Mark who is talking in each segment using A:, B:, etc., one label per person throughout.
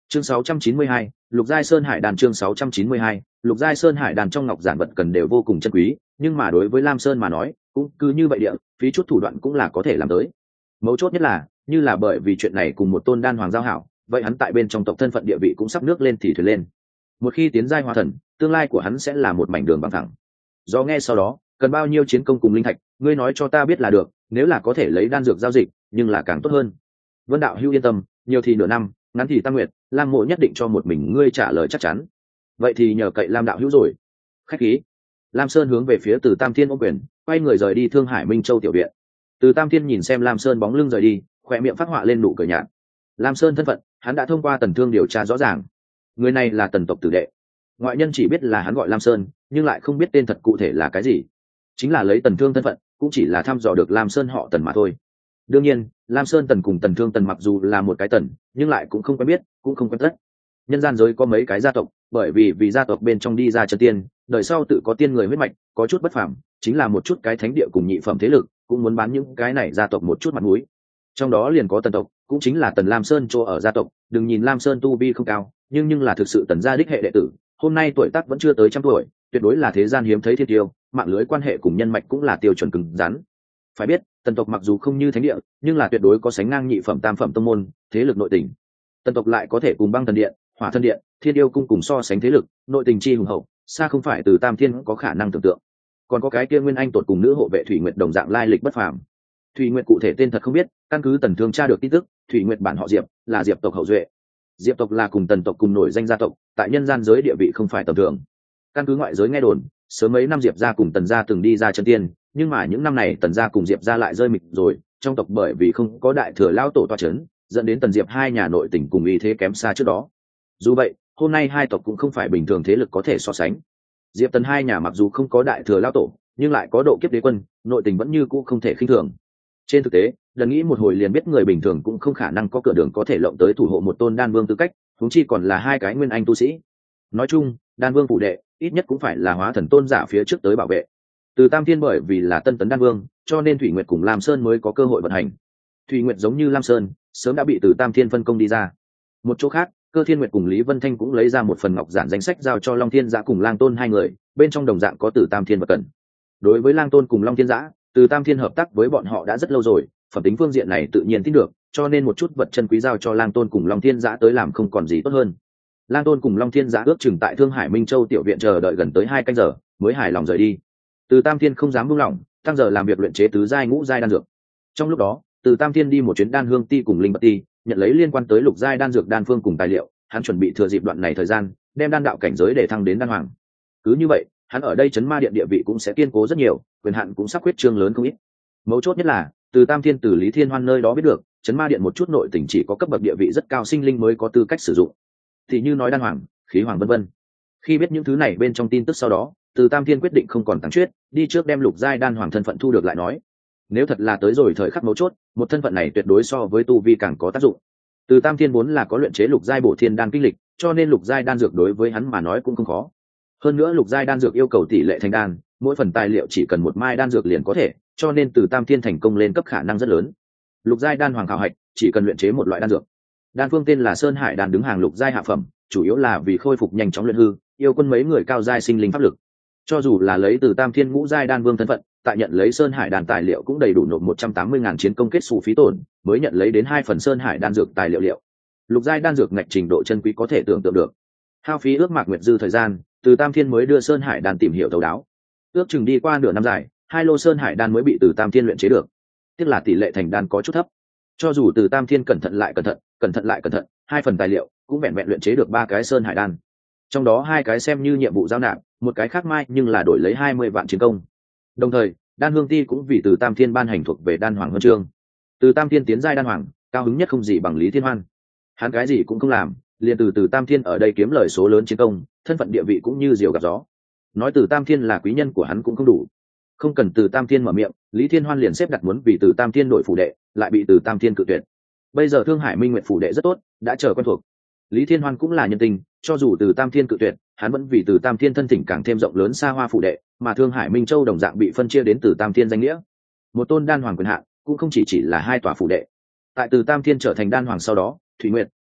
A: Chương 692, Lục Giai Sơn Hải đàn. Chương 692, Lục Giai Sơn Hải đàn. Trong ngọc giản vật cần đều vô cùng chân quý, nhưng mà đối với Lam Sơn mà nói cũng cứ như vậy địa, phí chút thủ đoạn cũng là có thể làm tới. Mấu chốt nhất là, như là bởi vì chuyện này cùng một tôn đan hoàng giao hảo, vậy hắn tại bên trong tộc thân phận địa vị cũng sắp nước lên thì thuyền lên. Một khi tiến giai hóa thần, tương lai của hắn sẽ là một mảnh đường bằng thẳng. Do nghe sau đó cần bao nhiêu chiến công cùng linh thạch, ngươi nói cho ta biết là được, nếu là có thể lấy đan dược giao dịch nhưng là càng tốt hơn. Vân đạo hữu yên tâm, nhiều thì nửa năm, ngắn thì tam nguyệt, Lam mộ nhất định cho một mình ngươi trả lời chắc chắn. Vậy thì nhờ cậy Lam đạo hữu rồi. Khách khí. Lam Sơn hướng về phía Từ Tam Thiên ôm quyền, quay người rời đi Thương Hải Minh Châu tiểu viện. Từ Tam Thiên nhìn xem Lam Sơn bóng lưng rời đi, khỏe miệng phát họa lên nụ cười nhạt. Lam Sơn thân phận hắn đã thông qua Tần Thương điều tra rõ ràng, người này là Tần tộc tử đệ. Ngoại nhân chỉ biết là hắn gọi Lam Sơn, nhưng lại không biết tên thật cụ thể là cái gì. Chính là lấy Tần Thương thân phận, cũng chỉ là thăm dò được Lam Sơn họ Tần mà thôi. Đương nhiên, Lam Sơn Tần cùng Tần Thương Tần mặc dù là một cái Tần, nhưng lại cũng không quen biết, cũng không quen tất. Nhân gian giới có mấy cái gia tộc, bởi vì gia tộc bên trong đi ra chân tiên, đời sau tự có tiên người huyết mạch, có chút bất phàm, chính là một chút cái thánh địa cùng nhị phẩm thế lực, cũng muốn bán những cái này gia tộc một chút mặt mũi. Trong đó liền có Tần tộc, cũng chính là Tần Lam Sơn chỗ ở gia tộc. Đừng nhìn Lam Sơn tu vi không cao, nhưng là thực sự Tần gia đích hệ đệ tử, hôm nay tuổi tác vẫn chưa tới 100 tuổi, tuyệt đối là thế gian hiếm thấy thiên tiêu, mạng lưới quan hệ cùng nhân mạch cũng là tiêu chuẩn cứng rắn. Phải biết, Tần tộc mặc dù không như thánh địa, nhưng là tuyệt đối có sánh ngang nhị phẩm tam phẩm tông môn, thế lực nội tình. Tần tộc lại có thể cùng Băng Thần Điện, Hỏa Thần Điện, Thiên Yêu cung cùng so sánh thế lực, nội tình chi hùng hậu, xa không phải Từ Tam Thiên có khả năng tưởng tượng. Còn có cái kia Nguyên Anh tột cùng nữ hộ vệ Thủy Nguyệt đồng dạng lai lịch bất phàm. Thủy Nguyệt cụ thể tên thật không biết, căn cứ Tần Thương tra được tin tức, Thủy Nguyệt bản họ Diệp, là Diệp tộc hậu duệ. Diệp tộc là cùng Tần tộc cùng nổi danh gia tộc, tại nhân gian giới địa vị không phải tầm thường. Căn cứ ngoại giới nghe đồn, sớm mấy năm Diệp gia cùng Tần gia từng đi ra chân tiên, nhưng mà những năm này Tần gia cùng Diệp gia lại rơi mịch rồi, trong tộc bởi vì không có đại thừa lao tổ toa chấn, dẫn đến Tần Diệp hai nhà nội tình cùng ý thế kém xa trước đó. Dù vậy, hôm nay hai tộc cũng không phải bình thường thế lực có thể so sánh. Diệp Tần hai nhà mặc dù không có đại thừa lao tổ, nhưng lại có độ kiếp đế quân, nội tình vẫn như cũ không thể khinh thường. Trên thực tế, lần nghĩ một hồi liền biết người bình thường cũng không khả năng có cửa đường có thể lộng tới thủ hộ một tôn đan vương tư cách, huống chi còn là hai cái nguyên anh tu sĩ. Nói chung, đan vương phụ đệ ít nhất cũng phải là hóa thần tôn giả phía trước tới bảo vệ. Từ Tam Thiên bởi vì là tân tấn đan vương, cho nên Thủy Nguyệt cùng Lam Sơn mới có cơ hội vận hành. Thủy Nguyệt giống như Lam Sơn, sớm đã bị Từ Tam Thiên phân công đi ra. Một chỗ khác, Cơ Thiên Nguyệt cùng Lý Vân Thanh cũng lấy ra một phần ngọc giản danh sách giao cho Long Thiên Giã cùng Lang Tôn hai người, bên trong đồng dạng có Từ Tam Thiên vật cần. Đối với Lang Tôn cùng Long Thiên Giã, Từ Tam Thiên hợp tác với bọn họ đã rất lâu rồi, phẩm tính phương diện này tự nhiên tin được, cho nên một chút vật chân quý giao cho Lang Tôn cùng Long Thiên Giã tới làm không còn gì tốt hơn. Lang Tôn cùng Long Thiên Giã ước chừng tại Thương Hải Minh Châu tiểu viện chờ đợi gần tới 2 canh giờ, mới hài lòng rời đi. Từ Tam Thiên không dám buông lỏng, tăng giờ làm việc luyện chế tứ giai ngũ giai đan dược. Trong lúc đó, Từ Tam Thiên đi một chuyến Đan Hương Ti cùng Linh Bật Ti, nhận lấy liên quan tới lục giai đan dược đan phương cùng tài liệu, hắn chuẩn bị thừa dịp đoạn này thời gian, đem đan đạo cảnh giới để thăng đến đan hoàng. Cứ như vậy, hắn ở đây Chấn Ma Điện địa vị cũng sẽ kiên cố rất nhiều, quyền hạn cũng sắp huyết trương lớn không ít. Mấu chốt nhất là, Từ Tam Thiên từ Lý Thiên Hoan nơi đó biết được, Chấn Ma Điện một chút nội tình chỉ có cấp bậc địa vị rất cao sinh linh mới có tư cách sử dụng. Thì như nói đan hoàng, khí hoàng vân vân. Khi biết những thứ này bên trong tin tức sau đó, Từ Tam Thiên quyết định không còn tăng chuyết, đi trước đem lục giai đan hoàng thân phận thu được lại nói. Nếu thật là tới rồi thời khắc mấu chốt, một thân phận này tuyệt đối so với tu vi càng có tác dụng. Từ Tam Thiên vốn là có luyện chế lục giai bổ thiên đan kinh lịch, cho nên lục giai đan dược đối với hắn mà nói cũng không khó. Hơn nữa lục giai đan dược yêu cầu tỷ lệ thành đan, mỗi phần tài liệu chỉ cần một mai đan dược liền có thể, cho nên Từ Tam Thiên thành công lên cấp khả năng rất lớn. Lục giai đan hoàng khảo hạch, chỉ cần luyện chế một loại đan dược. Đan phương tên là Sơn Hải đan, đứng hàng lục giai hạ phẩm, chủ yếu là vì khôi phục nhanh chóng luyện hư, yêu quân mấy người cao giai sinh linh pháp lực. Cho dù là lấy Từ Tam Thiên ngũ giai đan vương thân phận, tại nhận lấy Sơn Hải đan tài liệu cũng đầy đủ nộp 180.000 chiến công kết xù phí tổn, mới nhận lấy đến 2 phần Sơn Hải đan dược tài liệu. Lục giai đan dược ngạch trình độ chân quý có thể tưởng tượng được. Hao phí ước mạc nguyệt dư thời gian, Từ Tam Thiên mới đưa Sơn Hải đan tìm hiểu thấu đáo. Ước chừng đi qua nửa năm dài, 2 lô Sơn Hải đan mới bị Từ Tam Thiên luyện chế được. Tiếc là tỷ lệ thành đan có chút thấp. Cho dù Từ Tam Thiên cẩn thận lại cẩn thận, 2 phần tài liệu cũng vẹn vẹn luyện chế được 3 cái Sơn Hải đan. Trong đó 2 cái xem như nhiệm vụ giao nạp, một cái khác mai nhưng là đổi lấy 20 vạn chiến công. Đồng thời, Đan Hương Ti cũng vì Từ Tam Thiên ban hành thuộc về đan hoàng huân chương. Từ Tam Thiên tiến giai đan hoàng, cao hứng nhất không gì bằng Lý Thiên Hoan. Hắn cái gì cũng không làm, liền từ Tam Thiên ở đây kiếm lời số lớn chiến công, thân phận địa vị cũng như diều gặp gió. Nói Từ Tam Thiên là quý nhân của hắn cũng không đủ. Không cần Từ Tam Thiên mở miệng, Lý Thiên Hoan liền xếp đặt muốn vì Từ Tam Thiên đổi phủ đệ, lại bị Từ Tam Thiên cự tuyệt. Bây giờ Thương Hải Minh Nguyệt phủ đệ rất tốt, đã chờ quen thuộc. Lý Thiên Hoan cũng là nhân tình, cho dù Từ Tam Thiên cự tuyệt, hắn vẫn vì Từ Tam Thiên thân thỉnh càng thêm rộng lớn xa hoa phủ đệ, mà Thương Hải Minh Châu đồng dạng bị phân chia đến Từ Tam Thiên danh nghĩa. Một tôn đan hoàng quyền hạn cũng không chỉ là 2 tòa phủ đệ. Tại Từ Tam Thiên trở thành đan hoàng sau đó, Thủy Nguyệt,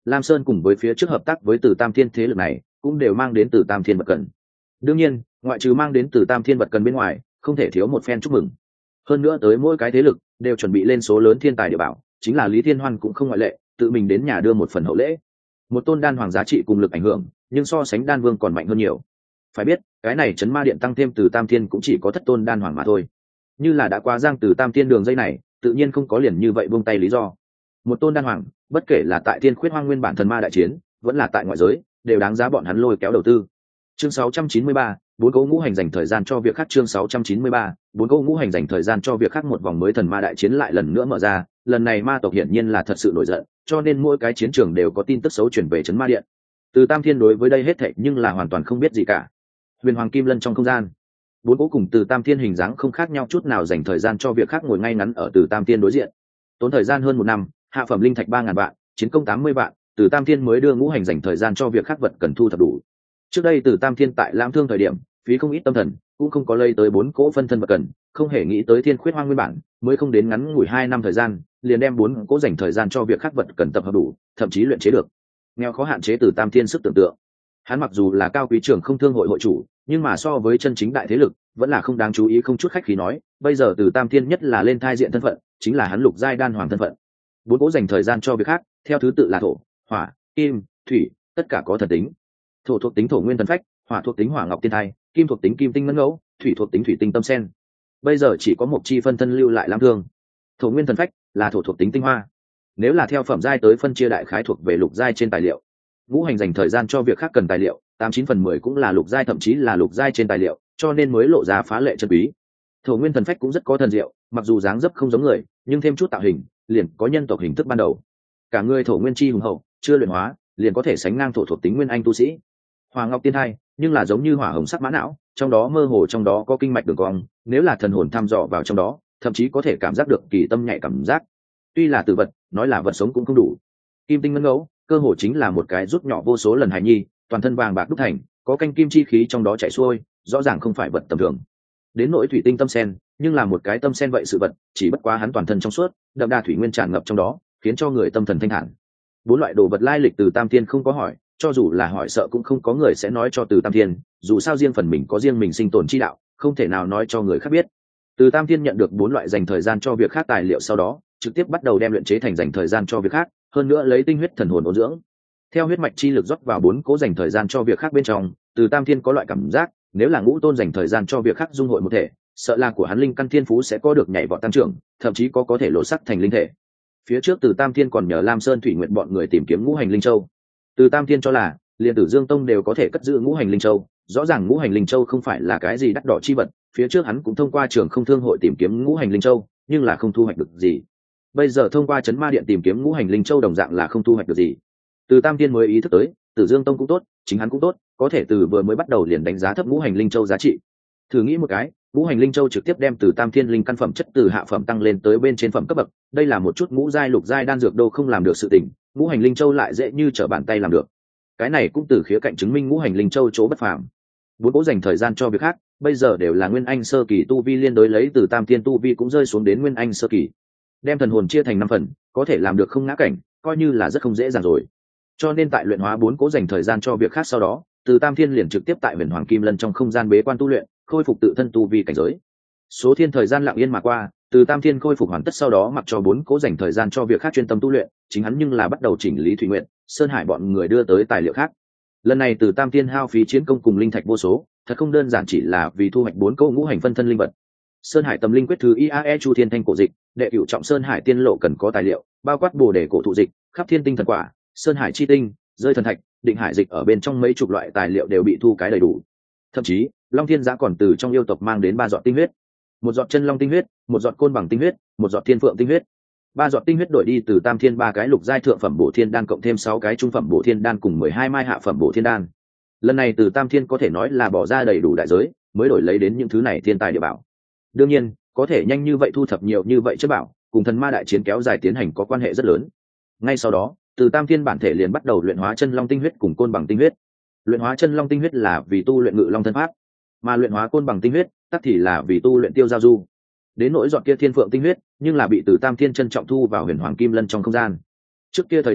A: Lam Sơn cùng với phía trước hợp tác với Từ Tam Thiên thế lực này cũng đều mang đến Từ Tam Thiên vật cần. Đương nhiên, ngoại trừ mang đến Từ Tam Thiên vật cần bên ngoài, không thể thiếu một phen chúc mừng. Hơn nữa tới mỗi cái thế lực đều chuẩn bị lên số lớn thiên tài địa bảo, chính là Lý Thiên Hoan cũng không ngoại lệ, tự mình đến nhà đưa một phần hậu lễ. Một tôn đan hoàng giá trị cùng lực ảnh hưởng, nhưng so sánh đan vương còn mạnh hơn nhiều. Phải biết, cái này chấn ma điện tăng thêm Từ Tam Thiên cũng chỉ có thất tôn đan hoàng mà thôi. Như là đã qua giang Từ Tam Thiên đường dây này, tự nhiên không có liền như vậy buông tay lý do. Một tôn đan hoàng, bất kể là tại Thiên Khuyết Hoang nguyên bản thần ma đại chiến, vẫn là tại ngoại giới, đều đáng giá bọn hắn lôi kéo đầu tư. Chương 693, bốn câu ngũ hành dành thời gian cho việc khác. Chương 693, bốn câu ngũ hành dành thời gian cho việc khác. Một vòng mới thần ma đại chiến lại lần nữa mở ra, lần này ma tộc hiển nhiên là thật sự nổi giận, cho nên mỗi cái chiến trường đều có tin tức xấu chuyển về trấn ma điện. Từ Tam Thiên đối với đây hết thảy nhưng là hoàn toàn không biết gì cả. Huyền Hoàng Kim Lân trong không gian, bốn cỗ cùng Từ Tam Thiên hình dáng không khác nhau chút nào, dành thời gian cho việc khác, ngồi ngay ngắn ở Từ Tam Thiên đối diện. Tốn thời gian hơn 1 năm, hạ phẩm linh thạch 3.000 vạn, chiến công 80 vạn, Từ Tam Thiên mới đưa ngũ hành dành thời gian cho việc khác vật cần thu thập đủ. Trước đây Từ Tam Thiên tại Lam Thương thời điểm, phí không ít tâm thần, cũng không có lây tới 4 cỗ phân thân vật cần, không hề nghĩ tới Thiên Khuyết Hoang nguyên bản, mới không đến ngắn ngủi 2 năm thời gian, liền đem 4 cỗ dành thời gian cho việc khác vật cần tập hợp đủ, thậm chí luyện chế được. Nghèo khó hạn chế Từ Tam Thiên sức tưởng tượng. Hắn mặc dù là cao quý trưởng không thương hội hội chủ, nhưng mà so với chân chính đại thế lực, vẫn là không đáng chú ý. Không chút khách khí nói, bây giờ Từ Tam Thiên nhất là lên thai diện thân phận, chính là hắn lục giai đan hoàng thân phận. 4 cỗ dành thời gian cho việc khác, theo thứ tự là thổ, hỏa, kim, thủy, tất cả có thần tính. Thổ thuộc tính thổ nguyên thần phách, hỏa thuộc tính hỏa ngọc tiên thai, kim thuộc tính kim tinh ngân ngẫu, thủy thuộc tính thủy tinh tâm sen. Bây giờ chỉ có một chi phân thân lưu lại Lam Thương. Thổ nguyên thần phách là thổ thuộc tính tinh hoa, nếu là theo phẩm giai tới phân chia đại khái thuộc về lục giai trên tài liệu. Ngũ hành dành thời gian cho việc khác cần tài liệu 89/10 cũng là lục giai, thậm chí là lục giai trên tài liệu, cho nên mới lộ ra phá lệ chân quý. Thổ nguyên thần phách cũng rất có thần diệu, mặc dù dáng dấp không giống người, nhưng thêm chút tạo hình liền có nhân tộc hình thức ban đầu. Cả người thổ nguyên chi hùng hậu, chưa luyện hóa liền có thể sánh ngang thổ thuộc tính nguyên anh tu sĩ. Hỏa ngọc tiên thai nhưng là giống như hỏa hồng sắc mã não, trong đó mơ hồ trong đó có kinh mạch đường cong, nếu là thần hồn thăm dò vào trong đó, thậm chí có thể cảm giác được kỳ tâm nhạy cảm giác. Tuy là tử vật, nói là vật sống cũng không đủ. Kim tinh ngân ngẫu cơ hồ chính là một cái rút nhỏ vô số lần hài nhi, toàn thân vàng bạc đúc thành, có canh kim chi khí trong đó chảy xuôi, rõ ràng không phải vật tầm thường. Đến nỗi thủy tinh tâm sen, nhưng là một cái tâm sen vậy sự vật, chỉ bất quá hắn toàn thân trong suốt, đậm đà thủy nguyên tràn ngập trong đó, khiến cho người tâm thần thanh thản. 4 loại đồ vật lai lịch Từ Tam Thiên không có hỏi, cho dù là hỏi sợ cũng không có người sẽ nói cho Từ Tam Thiên, dù sao riêng phần mình có riêng mình sinh tồn chi đạo, không thể nào nói cho người khác biết. Từ Tam Thiên nhận được 4 loại dành thời gian cho việc khác tài liệu sau đó, trực tiếp bắt đầu đem luyện chế thành dành thời gian cho việc khác, hơn nữa lấy tinh huyết thần hồn ôn dưỡng. Theo huyết mạch chi lực rót vào 4 cố dành thời gian cho việc khác bên trong, Từ Tam Thiên có loại cảm giác, nếu là ngũ tôn dành thời gian cho việc khác dung hội một thể, sợ là của hắn linh căn thiên phú sẽ có được nhảy vọt tăng trưởng, thậm chí có thể lộ sắc thành linh thể. Phía trước Từ Tam Thiên còn nhờ Lam Sơn Thủy Nguyện bọn người tìm kiếm ngũ hành linh châu. Từ Tam Thiên cho là liền Tử Dương Tông đều có thể cất giữ ngũ hành linh châu, rõ ràng ngũ hành linh châu không phải là cái gì đắt đỏ chi vật. Phía trước hắn cũng thông qua trường không thương hội tìm kiếm ngũ hành linh châu, nhưng là không thu hoạch được gì. Bây giờ thông qua trấn ma điện tìm kiếm ngũ hành linh châu đồng dạng là không thu hoạch được gì. Từ Tam Thiên mới ý thức tới, Tử Dương Tông cũng tốt, chính hắn cũng tốt, có thể từ vừa mới bắt đầu liền đánh giá thấp ngũ hành linh châu giá trị. Thử nghĩ một cái, ngũ hành linh châu trực tiếp đem Từ Tam Thiên linh căn phẩm chất từ hạ phẩm tăng lên tới bên trên phẩm cấp bậc, đây là một chút ngũ giai lục giai đan dược đâu không làm được sự tình, ngũ hành linh châu lại dễ như trở bàn tay làm được. Cái này cũng từ khía cạnh chứng minh ngũ hành linh châu chỗ bất phàm. 4 cố dành thời gian cho việc khác, bây giờ đều là nguyên anh sơ kỳ tu vi, liên đối lấy Từ Tam Thiên tu vi cũng rơi xuống đến nguyên anh sơ kỳ. Đem thần hồn chia thành 5 phần, có thể làm được không ngã cảnh, coi như là rất không dễ dàng rồi. Cho nên tại luyện hóa 4 cố dành thời gian cho việc khác sau đó, Từ Tam Thiên liền trực tiếp tại Huyền Hoàng Kim Lân trong không gian bế quan tu luyện, khôi phục tự thân tu vi cảnh giới. Số thiên thời gian lặng yên mà qua, Từ Tam Thiên khôi phục hoàn tất sau đó mặc cho 4 cố dành thời gian cho việc khác chuyên tâm tu luyện, chính hắn nhưng là bắt đầu chỉnh lý Thủy Nguyện, Sơn Hải bọn người đưa tới tài liệu khác. Lần này Từ Tam Thiên hao phí chiến công cùng linh thạch vô số, thật không đơn giản chỉ là vì thu hoạch 4 câu ngũ hành phân thân linh vật. Sơn Hải tầm linh quyết thứ IAE Chu Thiên Thanh cổ dịch, đệ cửu trọng Sơn Hải tiên lộ cần có tài liệu, bao quát Bồ đề cổ thụ dịch, khắp thiên tinh thần quả, Sơn Hải chi tinh, rơi thần thạch, định hải dịch ở bên trong mấy chục loại tài liệu đều bị thu cái đầy đủ. Thậm chí, Long Thiên Giã còn từ trong yêu tộc mang đến 3 giọt tinh huyết, 1 giọt chân long tinh huyết, 1 giọt côn bằng tinh huyết, 1 giọt thiên phượng tinh huyết. 3 giọt tinh huyết đổi đi Từ Tam Thiên 3 cái lục giai thượng phẩm bổ thiên đan cộng thêm 6 cái trung phẩm bổ thiên đan cùng 12 mai hạ phẩm bổ thiên đan. Lần này Từ Tam Thiên có thể nói là bỏ ra đầy đủ đại giới mới đổi lấy đến những thứ này thiên tài địa bảo. Đương nhiên, có thể nhanh như vậy thu thập nhiều như vậy chất bảo, cùng thần ma đại chiến kéo dài tiến hành có quan hệ rất lớn. Ngay sau đó, Từ Tam Thiên bản thể liền bắt đầu luyện hóa chân long tinh huyết cùng côn bằng tinh huyết. Luyện hóa chân long tinh huyết là vì tu luyện ngự long thân pháp, mà luyện hóa côn bằng tinh huyết tắc thì là vì tu luyện tiêu giao du. Đến nỗi giọt kia thiên phượng tinh huyết, nhưng là bị Từ Tam Thiên trân trọng thu vào Huyền Hoàng Kim Lân trong không gian. Trước kia thời điểm,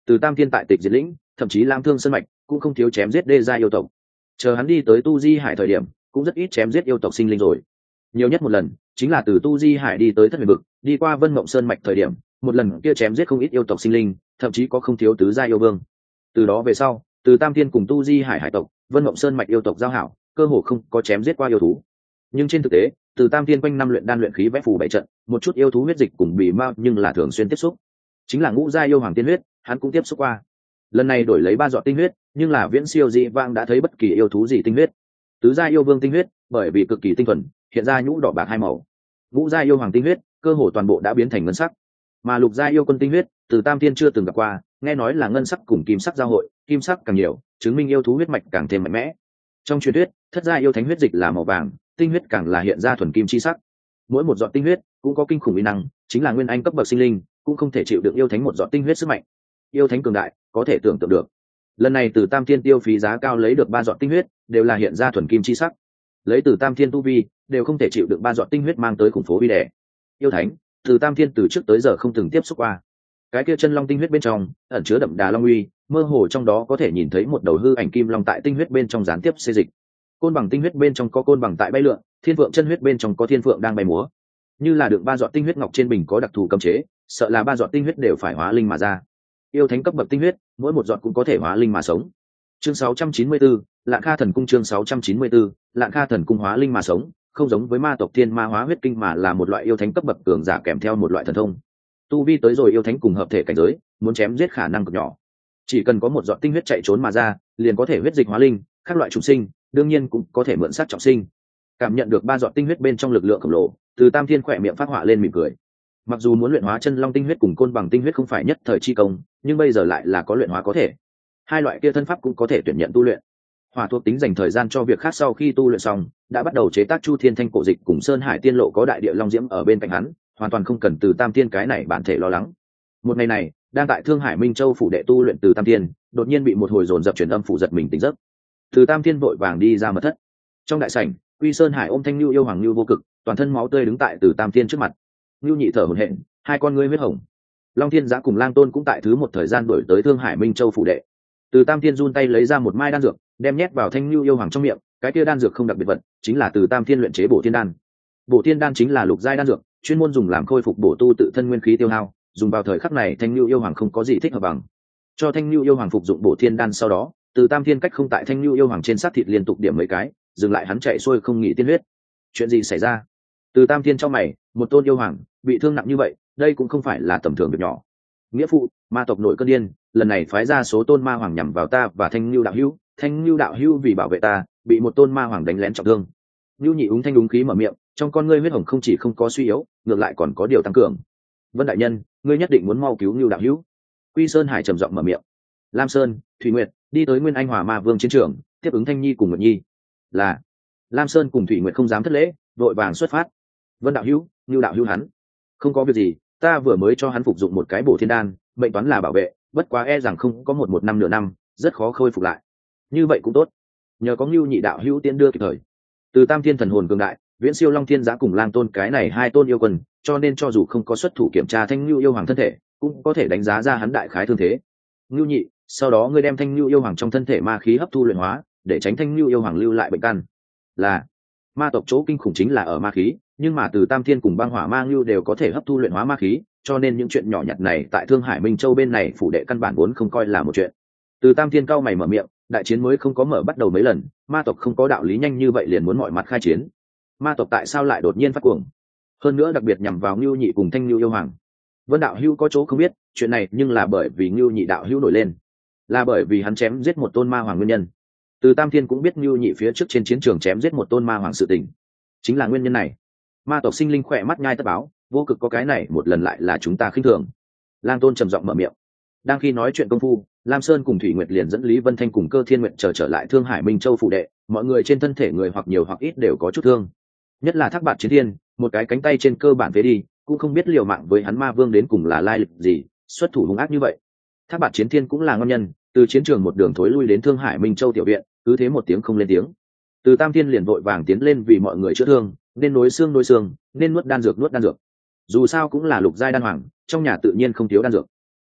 A: Từ Tam Thiên tại Tịch Diệt Lĩnh, thậm chí Lam Thương Sơn mạch cũng không thiếu chém giết đê gia yêu tộc. Chờ hắn đi tới Tu Di Hải thời điểm, cũng rất ít chém giết yêu tộc sinh linh rồi. Nhiều nhất một lần, chính là từ Tu Di Hải đi tới Thất Huyền Vực, đi qua Vân Mộng Sơn mạch thời điểm, một lần kia chém giết không ít yêu tộc sinh linh, thậm chí có không thiếu tứ gia yêu vương. Từ đó về sau, Từ Tam Thiên cùng Tu Di Hải hải tộc, Vân Mộng Sơn mạch yêu tộc giao hảo, cơ hồ không có chém giết qua yêu thú. Nhưng trên thực tế, Từ Tam Thiên quanh năm luyện đan luyện khí vẽ phù bảy trận, một chút yêu thú huyết dịch cùng bì mao nhưng là thường xuyên tiếp xúc. Chính là ngũ gia yêu hoàng tiên huyết, hắn cũng tiếp xúc qua. Lần này đổi lấy 3 giọt tinh huyết, nhưng là viễn siêu dị vang đã thấy bất kỳ yêu thú gì tinh huyết. Tứ gia yêu vương tinh huyết, bởi vì cực kỳ tinh thuần, hiện ra nhũ đỏ bạc hai màu. Ngũ gia yêu hoàng tinh huyết, cơ hồ toàn bộ đã biến thành ngân sắc. Mà lục gia yêu quân tinh huyết, Từ Tam Thiên chưa từng gặp qua, nghe nói là ngân sắc cùng kim sắc giao hội, kim sắc càng nhiều, chứng minh yêu thú huyết mạch càng thêm mạnh mẽ. Trong truyền thuyết, thất gia yêu thánh huyết dịch là màu vàng, tinh huyết càng là hiện ra thuần kim chi sắc. Mỗi một giọt tinh huyết cũng có kinh khủng uy năng, chính là nguyên anh cấp bậc sinh linh cũng không thể chịu được yêu thánh một giọt tinh huyết sức mạnh. Yêu thánh cường đại, có thể tưởng tượng được. Lần này Từ Tam Thiên tiêu phí giá cao lấy được 3 giọt tinh huyết, đều là hiện ra thuần kim chi sắc. Lấy Từ Tam Thiên tu vi, đều không thể chịu được 3 giọt tinh huyết mang tới khủng phố uy đè. Yêu thánh, Từ Tam Thiên từ trước tới giờ không từng tiếp xúc qua. Cái kia chân long tinh huyết bên trong ẩn chứa đậm đà long uy, mơ hồ trong đó có thể nhìn thấy một đầu hư ảnh kim long tại tinh huyết bên trong gián tiếp xê dịch. Côn bằng tinh huyết bên trong có côn bằng tại bay lượn, thiên phượng chân huyết bên trong có thiên phượng đang bay múa. Như là được 3 giọt tinh huyết ngọc trên bình có đặc thù cấm chế, sợ là 3 giọt tinh huyết đều phải hóa linh mà ra. Yêu thánh cấp bậc tinh huyết, mỗi một giọt cũng có thể hóa linh mà sống. Chương 694, Lạn Kha thần cung. Chương 694, Lạn Kha thần cung hóa linh mà sống, không giống với ma tộc thiên ma hóa huyết kinh mà là một loại yêu thánh cấp bậc cường giả kèm theo một loại thần thông. Tu vi tới rồi yêu thánh cùng hợp thể cảnh giới, muốn chém giết khả năng cực nhỏ. Chỉ cần có một giọt tinh huyết chạy trốn mà ra, liền có thể huyết dịch hóa linh, các loại trùng sinh, đương nhiên cũng có thể mượn sát trọng sinh. Cảm nhận được 3 giọt tinh huyết bên trong lực lượng khổng lồ, Từ Tam Thiên khỏe miệng phát họa lên mỉm cười. Mặc dù muốn luyện hóa chân long tinh huyết cùng côn bằng tinh huyết không phải nhất thời chi công, nhưng bây giờ lại là có luyện hóa có thể. Hai loại kia thân pháp cũng có thể tuyển nhận tu luyện. Hỏa thuộc tính dành thời gian cho việc khác sau khi tu luyện xong, đã bắt đầu chế tác Chu Thiên Thanh cổ dịch cùng Sơn Hải Tiên Lộ có đại địa long diễm ở bên cạnh hắn, hoàn toàn không cần Từ Tam Thiên cái này bản thể lo lắng. Một ngày này, đang tại Thương Hải Minh Châu phủ đệ tu luyện Từ Tam Thiên, đột nhiên bị một hồi dồn dập truyền âm phủ giật mình tỉnh giấc. Từ Tam Thiên vội vàng đi ra mật thất. Trong đại sảnh, Quy Sơn Hải ôm Thanh Nưu yêu hoàng Nưu vô cực, toàn thân máu tươi đứng tại Từ Tam Thiên trước mặt. Nưu nhị thở hổn hển, hai con ngươi huyết hồng. Long Thiên Giá cùng Lang Tôn cũng tại thứ một thời gian đuổi tới Thương Hải Minh Châu phủ đệ. Từ Tam Thiên run tay lấy ra một mai đan dược, đem nhét vào Thanh Nưu yêu hoàng trong miệng. Cái kia đan dược không đặc biệt vật, chính là Từ Tam Thiên luyện chế Bổ Thiên đan. Bổ Thiên đan chính là lục giai đan dược, chuyên môn dùng làm khôi phục bổ tu tự thân nguyên khí tiêu hao. Dùng vào thời khắc này, Thanh Nưu yêu hoàng không có gì thích hợp bằng. Cho Thanh Nưu yêu hoàng phục dụng Bổ Thiên đan sau đó, Từ Tam Thiên cách không tại Thanh Nưu yêu hoàng trên sát thịt liên tục điểm mấy cái, dừng lại hắn chạy xuôi không nghỉ tiên huyết. Chuyện gì xảy ra? Từ Tam Thiên trong mày, một tôn yêu hoàng bị thương nặng như vậy, đây cũng không phải là tầm thường việc nhỏ. Nghĩa phụ, ma tộc nội cơn điên, lần này phái ra số tôn ma hoàng nhằm vào ta và Thanh Nưu đạo hữu, Thanh Nưu đạo hữu vì bảo vệ ta, bị một tôn ma hoàng đánh lén trọng thương. Nưu nhị úng thanh úng khí mở miệng, trong con ngươi huyết hồng không chỉ không có suy yếu, ngược lại còn có điều tăng cường. Vân đại nhân, ngươi nhất định muốn mau cứu Nưu đạo hữu. Quy Sơn Hải trầm giọng mở miệng. Lam Sơn, Thủy Nguyệt đi tới Nguyên Anh Hỏa Ma Vương chiến trường, tiếp ứng Thanh Nhi cùng Nguyệt Nhi. Là Lam Sơn cùng Thủy Nguyệt không dám thất lễ, vội vàng xuất phát. Vân đạo hữu, Nưu đạo hữu hắn không có việc gì, ta vừa mới cho hắn phục dụng một cái Bổ Thiên đan, mệnh toán là bảo vệ, bất quá e rằng không có một năm nửa năm, rất khó khôi phục lại. Như vậy cũng tốt, nhờ có Nưu nhị đạo hữu tiễn đưa kịp thời. Từ Tam Thiên thần hồn cường đại, viễn siêu Long Thiên Giá cùng Lang Tôn cái này hai tôn yêu quân, cho nên cho dù không có xuất thủ kiểm tra Thanh Nưu yêu hoàng thân thể, cũng có thể đánh giá ra hắn đại khái thương thế. Nưu nhị, sau đó ngươi đem Thanh Nưu yêu hoàng trong thân thể ma khí hấp thu luyện hóa, để tránh Thanh Nưu yêu hoàng lưu lại bệnh căn. Là ma tộc chỗ kinh khủng chính là ở ma khí, nhưng mà Từ Tam Thiên cùng Băng Hỏa Ma Ngưu đều có thể hấp thu luyện hóa ma khí, cho nên những chuyện nhỏ nhặt này tại Thương Hải Minh Châu bên này phủ đệ căn bản vốn không coi là một chuyện. Từ Tam Thiên cao mày mở miệng, đại chiến mới không có mở bắt đầu mấy lần, ma tộc không có đạo lý nhanh như vậy liền muốn mọi mặt khai chiến. Ma tộc tại sao lại đột nhiên phát cuồng? Hơn nữa đặc biệt nhằm vào Ngưu nhị cùng Thanh Nưu yêu hoàng. Vân đạo hữu có chỗ không biết, chuyện này nhưng là bởi vì Ngưu nhị đạo hữu nổi lên, là bởi vì hắn chém giết một tôn ma hoàng nguyên nhân. Từ Tam Thiên cũng biết Ngưu nhị phía trước trên chiến trường chém giết một tôn ma hoàng sự tình, chính là nguyên nhân này. Ma tộc sinh linh khỏe mắt nhai tất báo, vô cực có cái này một lần lại là chúng ta khinh thường. Lang Tôn trầm giọng mở miệng. Đang khi nói chuyện công phu, Lam Sơn cùng Thủy Nguyệt liền dẫn Lý Vân Thanh cùng Cơ Thiên Nguyệt trở lại Thương Hải Minh Châu phủ đệ. Mọi người trên thân thể người hoặc nhiều hoặc ít đều có chút thương, nhất là Thác Bạt Chiến Thiên, một cái cánh tay trên cơ bản phế đi, cũng không biết liều mạng với hắn ma vương đến cùng là lai lịch gì, xuất thủ hung ác như vậy. Thác Bạt Chiến Thiên cũng là ngon nhân, từ chiến trường một đường thối lui đến Thương Hải Minh Châu tiểu viện, cứ thế một tiếng không lên tiếng. Từ Tam Thiên liền vội vàng tiến lên vì mọi người chữa thương, nên nối xương, nên nuốt đan dược. Dù sao cũng là lục giai đan hoàng, trong nhà tự nhiên không thiếu đan dược.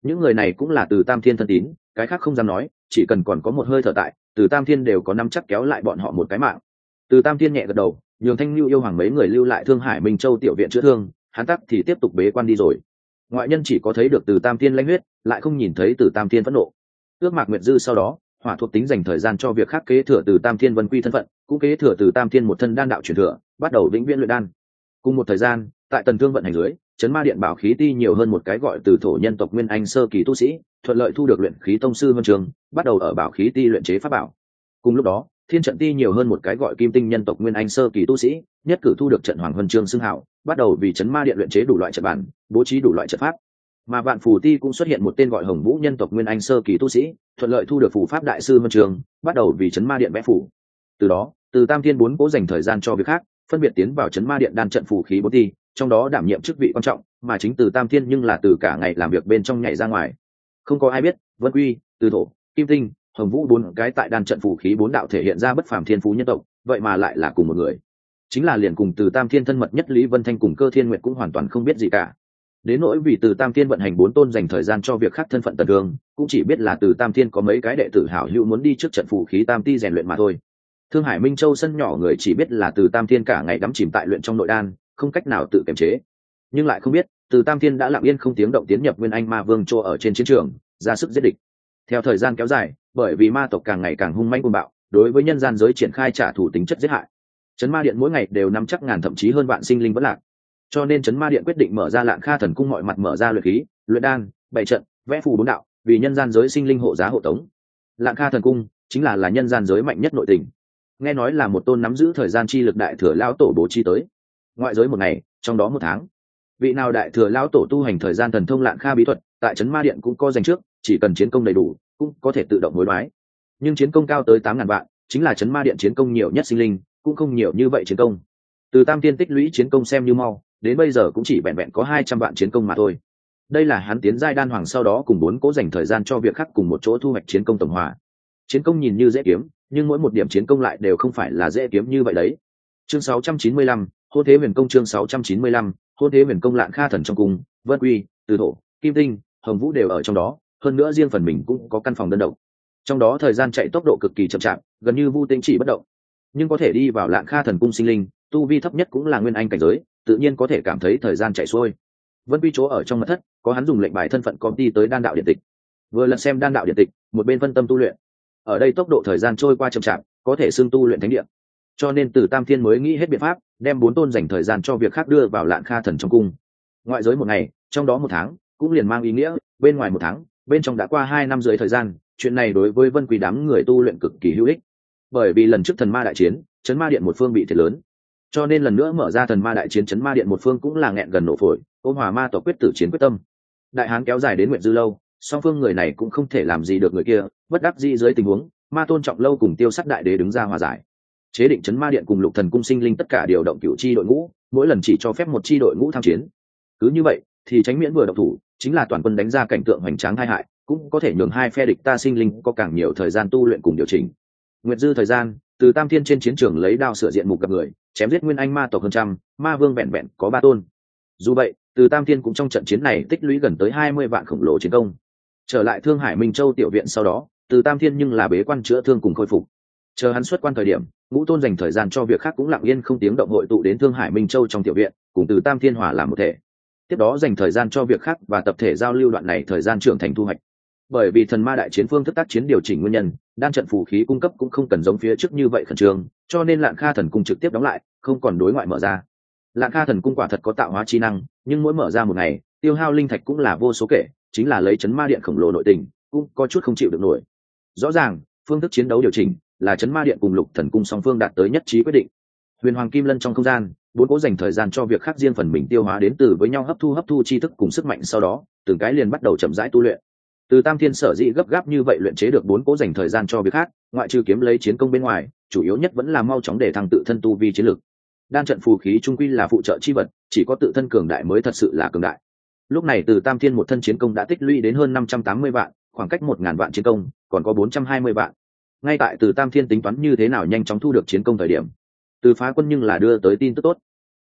A: những người này cũng là từ tam thiên thân tín, cái khác không dám nói, chỉ cần còn có một hơi thở tại, từ tam thiên đều có nắm chắc kéo lại bọn họ một cái mạng. Từ tam thiên nhẹ gật đầu, nhường Thanh Nhu yêu hoàng mấy người lưu lại Thương Hải Minh Châu tiểu viện chữa thương, hắn tắc thì tiếp tục bế quan đi rồi. Ngoại nhân chỉ có thấy được từ tam thiên lãnh huyết, lại không nhìn thấy từ tam thiên phẫn nộ. Ước Mạc Nguyệt Dư sau đó, hỏa thuộc tính dành thời gian cho việc khác kế thừa từ tam thiên vân quy thân phận, cũng kế thừa từ tam thiên một thân đan đạo truyền thừa, bắt đầu vĩnh viễn luyện đan. Cùng một thời gian, tại Tần Thương vận hành dưới, chấn ma điện bảo khí ti nhiều hơn một cái gọi từ thổ nhân tộc nguyên anh sơ kỳ tu sĩ, thuận lợi thu được luyện khí tông sư huân trường, bắt đầu ở bảo khí ti luyện chế pháp bảo. Cùng lúc đó, thiên trận ti nhiều hơn một cái gọi kim tinh nhân tộc nguyên anh sơ kỳ tu sĩ, nhất cử thu được trận hoàng huân chương xưng hào, bắt đầu vì chấn ma điện luyện chế đủ loại trận bản, bố trí đủ loại trận pháp. Mà vạn phù ti cũng xuất hiện một tên gọi hồng vũ nhân tộc nguyên anh sơ kỳ tu sĩ, thuận lợi thu được phù pháp đại sư huân chương, bắt đầu vì chấn ma điện vẽ phù. Từ đó, từ tam thiên bốn cố dành thời gian cho việc khác, phân biệt tiến vào chấn ma điện đan trận phù khí bốn ti, trong đó đảm nhiệm chức vị quan trọng, mà chính từ tam thiên nhưng là từ cả ngày làm việc bên trong nhảy ra ngoài. Không có ai biết, Vân Quy, Từ Thổ, Kim Tinh, Hồng Vũ bốn cái tại đan trận phù khí bốn đạo thể hiện ra bất phàm thiên phú nhân tộc, vậy mà lại là cùng một người. Chính là liền cùng từ tam thiên thân mật nhất Lý Vân Thanh cùng Cơ Thiên Nguyệt cũng hoàn toàn không biết gì cả. Đến nỗi vì từ tam thiên vận hành bốn tôn dành thời gian cho việc khác thân phận Tần Thương, cũng chỉ biết là từ tam thiên có mấy cái đệ tử hảo hữu muốn đi trước trận phù khí tam ti rèn luyện mà thôi. Thương Hải Minh Châu sân nhỏ người chỉ biết là từ tam thiên cả ngày đắm chìm tại luyện trong nội đan, không cách nào tự kiềm chế, nhưng lại không biết từ tam thiên đã lặng yên không tiếng động tiến nhập Nguyên Anh Ma Vương Châu ở trên chiến trường, ra sức giết địch. Theo thời gian kéo dài, bởi vì ma tộc càng ngày càng hung manh cuồng bạo, đối với nhân gian giới triển khai trả thù tính chất giết hại, Chấn Ma Điện mỗi ngày đều nắm chắc ngàn thậm chí hơn vạn sinh linh vẫn lạc. Cho nên Chấn Ma Điện quyết định mở ra Lạn Kha Thần Cung mọi mặt mở ra luyện khí, luyện đan, bày trận, vẽ phù bốn đạo, vì nhân gian giới sinh linh hộ giá hộ tống. Lạn Kha Thần Cung chính là nhân gian giới mạnh nhất nội tình. Nghe nói là một tôn nắm giữ thời gian chi lực đại thừa lão tổ bố trí tới. Ngoại giới một ngày, trong đó một tháng. Vị nào đại thừa lão tổ tu hành thời gian thần thông Lạn Kha bí thuật, tại Chấn Ma Điện cũng có dành trước, chỉ cần chiến công đầy đủ, cũng có thể tự động hối đoái. Nhưng chiến công cao tới 8.000 vạn, chính là Chấn Ma Điện chiến công nhiều nhất sinh linh, cũng không nhiều như vậy chiến công. Từ tam tiên tích lũy chiến công xem như mau, đến bây giờ cũng chỉ vẹn vẹn có 200 vạn chiến công mà thôi. Đây là hắn tiến giai đan hoàng sau đó cùng 4 cố dành thời gian cho việc khác cùng một chỗ thu hoạch chiến công tổng hòa. Chiến công nhìn như dễ kiếm, nhưng mỗi một điểm chiến công lại đều không phải là dễ kiếm như vậy đấy. Chương 695, Hôn Thế Huyền Công. Chương 695, Hôn Thế Huyền Công. Lạn Kha Thần trong cung, Vân Quy, Từ Thổ, Kim Tinh, Hồng Vũ đều ở trong đó, hơn nữa riêng phần mình cũng có căn phòng đơn độc. Trong đó thời gian chạy tốc độ cực kỳ chậm chạp, gần như vô tinh chỉ bất động. Nhưng có thể đi vào Lạn Kha Thần Cung sinh linh, tu vi thấp nhất cũng là nguyên anh cảnh giới, tự nhiên có thể cảm thấy thời gian chạy xuôi. Vân Quy chỗ ở trong mật thất, có hắn dùng lệnh bài thân phận công ty tới đan đạo điện tịch. Vừa lật xem đan đạo điện tịch, một bên phân tâm tu luyện. Ở đây tốc độ thời gian trôi qua chậm chạp, có thể xưng tu luyện thánh địa. Cho nên Từ Tam Thiên mới nghĩ hết biện pháp, đem 4 tôn dành thời gian cho việc khác đưa vào Lạn Kha Thần trong cung. Ngoại giới một ngày, trong đó một tháng, cũng liền mang ý nghĩa, bên ngoài một tháng, bên trong đã qua 2 năm rưỡi thời gian, chuyện này đối với Vân Quý đám người tu luyện cực kỳ hữu ích. Bởi vì lần trước thần ma đại chiến, Chấn Ma Điện một phương bị thiệt lớn, cho nên lần nữa mở ra thần ma đại chiến, Chấn Ma Điện một phương cũng là nghẹn gần nổ phổi, ôm Hỏa Ma tộc quyết tử chiến quyết tâm. Đại hán kéo dài đến nguyện dư lâu, song phương người này cũng không thể làm gì được người kia, bất đắc dĩ dưới tình huống, Ma Tôn Trọng Lâu cùng Tiêu Sắt Đại Đế đứng ra hòa giải, chế định Chấn Ma Điện cùng Lục Thần Cung sinh linh tất cả điều động cửu chi đội ngũ, mỗi lần chỉ cho phép một chi đội ngũ tham chiến. Cứ như vậy thì tránh miễn vừa độc thủ, chính là toàn quân đánh ra cảnh tượng hoành tráng tai hại, cũng có thể nhường hai phe địch ta sinh linh có càng nhiều thời gian tu luyện cùng điều chỉnh. Nguyệt dư thời gian, Từ Tam Thiên trên chiến trường lấy đao sửa diện mục gặp người, chém giết nguyên anh ma tộc hơn trăm, ma vương vẹn vẹn có 3 tôn. Dù vậy, Từ Tam Thiên cũng trong trận chiến này tích lũy gần tới 20 vạn khổng lồ chiến công. Trở lại Thương Hải Minh Châu tiểu viện sau đó, Từ Tam Thiên nhưng là bế quan chữa thương cùng khôi phục. Chờ hắn xuất quan thời điểm, Ngũ Tôn dành thời gian cho việc khác cũng lặng yên không tiếng động hội tụ đến Thương Hải Minh Châu trong tiểu viện, cùng Từ Tam Thiên hòa làm một thể. Tiếp đó dành thời gian cho việc khác và tập thể giao lưu đoạn này thời gian trưởng thành thu hoạch. Bởi vì thần ma đại chiến phương thức tác chiến điều chỉnh nguyên nhân, đan trận phù khí cung cấp cũng không cần giống phía trước như vậy khẩn trương, cho nên Lạn Kha Thần Cung trực tiếp đóng lại, không còn đối ngoại mở ra. Lạn Kha Thần Cung quả thật có tạo hóa chi năng, nhưng mỗi mở ra một ngày, tiêu hao linh thạch cũng là vô số kể, chính là lấy Chấn Ma Điện khổng lồ nội tình, cũng có chút không chịu được nổi. Rõ ràng, phương thức chiến đấu điều chỉnh là Chấn Ma Điện cùng Lục Thần Cung song phương đạt tới nhất trí quyết định. Huyền Hoàng Kim Lân trong không gian, 4 cố dành thời gian cho việc khác riêng phần mình tiêu hóa đến từ với nhau hấp thu tri thức cùng sức mạnh, sau đó từng cái liền bắt đầu chậm rãi tu luyện. Từ Tam Thiên sở dĩ gấp gáp như vậy luyện chế được 4 cố dành thời gian cho việc khác, ngoại trừ kiếm lấy chiến công bên ngoài, chủ yếu nhất vẫn là mau chóng để thăng tự thân tu vi chiến lực. Đan trận phù khí trung quy là phụ trợ chi vật, chỉ có tự thân cường đại mới thật sự là cường đại. Lúc này Từ Tam Thiên một thân chiến công đã tích lũy đến hơn 580 vạn, khoảng cách 1000 vạn chiến công, còn có 420 vạn. Ngay tại Từ Tam Thiên tính toán như thế nào nhanh chóng thu được chiến công thời điểm, Từ Phá Quân nhưng là đưa tới tin tức tốt.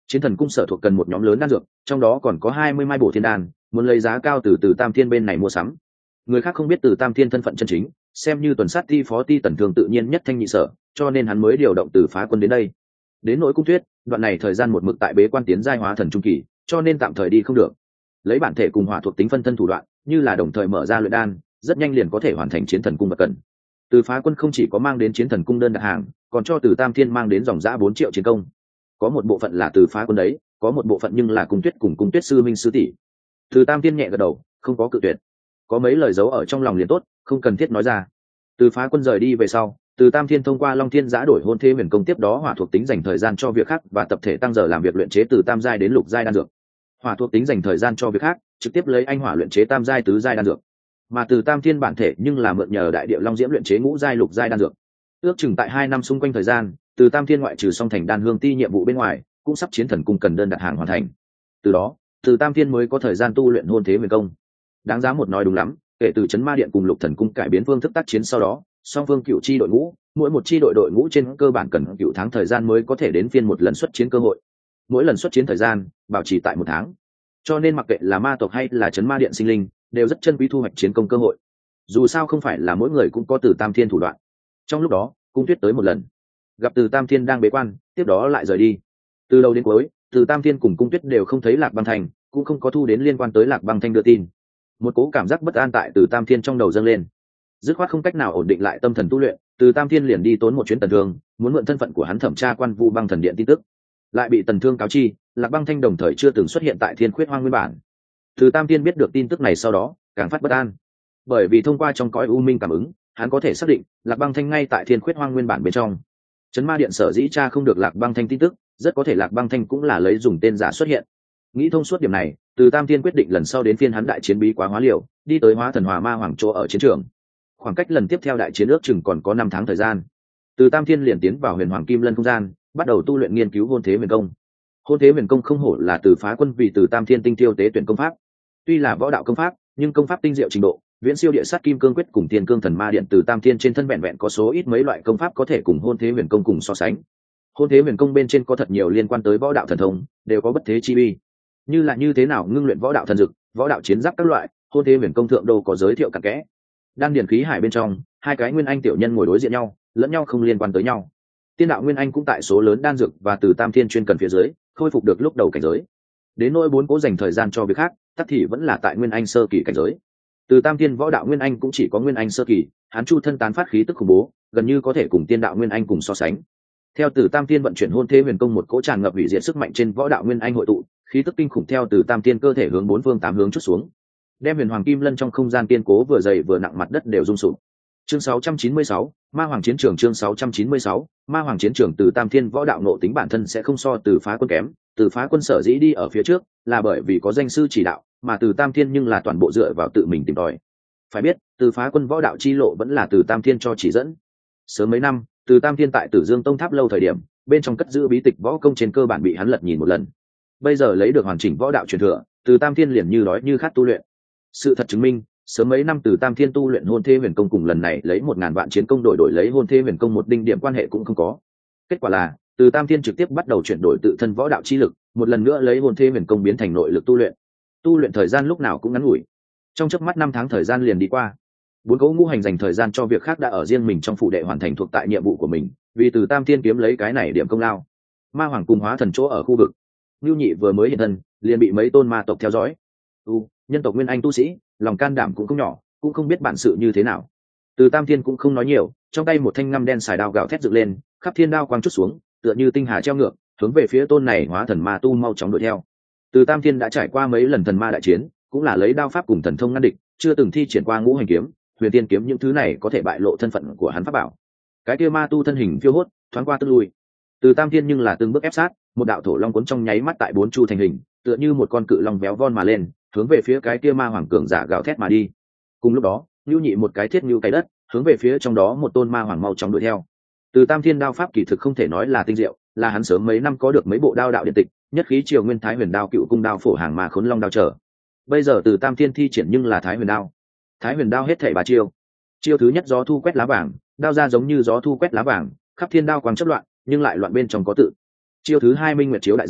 A: Chiến thần cung sở thuộc cần một nhóm lớn đan dược, trong đó còn có 20 mai bổ thiên đan, muốn lấy giá cao từ Tam Thiên bên này mua sắm. Người khác không biết Từ Tam Thiên thân phận chân chính, xem như tuần sát ti phó ti tần thường tự nhiên nhất thanh nhị sở, cho nên hắn mới điều động Từ Phá Quân đến đây. Đến nỗi Cung Tuyết, đoạn này thời gian một mực tại bế quan tiến giai hóa thần trung kỳ, cho nên tạm thời đi không được. Lấy bản thể cùng hỏa thuộc tính phân thân thủ đoạn, như là đồng thời mở ra luyện đan, rất nhanh liền có thể hoàn thành chiến thần cung vật cần. Từ Phá Quân không chỉ có mang đến chiến thần cung đơn đặt hàng, còn cho Từ Tam Thiên mang đến dòng giá 4 triệu chiến công. Có một bộ phận là Từ Phá Quân đấy, có một bộ phận nhưng là Cung Tuyết cùng Cung Tuyết sư minh sư tỷ. Từ Tam Thiên nhẹ gật đầu, không có cự tuyệt. Có mấy lời giấu ở trong lòng liền tốt, không cần thiết nói ra. Từ Phá Quân rời đi về sau, Từ Tam Thiên thông qua Long Thiên Giã đổi hôn thế huyền công, tiếp đó hỏa thuộc tính dành thời gian cho việc khác và tập thể tăng giờ làm việc luyện chế từ tam giai đến lục giai đan dược. Hỏa thuộc tính dành thời gian cho việc khác, trực tiếp lấy anh hỏa luyện chế tam giai tứ giai đan dược. Mà Từ Tam Thiên bản thể nhưng là mượn nhờ đại địa long diễm luyện chế ngũ giai lục giai đan dược. Ước chừng tại 2 năm xung quanh thời gian, Từ Tam Thiên ngoại trừ song thành đan hương ti nhiệm vụ bên ngoài, cũng sắp chiến thần cung cần đơn đặt hàng hoàn thành. Từ đó, Từ Tam Thiên mới có thời gian tu luyện hôn thế huyền công. Đáng giá một nói đúng lắm, kể từ Chấn Ma Điện cùng Lục Thần cung cải biến phương thức tác chiến sau đó, song phương cựu chi đội ngũ, mỗi một chi đội ngũ trên cơ bản cần cựu tháng thời gian mới có thể đến phiên một lần xuất chiến cơ hội. Mỗi lần xuất chiến thời gian bảo trì tại 1 tháng, cho nên mặc kệ là ma tộc hay là Chấn Ma Điện sinh linh, đều rất chân quý thu hoạch chiến công cơ hội. Dù sao không phải là mỗi người cũng có Từ Tam Thiên thủ đoạn. Trong lúc đó, Cung Tuyết tới một lần, gặp Từ Tam Thiên đang bế quan, tiếp đó lại rời đi. Từ đầu đến cuối, Từ Tam Thiên cùng Cung Tuyết đều không thấy Lạc Băng Thành, cũng không có thu đến liên quan tới Lạc Băng Thanh đưa tin. Một cố cảm giác bất an tại Từ Tam Thiên trong đầu dâng lên, dứt khoát không cách nào ổn định lại tâm thần tu luyện, Từ Tam Thiên liền đi tốn một chuyến Tần Thương, muốn mượn thân phận của hắn thẩm tra Quan Vu Băng Thần Điện tin tức. Lại bị Tần Thương cáo chi, Lạc Băng Thanh đồng thời chưa từng xuất hiện tại Thiên Khuyết Hoang nguyên bản. Từ Tam Thiên biết được tin tức này sau đó, càng phát bất an, bởi vì thông qua trong cõi u minh cảm ứng, hắn có thể xác định Lạc Băng Thanh ngay tại Thiên Khuyết Hoang nguyên bản bên trong. Chấn Ma Điện sở dĩ tra không được Lạc Băng Thanh tin tức, rất có thể Lạc Băng Thanh cũng là lấy dùng tên giả xuất hiện. Nghĩ thông suốt điểm này, Từ Tam Thiên quyết định lần sau đến phiên hắn đại chiến bí quá hóa liều, đi tới Hóa Thần Hòa Ma Hoàng chỗ ở chiến trường. Khoảng cách lần tiếp theo đại chiến ước chừng còn có 5 tháng thời gian. Từ Tam Thiên liền tiến vào Huyền Hoàng Kim Lân không gian, bắt đầu tu luyện nghiên cứu hôn thế huyền công. Hôn thế huyền công không hổ là Từ Phá Quân vì Từ Tam Thiên tinh tiêu tế tuyển công pháp. Tuy là võ đạo công pháp, nhưng công pháp tinh diệu trình độ, viễn siêu địa sát kim cương quyết cùng Thiên Cương Thần Ma Điện. Từ Tam Thiên trên thân vẹn vẹn có số ít mấy loại công pháp có thể cùng hôn thế huyền công cùng so sánh. Hôn thế huyền công bên trên có thật nhiều liên quan tới võ đạo thần thông, đều có bất thế chi uy. Như là như thế nào ngưng luyện võ đạo thần dực, võ đạo chiến giáp các loại, hôn thế huyền công thượng đô có giới thiệu cặn kẽ. Đan điền khí hải bên trong, 2 cái nguyên anh tiểu nhân ngồi đối diện nhau, lẫn nhau không liên quan tới nhau. Tiên đạo nguyên anh cũng tại số lớn đan dược và Từ Tam Thiên chuyên cần phía dưới, khôi phục được lúc đầu cảnh giới. Đến nỗi 4 cố dành thời gian cho việc khác, tất thì vẫn là tại nguyên anh sơ kỳ cảnh giới. Từ Tam Thiên võ đạo nguyên anh cũng chỉ có nguyên anh sơ kỳ, hắn chu thân tán phát khí tức khủng bố, gần như có thể cùng tiên đạo nguyên anh cùng so sánh. Theo Từ Tam Thiên vận chuyển hôn thế huyền công, một cỗ tràn ngập hủy diệt sức mạnh trên võ đạo nguyên anh hội tụ, khí tức kinh khủng theo Từ Tam Thiên cơ thể hướng 4 phương 8 hướng chút xuống, đem Huyền Hoàng Kim Lân trong không gian kiên cố vừa dày vừa nặng mặt đất đều rung sụp. Chương 696, Ma Hoàng chiến trường. Chương 696, Ma Hoàng chiến trường. Từ Tam Thiên võ đạo nội tính bản thân sẽ không so Từ Phá Quân kém, Từ Phá Quân sở dĩ đi ở phía trước là bởi vì có danh sư chỉ đạo, mà Từ Tam Thiên nhưng là toàn bộ dựa vào tự mình tìm tòi. Phải biết, Từ Phá Quân võ đạo chi lộ vẫn là Từ Tam Thiên cho chỉ dẫn. Sớm mấy năm, Từ Tam Thiên tại Tử Dương Tông Tháp lâu thời điểm, bên trong cất giữ bí tịch võ công trên cơ bản bị hắn lật nhìn một lần. Bây giờ lấy được hoàn chỉnh võ đạo truyền thừa, Từ Tam Thiên liền như đói như khát tu luyện. Sự thật chứng minh, sớm mấy năm Từ Tam Thiên tu luyện hôn thế huyền công cùng lần này lấy 1000 vạn chiến công đổi lấy hôn thế huyền công một đinh điểm quan hệ cũng không có. Kết quả là, Từ Tam Thiên trực tiếp bắt đầu chuyển đổi tự thân võ đạo chi lực, một lần nữa lấy hôn thế huyền công biến thành nội lực tu luyện. Tu luyện thời gian lúc nào cũng ngắn ngủi. Trong chớp mắt 5 tháng thời gian liền đi qua. 4 cấu ngũ hành dành thời gian cho việc khác đã ở riêng mình trong phủ đệ hoàn thành thuộc tại nhiệm vụ của mình, vì Từ Tam Thiên kiếm lấy cái này điểm công lao. Ma Hoàng cùng Hóa Thần chỗ ở khu vực, Nưu Nhị vừa mới hiện thân, liền bị mấy tôn ma tộc theo dõi. Nhân tộc nguyên anh tu sĩ, lòng can đảm cũng không nhỏ, cũng không biết bản sự như thế nào. Từ Tam Thiên cũng không nói nhiều, trong tay một thanh ngăm đen xài đao gào thét dựng lên, khắp thiên đao quang chút xuống, tựa như tinh hà treo ngược, hướng về phía tôn này hóa thần ma tu mau chóng đuổi theo. Từ Tam Thiên đã trải qua mấy lần thần ma đại chiến, cũng là lấy đao pháp cùng thần thông ngăn địch, chưa từng thi triển qua ngũ hành kiếm, huyền tiên kiếm, những thứ này có thể bại lộ thân phận của hắn pháp bảo. Cái kia ma tu thân hình phiêu hốt, thoáng qua tức lui. Từ Tam Thiên nhưng là từng bước ép sát, một đạo thổ long cuốn trong nháy mắt tại 4 chu thành hình, tựa như một con cự long véo von mà lên, hướng về phía cái kia ma hoàng cường giả gào thét mà đi. Cùng lúc đó, Nưu Nhị một cái thiết nưu cái đất, hướng về phía trong đó một tôn ma hoàng mau chóng đuổi theo. Từ Tam Thiên đao pháp kỳ thực không thể nói là tinh diệu, là hắn sớm mấy năm có được mấy bộ đao đạo điện tịch, nhất khí triều nguyên Thái Huyền đao, cựu cung đao, phổ hàng ma khốn long đao trở. Bây giờ Từ Tam Thiên thi triển nhưng là Thái Huyền đao. Thái Huyền đao hết thảy 3 chiêu. Chiêu thứ nhất gió thu quét lá vàng, đao ra giống như gió thu quét lá vàng, khắp thiên đao quang chớp loạn, nhưng lại loạn bên trong có tự. Chiêu thứ hai minh nguyệt chiếu đại giang,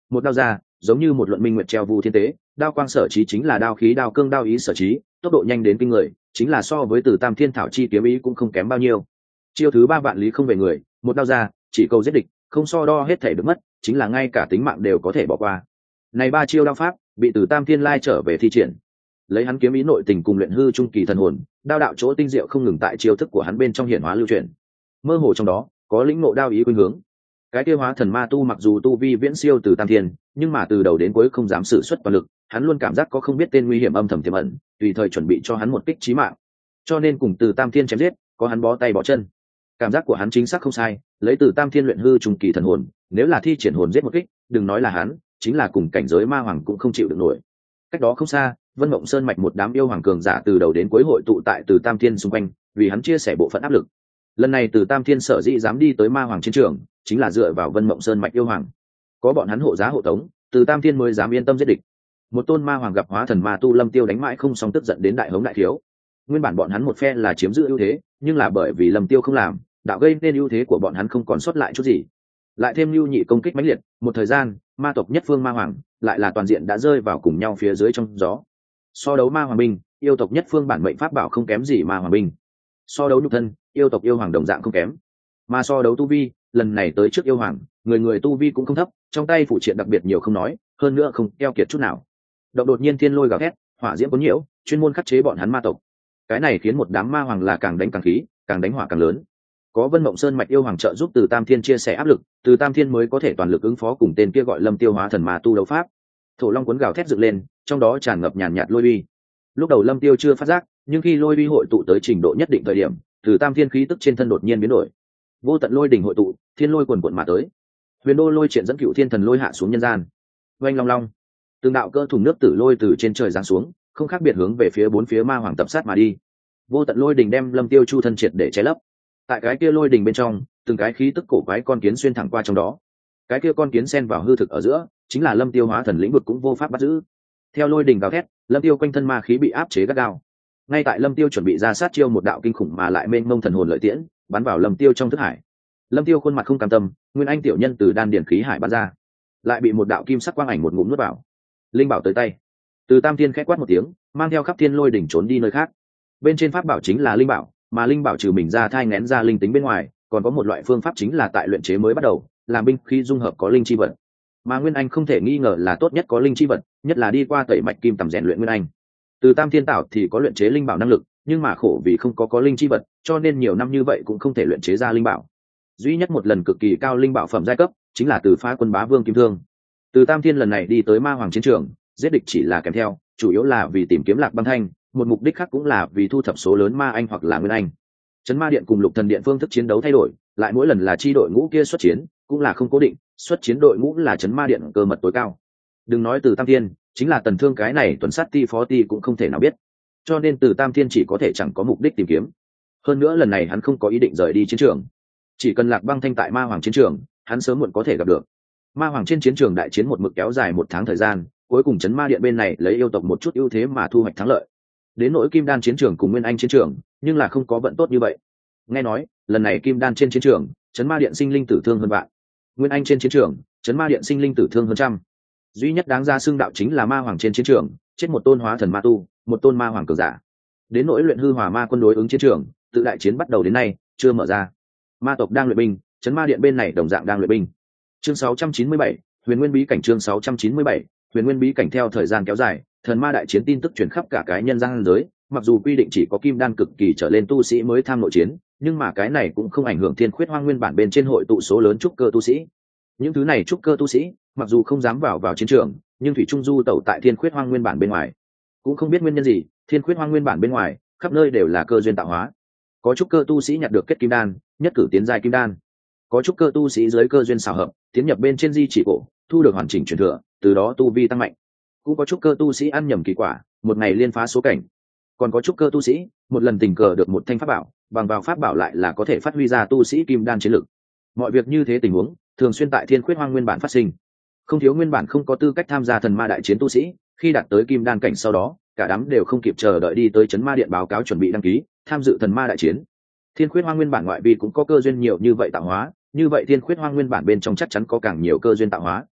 A: một đao ra giống như một luận minh nguyệt treo vu thiên tế, đao quang sở trí chính là đao khí, đao cương đao ý sở trí, tốc độ nhanh đến kinh người, chính là so với Từ Tam Thiên Thảo chi kiếm ý cũng không kém bao nhiêu. Chiêu thứ 3 vạn lý không về người, một đao ra chỉ câu giết địch, không so đo hết thể được mất, chính là ngay cả tính mạng đều có thể bỏ qua. Này 3 chiêu đao pháp bị Từ Tam Thiên lai trở về thi triển, lấy hắn kiếm ý nội tình cùng luyện hư trung kỳ thần hồn, đao đạo chỗ tinh diệu không ngừng tại chiêu thức của hắn bên trong hiển hóa lưu truyền, mơ hồ trong đó có lĩnh ngộ đao ý khuynh hướng. Cái kia hóa thần ma tu mặc dù tu vi viễn siêu Từ Tam Thiên, nhưng mà từ đầu đến cuối không dám sử xuất toàn lực, hắn luôn cảm giác có không biết tên nguy hiểm âm thầm tiềm ẩn, tùy thời chuẩn bị cho hắn một kích chí mạng. Cho nên cùng Từ Tam Thiên chém giết, có hắn bó tay bó chân. Cảm giác của hắn chính xác không sai, lấy Từ Tam Thiên luyện hư trung kỳ thần hồn, nếu là thi triển hồn giết một kích, đừng nói là hắn, chính là cùng cảnh giới ma hoàng cũng không chịu được nổi. Cách đó không xa, Vân Mộng Sơn mạch một đám yêu hoàng cường giả từ đầu đến cuối hội tụ tại Từ Tam Thiên xung quanh, vì hắn chia sẻ bộ phận áp lực. Lần này Từ Tam Thiên sở dĩ dám đi tới ma hoàng chiến trường, chính là dựa vào Vân Mộng Sơn mạch yêu hoàng, có bọn hắn hộ giá hộ tống, Từ Tam Thiên mới dám yên tâm giết địch. Một tôn ma hoàng gặp hóa thần ma tu Lâm Tiêu đánh mãi không xong, tức giận đến đại hống đại thiếu. Nguyên bản bọn hắn một phe là chiếm giữ ưu thế, nhưng là bởi vì Lâm Tiêu không làm, đạo gây nên ưu thế của bọn hắn không còn sót lại chút gì. Lại thêm lưu nhị công kích mãnh liệt, một thời gian, ma tộc nhất phương ma hoàng lại là toàn diện đã rơi vào cùng nhau phía dưới trong gió. So đấu ma hoàng binh, yêu tộc nhất phương bản mệnh pháp bảo không kém gì ma hoàng binh. So đấu nhục thân, yêu tộc yêu hoàng đồng dạng không kém. Mà so đấu tu vi, lần này tới trước yêu hoàng, người người tu vi cũng không thấp, trong tay phụ triện đặc biệt nhiều không nói, hơn nữa không keo kiệt chút nào. Động đột nhiên thiên lôi gào thét, hỏa diễm cuốn nhiễu, chuyên môn khắc chế bọn hắn ma tộc. Cái này khiến một đám ma hoàng là càng đánh càng khí, càng đánh hỏa càng lớn. Có Vân Mộng Sơn mạch yêu hoàng trợ giúp Từ Tam Thiên chia sẻ áp lực, Từ Tam Thiên mới có thể toàn lực ứng phó cùng tên kia gọi Lâm Tiêu hóa thần ma tu đấu pháp. Thổ long cuốn gào thét dựng lên, trong đó tràn ngập nhàn nhạt lôi uy. Lúc đầu Lâm Tiêu chưa phát giác, nhưng khi lôi uy hội tụ tới trình độ nhất định thời điểm, Từ Tam Thiên khí tức trên thân đột nhiên biến đổi. Vô tận lôi đỉnh hội tụ, thiên lôi quần quần mà tới. Huyền đô lôi triển dẫn cựu thiên thần lôi hạ xuống nhân gian. Oanh long long, từng đạo cơ thùng nước tử lôi từ trên trời giáng xuống, không khác biệt hướng về phía bốn phía ma hoàng tập sát mà đi. Vô tận lôi đỉnh đem Lâm Tiêu chu thân triệt để che lấp. Tại cái kia lôi đỉnh bên trong, từng cái khí tức cổ quái con kiến xuyên thẳng qua trong đó. Cái kia con kiến xen vào hư thực ở giữa, chính là Lâm Tiêu hóa thần lĩnh vực cũng vô pháp bắt giữ. Theo lôi đỉnh gào thét, Lâm Tiêu quanh thân ma khí bị áp chế gắt gao. Ngay tại Lâm Tiêu chuẩn bị ra sát chiêu, một đạo kinh khủng mà lại mênh mông thần hồn lợi tiễn bắn vào Lâm Tiêu trong thức hải. Lâm Tiêu khuôn mặt không cam tâm, nguyên anh tiểu nhân từ đan điển khí hải bắn ra, lại bị một đạo kim sắc quang ảnh một ngụm nuốt vào. Linh bảo tới tay, Từ Tam Thiên khẽ quát một tiếng, mang theo khắp thiên lôi đỉnh trốn đi nơi khác. Bên trên pháp bảo chính là linh bảo, mà linh bảo trừ mình ra thai ngén ra linh tính bên ngoài, còn có một loại phương pháp chính là tại luyện chế mới bắt đầu, làm binh khí dung hợp có linh chi vật. Mà nguyên anh không thể nghi ngờ là tốt nhất có linh chi vật, nhất là đi qua tẩy mạch kim tầm rèn luyện nguyên anh. Từ Tam Thiên Tảo thì có luyện chế linh bảo năng lực, nhưng mà khổ vì không có linh chi vật, cho nên nhiều năm như vậy cũng không thể luyện chế ra linh bảo. Duy nhất một lần cực kỳ cao linh bảo phẩm giai cấp, chính là từ Phá Quân Bá Vương Kim Thương. Từ Tam Thiên lần này đi tới ma hoàng chiến trường, giết địch chỉ là kèm theo, chủ yếu là vì tìm kiếm Lạc Băng Thanh, một mục đích khác cũng là vì thu thập số lớn ma anh hoặc là nguyên anh. Chấn Ma Điện cùng Lục Thần Điện phương thức chiến đấu thay đổi, lại mỗi lần là chi đội ngũ kia xuất chiến, cũng là không cố định, xuất chiến đội ngũ là Chấn Ma Điện cơ mật tối cao. Đừng nói Từ Tam Thiên, chính là Tần Thương cái này tuần sát ti phó ti cũng không thể nào biết. Cho nên Từ Tam Thiên chỉ có thể chẳng có mục đích tìm kiếm. Hơn nữa lần này hắn không có ý định rời đi chiến trường. Chỉ cần Lạc Băng Thanh tại ma hoàng chiến trường, hắn sớm muộn có thể gặp được. Ma hoàng trên chiến trường đại chiến một mực kéo dài 1 tháng thời gian, cuối cùng Chấn Ma Điện bên này lấy yêu tộc một chút ưu thế mà thu hoạch thắng lợi. Đến nỗi Kim Đan chiến trường cùng Nguyên Anh chiến trường, nhưng là không có vận tốt như vậy. Nghe nói, lần này Kim Đan trên chiến trường, Chấn Ma Điện sinh linh tử thương hơn vạn. Nguyên Anh trên chiến trường, Chấn Ma Điện sinh linh tử thương hơn trăm. Duy nhất đáng ra xưng đạo chính là ma hoàng trên chiến trường, chết một tôn hóa thần ma tu, một tôn ma hoàng cường giả. Đến nỗi luyện hư hỏa ma quân đối ứng chiến trường, tự đại chiến bắt đầu đến nay chưa mở ra. Ma tộc đang luyện binh, Chấn Ma Điện bên này đồng dạng đang luyện binh. Chương 697, Huyền Nguyên bí cảnh. Chương 697, Huyền Nguyên bí cảnh. Theo thời gian kéo dài, thần ma đại chiến tin tức truyền khắp cả cái nhân gian giới, mặc dù quy định chỉ có kim đan cực kỳ trở lên tu sĩ mới tham nội chiến, nhưng mà cái này cũng không ảnh hưởng Thiên Khuyết Hoang nguyên bản bên trên hội tụ số lớn trúc cơ tu sĩ. Những thứ này trúc cơ tu sĩ, mặc dù không dám vào chiến trường, nhưng thủy trung du tẩu tại Thiên Khuyết Hoang nguyên bản bên ngoài. Cũng không biết nguyên nhân gì, Thiên Khuyết Hoang nguyên bản bên ngoài, khắp nơi đều là cơ duyên tạo hóa. Có trúc cơ tu sĩ nhặt được kết kim đan, nhất cử tiến giai kim đan. Có trúc cơ tu sĩ dưới cơ duyên xảo hợp, tiến nhập bên trên di chỉ cổ, thu được hoàn chỉnh truyền thừa, từ đó tu vi tăng mạnh. Cũng có trúc cơ tu sĩ ăn nhầm kỳ quả, một ngày liên phá số cảnh. Còn có trúc cơ tu sĩ, một lần tình cờ được một thanh pháp bảo, bằng vào pháp bảo lại là có thể phát huy ra tu sĩ kim đan chiến lực. Mọi việc như thế tình huống, thường xuyên tại Thiên Khuyết Hoang nguyên bản phát sinh. Không thiếu nguyên bản không có tư cách tham gia thần ma đại chiến tu sĩ, khi đạt tới kim đan cảnh sau đó, cả đám đều không kịp chờ đợi đi tới Chấn Ma Điện báo cáo chuẩn bị đăng ký tham dự thần ma đại chiến. Thiên Khuyết Hoang nguyên bản ngoại vi cũng có cơ duyên nhiều như vậy tạo hóa, như vậy Thiên Khuyết Hoang nguyên bản bên trong chắc chắn có càng nhiều cơ duyên tạo hóa.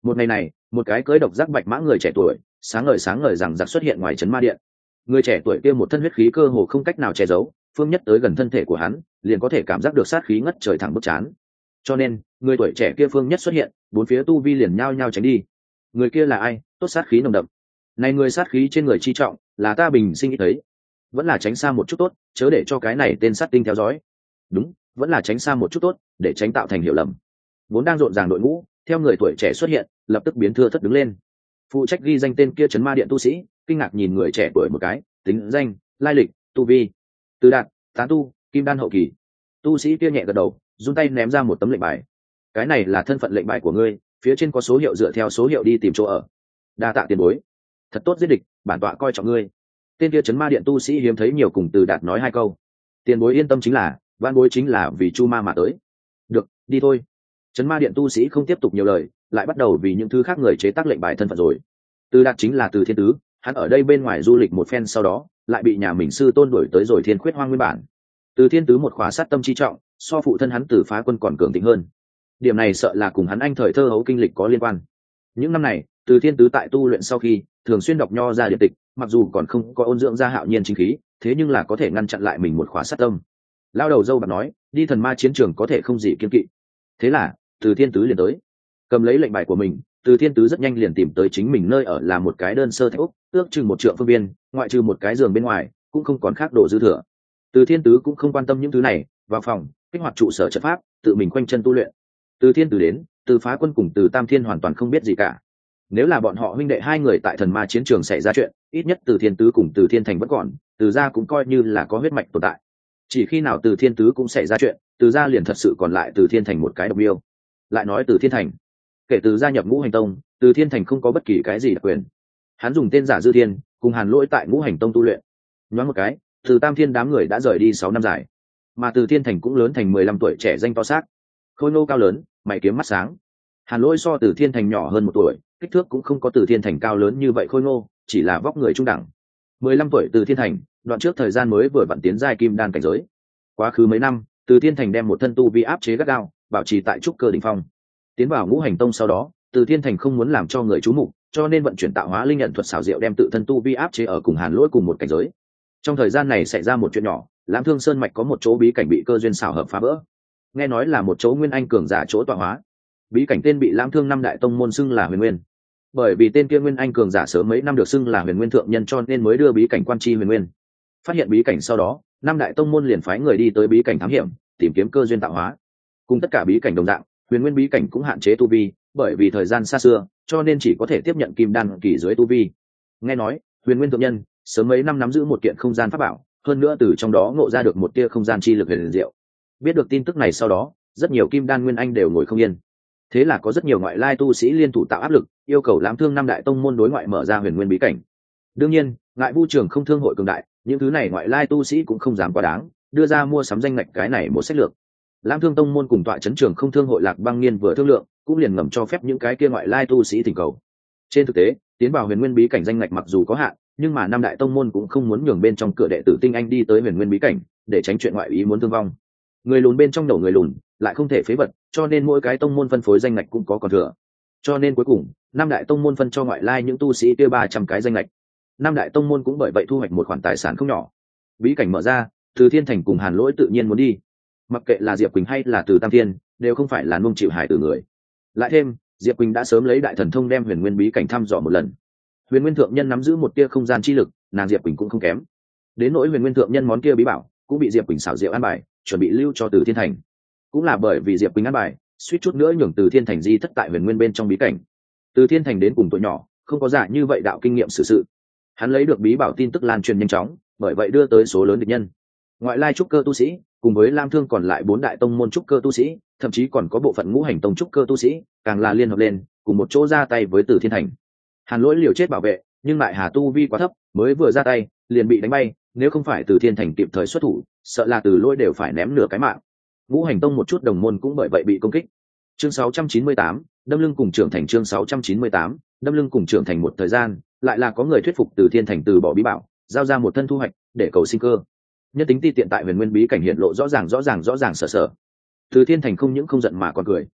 A: Một ngày này, một cái cưỡi độc giác bạch mã người trẻ tuổi sáng ngời rằng giặc xuất hiện ngoài trấn ma điện. Người trẻ tuổi kia một thân huyết khí cơ hồ không cách nào che giấu, Phương Nhất tới gần thân thể của hắn liền có thể cảm giác được sát khí ngất trời thẳng bức chán. Cho nên người tuổi trẻ kia Phương Nhất xuất hiện, bốn phía tu vi liền nhao nhao tránh đi. Người kia là ai? Tốt sát khí nồng đậm. Này người sát khí trên người chi trọng, là ta bình sinh nghĩ thấy. Vẫn là tránh xa một chút tốt, chớ để cho cái này tên sát tinh theo dõi. Đúng, vẫn là tránh xa một chút tốt, để tránh tạo thành hiểu lầm. Vốn đang rộn ràng đội ngũ, theo người tuổi trẻ xuất hiện, lập tức biến thưa thất đứng lên. Phụ trách ghi danh tên kia trấn ma điện tu sĩ, kinh ngạc nhìn người trẻ tuổi một cái, tính danh, lai lịch, tu vi. Từ Đạt, tán tu, kim đan hậu kỳ. Tu sĩ kia nhẹ gật đầu, run tay ném ra một tấm lệnh bài. Cái này là thân phận lệnh bài của ngươi, phía trên có số hiệu, dựa theo số hiệu đi tìm chỗ ở. Đa tạ tiền bối. Thật tốt giết địch, bản tọa coi trọng ngươi. Tên kia trấn ma điện tu sĩ hiếm thấy nhiều cùng Từ Đạt nói hai câu. Tiền bối yên tâm, chính là van bối chính là vì chu ma mà tới. Được, đi thôi. Trấn ma điện tu sĩ không tiếp tục nhiều lời, lại bắt đầu vì những thứ khác người chế tác lệnh bài thân phận rồi. Từ Đạt chính là Từ Thiên Tứ, hắn ở đây bên ngoài du lịch một phen sau đó lại bị nhà mình sư tôn đuổi tới rồi Thiên Khuyết Hoang nguyên bản. Từ Thiên Tứ một khóa sát tâm chi trọng, so phụ thân hắn Từ Phá Quân còn cường thịnh hơn. Điểm này sợ là cùng hắn anh thời thơ hấu kinh lịch có liên quan. Những năm này, Từ Thiên Tứ tại tu luyện sau khi thường xuyên đọc nho ra điện tịch, mặc dù còn không có ôn dưỡng ra hạo nhiên chính khí, thế nhưng là có thể ngăn chặn lại mình một khóa sát tâm. Lao đầu dâu bạc nói, đi thần ma chiến trường có thể không gì kiên kỵ. Thế là Từ Thiên Tứ liền tới, cầm lấy lệnh bài của mình. Từ Thiên Tứ rất nhanh liền tìm tới chính mình nơi ở là một cái đơn sơ thạch úc, ước chừng 1 trượng phương viên, ngoại trừ một cái giường bên ngoài cũng không còn khác đồ dư thừa. Từ Thiên Tứ cũng không quan tâm những thứ này, vào phòng kích hoạt trụ sở trận pháp, tự mình quanh chân tu luyện. Từ Thiên Tứ đến, Từ Phá Quân cùng Từ Tam Thiên hoàn toàn không biết gì cả. Nếu là bọn họ huynh đệ hai người tại thần ma chiến trường xảy ra chuyện, ít nhất Từ Thiên Tứ cùng Từ Thiên Thành vẫn còn, Từ gia cũng coi như là có huyết mạch tồn tại. Chỉ khi nào Từ Thiên Tứ cũng xảy ra chuyện, Từ gia liền thật sự còn lại Từ Thiên Thành một cái độc miêu. Lại nói Từ Thiên Thành, kể từ gia nhập Ngũ Hành Tông, Từ Thiên Thành không có bất kỳ cái gì đặc quyền. Hắn dùng tên giả Dư Thiên, cùng Hàn Lỗi tại Ngũ Hành Tông tu luyện. Nhoáng một cái, Từ Tam Thiên đám người đã rời đi 6 năm dài, mà Từ Thiên Thành cũng lớn thành 15 tuổi, trẻ danh to xác, khôi ngô cao lớn, mày kiếm mắt sáng. Hàn Lỗi so Từ Thiên Thành nhỏ hơn 1 tuổi, kích thước cũng không có Từ Thiên Thành cao lớn như vậy khôi ngô, chỉ là vóc người trung đẳng. 15 tuổi Từ Thiên Thành, đoạn trước thời gian mới vừa vặn tiến giai kim đan cảnh giới. Quá khứ mấy năm, Từ Thiên Thành đem một thân tu vi áp chế gắt gao, bảo trì tại trúc cơ đỉnh phong. Tiến vào Ngũ Hành Tông sau đó, Từ Thiên Thành không muốn làm cho người chú mục, cho nên vận chuyển tạo hóa linh nhận thuật xảo diệu đem tự thân tu vi áp chế ở cùng Hàn Lỗi cùng một cảnh giới. Trong thời gian này xảy ra một chuyện nhỏ, Lãm Thương Sơn mạch có một chỗ bí cảnh bị cơ duyên xảo hợp phá vỡ. Nghe nói là một chỗ nguyên anh cường giả chỗ tọa hóa. Bí cảnh tên bị Lãm Thương năm đại tông môn xưng là Huyền Nguyên. Bởi vì tên kia nguyên anh cường giả sớm mấy năm được xưng là Huyền Nguyên thượng nhân, cho nên mới đưa bí cảnh quan chi Huyền Nguyên. Phát hiện bí cảnh sau đó, năm đại tông môn liền phái người đi tới bí cảnh thám hiểm, tìm kiếm cơ duyên tạo hóa. Cùng tất cả bí cảnh đồng dạng, Huyền Nguyên bí cảnh cũng hạn chế tu vi, bởi vì thời gian xa xưa, cho nên chỉ có thể tiếp nhận kim đan kỳ dưới tu vi. Nghe nói, Huyền Nguyên thượng nhân sớm mấy năm nắm giữ một kiện không gian pháp bảo, hơn nữa từ trong đó ngộ ra được một tia không gian chi lực huyền diệu. Biết được tin tức này sau đó, rất nhiều kim đan nguyên anh đều ngồi không yên. Thế là có rất nhiều ngoại lai tu sĩ liên thủ tạo áp lực, yêu cầu Lãm Thương năm đại tông môn đối ngoại mở ra Huyền Nguyên bí cảnh. Đương nhiên, ngại Vu Trường không thương hội cường đại, những thứ này ngoại lai tu sĩ cũng không dám quá đáng, đưa ra mua sắm danh ngạch cái này một sách lược. Lãm Thương tông môn cùng tọa chấn trường không thương hội Lạc Băng Nghiên vừa thương lượng, cũng liền ngầm cho phép những cái kia ngoại lai tu sĩ thỉnh cầu. Trên thực tế, tiến vào Huyền Nguyên bí cảnh danh ngạch mặc dù có hạn, nhưng mà năm đại tông môn cũng không muốn nhường bên trong cửa đệ tử tinh anh đi tới Huyền Nguyên bí cảnh, để tránh chuyện ngoại ý muốn thương vong. Người lùn bên trong đầu người lùn, lại không thể phế vật, cho nên mỗi cái tông môn phân phối danh ngạch cũng có còn thừa. Cho nên cuối cùng, năm đại tông môn phân cho ngoại lai những tu sĩ kia 300 cái danh ngạch. Năm đại tông môn cũng bởi vậy thu hoạch một khoản tài sản không nhỏ. Bí cảnh mở ra, Từ Thiên Thành cùng Hàn Lỗi tự nhiên muốn đi. Mặc kệ là Diệp Quỳnh hay là Từ Tam Thiên, đều không phải là nuông chịu hải tử người. Lại thêm, Diệp Quỳnh đã sớm lấy đại thần thông đem Huyền Nguyên bí cảnh thăm dò một lần. Huyền Nguyên thượng nhân nắm giữ một tia không gian chi lực, nàng Diệp Quỳnh cũng không kém. Đến nỗi Huyền Nguyên thượng nhân món kia bí bảo, cũng bị Diệp Quỳnh xảo diệu an bài, chuẩn bị lưu cho Từ Thiên Thành. Cũng là bởi vì Diệp Quỳnh an bài, suýt chút nữa nhường Từ Thiên Thành di thất tại Huyền Nguyên bên trong bí cảnh. Từ Thiên Thành đến cùng tuổi nhỏ, không có giả như vậy đạo kinh nghiệm xử sự. Hắn lấy được bí bảo tin tức lan truyền nhanh chóng, bởi vậy đưa tới số lớn địch nhân. Ngoại lai trúc cơ tu sĩ, cùng với Lam Thương còn lại 4 đại tông môn trúc cơ tu sĩ, thậm chí còn có bộ phận Ngũ Hành Tông trúc cơ tu sĩ, càng là liên hợp lên, cùng một chỗ ra tay với Từ Thiên Thành. Hàn Lỗi liều chết bảo vệ, nhưng lại Hà tu vi quá thấp, mới vừa ra tay, liền bị đánh bay, nếu không phải Từ Thiên Thành kịp thời xuất thủ, sợ là Từ Lỗi đều phải ném nửa cái mạng. Ngũ Hành Tông một chút đồng môn cũng bởi vậy bị công kích. Chương 698, đâm lưng cùng trưởng thành. Chương 698, đâm lưng cùng trưởng thành. Một thời gian, lại là có người thuyết phục Từ Thiên Thành từ bỏ bí bảo, giao ra một thân thu hoạch để cầu sinh cơ. Nhân tính ti tiện tại Huyền Nguyên bí cảnh hiện lộ rõ ràng sở sở. Từ Thiên Thành không những không giận mà còn cười.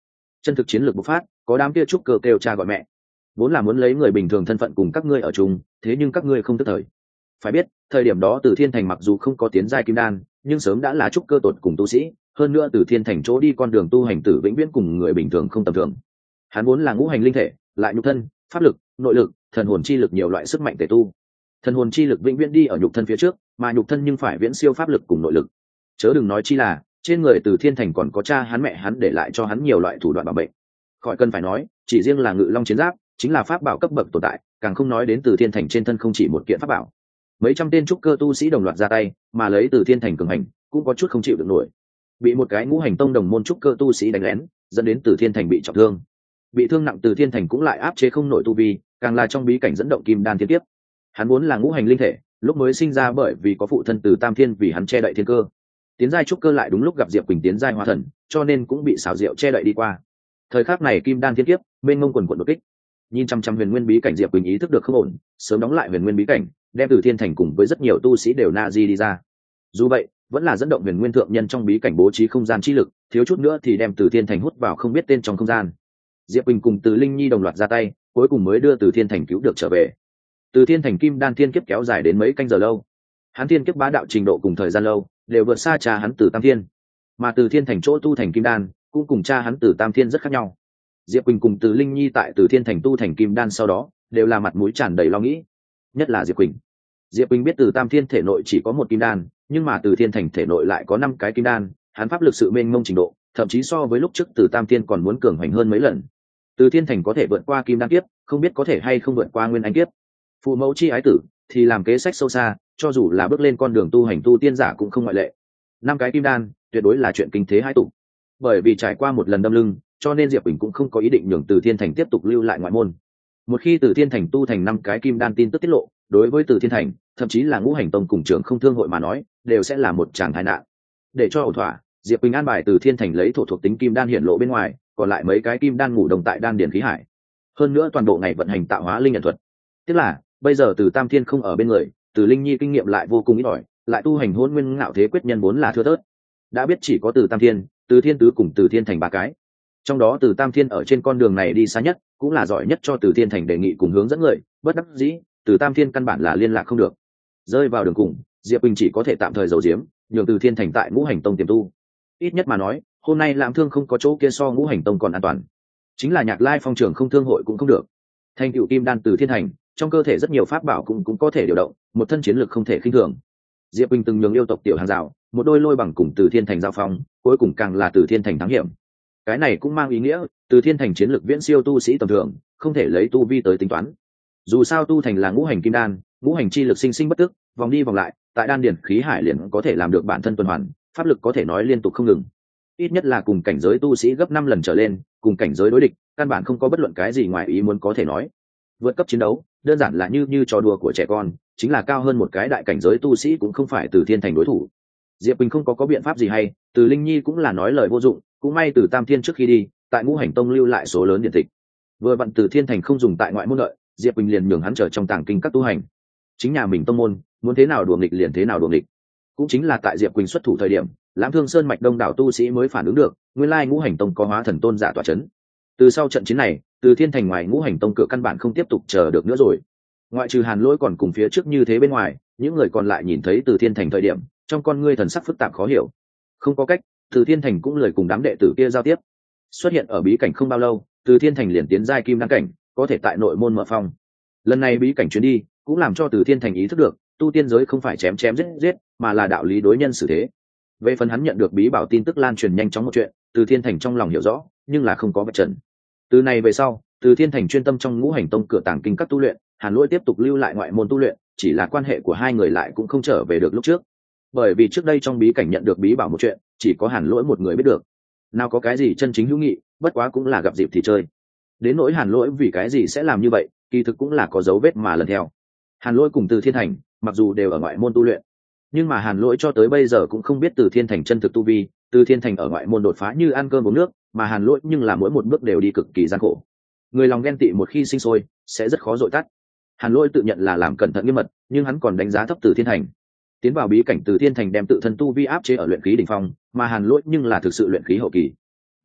A: Chân thực chiến lược bộc phát, có đám kia trúc cơ kêu cha gọi mẹ, vốn là muốn lấy người bình thường thân phận cùng các ngươi ở chung, thế nhưng các ngươi không tức thời. Phải biết thời điểm đó Từ Thiên Thành mặc dù không có tiến giai kim đan, nhưng sớm đã là trúc cơ tột cùng tu sĩ, hơn nữa Từ Thiên Thành chỗ đi con đường tu hành tử vĩnh viễn cùng người bình thường không tầm thường. Hắn vốn là ngũ hành linh thể, lại nhục thân, pháp lực, nội lực, thần hồn chi lực nhiều loại sức mạnh tề tu. Thần hồn chi lực vĩnh viễn đi ở nhục thân phía trước, mà nhục thân nhưng phải viễn siêu pháp lực cùng nội lực. Chớ đừng nói chi là trên người Từ Thiên Thành còn có cha hắn mẹ hắn để lại cho hắn nhiều loại thủ đoạn bảo bệnh. Khỏi cần phải nói, chỉ riêng là Ngự Long chiến giáp chính là pháp bảo cấp bậc tồn tại, càng không nói đến Từ Thiên Thành trên thân không chỉ một kiện pháp bảo. Mấy trăm tên trúc cơ tu sĩ đồng loạt ra tay, mà lấy Từ Thiên Thành cường hành, cũng có chút không chịu được nổi. Bị một cái ngũ hành tông đồng môn trúc cơ tu sĩ đánh lén, dẫn đến Từ Thiên Thành bị trọng thương. Bị thương nặng Từ Thiên Thành cũng lại áp chế không nổi tu vi, càng là trong bí cảnh dẫn động kim đan thiên kiếp. Hắn vốn là ngũ hành linh thể, lúc mới sinh ra bởi vì có phụ thân Từ Tam Thiên vì hắn che đậy thiên cơ. Tiến giai trúc cơ lại đúng lúc gặp Diệp Quỳnh tiến giai hóa thần, cho nên cũng bị xảo diệu che đậy đi qua. Thời khắc này kim đan thiên kiếp, mênh mông quần quần đột kích. Nhìn chăm chăm huyền nguyên bí cảnh, Diệp Quỳnh ý thức được không ổn, sớm đóng lại huyền nguyên bí cảnh, đem Từ Thiên Thành cùng với rất nhiều tu sĩ đều na di đi ra. Dù vậy vẫn là dẫn động huyền nguyên thượng nhân trong bí cảnh bố trí không gian chi lực, thiếu chút nữa thì đem Từ Thiên Thành hút vào không biết tên trong không gian. Diệp Quỳnh cùng Từ Linh Nhi đồng loạt ra tay, cuối cùng mới đưa Từ Thiên Thành cứu được trở về. Từ Thiên Thành kim đan thiên kiếp kéo dài đến mấy canh giờ lâu, hắn thiên kiếp bá đạo trình độ cùng thời gian lâu đều vượt xa cha hắn Từ Tam Thiên, mà Từ Thiên Thành chỗ tu thành kim đan cũng cùng cha hắn Từ Tam Thiên rất khác nhau. Diệp Quỳnh cùng Từ Linh Nhi tại Từ Thiên Thành tu thành kim đan sau đó đều là mặt mũi tràn đầy lo nghĩ, nhất là Diệp Quỳnh. Diệp Quỳnh biết Từ Tam Thiên thể nội chỉ có một kim đan, nhưng mà Từ Thiên Thành thể nội lại có 5 cái kim đan, hắn pháp lực sự mênh mông trình độ, thậm chí so với lúc trước Từ Tam Thiên còn muốn cường hoành hơn mấy lần. Từ Thiên Thành có thể vượt qua kim đan kiếp, không biết có thể hay không vượt qua nguyên anh kiếp. Phụ mẫu chi ái tử thì làm kế sách sâu xa, cho dù là bước lên con đường tu hành tu tiên giả cũng không ngoại lệ. 5 cái kim đan tuyệt đối là chuyện kinh thế hai tụ. Bởi vì trải qua một lần đâm lưng, cho nên Diệp Quỳnh cũng không có ý định nhường Từ Thiên Thành tiếp tục lưu lại ngoại môn. Một khi Từ Thiên Thành tu thành 5 cái kim đan tin tức tiết lộ, đối với Từ Thiên Thành, thậm chí là ngũ hành tông cùng trưởng không thương hội mà nói, đều sẽ là một tràng tai nạn. Để cho ổn thỏa, Diệp Quỳnh an bài Từ Thiên Thành lấy thổ thuộc tính kim đan hiển lộ bên ngoài, còn lại mấy cái kim đan ngủ đồng tại đan điển khí hải. Hơn nữa toàn bộ ngày vận hành tạo hóa linh nhận thuật. Tức là, bây giờ Từ Tam Thiên không ở bên người, Từ Linh Nhi kinh nghiệm lại vô cùng ít ỏi, lại tu hành Hỗn Nguyên Ngạo Thế quyết nhân vốn là thưa thớt. Đã biết chỉ có Từ Tam Thiên, Từ Thiên Tứ cùng Từ Thiên Thành 3 cái. Trong đó Từ Tam Thiên ở trên con đường này đi xa nhất, cũng là giỏi nhất cho Từ Thiên Thành đề nghị cùng hướng dẫn người, bất đắc dĩ, Từ Tam Thiên căn bản là liên lạc không được. Rơi vào đường cùng, Diệp Quỳnh chỉ có thể tạm thời giấu giếm, nhường Từ Thiên Thành tại Ngũ Hành Tông tiềm tu. Ít nhất mà nói, hôm nay Lãm Thương không có chỗ kia so Ngũ Hành Tông còn an toàn. Chính là Nhạc Lai Phong Trường không thương hội cũng không được. Thành tựu kim đan Từ Thiên Thành, trong cơ thể rất nhiều pháp bảo cũng có thể điều động, một thân chiến lực không thể khinh thường. Diệp Quỳnh từng nhường yêu tộc tiểu hàng rào, một đôi lôi bằng cùng Từ Thiên Thành giao phong, cuối cùng càng là Từ Thiên Thành thắng hiểm. Cái này cũng mang ý nghĩa Từ Thiên Thành chiến lực viễn siêu tu sĩ tầm thường, không thể lấy tu vi tới tính toán. Dù sao tu thành là ngũ hành kim đan, ngũ hành chi lực sinh sinh bất tức, vòng đi vòng lại, tại đan điển khí hải liền có thể làm được bản thân tuần hoàn, pháp lực có thể nói liên tục không ngừng. Ít nhất là cùng cảnh giới tu sĩ gấp 5 lần trở lên, cùng cảnh giới đối địch, căn bản không có bất luận cái gì ngoài ý muốn có thể nói. Vượt cấp chiến đấu, đơn giản là như trò đùa của trẻ con, chính là cao hơn một cái đại cảnh giới tu sĩ cũng không phải Từ Thiên Thành đối thủ. Diệp Quỳnh không có biện pháp gì hay, Từ Linh Nhi cũng là nói lời vô dụng, cũng may Từ Tam Thiên trước khi đi, tại Ngũ Hành Tông lưu lại số lớn điện tịch. Vừa vặn Từ Thiên Thành không dùng tại ngoại môn đợi, Diệp Quỳnh liền nhường hắn trở trong tàng kinh các tu hành. Chính nhà mình tông môn, muốn thế nào đùa nghịch liền thế nào đùa nghịch. Cũng chính là tại Diệp Quỳnh xuất thủ thời điểm, Lãm Thương Sơn mạch đông đảo tu sĩ mới phản ứng được, nguyên lai Ngũ Hành Tông có hóa thần tôn giả tọa chấn. Từ sau trận chiến này, Từ Thiên Thành ngoài Ngũ Hành Tông cửa căn bản không tiếp tục chờ được nữa rồi. Ngoại trừ Hàn Lỗi còn cùng phía trước như thế bên ngoài, những người còn lại nhìn thấy Từ Thiên Thành thời điểm, trong con ngươi thần sắc phức tạp khó hiểu. Không có cách, Từ Thiên Thành cũng lười cùng đám đệ tử kia giao tiếp. Xuất hiện ở bí cảnh không bao lâu, Từ Thiên Thành liền tiến giai kim đan cảnh, có thể tại nội môn mở phong. Lần này bí cảnh chuyến đi, cũng làm cho Từ Thiên Thành ý thức được, tu tiên giới không phải chém chém giết giết, mà là đạo lý đối nhân xử thế. Về phần hắn nhận được bí bảo tin tức lan truyền nhanh chóng một chuyện, Từ Thiên Thành trong lòng hiểu rõ, nhưng là không có vật trần. Từ này về sau, Từ Thiên Thành chuyên tâm trong Ngũ Hành Tông cửa tàng kinh các tu luyện, Hàn Lỗi tiếp tục lưu lại ngoại môn tu luyện, chỉ là quan hệ của hai người lại cũng không trở về được lúc trước. Bởi vì trước đây trong bí cảnh nhận được bí bảo một chuyện, chỉ có Hàn Lỗi một người biết được. Nào có cái gì chân chính hữu nghị, bất quá cũng là gặp dịp thì chơi. Đến nỗi Hàn Lỗi vì cái gì sẽ làm như vậy, kỳ thực cũng là có dấu vết mà lần theo. Hàn Lỗi cùng Từ Thiên Thành, mặc dù đều ở ngoại môn tu luyện, nhưng mà Hàn Lỗi cho tới bây giờ cũng không biết Từ Thiên Thành chân thực tu vi. Từ Thiên Thành ở ngoại môn đột phá như ăn cơm uống nước, mà Hàn Lỗi nhưng là mỗi một bước đều đi cực kỳ gian khổ. Người lòng ghen tị một khi sinh sôi, sẽ rất khó dội tắt. Hàn Lỗi tự nhận là làm cẩn thận nghiêm mật, nhưng hắn còn đánh giá thấp Từ Thiên Thành. Tiến vào bí cảnh, Từ Thiên Thành đem tự thân tu vi áp chế ở luyện khí đỉnh phong, mà Hàn Lỗi nhưng là thực sự luyện khí hậu kỳ.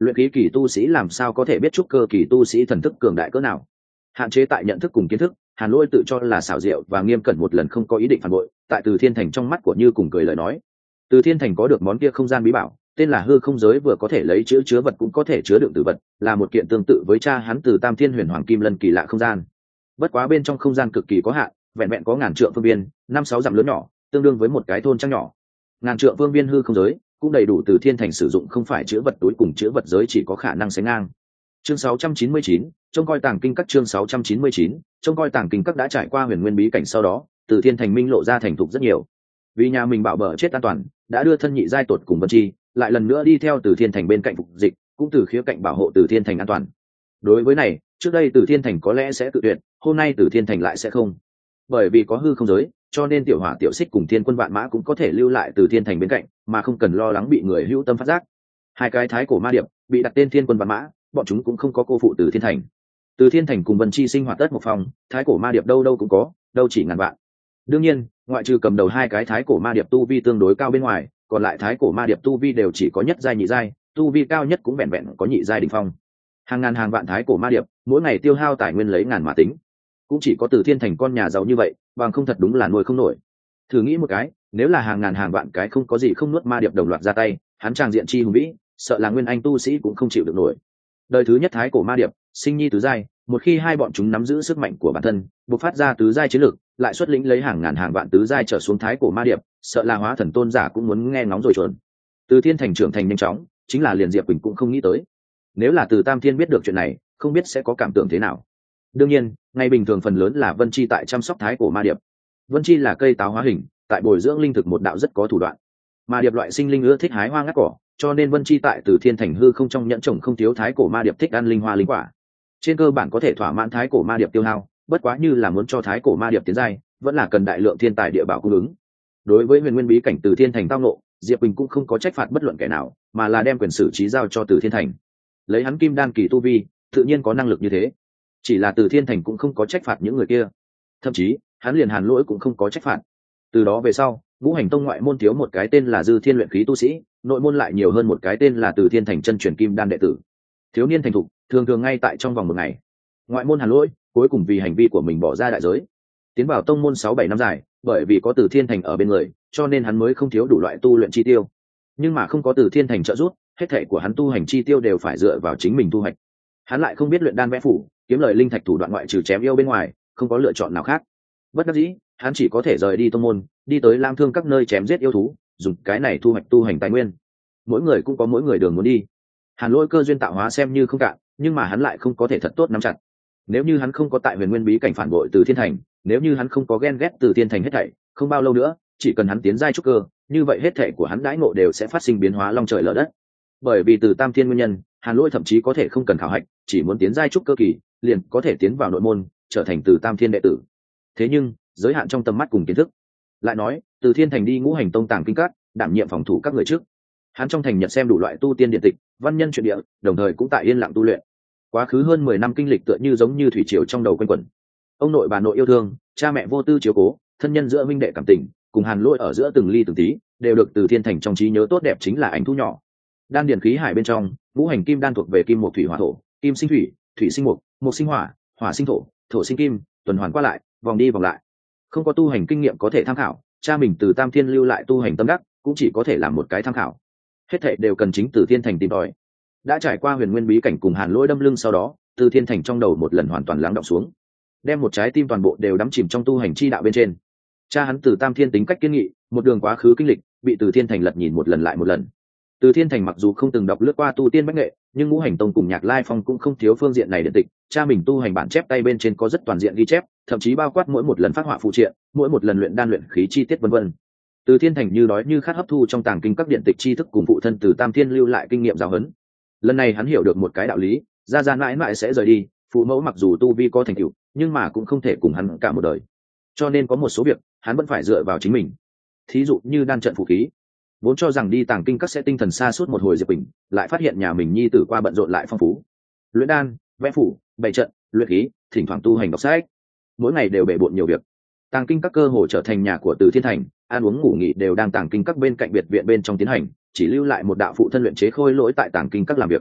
A: luyện khí kỳ tu sĩ làm sao có thể biết trúc cơ kỳ tu sĩ thần thức cường đại cỡ nào? Hạn chế tại nhận thức cùng kiến thức, Hàn Lỗi tự cho là xảo diệu và nghiêm cẩn một lần không có ý định phản bội, tại Từ Thiên Thành trong mắt của Như cùng cười lời nói. Từ Thiên Thành có được món kia không gian bí bảo, tên là hư không giới, vừa có thể lấy chứa vật cũng có thể chứa đựng tử vật, là một kiện tương tự với cha hắn Từ Tam Thiên Huyền Hoàng Kim Lân kỳ lạ không gian. Bất quá bên trong không gian cực kỳ có hạn, vẹn vẹn có ngàn trượng phương viên, 5-6 dặm lớn nhỏ, tương đương với một cái thôn trang nhỏ. Ngàn trượng phương viên hư không giới cũng đầy đủ Từ Thiên Thành sử dụng, không phải chứa vật túi cùng chứa vật giới chỉ có khả năng sánh ngang. Chương 699, trông coi tàng kinh các. Chương 699, trông coi tàng kinh các. Đã trải qua huyền nguyên bí cảnh sau đó, Từ Thiên Thành minh lộ ra thành thục rất nhiều. Vì nhà mình bảo bờ chết an toàn, đã đưa thân nhị giai tột cùng Vân Chi lại lần nữa đi theo Từ Thiên Thành bên cạnh phục dịch, cũng từ khía cạnh bảo hộ Từ Thiên Thành an toàn. Đối với này, trước đây Từ Thiên Thành có lẽ sẽ tự tuyệt, hôm nay Từ Thiên Thành lại sẽ không. Bởi vì có hư không giới, cho nên tiểu hỏa tiểu xích cùng thiên quân vạn mã cũng có thể lưu lại Từ Thiên Thành bên cạnh, mà không cần lo lắng bị người hữu tâm phát giác. Hai cái thái cổ ma điệp bị đặt tên thiên quân vạn mã, bọn chúng cũng không có cô phụ Từ Thiên Thành. Từ Thiên Thành cùng Vân Chi sinh hoạt tất một phòng, thái cổ ma điệp đâu đâu cũng có, đâu chỉ ngàn vạn. Đương nhiên, ngoại trừ cầm đầu hai cái thái cổ ma điệp tu vi tương đối cao bên ngoài, còn lại thái cổ ma điệp tu vi đều chỉ có nhất giai nhị giai, tu vi cao nhất cũng vẹn vẹn có nhị giai đỉnh phong. Hàng ngàn hàng vạn thái cổ ma điệp, mỗi ngày tiêu hao tài nguyên lấy ngàn mà tính. Cũng chỉ có Từ Thiên Thành con nhà giàu như vậy, bằng không thật đúng là nuôi không nổi. Thử nghĩ một cái, nếu là hàng ngàn hàng vạn cái không có gì không nuốt ma điệp đồng loạt ra tay, hắn tràng diện chi hùng vĩ, sợ là nguyên anh tu sĩ cũng không chịu được nổi. Đời thứ nhất thái cổ ma điệp, sinh nhi tứ giai, một khi hai bọn chúng nắm giữ sức mạnh của bản thân, bộc phát ra tứ giai chiến lực, lại xuất lĩnh lấy hàng ngàn hàng vạn tứ giai trở xuống thái cổ ma điệp, sợ là hóa thần tôn giả cũng muốn nghe ngóng rồi chuẩn. Từ Thiên Thành trưởng thành nhanh chóng, chính là liền Diệp Quỳnh cũng không nghĩ tới. Nếu là Từ Tam Thiên biết được chuyện này, không biết sẽ có cảm tưởng thế nào. Đương nhiên, ngày bình thường phần lớn là Vân Chi tại chăm sóc thái cổ ma điệp. Vân Chi là cây táo hóa hình, tại bồi dưỡng linh thực một đạo rất có thủ đoạn. Ma điệp loại sinh linh ưa thích hái hoa ngắt cỏ, cho nên Vân Chi tại Từ Thiên Thành hư không trong nhẫn trồng không thiếu thái cổ ma điệp thích ăn linh hoa linh quả. Trên cơ bản có thể thỏa mãn thái cổ ma điệp tiêu hao, bất quá như là muốn cho thái cổ ma điệp tiến giai, vẫn là cần đại lượng thiên tài địa bảo cung ứng. Đối với huyền nguyên bí cảnh Từ Thiên Thành tao ngộ, Diệp Bình cũng không có trách phạt bất luận kẻ nào, mà là đem quyền xử trí giao cho Từ Thiên Thành. Lấy hắn kim đan kỳ tu vi, tự nhiên có năng lực như thế. Chỉ là Từ Thiên Thành cũng không có trách phạt những người kia, thậm chí hắn liền Hàn Lỗi cũng không có trách phạt. Từ đó về sau, ngũ hành tông ngoại môn thiếu một cái tên là Dư Thiên luyện khí tu sĩ, nội môn lại nhiều hơn một cái tên là Từ Thiên Thành chân truyền kim đan đệ tử. Thiếu niên thành thục, thường thường ngay tại trong vòng một ngày. Ngoại môn Hàn Lỗi cuối cùng vì hành vi của mình bỏ ra đại giới, tiến vào tông môn 6-7 năm dài, bởi vì có Từ Thiên Thành ở bên người, cho nên hắn mới không thiếu đủ loại tu luyện chi tiêu. Nhưng mà không có Từ Thiên Thành trợ giúp, hết thảy của hắn tu hành chi tiêu đều phải dựa vào chính mình thu hoạch. Hắn lại không biết luyện đan vẽ phủ, kiếm lời linh thạch thủ đoạn ngoại trừ chém yêu bên ngoài, không có lựa chọn nào khác. Bất đắc dĩ, hắn chỉ có thể rời đi tông môn, đi tới lam thương các nơi chém giết yêu thú, dùng cái này thu hoạch tu hành tài nguyên. Mỗi người cũng có mỗi người đường muốn đi. Hàn Lỗi cơ duyên tạo hóa xem như không cạn, nhưng mà hắn lại không có thể thật tốt nắm chặt. Nếu như hắn không có tại huyền nguyên bí cảnh phản bội Từ Thiên Thành, nếu như hắn không có ghen ghét Từ Thiên Thành hết thảy, không bao lâu nữa, chỉ cần hắn tiến giai trúc cơ, như vậy hết thảy của hắn đãi ngộ đều sẽ phát sinh biến hóa long trời lở đất. Bởi vì Từ Tam Thiên nguyên nhân, Hàn Lỗi thậm chí có thể không cần khảo hạch, chỉ muốn tiến giai trúc cơ kỳ, liền có thể tiến vào nội môn, trở thành Từ Tam Thiên đệ tử. Thế nhưng, giới hạn trong tầm mắt cùng kiến thức. Lại nói, Từ Thiên Thành đi ngũ hành tông tàng kinh các, đảm nhiệm phòng thủ các người trước. Hắn trong thành nhật xem đủ loại tu tiên điện tịch, văn nhân truyện địa, đồng thời cũng tại yên lặng tu luyện. Quá khứ hơn 10 năm kinh lịch tựa như giống như thủy triều trong đầu quanh quẩn. Ông nội bà nội yêu thương, cha mẹ vô tư chiếu cố, thân nhân giữa huynh đệ cảm tình, cùng Hàn Lỗi ở giữa từng ly từng tí, đều được Từ Thiên Thành trong trí nhớ tốt đẹp chính là ảnh thu nhỏ. Đan điển khí hải bên trong, ngũ hành kim đan thuộc về kim mộc thủy hỏa thổ, kim sinh thủy, thủy sinh mộc, mộc sinh hỏa, hỏa sinh thổ, thổ sinh kim, tuần hoàn qua lại, vòng đi vòng lại. Không có tu hành kinh nghiệm có thể tham khảo, cha mình Từ Tam Thiên lưu lại tu hành tâm đắc, cũng chỉ có thể làm một cái tham khảo. Hết thảy đều cần chính Từ Thiên Thành tìm tòi. Đã trải qua huyền nguyên bí cảnh cùng Hàn Lỗi đâm lưng sau đó, Từ Thiên Thành trong đầu một lần hoàn toàn lắng đọng xuống, đem một trái tim toàn bộ đều đắm chìm trong tu hành chi đạo bên trên. Cha hắn Từ Tam Thiên tính cách kiên nghị, một đường quá khứ kinh lịch, bị Từ Thiên Thành lật nhìn một lần lại một lần. Từ Thiên Thành mặc dù không từng đọc lướt qua tu tiên bách nghệ, nhưng ngũ hành tông cùng Nhạc Lai Phong cũng không thiếu phương diện này điện tịch. Cha mình tu hành bản chép tay bên trên có rất toàn diện ghi chép, thậm chí bao quát mỗi một lần phát họa phụ triện, mỗi một lần luyện đan luyện khí chi tiết vân vân. Từ Thiên Thành như đói như khát hấp thu trong tàng kinh các điện tịch tri thức cùng phụ thân Từ Tam Thiên lưu lại kinh nghiệm giáo huấn. Lần này hắn hiểu được một cái đạo lý, gia gia mãi mãi sẽ rời đi, phụ mẫu mặc dù tu vi có thành tựu, nhưng mà cũng không thể cùng hắn cả một đời. Cho nên có một số việc, hắn vẫn phải dựa vào chính mình. Thí dụ như đan trận phù khí. Vốn cho rằng đi tàng kinh các sẽ tinh thần xa suốt một hồi Diệp Bình, lại phát hiện nhà mình nhi tử qua bận rộn lại phong phú. Luyện đan, vẽ phủ, bày trận, luyện khí, thỉnh thoảng tu hành đọc sách, mỗi ngày đều bể bộn nhiều việc. Tàng kinh các cơ hồ trở thành nhà của Từ Thiên Thành, ăn uống ngủ nghỉ đều đang tàng kinh các bên cạnh biệt viện bên trong tiến hành, chỉ lưu lại một đạo phụ thân luyện chế khôi lỗi tại tàng kinh các làm việc.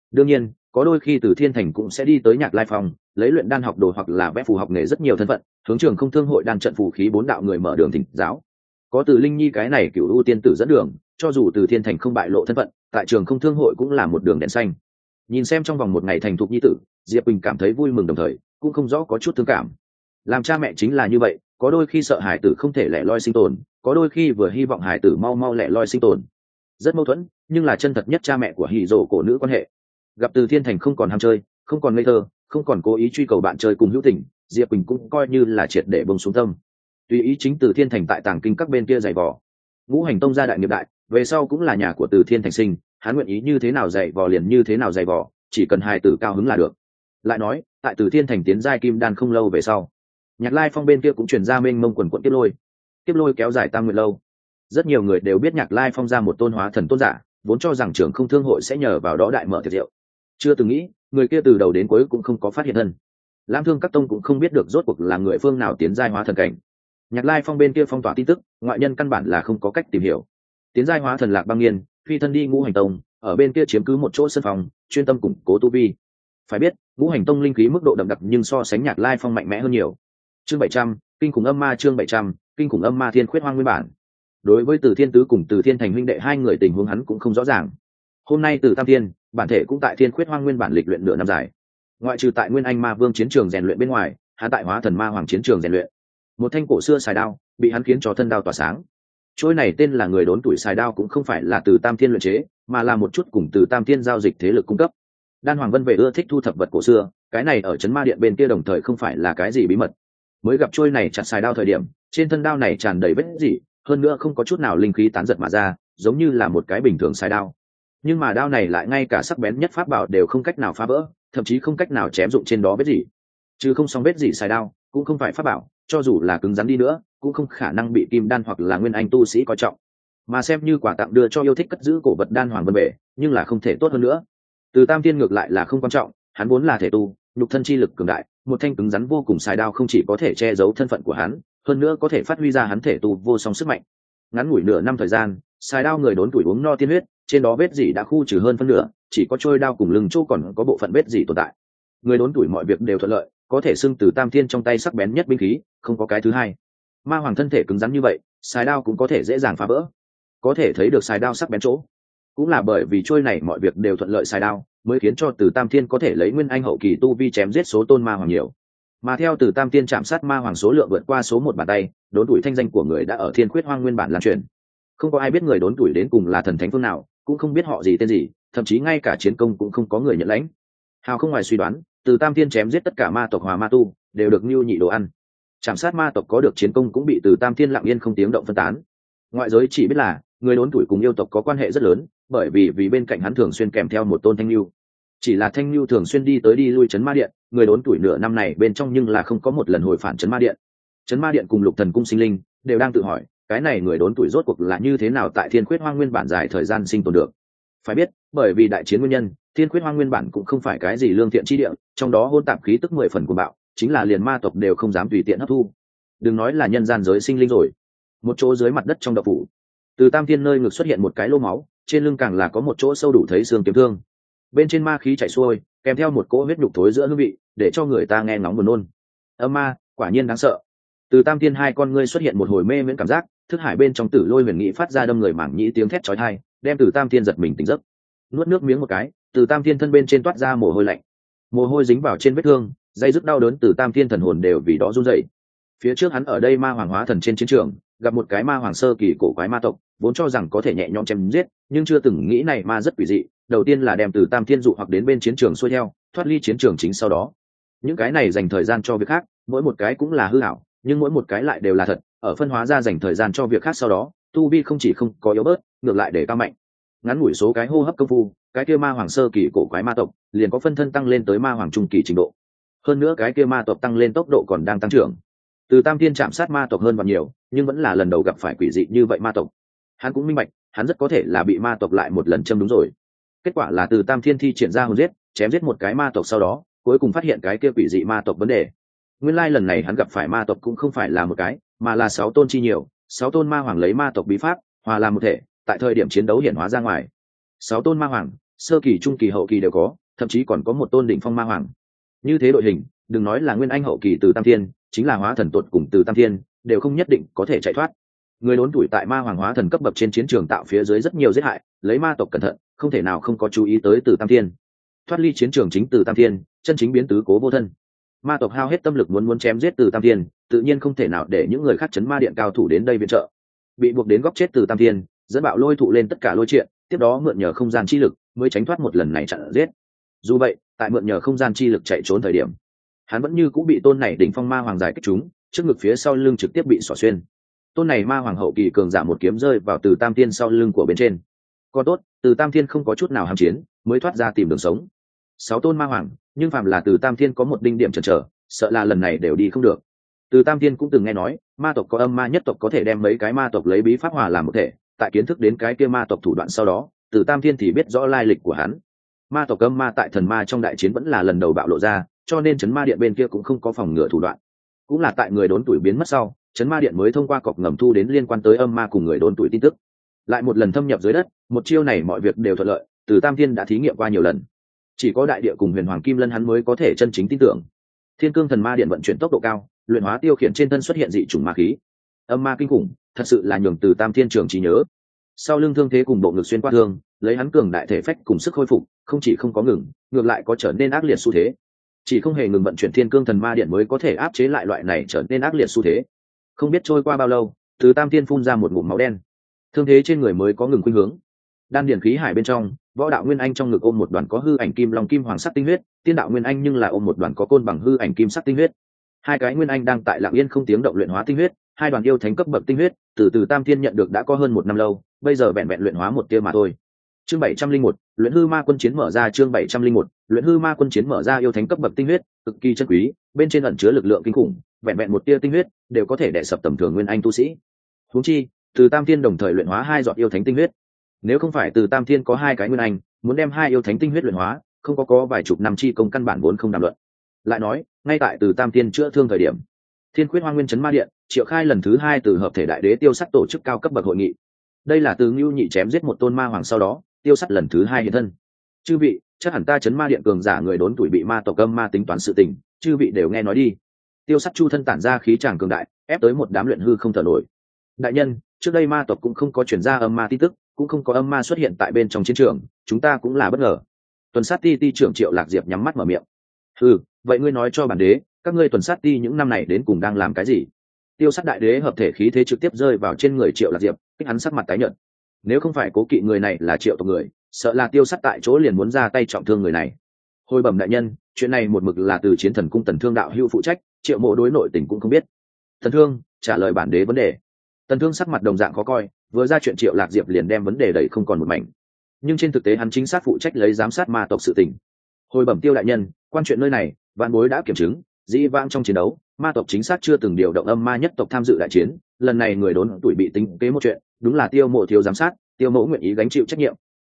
A: đương nhiên có đôi khi từ thiên thành cũng sẽ đi tới Nhạc Lai Phong lấy luyện đan học đồ hoặc là vẽ phù học nghề rất nhiều thân phận hướng trường không thương hội đan trận phù khí 4 đạo người mở đường thỉnh giáo. Có từ Linh Nhi cái này cựu ưu tiên tử dẫn đường, cho dù từ thiên thành không bại lộ thân phận, tại trường không thương hội cũng là một đường đèn xanh. Nhìn xem trong vòng một ngày thành thục nhi tử, Diệp Bình cảm thấy vui mừng đồng thời cũng không rõ có chút thương cảm. Làm cha mẹ chính là như vậy, có đôi khi sợ hải tử không thể lẻ loi sinh tồn, có đôi khi vừa hy vọng hải tử mau mau lẻ loi sinh tồn. Rất mâu thuẫn, nhưng là chân thật nhất cha mẹ của hỉ rồ cổ nữ quan hệ. Gặp từ thiên thành không còn ham chơi, không còn ngây thơ, không còn cố ý truy cầu bạn chơi cùng hữu tình, Diệp Bình cũng coi như là triệt để bông xuống tâm. Tùy ý chính từ thiên thành tại tàng kinh các bên kia dạy vò. Ngũ hành tông gia đại nghiệp đại, về sau cũng là nhà của từ thiên thành sinh, hắn nguyện ý như thế nào dạy vò liền như thế nào dạy vò, chỉ cần hài tử cao hứng là được. Lại nói, tại từ thiên thành tiến giai kim đan không lâu về sau, Nhạc Lai Phong bên kia cũng truyền ra mênh mông quần quận tiếp lôi kéo dài tam nguyện lâu. Rất nhiều người đều biết Nhạc Lai Phong ra một tôn hóa thần tôn giả, vốn cho rằng trường không thương hội sẽ nhờ vào đó đại mở tiệc rượu, chưa từng nghĩ người kia từ đầu đến cuối cũng không có phát hiện thân. Lam Thương các tông cũng không biết được rốt cuộc là người phương nào tiến giai hóa thần cảnh. Nhạc Lai Phong bên kia phong tỏa tin tức, ngoại nhân căn bản là không có cách tìm hiểu. Tiến giai hóa thần Lạc Băng Nghiên phi thân đi Ngũ Hành Tông, ở bên kia chiếm cứ một chỗ sân phòng, chuyên tâm củng cố tu vi. Phải biết, Ngũ Hành Tông linh khí mức độ đậm đặc nhưng so sánh Nhạc Lai Phong mạnh mẽ hơn nhiều. Chương 700, kinh khủng âm ma. Chương 700, kinh khủng âm ma. Thiên Khuyết Hoang nguyên bản. Đối với Từ Thiên Tứ cùng Từ Thiên Thành huynh đệ hai người tình huống hắn cũng không rõ ràng. Hôm nay Từ Tam Thiên, bản thể cũng tại Thiên Khuyết Hoang nguyên bản lịch luyện nửa năm dài. Ngoại trừ tại Nguyên Anh Ma Vương chiến trường rèn luyện bên ngoài, hắn tại Hóa Thần Ma Hoàng chiến trường rèn luyện. Một thanh cổ xưa xài đao, bị hắn khiến cho thân đao tỏa sáng. Trôi này tên là người đốn tuổi xài đao cũng không phải là Từ Tam Thiên luyện chế, mà là một chút cùng Từ Tam Thiên giao dịch thế lực cung cấp. Đan Hoàng Vân về ưa thích thu thập vật cổ xưa, cái này ở Trấn Ma Điện bên kia đồng thời không phải là cái gì bí mật. Mới gặp trôi này chặt xài đao thời điểm, trên thân đao này tràn đầy vết rỉ, hơn nữa không có chút nào linh khí tán giật mà ra, giống như là một cái bình thường xài đao. Nhưng mà đao này lại ngay cả sắc bén nhất pháp bảo đều không cách nào phá vỡ, thậm chí không cách nào chém dụng trên đó vết rỉ. Chứ không xong vết rỉ xài đao, cũng không phải pháp bảo, cho dù là cứng rắn đi nữa, cũng không khả năng bị kim đan hoặc là nguyên anh tu sĩ coi trọng. Mà xem như quà tặng đưa cho yêu thích cất giữ cổ vật Đan Hoàng Vân bể, nhưng là không thể tốt hơn nữa. Từ Tam Thiên ngược lại là không quan trọng, hắn vốn là thể tu, nhục thân chi lực cường đại, một thanh cứng rắn vô cùng xài đao không chỉ có thể che giấu thân phận của hắn, hơn nữa có thể phát huy ra hắn thể tu vô song sức mạnh. Ngắn ngủi nửa năm thời gian, xài đao người đốn tuổi uống no tiên huyết, trên đó vết rỉ đã khu trừ hơn phân nửa, chỉ có trôi đao cùng lưng chỗ còn có bộ phận vết rỉ tồn tại. Người đốn tuổi mọi việc đều thuận lợi, có thể xưng Từ Tam Thiên trong tay sắc bén nhất binh khí, không có cái thứ hai. Ma Hoàng thân thể cứng rắn như vậy, xài đao cũng có thể dễ dàng phá vỡ. Có thể thấy được xài đao sắc bén chỗ, cũng là bởi vì trôi này mọi việc đều thuận lợi xài đao, mới khiến cho Từ Tam Thiên có thể lấy nguyên anh hậu kỳ tu vi chém giết số tôn ma hoàng nhiều. Mà theo Từ Tam Thiên chạm sát ma hoàng số lượng vượt qua số một bàn tay, đốn tuổi thanh danh của người đã ở Thiên Khuyết Hoang nguyên bản lan truyền. Không có ai biết người đốn tuổi đến cùng là thần thánh phương nào, cũng không biết họ gì tên gì, thậm chí ngay cả chiến công cũng không có người nhận lãnh. Hào không ngoài suy đoán, Từ Tam Thiên chém giết tất cả ma tộc Hòa Ma Tu, đều được Nưu Nhị đồ ăn. Chạm sát ma tộc có được chiến công cũng bị Từ Tam Thiên lặng yên không tiếng động phân tán. Ngoại giới chỉ biết là người đốn tuổi cùng yêu tộc có quan hệ rất lớn, bởi vì bên cạnh hắn thường xuyên kèm theo một tôn Thanh Nưu. Chỉ là Thanh Nưu thường xuyên đi tới đi lui Trấn Ma Điện, người đốn tuổi nửa năm này bên trong nhưng là không có một lần hồi phản Trấn Ma Điện. Trấn Ma Điện cùng Lục Thần Cung sinh linh đều đang tự hỏi, cái này người đốn tuổi rốt cuộc là như thế nào tại Thiên Khuyết Hoang nguyên bản dài thời gian sinh tồn được. Phải biết, bởi vì đại chiến nguyên nhân, Thiên Khuyết Hoang nguyên bản cũng không phải cái gì lương thiện chi địa, trong đó hôn tạp khí tức 10 phần của bạo, chính là liền ma tộc đều không dám tùy tiện hấp thu. Đừng nói là nhân gian giới sinh linh rồi. Một chỗ dưới mặt đất trong động phủ, Từ Tam Thiên nơi ngực xuất hiện một cái lỗ máu, trên lưng càng là có một chỗ sâu đủ thấy xương kiếm thương. Bên trên ma khí chảy xuôi, kèm theo một cỗ huyết nhục thối giữa hương vị, để cho người ta nghe ngóng buồn nôn. Âm ma, quả nhiên đáng sợ. Từ Tam Thiên hai con ngươi xuất hiện một hồi mê miễn cảm giác, thức hải bên trong Tử Lôi huyền nghị phát ra đâm người mảng nhĩ tiếng thét chói tai, đem Từ Tam Thiên giật mình tỉnh giấc. Nuốt nước miếng một cái, Từ Tam Thiên thân bên trên toát ra mồ hôi lạnh. Mồ hôi dính vào trên vết thương, dây dứt đau đớn Từ Tam Thiên thần hồn đều vì đó run rẩy. Phía trước hắn ở đây ma hoàng hóa thần trên chiến trường, gặp một cái ma hoàng sơ kỳ cổ quái ma tộc, vốn cho rằng có thể nhẹ nhõm chém giết, nhưng chưa từng nghĩ này ma rất quỷ dị. Đầu tiên là đem Từ Tam Thiên dụ hoặc đến bên chiến trường xuôi theo, thoát ly chiến trường chính sau đó. Những cái này dành thời gian cho việc khác, mỗi một cái cũng là hư ảo, nhưng mỗi một cái lại đều là thật. Ở phân hóa ra dành thời gian cho việc khác sau đó, tu vi không chỉ không có yếu bớt, ngược lại để cao mạnh. Ngắn ngủi số cái hô hấp công phu, cái kia ma hoàng sơ kỳ cổ quái ma tộc liền có phân thân tăng lên tới ma hoàng trung kỳ trình độ. Hơn nữa cái kia ma tộc tăng lên tốc độ còn đang tăng trưởng. Từ Tam Thiên chạm sát ma tộc hơn và nhiều, nhưng vẫn là lần đầu gặp phải quỷ dị như vậy ma tộc. Hắn cũng minh bạch, hắn rất có thể là bị ma tộc lại một lần châm đúng rồi. Kết quả là Từ Tam Thiên thi triển ra hồn giết, chém giết một cái ma tộc sau đó, cuối cùng phát hiện cái kia quỷ dị ma tộc vấn đề. Nguyên lai lần này hắn gặp phải ma tộc cũng không phải là một cái, mà là 6 tôn chi nhiều, 6 tôn ma hoàng lấy ma tộc bí pháp, hòa làm một thể, tại thời điểm chiến đấu hiển hóa ra ngoài. 6 tôn ma hoàng, sơ kỳ trung kỳ hậu kỳ đều có, thậm chí còn có một tôn đỉnh phong ma hoàng. Như thế đội hình, đừng nói là nguyên anh hậu kỳ từ tam thiên, chính là hóa thần tuột cùng từ tam thiên đều không nhất định có thể chạy thoát. Người đốn tuổi tại ma hoàng hóa thần cấp bậc trên chiến trường tạo phía dưới rất nhiều giết hại, lấy ma tộc cẩn thận không thể nào không có chú ý tới từ tam thiên. Thoát ly chiến trường chính từ tam thiên, chân chính biến tứ cố vô thân. Ma tộc hao hết tâm lực muốn chém giết từ tam thiên, tự nhiên không thể nào để những người khác chấn ma điện cao thủ đến đây viện trợ. Bị buộc đến góc chết từ tam thiên, dẫn bạo lôi thụ lên tất cả lôi triện, tiếp đó mượn nhờ không gian chi lực mới tránh thoát một lần này chặn giết. Dù vậy, tại mượn nhờ không gian chi lực chạy trốn thời điểm, hắn vẫn như cũng bị tôn này đỉnh phong ma hoàng giải kích trúng, trước ngực phía sau lưng trực tiếp bị xỏ xuyên. Tôn này ma hoàng hậu kỳ cường giả một kiếm rơi vào từ tam thiên sau lưng của bên trên. Còn tốt, từ tam thiên không có chút nào ham chiến, mới thoát ra tìm đường sống. 6 tôn ma hoàng, nhưng phàm là từ tam thiên có một đinh điểm chần chờ, sợ là lần này đều đi không được. Từ tam thiên cũng từng nghe nói, ma tộc có âm ma nhất tộc có thể đem mấy cái ma tộc lấy bí pháp hòa làm một thể, tại kiến thức đến cái kia ma tộc thủ đoạn sau đó, từ tam thiên thì biết rõ lai lịch của hắn. Ma tộc âm ma tại thần ma trong đại chiến vẫn là lần đầu bạo lộ ra, cho nên chấn ma điện bên kia cũng không có phòng ngừa thủ đoạn. Cũng là tại người đốn tuổi biến mất sau, chấn ma điện mới thông qua cọc ngầm thu đến liên quan tới âm ma cùng người đốn tuổi tin tức. Lại một lần thâm nhập dưới đất, một chiêu này mọi việc đều thuận lợi, từ tam thiên đã thí nghiệm qua nhiều lần. Chỉ có đại địa cùng huyền hoàng kim lân hắn mới có thể chân chính tin tưởng. Thiên cương thần ma điện vận chuyển tốc độ cao, luyện hóa tiêu khiển trên thân xuất hiện dị chủng ma khí, âm ma kinh khủng, thật sự là nhường từ tam thiên trường trí nhớ. Sau lưng thương thế cùng bộ ngực xuyên qua thương, lấy hắn cường đại thể phách cùng sức khôi phục, không chỉ không có ngừng, ngược lại có trở nên ác liệt xu thế. Chỉ không hề ngừng vận chuyển thiên cương thần ma điện mới có thể áp chế lại loại này trở nên ác liệt xu thế. Không biết trôi qua bao lâu, từ tam thiên phun ra một ngụm máu đen, thương thế trên người mới có ngừng khuynh hướng. Đan điển khí hải bên trong, võ đạo nguyên anh trong ngực ôm một đoàn có hư ảnh kim long kim hoàng sắc tinh huyết, tiên đạo nguyên anh nhưng là ôm một đoàn có côn bằng hư ảnh kim sắc tinh huyết. Hai cái nguyên anh đang tại lặng yên không tiếng động luyện hóa tinh huyết, hai đoàn yêu thánh cấp bậc tinh huyết, từ tam thiên nhận được đã có hơn 1 năm lâu, bây giờ vẹn vẹn luyện hóa một tia mà thôi. Chương 701, luyện hư ma quân chiến mở ra. Chương 701, luyện hư ma quân chiến mở ra. Yêu thánh cấp bậc tinh huyết, cực kỳ chân quý, bên trên ẩn chứa lực lượng kinh khủng, vẹn vẹn một tia tinh huyết đều có thể đè sập tầm thường nguyên anh tu sĩ. Huống chi, từ tam thiên đồng thời luyện hóa 2 giọt yêu thánh tinh huyết. Nếu không phải từ tam thiên có 2 cái nguyên anh, muốn đem 2 yêu thánh tinh huyết luyện hóa, không có vài chục năm chi công căn bản vốn không đàm luận. Lại nói, ngay tại từ tam thiên chữa thương thời điểm, Thiên Khuyết Hoang Nguyên Chấn Ma Điện triệu khai lần thứ 2 từ hợp thể đại đế tiêu sắt tổ chức cao cấp bậc hội nghị. Đây là từ Ngưu Nhị chém giết một tôn ma hoàng sau đó, tiêu sắt lần thứ 2 hiện thân. Chư vị, chắc hẳn ta Chấn Ma Điện cường giả người đốn tuổi bị ma tộc âm ma tính toán sự tình, chư vị đều nghe nói đi. Tiêu sắt chu thân tản ra khí tràng cường đại, ép tới một đám luyện hư không thở nổi. Đại nhân, trước đây ma tộc cũng không có truyền ra âm ma tin tức, cũng không có âm ma xuất hiện tại bên trong chiến trường, chúng ta cũng là bất ngờ. Tuần sát ti trưởng Triệu Lạc Diệp nhắm mắt mở miệng. Vậy ngươi nói cho bản đế, các ngươi tuần sát ti những năm này đến cùng đang làm cái gì? Tiêu sát đại đế hợp thể khí thế trực tiếp rơi vào trên người Triệu Lạc Diệp, kích hắn sắc mặt tái nhợt. Nếu không phải cố kỵ người này là Triệu tộc người, sợ là tiêu sát tại chỗ liền muốn ra tay trọng thương người này. Hồi bẩm đại nhân, chuyện này một mực là từ Chiến Thần cung Tần Thương đạo hữu phụ trách, Triệu Mộ đối nội tình cũng không biết. Tần Thương trả lời bản đế vấn đề. Tần Thương sắc mặt đồng dạng khó coi, vừa ra chuyện Triệu Lạc Diệp liền đem vấn đề đẩy không còn một mảnh. Nhưng trên thực tế hắn chính xác phụ trách lấy giám sát ma tộc sự tình. Hồi bẩm Tiêu đại nhân, quan chuyện nơi này, vạn bối đã kiểm chứng, dĩ vãng trong chiến đấu, ma tộc chính xác chưa từng điều động âm ma nhất tộc tham dự đại chiến, lần này người đốn tuổi bị tính kế một chuyện, đúng là Tiêu Mộ thiếu giám sát, Tiêu Mộ nguyện ý gánh chịu trách nhiệm.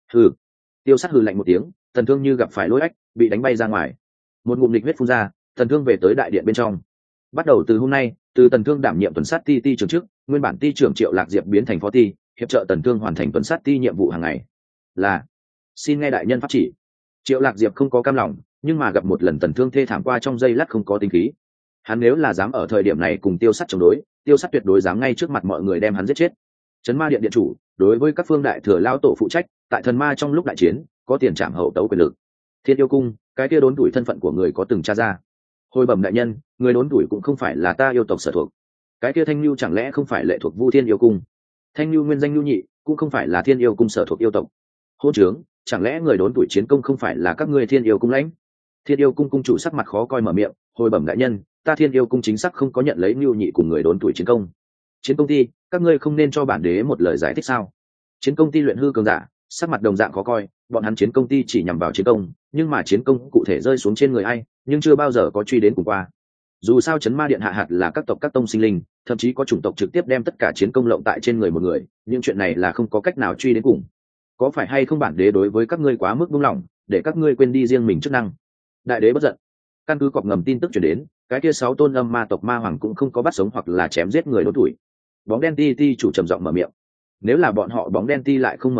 A: Tiêu sát hừ lạnh một tiếng, Tần Thương như gặp phải lôi ách, bị đánh bay ra ngoài. Một ngụm nghịch huyết phun ra, Tần Thương về tới đại điện bên trong. Bắt đầu từ hôm nay, từ Tần Thương đảm nhiệm tuần sát ti trưởng chức, nguyên bản ti trưởng Triệu Lạc Diệp biến thành phó ti, hiệp trợ Tần Thương hoàn thành tuần sát ti nhiệm vụ hàng ngày. Là, xin nghe đại nhân pháp chỉ. Triệu Lạc Diệp không có cam lòng, nhưng mà gặp một lần Tần Thương thê thảm qua trong giây lát không có tính khí. Hắn nếu là dám ở thời điểm này cùng Tiêu Sắt chống đối, Tiêu Sắt tuyệt đối dám ngay trước mặt mọi người đem hắn giết chết. Trấn Ma Điện điện chủ, đối với các phương đại thừa lao tổ phụ trách, tại thần ma trong lúc đại chiến, có tiền trảm hậu tấu quyền lực. Thiên Yêu cung, cái kia đốn tuổi thân phận của người có từng tra ra. Hồi bẩm đại nhân, người đốn tuổi cũng không phải là ta yêu tộc sở thuộc. Cái kia Thanh Nhu chẳng lẽ không phải lệ thuộc Vu Thiên Yêu cung? Thanh Nhu nguyên danh Nhu Nhị, cũng không phải là Thiên Yêu cung sở thuộc yêu tộc. Hôn trướng, chẳng lẽ người đốn tuổi chiến công không phải là các ngươi Thiên Yêu cung lãnh? Thiên Yêu cung cung chủ sắc mặt khó coi mở miệng, hồi bẩm đại nhân, ta Thiên Yêu cung chính xác không có nhận lấy Nhu Nhị cùng người đốn tuổi chiến công. Chiến công ty, các ngươi không nên cho bản đế một lời giải thích sao? Chiến công ty luyện hư cường giả, sắc mặt đồng dạng khó coi, bọn hắn chiến công ty chỉ nhằm vào chiến công, nhưng mà chiến công cụ thể rơi xuống trên người ai, nhưng chưa bao giờ có truy đến cùng qua. Dù sao Chấn Ma Điện hạ hạt là các tộc các tông sinh linh, thậm chí có chủng tộc trực tiếp đem tất cả chiến công lộng tại trên người một người, những chuyện này là không có cách nào truy đến cùng. Có phải hay không bản đế đối với các ngươi quá mức buông lỏng, để các ngươi quên đi riêng mình chức năng? Đại đế bất giận. Căn cứ cọc ngầm tin tức truyền đến, cái kia 6 tôn âm ma tộc ma hoàng cũng không có bắt sống hoặc là chém giết người đốn tuổi. Bóng đen ti chủ trầm giọng mở miệng. Nếu là bọn họ bóng đen ti lại không mở miệng,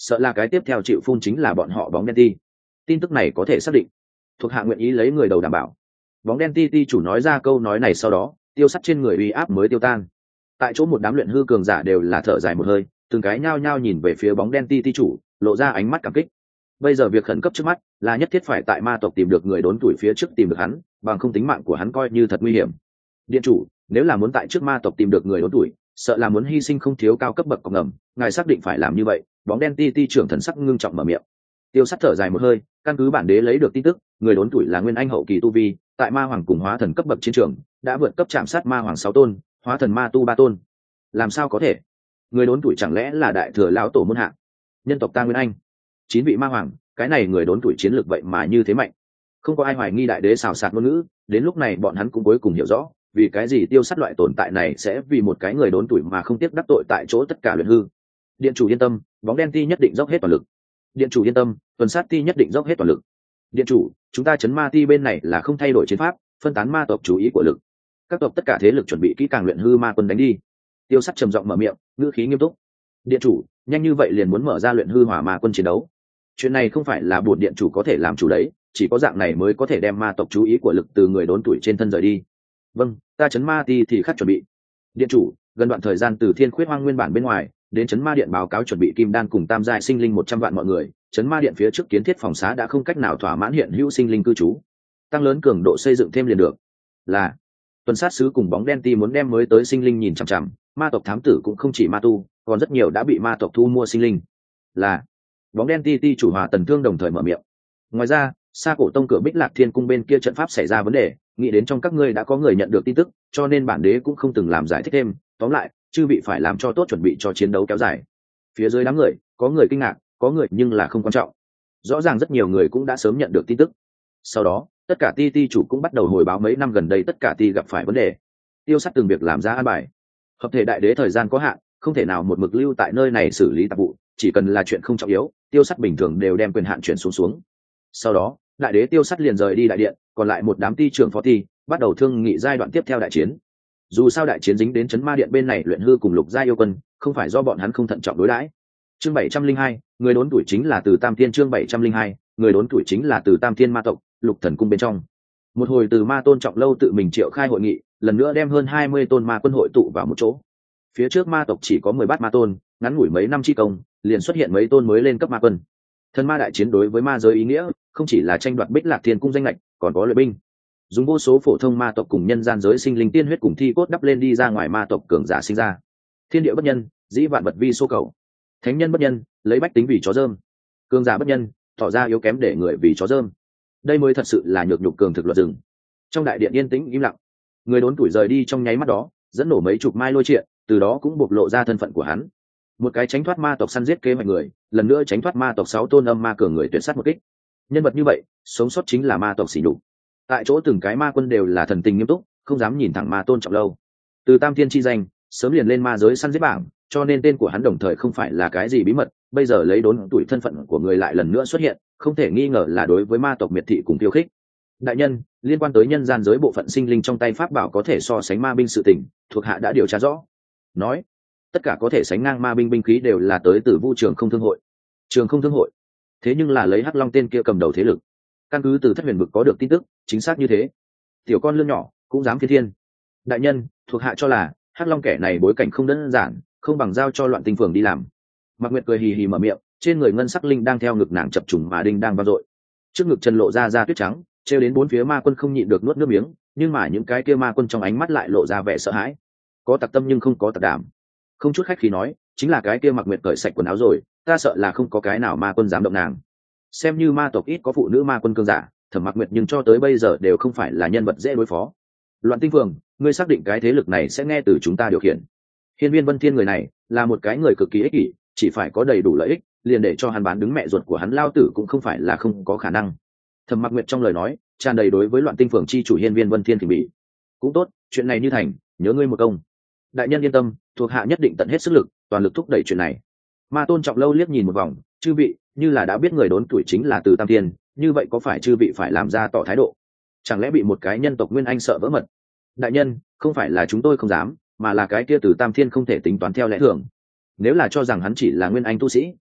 A: sợ là cái tiếp theo chịu phun chính là bọn họ bóng đen ti. Tin tức này có thể xác định, thuộc hạ nguyện ý lấy người đầu đảm bảo. Bóng đen ti chủ nói ra câu nói này sau đó, tiêu sắt trên người uy áp mới tiêu tan. Tại chỗ một đám luyện hư cường giả đều là thở dài một hơi, từng cái nhao nhao nhìn về phía bóng đen ti chủ, lộ ra ánh mắt cảm kích. Bây giờ việc khẩn cấp trước mắt là nhất thiết phải tại ma tộc tìm được người đốn tuổi phía trước tìm được hắn, bằng không tính mạng của hắn coi như thật nguy hiểm. Điện chủ, nếu là muốn tại trước ma tộc tìm được người đốn tuổi, sợ là muốn hy sinh không thiếu cao cấp bậc cọc ngầm, ngài xác định phải làm như vậy. Bóng đen ti trưởng thần sắc ngưng trọng mở miệng. Tiêu sắt thở dài một hơi, căn cứ bản đế lấy được tin tức, người đốn tuổi là nguyên anh hậu kỳ tu vi, tại ma hoàng cùng hóa thần cấp bậc chiến trường đã vượt cấp chạm sát ma hoàng 6 tôn, hóa thần ma tu 3 tôn. Làm sao có thể? Người đốn tuổi chẳng lẽ là đại thừa lão tổ môn hạ? Nhân tộc ta nguyên anh 9 vị ma hoàng, cái này người đốn tuổi chiến lược vậy mà như thế mạnh. Không có ai hoài nghi đại đế xào xạc ngôn ngữ, đến lúc này bọn hắn cũng cuối cùng hiểu rõ vì cái gì tiêu sắt loại tồn tại này sẽ vì một cái người đốn tuổi mà không tiếc đắc tội tại chỗ tất cả luyện hư. Điện chủ yên tâm, bóng đen ti nhất định dốc hết toàn lực. Điện chủ yên tâm, tuần sát ti nhất định dốc hết toàn lực. Điện chủ, chúng ta chấn ma ti bên này là không thay đổi chiến pháp, phân tán ma tộc chú ý của lực. Các tộc tất cả thế lực chuẩn bị kỹ càng luyện hư ma quân đánh đi. Tiêu sắt trầm giọng mở miệng, ngữ khí nghiêm túc. Điện chủ, nhanh như vậy liền muốn mở ra luyện hư hỏa ma quân chiến đấu. Chuyện này không phải là bổn điện chủ có thể làm chủ đấy, chỉ có dạng này mới có thể đem ma tộc chú ý của lực từ người đốn tuổi trên thân rời đi. Vâng, ta chấn ma ti thì khắc chuẩn bị. Điện chủ, gần đoạn thời gian từ thiên khuyết hoang nguyên bản bên ngoài đến chấn ma điện báo cáo chuẩn bị kim đan cùng tam giai sinh linh 100 vạn mọi người, chấn ma điện phía trước kiến thiết phòng xá đã không cách nào thỏa mãn hiện hữu sinh linh cư trú, tăng lớn cường độ xây dựng thêm liền được. Là tuần sát sứ cùng bóng đen ti muốn đem mới tới sinh linh nhìn chằm chằm, ma tộc thám tử cũng không chỉ ma tu, còn rất nhiều đã bị ma tộc thu mua sinh linh. Là bóng đen ti chủ Hòa Tần Thương đồng thời mở miệng. Ngoài ra, Sa Cổ Tông cửa Bích Lạc Thiên cung bên kia trận pháp xảy ra vấn đề, nghĩ đến trong các ngươi đã có người nhận được tin tức, cho nên bản đế cũng không từng làm giải thích thêm. Tóm lại, chư vị phải làm cho tốt chuẩn bị cho chiến đấu kéo dài. Phía dưới đám người, có người kinh ngạc, có người nhưng là không quan trọng. Rõ ràng rất nhiều người cũng đã sớm nhận được tin tức. Sau đó, tất cả ti chủ cũng bắt đầu hồi báo mấy năm gần đây tất cả ti gặp phải vấn đề. Tiêu sắt từng việc làm ra an bài. Hợp thể đại đế thời gian có hạn, không thể nào một mực lưu tại nơi này xử lý tạp vụ, chỉ cần là chuyện không trọng yếu, tiêu sắt bình thường đều đem quyền hạn chuyển xuống. Sau đó, đại đế tiêu sắt liền rời đi đại điện, còn lại một đám ti trưởng phó ti bắt đầu thương nghị giai đoạn tiếp theo đại chiến. Dù sao đại chiến dính đến chấn ma điện bên này luyện hư cùng lục gia yêu quân, không phải do bọn hắn không thận trọng đối đãi. Chương 702, người đốn tuổi chính là từ Tam Thiên. Chương 702, người đốn tuổi chính là từ Tam Thiên ma tộc, Lục Thần cung bên trong. Một hồi từ ma tôn trọng lâu tự mình triệu khai hội nghị, lần nữa đem hơn 20 tôn ma quân hội tụ vào một chỗ. Phía trước ma tộc chỉ có 10 bát ma tôn, ngắn ngủi mấy năm chi công, liền xuất hiện mấy tôn mới lên cấp ma quân. Thần ma đại chiến đối với ma giới ý nghĩa, không chỉ là tranh đoạt Bích Lạc Thiên cung danh lệch, còn có luyện binh. Dùng vô số phổ thông ma tộc cùng nhân gian giới sinh linh tiên huyết cùng thi cốt đắp lên đi ra ngoài ma tộc cường giả sinh ra. Thiên địa bất nhân, dĩ vạn vật vi số cầu. Thánh nhân bất nhân, lấy bách tính vì chó dơm. Cường giả bất nhân, tỏ ra yếu kém để người vì chó dơm. Đây mới thật sự là nhược nhục cường thực luật rừng. Trong đại điện yên tĩnh im lặng, người đốn tuổi rời đi trong nháy mắt đó, dẫn nổ mấy chục mai lôi triện, từ đó cũng bộc lộ ra thân phận của hắn. Một cái tránh thoát ma tộc săn giết kế hoạch người, lần nữa tránh thoát ma tộc 6 tôn âm ma cường người tuyệt sát một kích. Nhân vật như vậy, sống sót chính là ma tộc sỉ nhục. Tại chỗ từng cái ma quân đều là thần tình nghiêm túc, không dám nhìn thẳng ma tôn trọng lâu. Từ Tam Thiên chi danh, sớm liền lên ma giới săn giết bảng, cho nên tên của hắn đồng thời không phải là cái gì bí mật. Bây giờ lấy đốn tuổi thân phận của người lại lần nữa xuất hiện, không thể nghi ngờ là đối với ma tộc miệt thị cùng khiêu khích. Đại nhân, liên quan tới nhân gian giới bộ phận sinh linh trong tay pháp bảo có thể so sánh ma binh sự tình, thuộc hạ đã điều tra rõ. Nói, tất cả có thể sánh ngang ma binh binh khí đều là tới từ Vu Trường Không Thương hội. Trường Không Thương hội, thế nhưng là lấy Hắc Long tên kia cầm đầu thế lực. Căn cứ từ Thất Huyền vực có được tin tức, chính xác như thế. Tiểu con lươn nhỏ cũng dám phi thiên. Đại nhân, thuộc hạ cho là Hắc Long kẻ này bối cảnh không đơn giản, không bằng giao cho Loạn Tinh Phường đi làm. Mạc Nguyệt cười hì hì mở miệng, trên người ngân sắc linh đang theo ngực nàng chập trùng mà đinh đang vang dội. Trước ngực chân lộ ra tuyết trắng, treo đến bốn phía ma quân không nhịn được nuốt nước miếng, nhưng mà những cái kia ma quân trong ánh mắt lại lộ ra vẻ sợ hãi. Có tặc tâm nhưng không có tặc đảm. Không chút khách khí nói, chính là cái kia Mạc Nguyệt cởi sạch quần áo rồi, ta sợ là không có cái nào ma quân dám động nàng. Xem như ma tộc ít có phụ nữ ma quân cương giả, Thẩm Mạc Nguyệt nhưng cho tới bây giờ đều không phải là nhân vật dễ đối phó. Loạn Tinh Phường, ngươi xác định cái thế lực này sẽ nghe từ chúng ta điều khiển? Hiên Viên Vân Thiên người này là một cái người cực kỳ ích kỷ, chỉ phải có đầy đủ lợi ích, liền để cho hắn bán đứng mẹ ruột của hắn lao tử cũng không phải là không có khả năng. Thẩm Mạc Nguyệt trong lời nói tràn đầy đối với Loạn Tinh Phường chi chủ Hiên Viên Vân Thiên thì bị. Cũng tốt, chuyện này như thành, nhớ ngươi một công. Đại nhân yên tâm, thuộc hạ nhất định tận hết sức lực, toàn lực thúc đẩy chuyện này. Ma tôn trọng lâu liếc nhìn một vòng, chư vị, như là đã biết người đốn tuổi chính là từ Tam Thiên, như vậy có phải chư vị phải làm ra tỏ thái độ? Chẳng lẽ bị một cái nhân tộc nguyên anh sợ vỡ mật? Đại nhân, không phải là chúng tôi không dám, mà là cái kia từ Tam Thiên không thể tính toán theo lẽ thường. Nếu là cho rằng hắn chỉ là nguyên anh tu sĩ,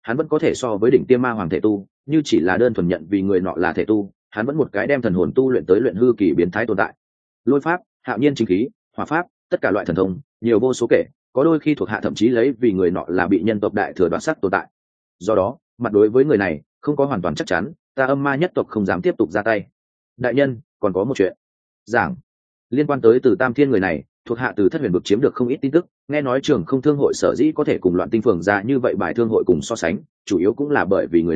A: hắn vẫn có thể so với đỉnh tiêm ma hoàng thể tu, như chỉ là đơn thuần nhận vì người nọ là thể tu, hắn vẫn một cái đem thần hồn tu luyện tới luyện hư kỳ biến thái tồn tại. Lôi pháp, hạo nhiên chính khí, hỏa pháp, tất cả loại thần thông nhiều vô số kể, có đôi khi thuộc hạ thậm chí lấy vì người nọ là bị nhân tộc đại thừa đoạt sắc tồn tại. Do đó mặt đối với người này không có hoàn toàn chắc chắn, ta âm ma nhất tộc không dám tiếp tục ra tay. Đại nhân, còn có một chuyện giảng liên quan tới Từ Tam Thiên người này. Thuộc hạ từ Thất Huyền vực chiếm được không ít tin tức, nghe nói Trường Không Thương hội sở dĩ có thể cùng Loạn Tinh Phường ra như vậy bài thương hội cùng so sánh, chủ yếu cũng là bởi vì người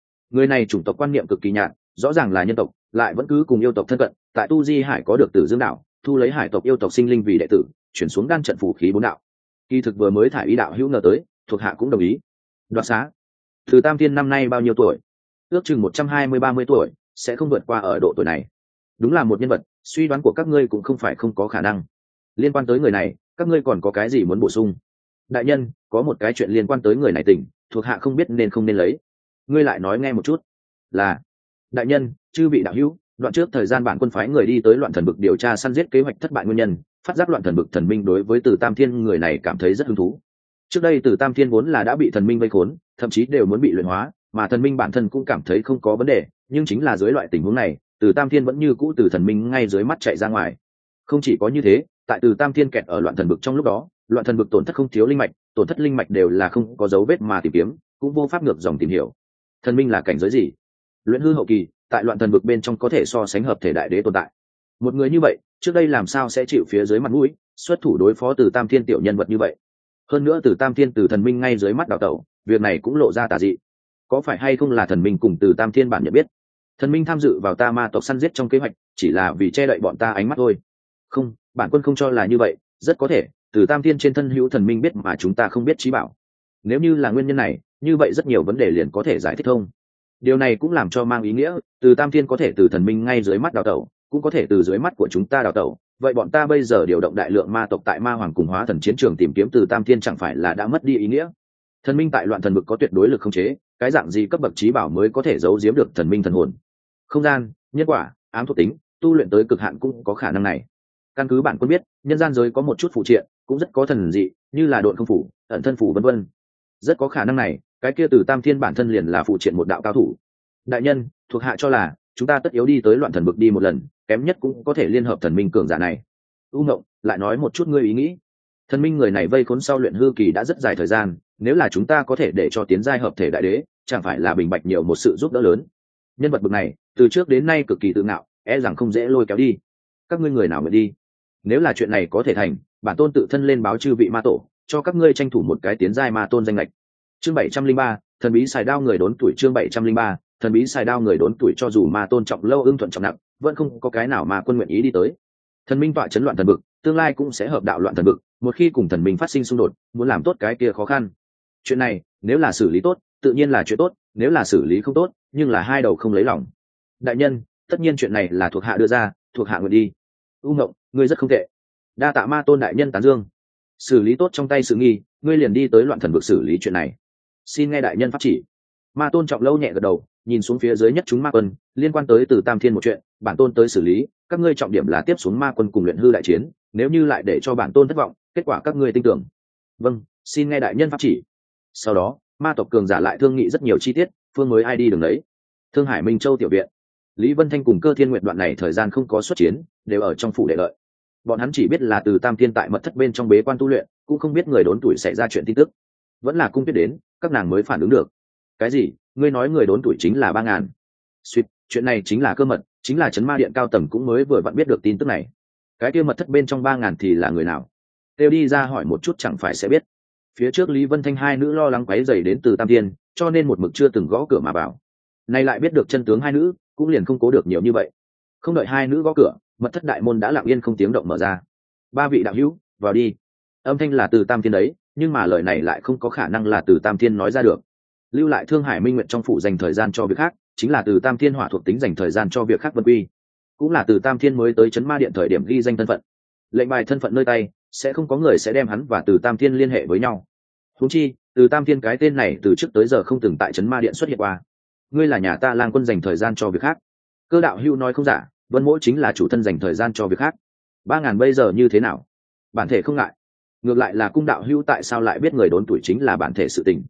A: này chủng tộc quan niệm cực kỳ nhạt, rõ ràng là nhân tộc lại vẫn cứ cùng yêu tộc thân cận, tại Tu Di Hải có được Tử Dương đạo, thu lấy hải tộc yêu tộc sinh linh vì đệ tử, chuyển xuống đan trận phù khí 4 đạo. Kỳ thực vừa mới thải ý đạo hữu ngờ tới, thuộc hạ cũng đồng ý. Đoạt xá, Từ Tam Thiên năm nay bao nhiêu tuổi? Ước chừng 120-30 tuổi, sẽ không vượt qua ở độ tuổi này. Đúng là một nhân vật, suy đoán của các ngươi cũng không phải không có khả năng. Liên quan tới người này, các ngươi còn có cái gì muốn bổ sung? Đại nhân, có một cái chuyện liên quan tới người này tỉnh, thuộc hạ không biết nên không nên lấy. Ngươi lại nói nghe một chút. Là, đại nhân, chư vị đạo hữu, đoạn trước thời gian bản quân phái người đi tới Loạn Thần vực điều tra săn giết kế hoạch thất bại nguyên nhân, phát giác Loạn Thần vực thần minh đối với Từ Tam Thiên người này cảm thấy rất hứng thú. Trước đây Từ Tam Thiên vốn là đã bị thần minh vây khốn, thậm chí đều muốn bị luyện hóa, mà thần minh bản thân cũng cảm thấy không có vấn đề, nhưng chính là dưới loại tình huống này, Từ Tam Thiên vẫn như cũ từ thần minh ngay dưới mắt chạy ra ngoài. Không chỉ có như thế, tại Từ Tam Thiên kẹt ở Loạn Thần vực trong lúc đó, Loạn Thần vực tổn thất không thiếu linh mạch, tổn thất linh mạch đều là không có dấu vết mà tìm kiếm, cũng vô pháp ngược dòng tìm hiểu. Thần minh là cảnh giới gì? Luyện hư hậu kỳ, tại Loạn Thần vực bên trong có thể so sánh hợp thể đại đế tồn tại. Một người như vậy, trước đây làm sao sẽ chịu phía dưới mặt mũi, xuất thủ đối phó Từ Tam Thiên tiểu nhân vật như vậy? Hơn nữa Từ Tam Thiên từ thần minh ngay dưới mắt đào tẩu, việc này cũng lộ ra tà dị. Có phải hay không là thần minh cùng Từ Tam Thiên bản nhận biết? Thần minh tham dự vào ta ma tộc săn giết trong kế hoạch, chỉ là vì che đậy bọn ta ánh mắt thôi. Không, bản quân không cho là như vậy, rất có thể Từ Tam Thiên trên thân hữu thần minh biết mà chúng ta không biết trí bảo. Nếu như là nguyên nhân này, như vậy rất nhiều vấn đề liền có thể giải thích thông. Điều này cũng làm cho mang ý nghĩa, Từ Tam Thiên có thể từ thần minh ngay dưới mắt đào tẩu, cũng có thể từ dưới mắt của chúng ta đào tẩu. Vậy bọn ta bây giờ điều động đại lượng ma tộc tại ma hoàng cùng hóa thần chiến trường tìm kiếm Từ Tam Thiên chẳng phải là đã mất đi ý nghĩa? Thần minh tại Loạn Thần vực có tuyệt đối lực khống chế, cái dạng gì cấp bậc trí bảo mới có thể giấu giếm được thần minh thần hồn? Không gian, nhân quả, ám thuộc tính, tu luyện tới cực hạn cũng có khả năng này. Căn cứ bản quân biết, nhân gian giới có một chút phụ triện, cũng rất có thần dị, như là độn không phủ, ẩn thân phủ vân vân. Rất có khả năng này, cái kia Từ Tam Thiên bản thân liền là phụ triện một đạo cao thủ. Đại nhân, thuộc hạ cho là chúng ta tất yếu đi tới Loạn Thần vực đi một lần, kém nhất cũng có thể liên hợp thần minh cường giả này. U Ngộng, lại nói một chút ngươi ý nghĩ. Thần minh người này vây khốn sau luyện hư kỳ đã rất dài thời gian, nếu là chúng ta có thể để cho tiến giai hợp thể đại đế, chẳng phải là bình bạch nhiều một sự giúp đỡ lớn. Nhân vật bậc này, từ trước đến nay cực kỳ tự ngạo, e rằng không dễ lôi kéo đi. Các ngươi người nào nguyện đi? Nếu là chuyện này có thể thành, bản tôn tự thân lên báo chư vị ma tổ, cho các ngươi tranh thủ một cái tiến giai ma tôn danh lệch. Chương 703, thần bí xài đao người đốn tuổi. Chương 703, thần bí xài đao người đốn tuổi. Cho dù ma tôn trọng lâu ưng thuận trọng nặng, vẫn không có cái nào mà quân nguyện ý đi tới. Thần minh tọa chấn Loạn Thần vực, tương lai cũng sẽ hợp đạo Loạn Thần vực, một khi cùng thần minh phát sinh xung đột, muốn làm tốt cái kia khó khăn. Chuyện này, nếu là xử lý tốt, tự nhiên là chuyện tốt, nếu là xử lý không tốt, nhưng là hai đầu không lấy lòng. Đại nhân, tất nhiên chuyện này là thuộc hạ đưa ra, thuộc hạ nguyện đi. U Ngộng, ngươi rất không tệ. Đa tạ ma tôn đại nhân tán dương. Xử lý tốt trong tay sự nghi, ngươi liền đi tới Loạn Thần vực xử lý chuyện này. Xin nghe đại nhân pháp chỉ. Ma tôn trọng lâu nhẹ gật đầu, nhìn xuống phía dưới nhất chúng ma quân, liên quan tới Từ Tam Thiên một chuyện, bản tôn tới xử lý, các ngươi trọng điểm là tiếp xuống ma quân cùng luyện hư đại chiến, nếu như lại để cho bản tôn thất vọng, kết quả các ngươi tin tưởng. Vâng, xin nghe đại nhân pháp chỉ. Sau đó, ma tộc cường giả lại thương nghị rất nhiều chi tiết, phương mới ai đi đường đấy. Thương Hải Minh Châu tiểu viện, Lý Vân Thanh cùng Cơ Thiên Nguyệt đoạn này thời gian không có xuất chiến, đều ở trong phủ để đợi. Bọn hắn chỉ biết là Từ Tam Thiên tại mật thất bên trong bế quan tu luyện, cũng không biết người đốn tuổi xảy ra chuyện tin tức. Vẫn là cung biết đến, các nàng mới phản ứng được. Cái gì? Ngươi nói người đốn tuổi chính là 3000? Suýt, chuyện này chính là cơ mật, chính là Chấn Ma Điện cao tầng cũng mới vừa vặn biết được tin tức này. Cái kia mật thất bên trong 3000 thì là người nào? Têu đi ra hỏi một chút chẳng phải sẽ biết. Phía trước Lý Vân Thanh hai nữ lo lắng quấy rầy đến Từ Tam Thiên, cho nên một mực chưa từng gõ cửa mà vào. Nay lại biết được chân tướng hai nữ, cũng liền không cố được nhiều như vậy. Không đợi hai nữ gõ cửa, mật thất đại môn đã lặng yên không tiếng động mở ra. Ba vị đạo hữu, vào đi. Âm thanh là Từ Tam Thiên đấy, nhưng mà lời này lại không có khả năng là Từ Tam Thiên nói ra được. Lưu lại Thương Hải Minh Nguyện trong phủ dành thời gian cho việc khác, chính là Từ Tam Thiên hỏa thuộc tính dành thời gian cho việc khác vân quy. Cũng là Từ Tam Thiên mới tới Chấn Ma Điện thời điểm ghi danh thân phận. Lệnh bài thân phận nơi tay, sẽ không có người sẽ đem hắn và Từ Tam Thiên liên hệ với nhau. Huống chi, Từ Tam Thiên cái tên này từ trước tới giờ không từng tại Chấn Ma Điện xuất hiện qua. Ngươi là nhà ta Lang quân dành thời gian cho việc khác. Cơ đạo hưu nói không giả, Vân Mỗ chính là chủ thân dành thời gian cho việc khác. 3000 bây giờ như thế nào? Bản thể không ngại. Ngược lại là cung đạo hưu tại sao lại biết người đốn tuổi chính là bản thể sự tình?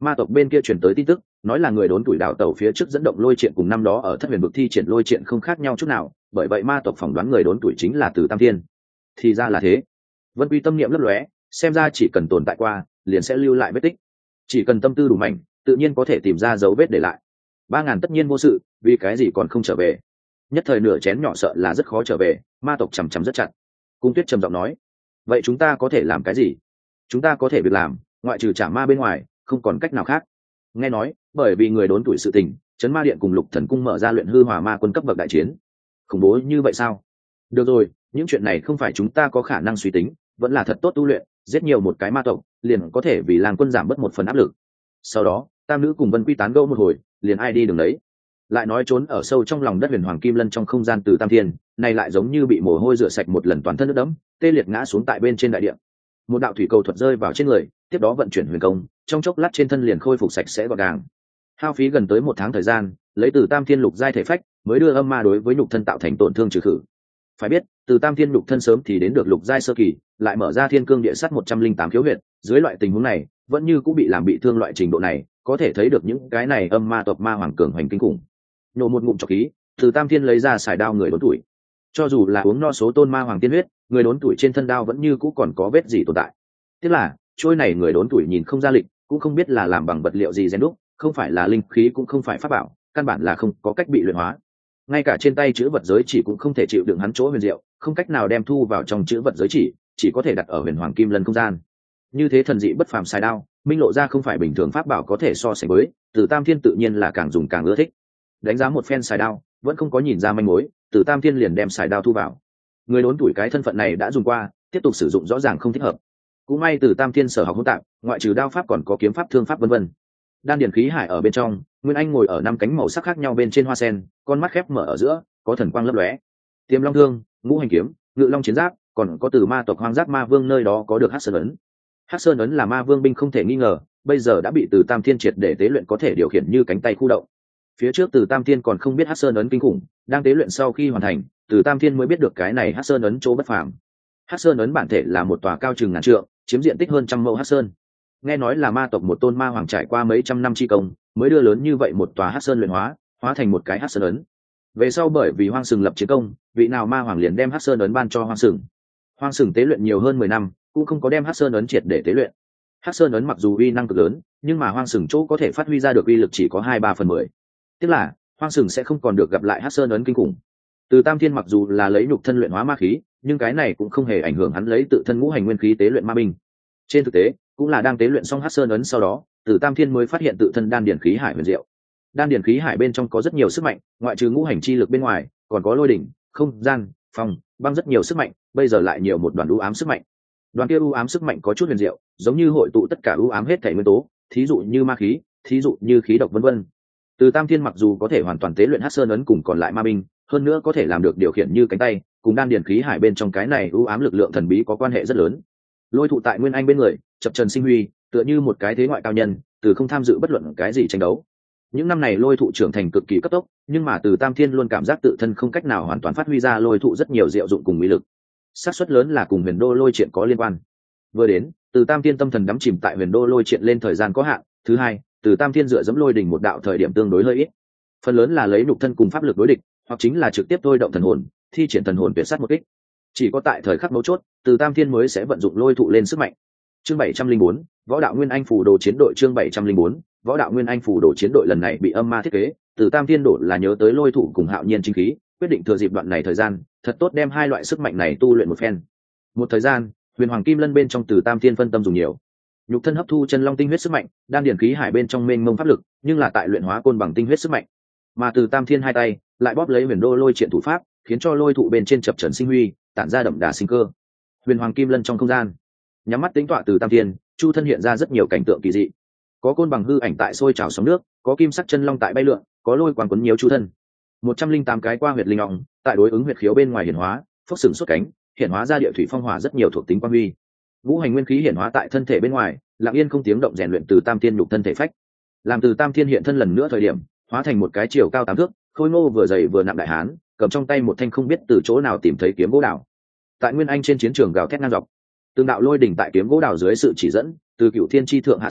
A: Ma tộc bên kia chuyển tới tin tức, nói là người đốn tuổi đào tẩu phía trước dẫn động lôi triện cùng năm đó ở Thất Huyền vực thi triển lôi triện không khác nhau chút nào, bởi vậy ma tộc phỏng đoán người đốn tuổi chính là Từ Tam Thiên. Thì ra là thế. Vân Quy tâm niệm lấp lóe, xem ra chỉ cần tồn tại qua, liền sẽ lưu lại vết tích. Chỉ cần tâm tư đủ mạnh, tự nhiên có thể tìm ra dấu vết để lại. 3000 tất nhiên vô sự, vì cái gì còn không trở về? Nhất thời nửa chén nhỏ sợ là rất khó trở về, ma tộc chằm chằm rất chặt. Cung Tuyết trầm giọng nói, vậy chúng ta có thể làm cái gì? Chúng ta có thể việc làm, ngoại trừ trả ma bên ngoài, không còn cách nào khác. Nghe nói, bởi vì người đốn tuổi sự tình, Trấn Ma Điện cùng Lục Thần Cung mở ra luyện hư hỏa ma quân cấp bậc đại chiến. Khủng bố như vậy sao? Được rồi, những chuyện này không phải chúng ta có khả năng suy tính, vẫn là thật tốt tu luyện, giết nhiều một cái ma tộc, liền có thể vì Lang Quân giảm bớt một phần áp lực. Sau đó, tam nữ cùng Vân Quy tán gẫu một hồi, liền ai đi đường đấy. Lại nói trốn ở sâu trong lòng đất Huyền Hoàng Kim Lân trong không gian Từ Tam Thiên, này lại giống như bị mồ hôi rửa sạch một lần toàn thân nước đẫm, tê liệt ngã xuống tại bên trên đại địa. Một đạo thủy cầu thuật rơi vào trên người, tiếp đó vận chuyển huyền công, trong chốc lát trên thân liền khôi phục sạch sẽ gọn gàng. Hao phí gần tới 1 tháng thời gian, lấy Từ Tam Thiên lục giai thể phách, mới đưa âm ma đối với nhục thân tạo thành tổn thương trừ khử. Phải biết, Từ Tam Thiên nhục thân sớm thì đến được lục giai sơ kỳ, lại mở ra Thiên Cương Địa Sắt 108 khiếu huyệt, dưới loại tình huống này, vẫn như cũng bị làm bị thương loại trình độ này, có thể thấy được những cái này âm ma tộc ma hoàng cường hoành kinh khủng. Nổ một ngụm trọc khí, Từ Tam Thiên lấy ra xài đao người đốn tuổi. Cho dù là uống no số tôn ma hoàng tiên huyết, người đốn tuổi trên thân đao vẫn như cũ còn có vết gì tồn tại. Tức là, trôi này người đốn tuổi nhìn không ra lịch, cũng không biết là làm bằng vật liệu gì rèn đúc, không phải là linh khí cũng không phải pháp bảo, căn bản là không có cách bị luyện hóa. Ngay cả trên tay chữ vật giới chỉ cũng không thể chịu đựng hắn chỗ huyền diệu, không cách nào đem thu vào trong chữ vật giới chỉ có thể đặt ở Huyền Hoàng Kim Lân không gian. Như thế thần dị bất phàm xài đao, minh lộ ra không phải bình thường pháp bảo có thể so sánh với, Từ Tam Thiên tự nhiên là càng dùng càng ưa thích. Đánh giá một phen xài đao, vẫn không có nhìn ra manh mối, Từ Tam Thiên liền đem xài đao thu vào. Người đốn tuổi cái thân phận này đã dùng qua, tiếp tục sử dụng rõ ràng không thích hợp. Cũng may Từ Tam Thiên sở học hỗn tạp, ngoại trừ đao pháp còn có kiếm pháp thương pháp vân vân. Đan điển khí hải ở bên trong, Nguyên Anh ngồi ở 5 cánh màu sắc khác nhau bên trên hoa sen, con mắt khép mở ở giữa, có thần quang lấp lóe. Tiềm Long Thương, Ngũ Hành Kiếm, Ngự Long Chiến Giáp, còn có từ ma tộc Hoang Giác Ma Vương nơi đó có được Hắc Sơn ấn. Hắc Sơn ấn là ma vương binh không thể nghi ngờ, bây giờ đã bị Từ Tam Thiên triệt để tế luyện có thể điều khiển như cánh tay khu động. Phía trước Từ Tam Thiên còn không biết Hắc Sơn ấn kinh khủng, đang tế luyện sau khi hoàn thành, Từ Tam Thiên mới biết được cái này Hắc Sơn ấn chỗ bất phàm. Hắc Sơn ấn bản thể là một tòa cao chừng ngàn trượng, chiếm diện tích hơn 100 mẫu Hắc Sơn. Nghe nói là ma tộc một tôn ma hoàng trải qua mấy trăm năm chi công, mới đưa lớn như vậy một tòa Hắc Sơn luyện hóa thành một cái Hắc Sơn ấn. Về sau bởi vì Hoang Sừng lập chiến công, vị nào ma hoàng liền đem Hắc Sơn ấn ban cho Hoang Sừng. Hoang Sừng tế luyện nhiều hơn 10 năm, cũng không có đem Hắc Sơn ấn triệt để tế luyện. Hắc Sơn ấn mặc dù uy năng cực lớn, nhưng mà Hoang Sừng chỗ có thể phát huy ra được uy lực chỉ có 2/3/10. Tức là, Hoang Sừng sẽ không còn được gặp lại Hắc Sơn ấn kinh khủng. Từ Tam Thiên mặc dù là lấy nhục thân luyện hóa ma khí, nhưng cái này cũng không hề ảnh hưởng hắn lấy tự thân ngũ hành nguyên khí tế luyện ma binh. Trên thực tế, cũng là đang tế luyện xong Hắc Sơn ấn sau đó, Từ Tam Thiên mới phát hiện tự thân đan điển khí hải huyền diệu. Đan điển khí hải bên trong có rất nhiều sức mạnh, ngoại trừ ngũ hành chi lực bên ngoài, còn có lôi đỉnh, không gian, phong, băng rất nhiều sức mạnh, bây giờ lại nhiều một đoàn u ám sức mạnh. Đoàn kia u ám sức mạnh có chút huyền diệu, giống như hội tụ tất cả u ám hết thảy nguyên tố, thí dụ như ma khí, thí dụ như khí độc vân vân. Từ Tam Thiên mặc dù có thể hoàn toàn tế luyện Hắc Sơn ấn cùng còn lại ma binh, hơn nữa có thể làm được điều khiển như cánh tay, cùng đan điển khí hải bên trong cái này u ám lực lượng thần bí có quan hệ rất lớn. Lôi thụ tại Nguyên Anh bên người, chập trần sinh huy, tựa như một cái thế ngoại cao nhân, từ không tham dự bất luận cái gì tranh đấu. Những năm này lôi thụ trưởng thành cực kỳ cấp tốc, nhưng mà Từ Tam Thiên luôn cảm giác tự thân không cách nào hoàn toàn phát huy ra lôi thụ rất nhiều diệu dụng cùng uy lực. Xác suất lớn là cùng Huyền Đô lôi triện có liên quan. Vừa đến, Từ Tam Thiên tâm thần đắm chìm tại Huyền Đô lôi triện lên thời gian có hạn. Thứ hai, Từ Tam Thiên dựa dẫm lôi đỉnh một đạo thời điểm tương đối hơi ít. Phần lớn là lấy nhục thân cùng pháp lực đối địch, hoặc chính là trực tiếp thôi động thần hồn, thi triển thần hồn tuyệt sát một kích. Chỉ có tại thời khắc mấu chốt, Từ Tam Thiên mới sẽ vận dụng lôi thụ lên sức mạnh. Chương 704, Võ đạo Nguyên Anh phù đồ chiến đội. Chương 704, Võ đạo Nguyên Anh phù đồ chiến đội lần này bị âm ma thiết kế, Từ Tam Thiên đổ là nhớ tới lôi thụ cùng hạo nhiên chính khí, quyết định thừa dịp đoạn này thời gian, thật tốt đem hai loại sức mạnh này tu luyện một phen. Một thời gian, Huyền Hoàng Kim Lân bên trong Từ Tam Thiên phân tâm dùng nhiều, nhục thân hấp thu chân long tinh huyết sức mạnh, đan điển khí hải bên trong mênh mông pháp lực, nhưng là tại luyện hóa côn bằng tinh huyết sức mạnh. Mà Từ Tam Thiên hai tay lại bóp lấy Huyền Đô lôi triện thủ pháp, khiến cho lôi thụ bên trên chập trần sinh huy, tản ra đậm đà sinh cơ. Huyền Hoàng Kim Lân trong không gian, nhắm mắt tính tọa Từ Tam Thiên, chu thân hiện ra rất nhiều cảnh tượng kỳ dị. Có côn bằng hư ảnh tại sôi trào sóng nước, có kim sắc chân long tại bay lượn, có lôi quang quấn nhiều chu thân. 108 cái qua huyệt linh ong, tại đối ứng huyệt khiếu bên ngoài hiển hóa, phốc sừng xuất cánh, hiển hóa ra địa thủy phong hỏa rất nhiều thuộc tính quang huy. Ngũ hành nguyên khí hiển hóa tại thân thể bên ngoài, lặng yên không tiếng động rèn luyện Từ Tam Thiên nhục thân thể phách. Làm Từ Tam Thiên hiện thân lần nữa thời điểm, hóa thành một cái chiều cao 8 thước, khôi ngô vừa dày vừa nặng đại hán, cầm trong tay một thanh không biết từ chỗ nào tìm thấy kiếm gỗ đào. Tại Nguyên Anh trên chiến trường gào thét ngang dọc, từng đạo lôi đỉnh tại kiếm gỗ đào dưới sự chỉ dẫn, từ Cửu Thiên chi thượng hạ xuống,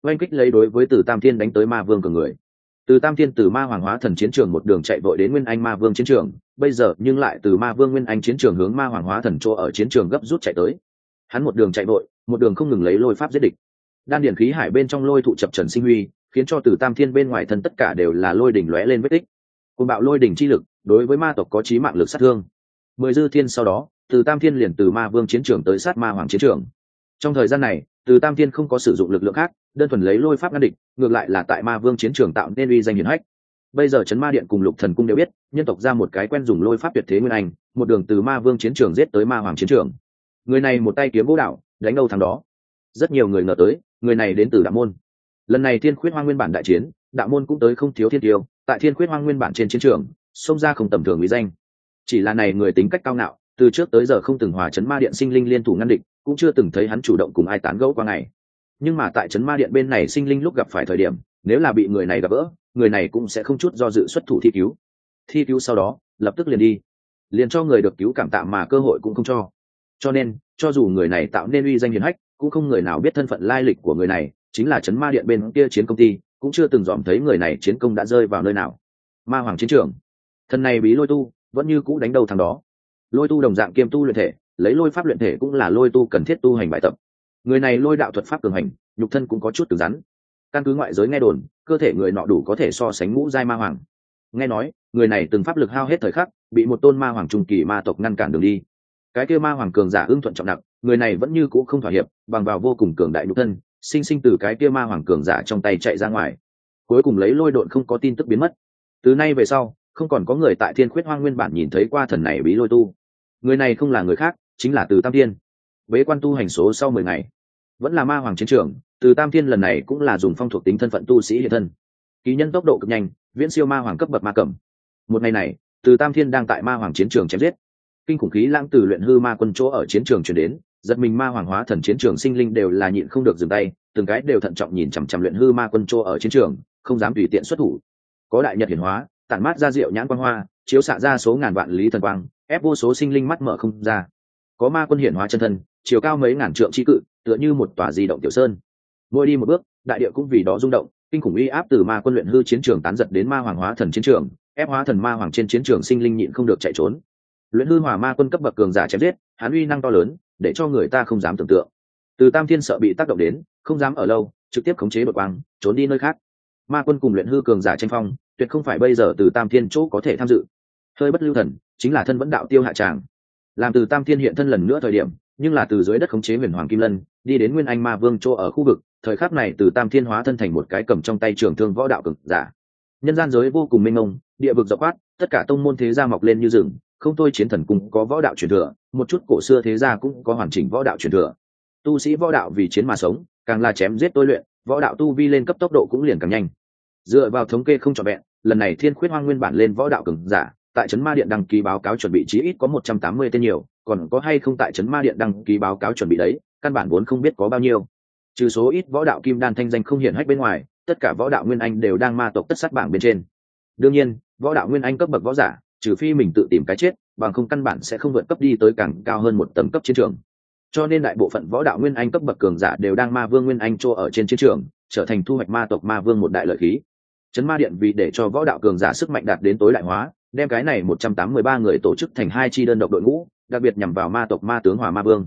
A: oanh kích lấy đối với Từ Tam Thiên đánh tới ma vương cường người. Từ Tam Thiên từ ma hoàng hóa thần chiến trường một đường chạy vội đến Nguyên Anh ma vương chiến trường, bây giờ nhưng lại từ ma vương Nguyên Anh chiến trường hướng ma hoàng hóa thần chỗ ở chiến trường gấp rút chạy tới. Hắn một đường chạy vội, một đường không ngừng lấy lôi pháp giết địch. Đan điển khí hải bên trong lôi thụ chập trần sinh huy, khiến cho Từ Tam Thiên bên ngoài thân tất cả đều là lôi đỉnh lóe lên vết tích. Cuồng bạo lôi đỉnh chi lực, đối với ma tộc có chí mạng lực sát thương. 10 dư thiên sau đó, Từ Tam Thiên liền từ ma vương chiến trường tới sát ma hoàng chiến trường. Trong thời gian này, Từ Tam Thiên không có sử dụng lực lượng khác, đơn thuần lấy lôi pháp ngăn địch, ngược lại là tại ma vương chiến trường tạo nên uy danh hiển hách. Bây giờ Chấn Ma Điện cùng Lục Thần Cung đều biết, nhân tộc ra một cái quen dùng lôi pháp tuyệt thế Nguyên Anh, một đường từ ma vương chiến trường giết tới ma hoàng chiến trường. Người này một tay kiếm vũ đạo, đánh đâu thắng đó. Rất nhiều người ngờ tới, người này đến từ Đạo Môn. Lần này Thiên Khuyết Hoang nguyên bản đại chiến, Đạo Môn cũng tới không thiếu thiên tiêu, tại Thiên Khuyết Hoang nguyên bản trên chiến trường, xông ra không tầm thường uy danh. Chỉ là này người tính cách cao ngạo, từ trước tới giờ không từng hòa Chấn Ma Điện sinh linh liên thủ ngăn địch, cũng chưa từng thấy hắn chủ động cùng ai tán gẫu qua ngày. Nhưng mà tại Chấn Ma Điện bên này sinh linh lúc gặp phải thời điểm, nếu là bị người này gặp gỡ, người này cũng sẽ không chút do dự xuất thủ thi cứu. Thi cứu sau đó, lập tức liền đi, liền cho người được cứu cảm tạ mà cơ hội cũng không cho. Cho nên, cho dù người này tạo nên uy danh hiển hách, cũng không người nào biết thân phận lai lịch của người này, chính là Chấn Ma Điện bên kia chiến công ty, cũng chưa từng dòm thấy người này chiến công đã rơi vào nơi nào. Ma hoàng chiến trường, thân này bí lôi tu, vẫn như cũ đánh đầu thằng đó. Lôi tu đồng dạng kiêm tu luyện thể, lấy lôi pháp luyện thể cũng là lôi tu cần thiết tu hành bài tập. Người này lôi đạo thuật pháp cường hành, nhục thân cũng có chút cứng rắn. Căn cứ ngoại giới nghe đồn, cơ thể người nọ đủ có thể so sánh ngũ giai ma hoàng. Nghe nói, người này từng pháp lực hao hết thời khắc, bị một tôn ma hoàng trung kỳ ma tộc ngăn cản đường đi. Cái kia ma hoàng cường giả ưng thuận trọng nặng, người này vẫn như cũ không thỏa hiệp, bằng vào vô cùng cường đại nhục thân, sinh sinh từ cái kia ma hoàng cường giả trong tay chạy ra ngoài. Cuối cùng lấy lôi độn không có tin tức biến mất. Từ nay về sau, không còn có người tại Thiên Khuyết Hoang nguyên bản nhìn thấy qua thần này bí lôi tu. Người này không là người khác, chính là Từ Tam Thiên. Bế quan tu hành số sau 10 ngày, vẫn là ma hoàng chiến trường. Từ Tam Thiên lần này cũng là dùng phong thuộc tính thân phận tu sĩ hiện thân, ký nhân tốc độ cực nhanh, viễn siêu ma hoàng cấp bậc ma cẩm. Một ngày này, Từ Tam Thiên đang tại ma hoàng chiến trường chém giết, kinh khủng khí lãng từ luyện hư ma quân chỗ ở chiến trường truyền đến, giật mình ma hoàng hóa thần chiến trường sinh linh đều là nhịn không được dừng tay, từng cái đều thận trọng nhìn chằm chằm luyện hư ma quân chỗ ở chiến trường, không dám tùy tiện xuất thủ. Có đại nhật hiển hóa, tản mát ra diệu nhãn quang hoa, chiếu xạ ra số ngàn vạn lý thần quang, ép vô số sinh linh mắt mở không ra. Có ma quân hiển hóa chân thân, chiều cao mấy ngàn trượng chi cự, tựa như một tòa di động tiểu sơn. Mỗi đi một bước, đại địa cũng vì đó rung động, kinh khủng uy áp từ ma quân luyện hư chiến trường tán giật đến ma hoàng hóa thần chiến trường, ép hóa thần ma hoàng trên chiến trường sinh linh nhịn không được chạy trốn. Luyện hư hỏa ma quân cấp bậc cường giả chém giết, hắn uy năng to lớn, để cho người ta không dám tưởng tượng. Từ Tam Thiên sợ bị tác động đến, không dám ở lâu, trực tiếp khống chế đột quang, trốn đi nơi khác. Ma quân cùng luyện hư cường giả tranh phong, tuyệt không phải bây giờ Từ Tam Thiên chỗ có thể tham dự. Hơi bất lưu thần, chính là thân vẫn đạo tiêu hạ tràng. Làm Từ Tam Thiên hiện thân lần nữa thời điểm, nhưng là từ dưới đất khống chế huyền hoàng kim lân, đi đến Nguyên Anh ma vương chỗ ở khu vực. Thời khắc này Từ Tam Thiên hóa thân thành một cái cầm trong tay trường thương võ đạo cường giả. Nhân gian giới vô cùng mênh mông, địa vực rộng quát, tất cả tông môn thế gia mọc lên như rừng, không thôi chiến thần cung có võ đạo truyền thừa, một chút cổ xưa thế gia cũng có hoàn chỉnh võ đạo truyền thừa. Tu sĩ võ đạo vì chiến mà sống, càng là chém giết tôi luyện, võ đạo tu vi lên cấp tốc độ cũng liền càng nhanh. Dựa vào thống kê không trọn vẹn, lần này Thiên Khuyết Hoang nguyên bản lên võ đạo cường giả, tại Chấn Ma Điện đăng ký báo cáo chuẩn bị chí ít có 180 tên nhiều, còn có hay không tại Chấn Ma Điện đăng ký báo cáo chuẩn bị đấy, căn bản vốn không biết có bao nhiêu. Trừ số ít võ đạo kim đan thanh danh không hiển hách bên ngoài, tất cả võ đạo nguyên anh đều đang ma tộc tất sát bảng bên trên. Đương nhiên, võ đạo nguyên anh cấp bậc võ giả, trừ phi mình tự tìm cái chết, bằng không căn bản sẽ không vượt cấp đi tới càng cao hơn một tầng cấp chiến trường. Cho nên đại bộ phận võ đạo nguyên anh cấp bậc cường giả đều đang ma vương nguyên anh chỗ ở trên chiến trường, trở thành thu hoạch ma tộc ma vương một đại lợi khí. Chấn Ma Điện vì để cho võ đạo cường giả sức mạnh đạt đến tối đại hóa, đem cái này 183 người tổ chức thành 2 chi đơn độc đội ngũ, đặc biệt nhằm vào ma tộc ma tướng Hỏa Ma Vương.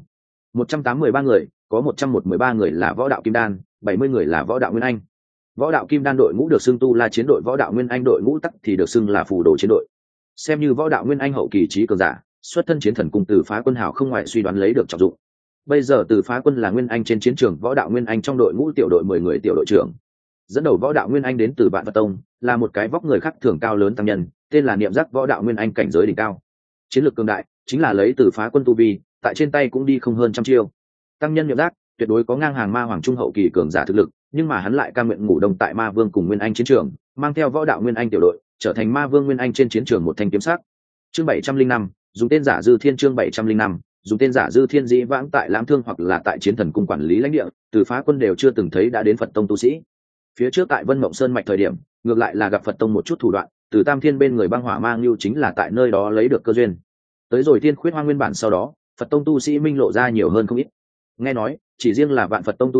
A: 183 người, có 113 người là võ đạo kim đan, 70 người là võ đạo nguyên anh. Võ đạo kim đan đội ngũ được xưng tu La chiến đội, võ đạo nguyên anh đội ngũ tắc thì được xưng là phù đồ chiến đội. Xem như võ đạo nguyên anh hậu kỳ trí cường giả, xuất thân chiến thần cung Từ Phá Quân hào không ngoại suy đoán lấy được trọng dụng. Bây giờ Từ Phá Quân là nguyên anh trên chiến trường võ đạo nguyên anh trong đội ngũ tiểu đội 10 người tiểu đội trưởng. Dẫn đầu võ đạo nguyên anh đến từ Vạn Phật Tông, là một cái vóc người khác thường cao lớn tăng nhân, tên là Niệm Giác, võ đạo nguyên anh cảnh giới đỉnh cao. Chiến lược cường đại, chính là lấy Từ Phá Quân tu vi, tại trên tay cũng đi không hơn trăm chiêu. Tăng nhân Niệm Giác tuyệt đối có ngang hàng ma hoàng trung hậu kỳ cường giả thực lực, nhưng mà hắn lại cam nguyện ngủ đông tại ma vương cùng nguyên anh chiến trường, mang theo võ đạo nguyên anh tiểu đội, trở thành ma vương nguyên anh trên chiến trường một thanh kiếm sắc. Chương 705, dùng tên giả Dư Thiên. Chương 705, dùng tên giả Dư Thiên. Dĩ vãng tại Lãm Thương hoặc là tại chiến thần cung quản lý lãnh địa, Từ Phá Quân đều chưa từng thấy đã đến Phật Tông tu sĩ. Phía trước tại Vân Mộng Sơn mạch thời điểm, ngược lại là gặp Phật Tông một chút thủ đoạn, Từ Tam Thiên bên người băng hỏa mang lưu chính là tại nơi đó lấy được cơ duyên. Tới rồi Thiên Khuyết Hoang nguyên bản sau đó, Phật Tông tu sĩ minh lộ ra nhiều hơn không ít. Nghe nói, chỉ riêng là Vạn Phật Tông tu sĩ,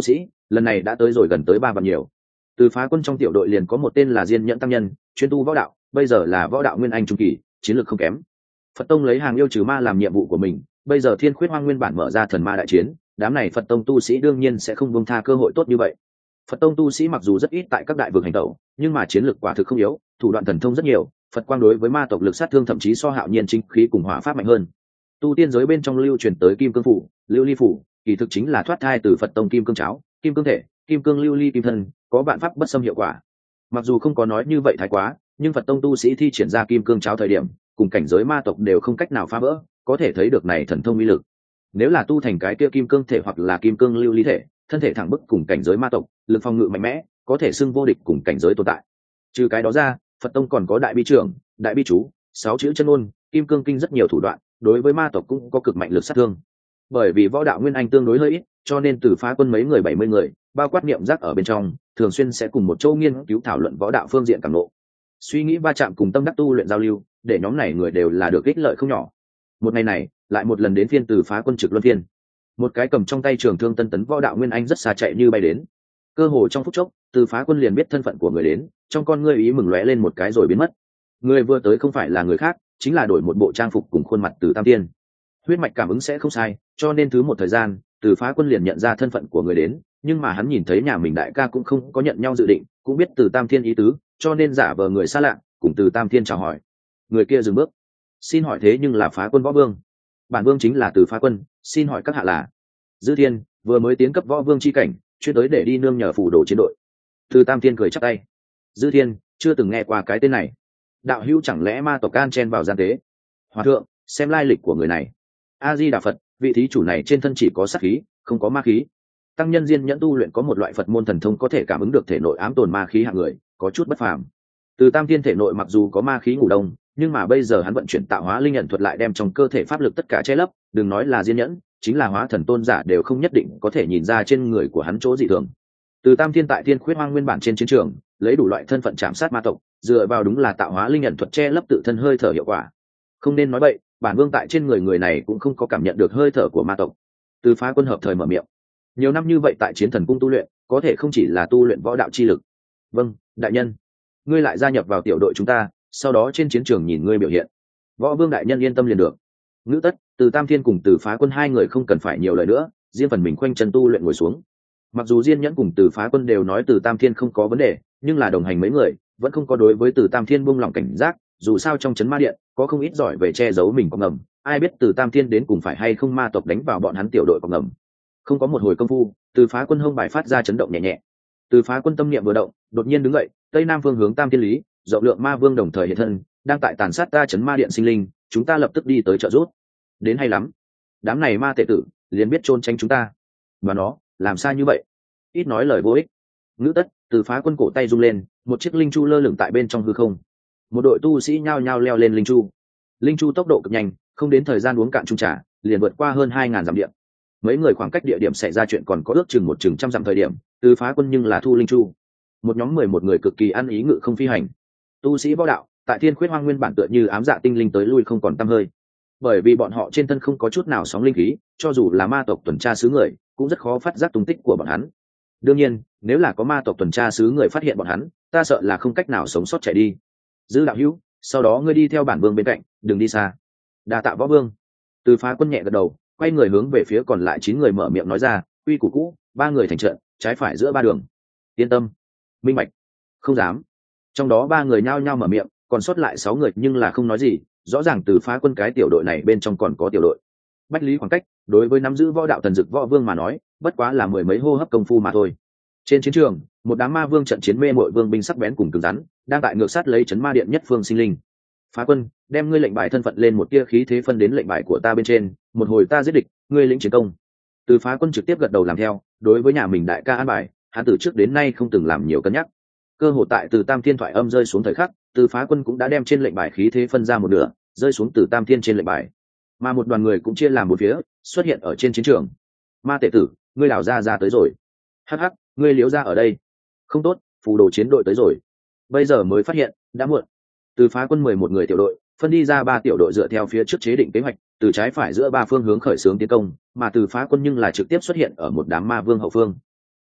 A: lần này đã tới rồi gần tới 3 vạn nhiều. Từ phá quân trong tiểu đội liền có một tên là Diên Nhẫn tăng nhân, chuyên tu võ đạo, bây giờ là võ đạo nguyên anh trung kỳ, chiến lược không kém. Phật tông lấy hàng yêu trừ ma làm nhiệm vụ của mình, bây giờ Thiên Khuyết Hoang nguyên bản mở ra thần ma đại chiến, đám này Phật tông tu sĩ đương nhiên sẽ không buông tha cơ hội tốt như vậy. Phật tông tu sĩ mặc dù rất ít tại các đại vực hành tẩu, nhưng mà chiến lược quả thực không yếu, thủ đoạn thần thông rất nhiều, Phật quang đối với ma tộc lực sát thương thậm chí so Hạo Nhiên chính khí cùng hỏa pháp mạnh hơn. Tu tiên giới bên trong lưu truyền tới Kim Cương phủ, Lưu Ly phủ, kỳ thực chính là thoát thai từ Phật tông Kim Cương cháo, Kim Cương thể, Kim Cương Lưu Ly Kim thân, có bạn pháp bất xâm hiệu quả. Mặc dù không có nói như vậy thái quá, nhưng Phật tông tu sĩ thi triển ra Kim Cương cháo thời điểm, cùng cảnh giới ma tộc đều không cách nào phá vỡ, có thể thấy được này thần thông uy lực. Nếu là tu thành cái kia Kim Cương thể hoặc là Kim Cương Lưu Ly thể, thân thể thẳng bức cùng cảnh giới ma tộc, lực phòng ngự mạnh mẽ, có thể xưng vô địch cùng cảnh giới tồn tại. Trừ cái đó ra, Phật tông còn có đại bi trưởng, đại bi chú, 6 chữ chân ngôn, Kim Cương kinh rất nhiều thủ đoạn, đối với ma tộc cũng có cực mạnh lực sát thương. Bởi vì võ đạo nguyên anh tương đối hơi ít, cho nên Từ phá quân mấy người 70 người, bao quát niệm giác ở bên trong, thường xuyên sẽ cùng một chỗ nghiên cứu thảo luận võ đạo phương diện cảm ngộ. Suy nghĩ va chạm cùng tâm đắc tu luyện giao lưu, để nhóm này người đều là được ích lợi không nhỏ. Một ngày này, lại một lần đến phiên Từ phá quân trực luân phiên. Một cái cầm trong tay trường thương tân tấn võ đạo nguyên anh rất xa chạy như bay đến. Cơ hồ trong phút chốc, Từ phá quân liền biết thân phận của người đến, trong con ngươi ý mừng lóe lên một cái rồi biến mất. Người vừa tới không phải là người khác, chính là đổi một bộ trang phục cùng khuôn mặt Từ Tam Tiên. Huyết mạch cảm ứng sẽ không sai, cho nên thứ một thời gian, Từ phá quân liền nhận ra thân phận của người đến, nhưng mà hắn nhìn thấy nhà mình đại ca cũng không có nhận nhau dự định, cũng biết Từ Tam Thiên ý tứ, cho nên giả vờ người xa lạ, cùng Từ Tam Thiên chào hỏi. Người kia dừng bước. Xin hỏi thế nhưng là phá quân võ vương? Bản vương chính là Từ phá quân, xin hỏi các hạ là? Dư Thiên vừa mới tiến cấp võ vương chi cảnh, chuyên tới để đi nương nhờ phủ đồ chiến đội. Từ Tam Thiên cười chắp tay. Dư Thiên chưa từng nghe qua cái tên này. Đạo hữu chẳng lẽ ma tộc can chen vào gian tế? Hòa thượng, xem lai lịch của người này. A Di Đà Phật, vị thí chủ này trên thân chỉ có sát khí, không có ma khí. Tăng nhân Diên Nhẫn tu luyện có một loại Phật môn thần thông có thể cảm ứng được thể nội ám tồn ma khí hạng người, có chút bất phàm. Từ Tam Thiên thể nội mặc dù có ma khí ngủ đông, nhưng mà bây giờ hắn vận chuyển tạo hóa linh nhận thuật lại đem trong cơ thể pháp lực tất cả che lấp, đừng nói là Diên Nhẫn, chính là hóa thần tôn giả đều không nhất định có thể nhìn ra trên người của hắn chỗ dị thường. Từ Tam Thiên tại Thiên Khuyết Hoang nguyên bản trên chiến trường, lấy đủ loại thân phận chạm sát ma tộc, dựa vào đúng là tạo hóa linh nhận thuật che lấp tự thân hơi thở hiệu quả. Không nên nói bậy, bản vương tại trên người này cũng không có cảm nhận được hơi thở của ma tộc. Từ phá quân hợp thời mở miệng. Nhiều năm như vậy tại Chiến Thần cung tu luyện, có thể không chỉ là tu luyện võ đạo chi lực. Vâng, đại nhân. Ngươi lại gia nhập vào tiểu đội chúng ta, sau đó trên chiến trường nhìn ngươi biểu hiện. Võ vương đại nhân yên tâm liền được. Ngữ tất, Từ Tam Thiên cùng Từ phá quân hai người không cần phải nhiều lời nữa, riêng phần mình khoanh chân tu luyện ngồi xuống. Mặc dù Diên Nhẫn cùng Từ phá quân đều nói Từ Tam Thiên không có vấn đề, nhưng là đồng hành mấy người vẫn không có đối với Từ Tam Thiên buông lỏng cảnh giác, dù sao trong trấn ma điện có không ít giỏi về che giấu mình có ngầm, ai biết Từ Tam Thiên đến cùng phải hay không ma tộc đánh vào bọn hắn tiểu đội có ngầm. Không có một hồi công phu, Từ phá quân hông bài phát ra chấn động nhẹ nhẹ. Từ phá quân tâm niệm vừa động, đột nhiên đứng dậy, tây nam phương hướng Tam Thiên lý, rộng lượng ma vương đồng thời hiện thân, đang tại tàn sát ta trấn ma điện sinh linh, chúng ta lập tức đi tới trợ giúp. Đến hay lắm, đám này ma tệ tử liền biết trôn tránh chúng ta, mà nó làm sao như vậy? Ít nói lời vô ích. Ngữ tất, Từ phá quân cổ tay rung lên, một chiếc linh chu lơ lửng tại bên trong hư không. Một đội tu sĩ nhao nhao leo lên linh chu. Linh chu tốc độ cực nhanh, không đến thời gian uống cạn chung trà, liền vượt qua hơn 2000 dặm địa. Mấy người khoảng cách địa điểm xảy ra chuyện còn có ước chừng trăm dặm thời điểm, Từ phá quân nhưng là thu linh chu. Một nhóm 11 người cực kỳ ăn ý ngự không phi hành. Tu sĩ võ đạo, tại Thiên Khuyết Hoang nguyên bản tựa như ám dạ tinh linh tới lui không còn tăm hơi. Bởi vì bọn họ trên thân không có chút nào sóng linh khí, cho dù là ma tộc tuần tra xứ người, cũng rất khó phát giác tung tích của bọn hắn. Đương nhiên, nếu là có ma tộc tuần tra xứ người phát hiện bọn hắn, ta sợ là không cách nào sống sót chạy đi. Dư đạo hữu, sau đó ngươi đi theo bản vương bên cạnh, đừng đi xa. Đa tạ võ vương. Từ phá quân nhẹ gật đầu, quay người hướng về phía còn lại 9 người mở miệng nói ra, quy củ cũ, 3 người thành trận, trái phải giữa 3 đường. Yên tâm. Minh bạch. Không dám. Trong đó 3 người nhao nhao mở miệng, còn sót lại 6 người nhưng là không nói gì, rõ ràng Từ phá quân cái tiểu đội này bên trong còn có tiểu đội. Bách lý khoảng cách, đối với nắm giữ võ đạo thần dực võ vương mà nói, bất quá là 10 mấy hô hấp công phu mà thôi. Trên chiến trường, một đám ma vương trận chiến mê mội vương binh sắc bén cùng cứng rắn, đang tại ngược sát lấy trấn ma điện nhất phương sinh linh. Phá quân, đem ngươi lệnh bài thân phận lên một tia khí thế phân đến lệnh bài của ta bên trên, một hồi ta giết địch, ngươi lĩnh chiến công. Từ phá quân trực tiếp gật đầu làm theo, đối với nhà mình đại ca an bài, hắn từ trước đến nay không từng làm nhiều cân nhắc. Cơ hội tại Từ Tam Thiên thoại âm rơi xuống thời khắc, Từ phá quân cũng đã đem trên lệnh bài khí thế phân ra một nửa, rơi xuống Từ Tam Thiên trên lệnh bài. Mà một đoàn người cũng chia làm một phía, xuất hiện ở trên chiến trường. Ma tệ tử, ngươi đào ra tới rồi. Hắc hắc, ngươi liếu ra ở đây. Không tốt, phù đồ chiến đội tới rồi. Bây giờ mới phát hiện, đã muộn. Từ phá quân 11 người tiểu đội, phân đi ra 3 tiểu đội dựa theo phía trước chế định kế hoạch, từ trái phải giữa 3 phương hướng khởi xướng tiến công, mà Từ phá quân nhưng là trực tiếp xuất hiện ở một đám ma vương hậu phương.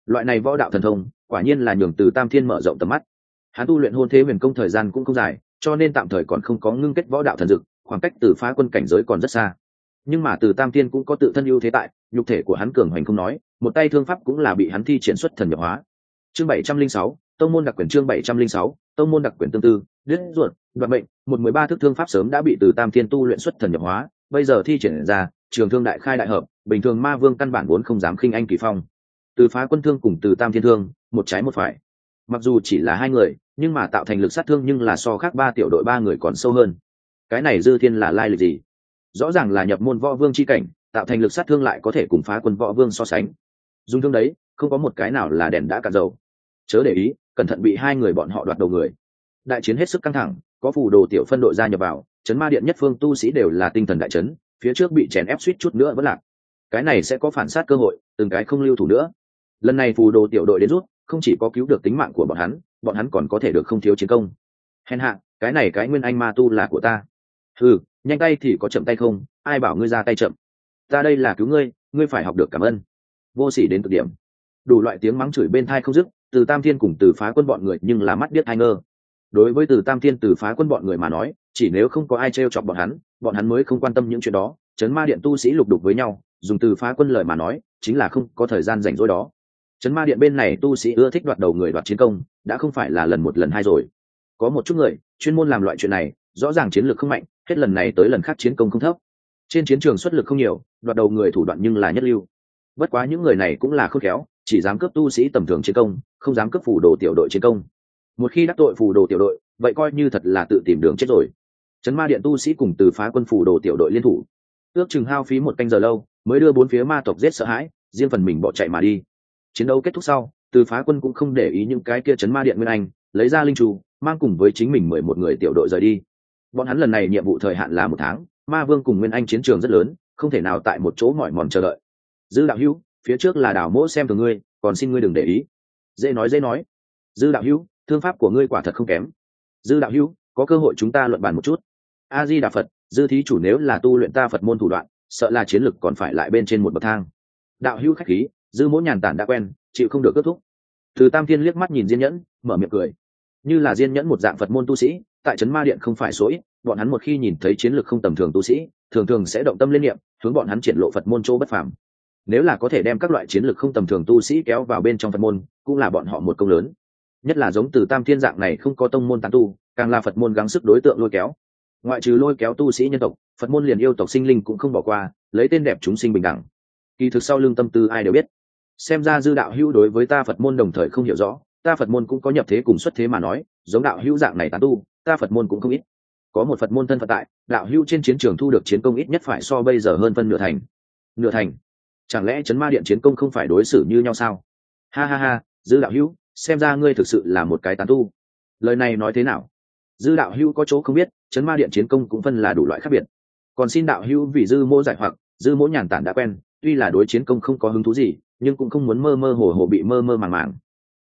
A: Loại này võ đạo thần thông quả nhiên là nhường Từ Tam Thiên mở rộng tầm mắt. Hắn tu luyện hôn thế huyền công thời gian cũng không dài, cho nên tạm thời còn không có ngưng kết võ đạo thần dực, khoảng cách từ phá quân cảnh giới còn rất xa. Nhưng mà Từ Tam Thiên cũng có tự thân ưu thế tại, nhục thể của hắn cường hoành không nói, một tay thương pháp cũng là bị hắn thi triển xuất thần nhập hóa. Chương 706, tông môn đặc quyền. Chương 706, tông môn đặc quyền tương tư, đứt ruột, đoạt mệnh, 113 thức thương pháp sớm đã bị Từ Tam Thiên tu luyện xuất thần nhập hóa, bây giờ thi triển ra, trường thương đại khai đại hợp, bình thường ma vương căn bản vốn không dám khinh anh kỳ phong. Từ phá quân thương cùng Từ Tam Thiên thương, một trái một phải. Mặc dù chỉ là hai người, nhưng mà tạo thành lực sát thương nhưng là so khác ba tiểu đội ba người còn sâu hơn. Cái này Dư Thiên là lai lịch gì? Rõ ràng là nhập môn võ vương chi cảnh, tạo thành lực sát thương lại có thể cùng phá quân võ vương so sánh. Dùng thương đấy, không có một cái nào là đèn đã cạn dầu. Chớ để ý, cẩn thận bị hai người bọn họ đoạt đầu người. Đại chiến hết sức căng thẳng, có phù đồ tiểu phân đội gia nhập vào, chấn ma điện nhất phương tu sĩ đều là tinh thần đại chấn, phía trước bị chèn ép suýt chút nữa vẫn lạc. Cái này sẽ có phản sát cơ hội, từng cái không lưu thủ nữa. Lần này phù đồ tiểu đội đến rút, không chỉ có cứu được tính mạng của bọn hắn còn có thể được không thiếu chiến công. Hèn hạ, cái này cái nguyên anh ma tu là của ta. Ừ, nhanh tay thì có chậm tay không, ai bảo ngươi ra tay chậm. Ta đây là cứu ngươi, ngươi phải học được cảm ơn. Vô sỉ đến cực điểm. Đủ loại tiếng mắng chửi bên thai không dứt, Từ Tam Thiên cùng Từ phá quân bọn người nhưng là mắt điếc hai ngơ. Đối với Từ Tam Thiên Từ phá quân bọn người mà nói, chỉ nếu không có ai trêu chọc bọn hắn mới không quan tâm những chuyện đó. Chấn ma điện tu sĩ lục đục với nhau, dùng Từ phá quân lời mà nói, chính là không có thời gian rảnh rỗi đó. Chấn ma điện bên này tu sĩ ưa thích đoạt đầu người đoạt chiến công, đã không phải là lần một lần hai rồi. Có một chút người chuyên môn làm loại chuyện này, rõ ràng chiến lược không mạnh, hết lần này tới lần khác chiến công không thấp. Trên chiến trường xuất lực không nhiều, đoạt đầu người thủ đoạn nhưng là nhất lưu. Bất quá những người này cũng là khôn khéo, chỉ dám cướp tu sĩ tầm thường chiến công, không dám cướp phù đồ tiểu đội chiến công. Một khi đắc tội phù đồ tiểu đội, vậy coi như thật là tự tìm đường chết rồi. Chấn ma điện tu sĩ cùng Từ phá quân phù đồ tiểu đội liên thủ, ước chừng hao phí một canh giờ lâu, mới đưa bốn phía ma tộc giết sợ hãi, riêng phần mình bỏ chạy mà đi. Chiến đấu kết thúc sau, Từ phá quân cũng không để ý những cái kia chấn ma điện nguyên anh, lấy ra linh trù, mang cùng với chính mình 11 người tiểu đội rời đi. Bọn hắn lần này nhiệm vụ thời hạn là 1 tháng, ma vương cùng nguyên anh chiến trường rất lớn, không thể nào tại một chỗ mỏi mòn chờ đợi. Dư đạo hữu, phía trước là đảo mỗ xem thường ngươi, còn xin ngươi đừng để ý. Dễ nói. Dư đạo hữu, thương pháp của ngươi quả thật không kém. Dư đạo hữu, có cơ hội chúng ta luận bàn một chút. A Di Đà Phật, Dư thí chủ nếu là tu luyện ta Phật môn thủ đoạn, sợ là chiến lực còn phải lại bên trên một bậc thang. Đạo hữu khách khí, Dư mỗ nhàn tản đã quen, chịu không được kết thúc. Từ Tam Thiên liếc mắt nhìn Diên Nhẫn, mở miệng cười. Như là Diên Nhẫn một dạng Phật môn tu sĩ, tại trấn ma điện không phải số ít, bọn hắn một khi nhìn thấy chiến lược không tầm thường tu sĩ, thường sẽ động tâm lên niệm, hướng bọn hắn triển lộ Phật môn chỗ bất phàm. Nếu là có thể đem các loại chiến lược không tầm thường tu sĩ kéo vào bên trong Phật môn, cũng là bọn họ một công lớn. Nhất là giống Từ Tam Thiên dạng này không có tông môn tán tu, càng là Phật môn gắng sức đối tượng lôi kéo. Ngoại trừ lôi kéo tu sĩ nhân tộc, Phật môn liền yêu tộc sinh linh cũng không bỏ qua, lấy tên đẹp chúng sinh bình đẳng. Kỳ thực sau lưng tâm tư ai đều biết. Xem ra Dư đạo hữu đối với ta Phật môn đồng thời không hiểu rõ, ta Phật môn cũng có nhập thế cùng xuất thế mà nói, giống đạo hữu dạng này tán tu, ta Phật môn cũng không ít. Có một Phật môn thân Phật tại, đạo hữu trên chiến trường thu được chiến công ít nhất phải so bây giờ hơn phân nửa thành. Nửa thành? Chẳng lẽ trấn ma điện chiến công không phải đối xử như nhau sao? Ha, Dư đạo hữu, xem ra ngươi thực sự là một cái tán tu. Lời này nói thế nào? Dư đạo hữu có chỗ không biết, trấn ma điện chiến công cũng phân là đủ loại khác biệt. Còn xin đạo hữu vì Dư mỗ giải hoặc, Dư mỗ nhàn tản đã quen, tuy là đối chiến công không có hứng thú gì, nhưng cũng không muốn mơ mơ hồ hồ bị mơ mơ màng màng.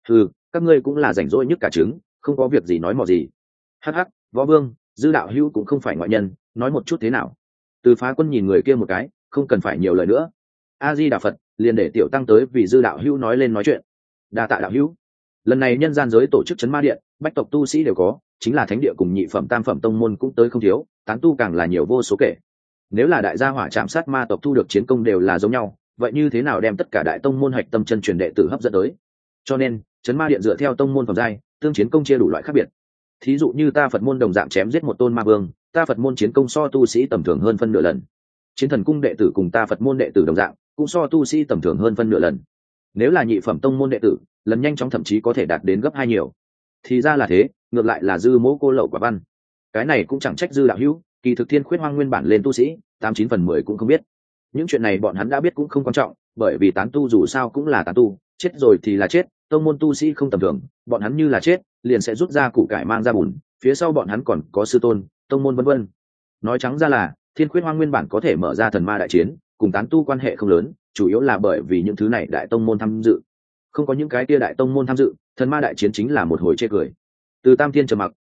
A: Các ngươi cũng là rảnh rỗi nhất cả trứng, không có việc gì nói mò gì. Hắc, võ vương, Dư đạo hữu cũng không phải ngoại nhân, nói một chút thế nào? Từ phá quân nhìn người kia một cái, không cần phải nhiều lời nữa. A Di Đà Phật, liền để tiểu tăng tới vì Dư đạo hữu nói lên nói chuyện. Đa tạ đạo hữu. Lần này nhân gian giới tổ chức trấn ma điện, bách tộc tu sĩ đều có, chính là thánh địa cùng nhị phẩm tam phẩm tông môn cũng tới không thiếu, tán tu càng là nhiều vô số kể. Nếu là đại gia hỏa chạm sát ma tộc thu được chiến công đều là giống nhau, vậy như thế nào đem tất cả đại tông môn hạch tâm chân truyền đệ tử hấp dẫn tới? Cho nên trấn ma điện dựa theo tông môn phẩm giai, tương chiến công chia đủ loại khác biệt. Thí dụ như ta Phật môn đồng dạng chém giết một tôn ma vương, ta Phật môn chiến công so tu sĩ tầm thường hơn phân nửa lần. Chiến thần cung đệ tử cùng ta Phật môn đệ tử đồng dạng, cũng so tu sĩ tầm thường hơn phân nửa lần. Nếu là nhị phẩm tông môn đệ tử, lần nhanh chóng thậm chí có thể đạt đến gấp 2 nhiều. Thì ra là thế, ngược lại là Dư mỗ cô lậu quả văn. Cái này cũng chẳng trách Dư đạo hữu, kỳ thực thiên khuyết hoang nguyên bản lên tu sĩ 89/10 cũng không biết. Những chuyện này bọn hắn đã biết cũng không quan trọng, bởi vì tán tu dù sao cũng là tán tu, chết rồi thì là chết, tông môn tu sĩ không tầm thường, bọn hắn như là chết liền sẽ rút ra củ cải mang ra bùn, phía sau bọn hắn còn có sư tôn, tông môn vân vân. Nói trắng ra là thiên khuyết hoang nguyên bản có thể mở ra thần ma đại chiến, cùng tán tu quan hệ không lớn, chủ yếu là bởi vì những thứ này đại tông môn tham dự. Không có những cái kia đại tông môn tham dự, thần ma đại chiến chính là một hồi chê cười. Từ Tam Thiên trầm mặc,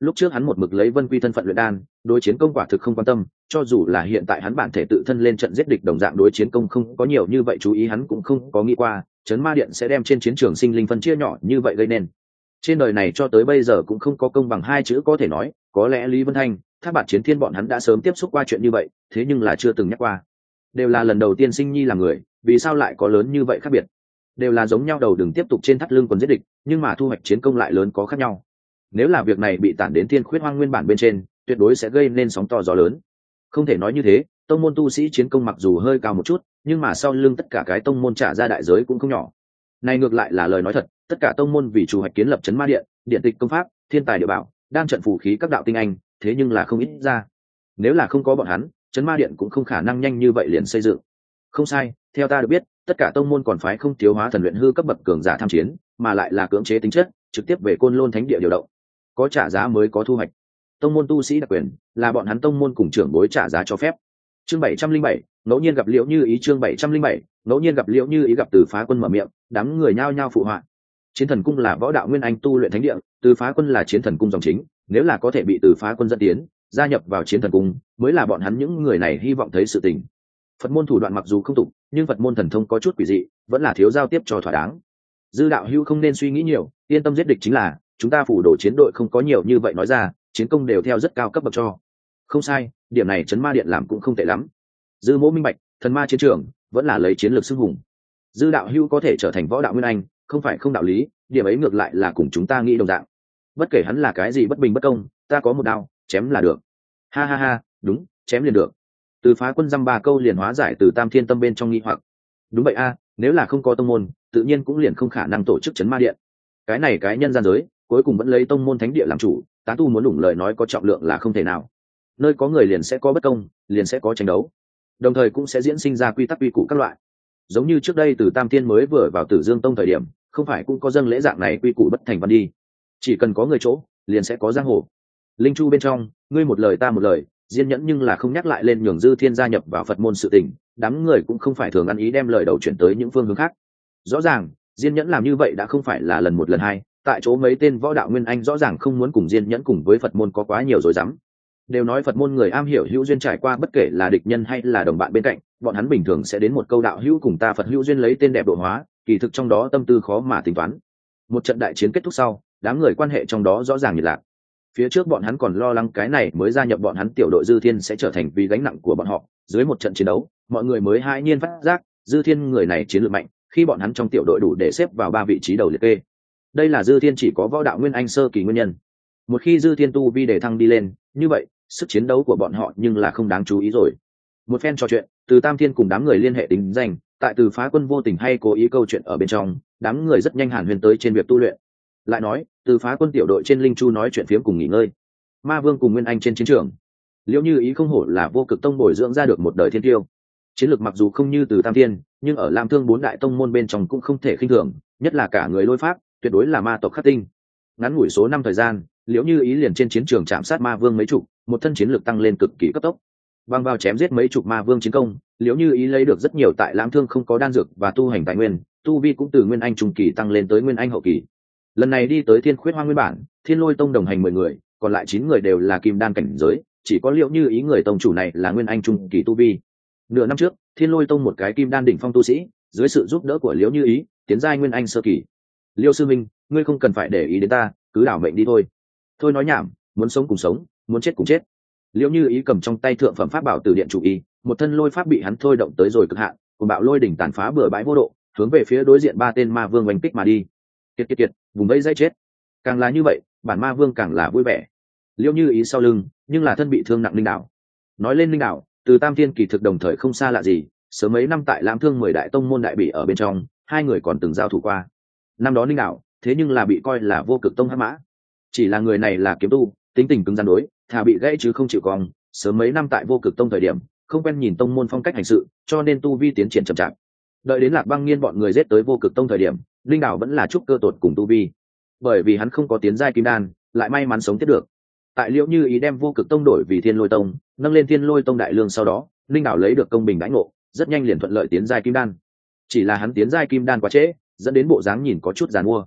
A: Lúc trước hắn một mực lấy Vân Quy thân phận luyện đan, đối chiến công quả thực không quan tâm, cho dù là hiện tại hắn bản thể tự thân lên trận giết địch đồng dạng đối chiến công không có nhiều như vậy chú ý, hắn cũng không có nghĩ qua Chấn Ma Điện sẽ đem trên chiến trường sinh linh phân chia nhỏ như vậy gây nên. Trên đời này cho tới bây giờ cũng không có công bằng hai chữ có thể nói, có lẽ Lý Vân Thanh, Thác Bạt Chiến Thiên bọn hắn đã sớm tiếp xúc qua chuyện như vậy, thế nhưng là chưa từng nhắc qua. Đều là lần đầu tiên sinh nhi làm người, vì sao lại có lớn như vậy khác biệt? Đều là giống nhau đầu đừng tiếp tục trên thắt lưng quần giết địch, nhưng mà thu hoạch chiến công lại lớn có khác nhau. Nếu là việc này bị tản đến Thiên Khuyết Hoang nguyên bản bên trên, tuyệt đối sẽ gây nên sóng to gió lớn. Không thể nói như thế, tông môn tu sĩ chiến công mặc dù hơi cao một chút, nhưng mà sau lưng tất cả cái tông môn trả ra đại giới cũng không nhỏ. Này ngược lại là lời nói thật, tất cả tông môn vì chủ hoạch kiến lập Chấn Ma Điện, điện tịch công pháp, thiên tài địa bảo, đan trận phù khí các đạo tinh anh, thế nhưng là không ít ra. Nếu là không có bọn hắn, Chấn Ma Điện cũng không khả năng nhanh như vậy liền xây dựng. Không sai, theo ta được biết, tất cả tông môn còn phái không thiếu hóa thần luyện hư cấp bậc cường giả tham chiến, mà lại là cưỡng chế tính chất, trực tiếp về Côn Lôn Thánh Địa điều động. Có trả giá mới có thu hoạch. Tông môn tu sĩ đặc quyền, là bọn hắn tông môn cùng trưởng bối trả giá cho phép. Chương 707, ngẫu nhiên gặp Liễu Như Ý. Chương 707, ngẫu nhiên gặp Liễu Như Ý. Gặp Từ Phá Quân mở miệng, đám người nhao nhao phụ họa. Chiến Thần Cung là võ đạo nguyên anh tu luyện thánh địa, Từ Phá Quân là Chiến Thần Cung dòng chính, nếu là có thể bị Từ Phá Quân dẫn tiến, gia nhập vào Chiến Thần Cung, mới là bọn hắn những người này hy vọng thấy sự tình. Phật môn thủ đoạn mặc dù không tục, nhưng Phật môn thần thông có chút quỷ dị, vẫn là thiếu giao tiếp cho thỏa đáng. Dư đạo hữu không nên suy nghĩ nhiều, yên tâm giết địch chính là, chúng ta phủ đổ chiến đội không có nhiều như vậy nói ra, chiến công đều theo rất cao cấp bậc cho. Không sai, điểm này Chấn Ma Điện làm cũng không tệ lắm. Dư Mỗ minh bạch, thần ma chiến trường vẫn là lấy chiến lược xưng hùng. Dư đạo hữu có thể trở thành võ đạo nguyên anh, không phải không đạo lý, điểm ấy ngược lại là cùng chúng ta nghĩ đồng dạng. Bất kể hắn là cái gì bất bình bất công, ta có một đao, chém là được. Ha ha ha, đúng, chém liền được. Từ Phá Quân dăm ba câu liền hóa giải Từ Tam Thiên tâm bên trong nghi hoặc. Đúng vậy a, nếu là không có tông môn, tự nhiên cũng liền không khả năng tổ chức Chấn Ma Điện. Cái này cái nhân gian giới, cuối cùng vẫn lấy tông môn thánh địa làm chủ, tán tu muốn đủng lời nói có trọng lượng là không thể nào. Nơi có người liền sẽ có bất công, liền sẽ có tranh đấu, đồng thời cũng sẽ diễn sinh ra quy tắc quy củ các loại. Giống như trước đây Từ Tam Thiên mới vừa vào Tử Dương Tông thời điểm, không phải cũng có dâng lễ dạng này quy củ bất thành văn đi. Chỉ cần có người chỗ, liền sẽ có giang hồ. Linh Chu bên trong, ngươi một lời ta một lời, Diên Nhẫn nhưng là không nhắc lại lên nhường Dư Thiên gia nhập vào Phật môn sự tình, đám người cũng không phải thường ăn ý đem lời đầu chuyển tới những phương hướng khác. Rõ ràng, Diên Nhẫn làm như vậy đã không phải là lần một lần hai, tại chỗ mấy tên võ đạo nguyên anh rõ ràng không muốn cùng Diên Nhẫn cùng với Phật môn có quá nhiều rồi dám. Đều nói Phật môn người am hiểu hữu duyên trải qua bất kể là địch nhân hay là đồng bạn bên cạnh, bọn hắn bình thường sẽ đến một câu đạo hữu cùng ta Phật hữu duyên lấy tên đẹp độ hóa, kỳ thực trong đó tâm tư khó mà tính toán. Một trận đại chiến kết thúc sau, đám người quan hệ trong đó rõ ràng nhiệt lạc. Phía trước bọn hắn còn lo lắng cái này mới gia nhập bọn hắn tiểu đội Dư Thiên sẽ trở thành vì gánh nặng của bọn họ, dưới một trận chiến đấu, mọi người mới hãi nhiên phát giác, Dư Thiên người này chiến lược mạnh, khi bọn hắn trong tiểu đội đủ để xếp vào 3 vị trí đầu liệt kê. Đây là Dư Thiên chỉ có võ đạo nguyên anh sơ kỳ nguyên nhân. Một khi Dư Thiên tu vi để thăng đi lên, như vậy, sức chiến đấu của bọn họ nhưng là không đáng chú ý rồi. Một phen trò chuyện, Từ Tam Thiên cùng đám người liên hệ tính danh, tại Từ Phá Quân vô tình hay cố ý câu chuyện ở bên trong, đám người rất nhanh hàn huyên tới trên việc tu luyện. Lại nói, Từ Phá Quân tiểu đội trên Linh Chu nói chuyện phiếm cùng nghỉ ngơi. Ma Vương cùng Nguyên Anh trên chiến trường, Liễu Như Ý không hổ là vô cực tông bồi dưỡng ra được một đời thiên tiêu. Chiến lược mặc dù không như Từ Tam Thiên, nhưng ở Lam Thương 4 đại tông môn bên trong cũng không thể khinh thường, nhất là cả người lôi pháp, tuyệt đối là ma tộc khắc tinh. Ngắn ngủi số năm thời gian, Liễu Như Ý liền trên chiến trường chạm sát ma vương mấy chục, một thân chiến lược tăng lên cực kỳ cấp tốc. Bằng vào chém giết mấy chục ma vương chiến công, Liễu Như Ý lấy được rất nhiều tại Lam Thương không có đan dược và tu hành tài nguyên, tu vi cũng từ Nguyên Anh trung kỳ tăng lên tới Nguyên Anh hậu kỳ. Lần này đi tới Thiên Khuyết Hoang nguyên bản, Thiên Lôi Tông đồng hành 10 người, còn lại 9 người đều là kim đan cảnh giới, chỉ có Liễu Như Ý người tông chủ này là Nguyên Anh trung kỳ tu vi. Nửa năm trước, Thiên Lôi Tông một cái kim đan đỉnh phong tu sĩ, dưới sự giúp đỡ của Liễu Như Ý, tiến giai Nguyên Anh sơ kỳ. Liêu sư minh, ngươi không cần phải để ý đến ta, cứ đảo mệnh đi thôi. Thôi nói nhảm, muốn sống cùng sống, muốn chết cùng chết. Liễu Như Ý cầm trong tay thượng phẩm pháp bảo từ điện chủ y, một thân lôi pháp bị hắn thôi động tới rồi cực hạn, cùng bạo lôi đỉnh tàn phá bừa bãi vô độ, hướng về phía đối diện 3 tên ma vương oanh kích mà đi. Kiệt, vùng vây dây chết. Càng là như vậy, bản ma vương càng là vui vẻ. Liễu Như Ý sau lưng, nhưng là thân bị thương nặng Linh Đạo. Nói lên Linh Đạo, Từ Tam Thiên kỳ thực đồng thời không xa lạ gì, sớm mấy năm tại Lam Thương 10 đại tông môn đại bỉ ở bên trong, hai người còn từng giao thủ qua. Năm đó Linh Đạo, thế nhưng là bị coi là vô cực tông hắc mã. Chỉ là người này là kiếm tu, tính tình cứng rắn đối, thà bị gãy chứ không chịu cong, sớm mấy năm tại vô cực tông thời điểm, không quen nhìn tông môn phong cách hành sự, cho nên tu vi tiến triển chậm chạp. Đợi đến Lạc Băng Nghiên bọn người giết tới vô cực tông thời điểm, Linh Đạo vẫn là trúc cơ tột cùng tu vi. Bởi vì hắn không có tiến giai kim đan, lại may mắn sống tiếp được. Tại Liễu Như Ý đem vô cực tông đổi vì Thiên Lôi Tông, nâng lên Thiên Lôi Tông đại lương sau đó, Linh Đạo lấy được công bình đãi ngộ, rất nhanh liền thuận lợi tiến giai kim đan. Chỉ là hắn tiến giai kim đan quá trễ, dẫn đến bộ dáng nhìn có chút giàn mua.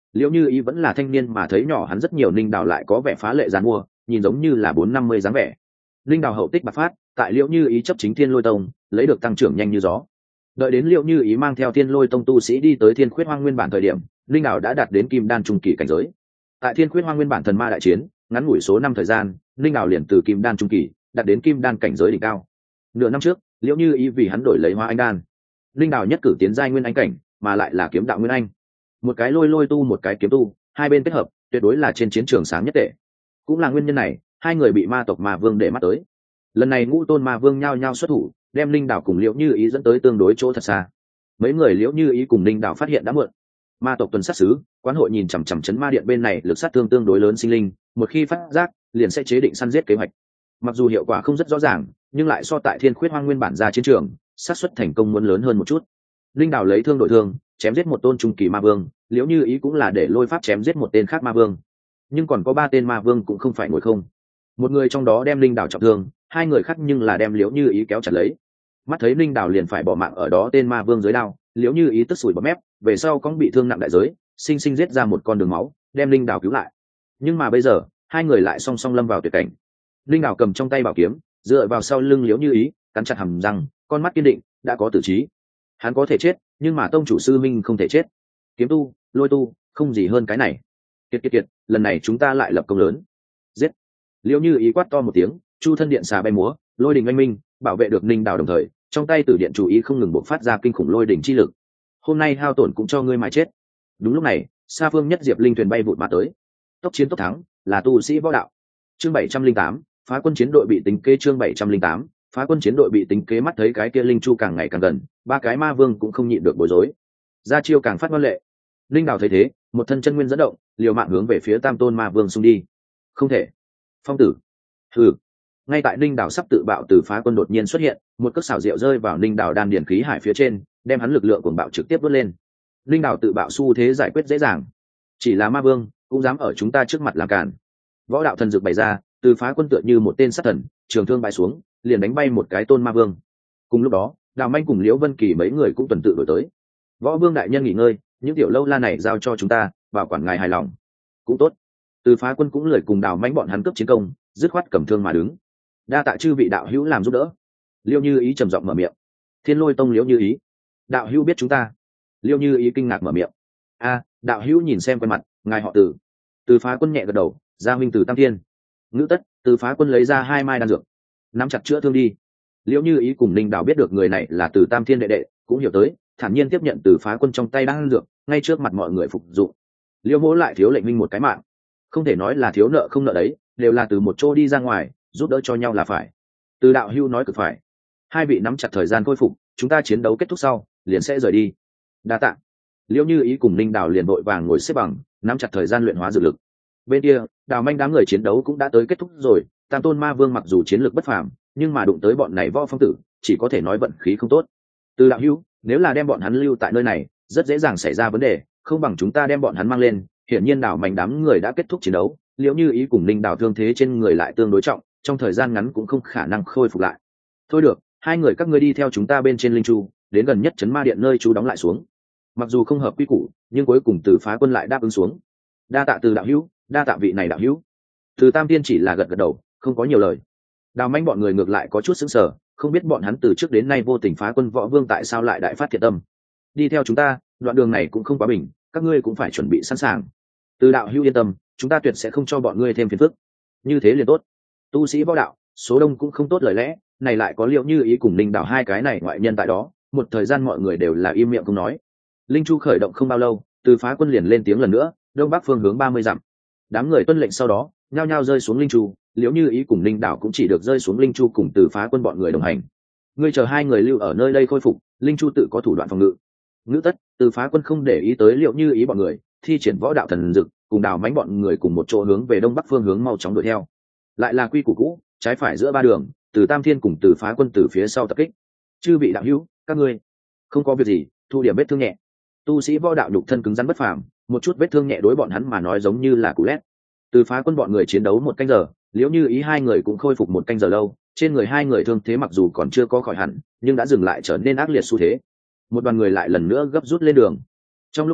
A: Liễu Như Ý vẫn là thanh niên mà thấy nhỏ hắn rất nhiều, Ninh Đào lại có vẻ phá lệ giàn mua, nhìn giống như là 450 dáng vẻ. Ninh Đào hậu tích bạc phát, tại Liễu Như Ý chấp chính Thiên Lôi Tông, lấy được tăng trưởng nhanh như gió. Đợi đến Liễu Như Ý mang theo Thiên Lôi Tông tu sĩ đi tới Thiên Khuyết Hoang nguyên bản thời điểm, Ninh Đào đã đạt đến Kim Đan trung kỳ cảnh giới. Tại Thiên Khuyết Hoang nguyên bản thần ma đại chiến, ngắn ngủi số năm thời gian, Ninh Đào liền từ Kim Đan trung kỳ đạt đến Kim Đan cảnh giới đỉnh cao. Nửa năm trước, Liễu Như Ý vì hắn đổi lấy Hoa Anh đan, Ninh Đào nhất cử tiến giai nguyên anh cảnh, mà lại là kiếm đạo nguyên anh. Một cái lôi tu, một cái kiếm tu, hai bên kết hợp, tuyệt đối là trên chiến trường sáng nhất tệ. Cũng là nguyên nhân này, hai người bị ma tộc Ma Vương để mắt tới. Lần này ngũ tôn Ma Vương nhao nhao xuất thủ, đem Ninh Đào cùng Liễu Như Ý dẫn tới tương đối chỗ thật xa. Mấy người Liễu Như Ý cùng Ninh Đào phát hiện đã muộn. Ma tộc tuần sát sứ, quán hội nhìn chằm chằm chấn ma điện bên này lực sát thương tương đối lớn sinh linh, một khi phát giác, liền sẽ chế định săn giết kế hoạch. Mặc dù hiệu quả không rất rõ ràng, nhưng lại so tại Thiên Khuyết Hoang nguyên bản ra chiến trường, xác suất thành công muốn lớn hơn một chút. Linh Đào lấy thương đổi thương, chém giết một tôn trung kỳ ma vương, Liễu Như Ý cũng là để lôi pháp chém giết một tên khác ma vương. Nhưng còn có ba tên ma vương cũng không phải ngồi không. Một người trong đó đem Linh Đào trọng thương, hai người khác nhưng là đem Liễu Như Ý kéo chặt lấy. Mắt thấy Linh Đào liền phải bỏ mạng ở đó tên ma vương dưới đao, Liễu Như Ý tức sủi bọt mép, về sau cũng bị thương nặng đại giới, sinh sinh giết ra một con đường máu, đem Linh Đào cứu lại. Nhưng mà bây giờ, hai người lại song song lâm vào tuyệt cảnh. Linh Đào cầm trong tay bảo kiếm, dựa vào sau lưng Liễu Như Ý, cắn chặt hàm răng, con mắt kiên định, đã có tử trí. Hắn có thể chết, nhưng mà tông chủ sư minh không thể chết. Kiếm tu, lôi tu, không gì hơn cái này. Kiệt, lần này chúng ta lại lập công lớn. Giết! Liễu Như Ý quát to một tiếng, chu thân điện xà bay múa, lôi đình oanh minh, bảo vệ được Ninh Đào, đồng thời trong tay tử điện chủ ý không ngừng bộc phát ra kinh khủng lôi đỉnh chi lực. Hôm nay hao tổn cũng cho ngươi mà chết. Đúng lúc này, xa phương nhất diệp linh thuyền bay vụt mà tới. Tốc chiến tốc thắng, là tu sĩ võ đạo. Chương 708, phá quân chiến đội bị tính kế. Chương 708, phá quân chiến đội bị tính kế. Mắt thấy cái kia linh chu càng ngày càng gần, ba cái ma vương cũng không nhịn được bối rối, ra chiêu càng phát ngoan lệ. Linh Đào thấy thế, một thân chân nguyên dẫn động, liều mạng hướng về phía tam tôn ma vương xung đi. Không thể! Phong tử! Hừ! Ngay tại Linh Đào sắp tự bạo, từ phá quân đột nhiên xuất hiện, một cước xảo diệu rơi vào Linh Đào đan điển khí hải phía trên, đem hắn lực lượng cuồng bạo trực tiếp vớt lên. Linh Đào tự bạo xu thế giải quyết dễ dàng, chỉ là ma vương cũng dám ở chúng ta trước mặt làm cản. Võ đạo thần dược bày ra, từ phá quân tựa như một tên sát thần, trường thương bại xuống, liền đánh bay một cái tôn ma vương. Cùng lúc đó, Đào Manh cùng Liễu Vân Kỳ mấy người cũng tuần tự đổi tới. Võ vương đại nhân nghỉ ngơi, những tiểu lâu la này giao cho chúng ta, bảo quản ngài hài lòng. Cũng tốt. Từ phá quân cũng lười cùng Đào Manh bọn hắn cướp chiến công, dứt khoát cầm thương mà đứng. Đa tạ chư vị đạo hữu làm giúp đỡ. Liễu Như Ý trầm giọng mở miệng. Thiên Lôi Tông Liễu Như Ý, đạo hữu biết chúng ta? Liễu Như Ý kinh ngạc mở miệng. A, đạo hữu nhìn xem quen mặt, ngài họ Từ. Từ phá quân nhẹ gật đầu, gia huynh Từ Tam Thiên. Ngữ tất, từ phá quân lấy ra 2 mai đan dược, nắm chặt chữa thương đi. Liễu Như Ý cùng Ninh Đào biết được người này là Từ Tam Thiên đệ đệ, cũng hiểu tới, thản nhiên tiếp nhận từ phá quân trong tay đan dược, ngay trước mặt mọi người phục dụng. Liễu Mỗ lại thiếu lệnh minh một cái mạng, không thể nói là thiếu nợ không nợ đấy, đều là từ một chỗ đi ra ngoài, giúp đỡ cho nhau là phải. Từ đạo hưu nói cực phải. Hai vị nắm chặt thời gian khôi phục, chúng ta chiến đấu kết thúc sau, liền sẽ rời đi. Đa tạ. Liễu Như Ý cùng Ninh Đào liền vội vàng ngồi xếp bằng, nắm chặt thời gian luyện hóa dược lực. Bên kia, Đào Manh đám người chiến đấu cũng đã tới kết thúc rồi. Tam tôn ma vương mặc dù chiến lược bất phàm, nhưng mà đụng tới bọn này võ phong tử, chỉ có thể nói vận khí không tốt. Từ đạo hữu, nếu là đem bọn hắn lưu tại nơi này, rất dễ dàng xảy ra vấn đề, không bằng chúng ta đem bọn hắn mang lên. Hiển nhiên Đào Manh đám người đã kết thúc chiến đấu, Liễu Như Ý cùng Ninh Đào thương thế trên người lại tương đối trọng, trong thời gian ngắn cũng không khả năng khôi phục lại. Thôi được, hai người các ngươi đi theo chúng ta bên trên linh chu, đến gần nhất trấn ma điện nơi chú đóng lại xuống. Mặc dù không hợp quy củ, nhưng cuối cùng Từ phá quân lại đáp ứng xuống. Đa tạ Từ đạo hữu, đa tạ vị này đạo hữu. Từ Tam Tiên chỉ là gật gật đầu, không có nhiều lời. Đào Manh bọn người ngược lại có chút sững sờ, không biết bọn hắn từ trước đến nay vô tình phá quân võ vương tại sao lại đại phát thiện tâm. Đi theo chúng ta, đoạn đường này cũng không quá bình, các ngươi cũng phải chuẩn bị sẵn sàng. Từ đạo hữu yên tâm, chúng ta tuyệt sẽ không cho bọn ngươi thêm phiền phức. Như thế liền tốt. Tu sĩ võ đạo, số đông cũng không tốt lời lẽ, này lại có Liễu Như Ý cùng Ninh Đào hai cái này ngoại nhân tại đó, một thời gian mọi người đều là im miệng không nói. Linh chu khởi động không bao lâu, Từ phá quân liền lên tiếng lần nữa, đông bắc phương hướng 30 dặm. Đám người tuân lệnh sau đó, nhao nhao rơi xuống linh chu. Liễu Như Ý cùng Ninh Đào cũng chỉ được rơi xuống linh chu cùng Từ phá quân bọn người đồng hành. Ngươi chờ hai người lưu ở nơi đây khôi phục, linh chu tự có thủ đoạn phòng ngự. Ngữ tất, Từ phá quân không để ý tới Liễu Như Ý bọn người, thi triển võ đạo thần dực, cùng Đào Mánh bọn người cùng một chỗ hướng về đông bắc phương hướng mau chóng đuổi theo. Lại là quy củ cũ, trái phải giữa ba đường, Từ Tam Thiên cùng Từ phá quân từ phía sau tập kích. Chư vị đạo hữu, các ngươi không có việc gì, thu điểm vết thương nhẹ. Tu sĩ võ đạo nhục thân cứng rắn bất phàm, một chút vết thương nhẹ đối bọn hắn mà nói giống như là cú lét. Từ phá quân bọn người chiến đấu 1 canh giờ, Liễu Như Ý hai người cũng khôi phục 1 canh giờ lâu, trên người hai người thương thế mặc dù còn chưa có khỏi hẳn, nhưng đã dừng lại trở nên ác liệt xu thế. Một đoàn người lại lần nữa gấp rút lên đường. Trong lúc đó,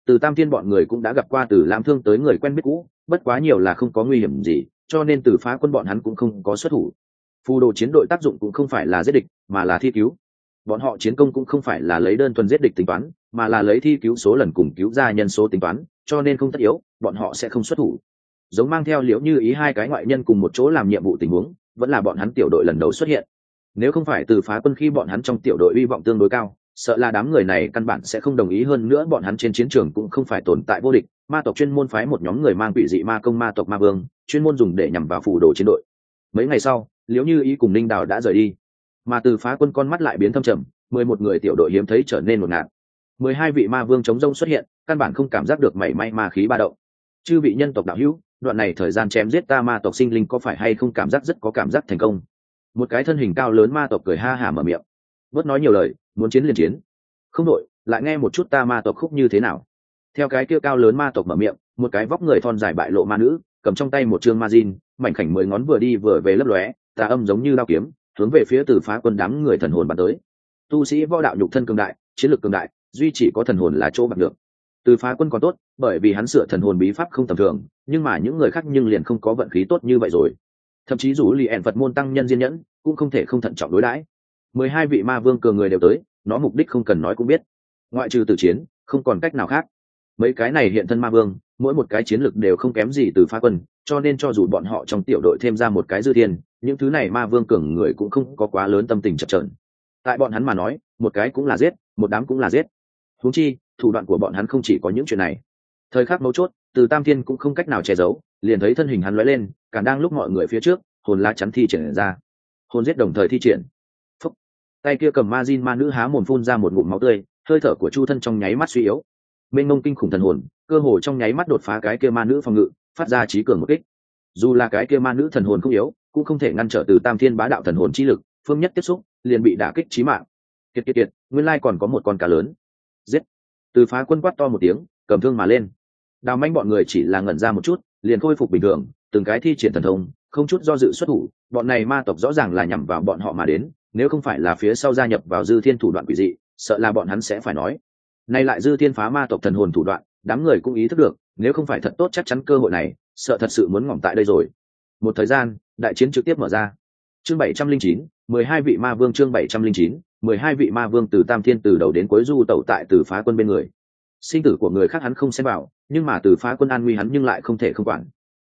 A: Từ Tam Thiên bọn người cũng đã gặp qua Từ Lam Thương tới người quen biết cũ, bất quá nhiều là không có nguy hiểm gì, cho nên Từ Phá Quân bọn hắn cũng không có xuất thủ. Phù đồ chiến đội tác dụng cũng không phải là giết địch, mà là thi cứu. Bọn họ chiến công cũng không phải là lấy đơn thuần giết địch tính toán, mà là lấy thi cứu số lần cùng cứu ra nhân số tính toán, cho nên không tất yếu, bọn họ sẽ không xuất thủ. Giống mang theo Liễu Như Ý hai cái ngoại nhân cùng một chỗ làm nhiệm vụ tình huống, vẫn là bọn hắn tiểu đội lần đầu xuất hiện. Nếu không phải Từ Phá Quân khi bọn hắn trong tiểu đội hy vọng tương đối cao, sợ là đám người này căn bản sẽ không đồng ý, hơn nữa bọn hắn trên chiến trường cũng không phải tồn tại vô địch. Ma tộc chuyên môn phái một nhóm người mang quỷ dị ma công ma tộc ma vương, chuyên môn dùng để nhằm vào phù đồ chiến đội. Mấy ngày sau, Liễu Như Ý cùng Ninh Đào đã rời đi, mà Từ Phá Quân con mắt lại biến thâm trầm, 11 người tiểu đội hiếm thấy trở nên một ngạt. 12 vị ma vương chống rông xuất hiện, căn bản không cảm giác được mảy may ma khí ba động. Chư vị nhân tộc đạo hữu, đoạn này thời gian chém giết ta ma tộc sinh linh có phải hay không cảm giác rất có cảm giác thành công? Một cái thân hình cao lớn ma tộc cười ha hả mở miệng. Bớt nói nhiều lời, muốn chiến liền chiến. Không đội, lại nghe một chút ta ma tộc khúc như thế nào. Theo cái kia cao lớn ma tộc mở miệng, một cái vóc người thon dài bại lộ ma nữ, cầm trong tay một trương ma zin, mảnh khảnh 10 ngón vừa đi vừa về lấp lóe, tà âm giống như đao kiếm, hướng về phía Từ Phá Quân đám người thần hồn bắn tới. Tu sĩ võ đạo nhục thân cường đại, chiến lược cường đại, duy chỉ có thần hồn là chỗ bạc được. Từ Phá Quân còn tốt, bởi vì hắn sửa thần hồn bí pháp không tầm thường, nhưng mà những người khác nhưng liền không có vận khí tốt như vậy rồi. Thậm chí dù lì ẻn Phật môn tăng nhân diên nhẫn, cũng không thể không thận trọng đối đãi. 12 vị ma vương cường người đều tới, nó mục đích không cần nói cũng biết. Ngoại trừ tử chiến, không còn cách nào khác. Mấy cái này hiện thân ma vương, mỗi một cái chiến lực đều không kém gì Từ Phá Quân, cho nên cho dù bọn họ trong tiểu đội thêm ra một cái dư thiên, những thứ này ma vương cường người cũng không có quá lớn tâm tình chập chờn. Tại bọn hắn mà nói, một cái cũng là giết, một đám cũng là giết. Huống chi, thủ đoạn của bọn hắn không chỉ có những chuyện này. Thời khắc mấu chốt, Từ Tam Thiên cũng không cách nào che giấu, liền thấy thân hình hắn lóe lên, càng đang lúc mọi người phía trước, hồn lá chắn thi triển ra. Hồn giết đồng thời thi triển. Phúc. Tay kia cầm ma jin ma nữ há mồm phun ra một ngụm máu tươi, hơi thở của Chu Thân trong nháy mắt suy yếu. Mênh mông kinh khủng thần hồn, cơ hồ trong nháy mắt đột phá cái kia ma nữ phòng ngự, phát ra chí cường một kích. Dù là cái kia ma nữ thần hồn không yếu, cũng không thể ngăn trở Từ Tam Thiên bá đạo thần hồn chi lực, phương nhất tiếp xúc, liền bị đả kích chí mạng. Kiệt kiệt kiệt, nguyên lai còn có một con cá lớn. Giết. Từ Phá Quân quát to một tiếng, cầm thương mà lên. Đào Manh bọn người chỉ là ngẩn ra một chút, liền khôi phục bình thường, từng cái thi triển thần thông, không chút do dự xuất thủ. Bọn này ma tộc rõ ràng là nhằm vào bọn họ mà đến, nếu không phải là phía sau gia nhập vào Dư Thiên thủ đoạn quỷ dị, sợ là bọn hắn sẽ phải nói. Nay lại Dư Thiên phá ma tộc thần hồn thủ đoạn, đám người cũng ý thức được, nếu không phải thật tốt chắc chắn cơ hội này, sợ thật sự muốn ngỏm tại đây rồi. Một thời gian, đại chiến trực tiếp mở ra. Chương 709, 12 vị ma vương, chương 709, 12 vị ma vương từ Tam Thiên từ đầu đến cuối du tẩu tại Từ Phá Quân bên người. Sinh tử của người khác hắn không xen vào, nhưng mà Từ Phá Quân an nguy hắn nhưng lại không thể không quản.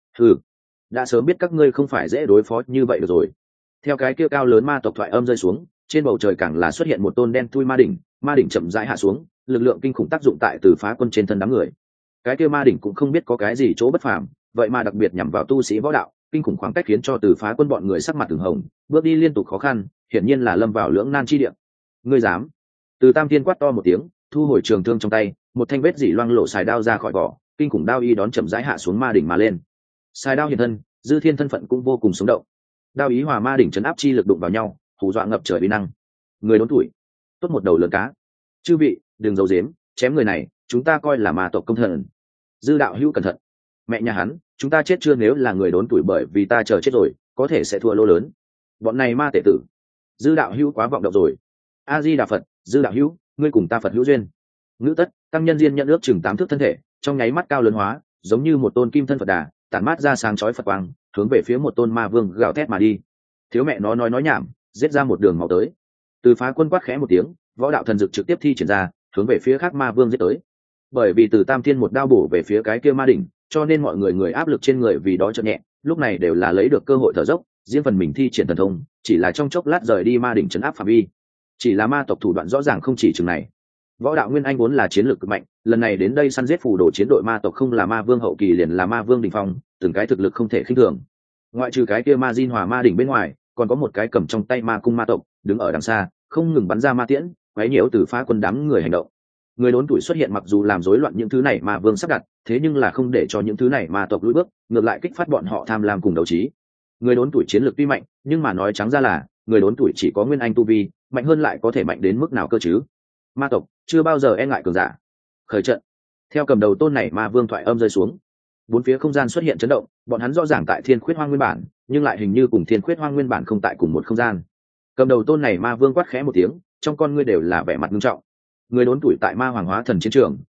A: Đã sớm biết các ngươi không phải dễ đối phó như vậy được rồi. Theo cái kia cao lớn ma tộc thoại âm rơi xuống, trên bầu trời càng là xuất hiện một tôn đen thui ma đỉnh chậm rãi hạ xuống, lực lượng kinh khủng tác dụng tại Từ Phá Quân trên thân đám người. Cái kia ma đỉnh cũng không biết có cái gì chỗ bất phàm, vậy mà đặc biệt nhằm vào tu sĩ võ đạo, kinh khủng khoảng cách khiến cho Từ Phá Quân bọn người sắc mặt từng hồng, bước đi liên tục khó khăn, hiển nhiên là lâm vào lưỡng nan chi địa. Ngươi dám? Từ Tam Thiên quát to một tiếng, thu hồi trường thương trong tay, một thanh vết dỉ loang lộ xài đao ra khỏi vỏ, kinh khủng đao y đón chậm rãi hạ xuống ma đỉnh mà lên. Xài đao hiện thân, Dư Thiên thân phận cũng vô cùng sống động. Đao ý hòa ma đỉnh chấn áp chi lực đụng vào nhau, hù dọa ngập trời uy năng. Người đốn tuổi, tốt một đầu lớn cá. Chư vị, đừng giấu giếm, chém người này, chúng ta coi là ma tộc công thần. Dư đạo hữu cẩn thận. Mẹ nhà hắn, chúng ta chết chưa, nếu là người đốn tuổi bởi vì ta chờ chết rồi, có thể sẽ thua lỗ lớn. Bọn này ma tể tử. Dư đạo hữu quá vọng động rồi. A Di Đà Phật, Dư đạo hữu, ngươi cùng ta Phật hữu duyên. Ngữ tất, tăng nhân diên nhận ước chừng 8 thước thân thể, trong nháy mắt cao lớn hóa, giống như một tôn kim thân Phật Đà, tản mát ra sáng chói Phật quang, hướng về phía một tôn ma vương gào thét mà đi. Thiếu mẹ nó nói nhảm, giết ra một đường máu tới. Từ Phá Quân quát khẽ một tiếng, võ đạo thần dực trực tiếp thi triển ra, hướng về phía khác ma vương giết tới. Bởi vì Từ Tam Thiên một đao bổ về phía cái kia ma đỉnh, cho nên mọi người áp lực trên người vì đó chợt nhẹ, lúc này đều là lấy được cơ hội thở dốc, riêng phần mình thi triển thần thông, chỉ là trong chốc lát rời đi ma đỉnh trấn áp phạm vi. Chỉ là ma tộc thủ đoạn rõ ràng không chỉ chừng này. Võ đạo Nguyên Anh vốn là chiến lược cực mạnh, lần này đến đây săn giết phù đồ chiến đội ma tộc không là ma vương hậu kỳ liền là ma vương đỉnh phong, từng cái thực lực không thể khinh thường. Ngoại trừ cái kia ma Jin hòa ma đỉnh bên ngoài, còn có một cái cầm trong tay ma cung ma tộc, đứng ở đằng xa, không ngừng bắn ra ma tiễn, quấy nhiễu Từ Phá Quân đám người hành động. Người đốn tuổi xuất hiện mặc dù làm rối loạn những thứ này ma vương sắp đặt, thế nhưng là không để cho những thứ này ma tộc lùi bước, ngược lại kích phát bọn họ tham lam cùng đấu trí. Người đốn tuổi chiến lược tuy mạnh, nhưng mà nói trắng ra là, người đốn tuổi chỉ có Nguyên Anh tu vi, mạnh hơn lại có thể mạnh đến mức nào cơ chứ? Ma tộc chưa bao giờ e ngại cường giả. Khởi trận. Theo cầm đầu tôn này ma vương thoại âm rơi xuống, bốn phía không gian xuất hiện chấn động, bọn hắn rõ ràng tại Thiên Khuyết Hoang nguyên bản, nhưng lại hình như cùng Thiên Khuyết Hoang nguyên bản không tại cùng một không gian. Cầm đầu tôn này ma vương quát khẽ một tiếng, trong con ngươi đều là vẻ mặt nghiêm trọng. Người đốn tuổi tại ma hoàng hóa thần chiến trường,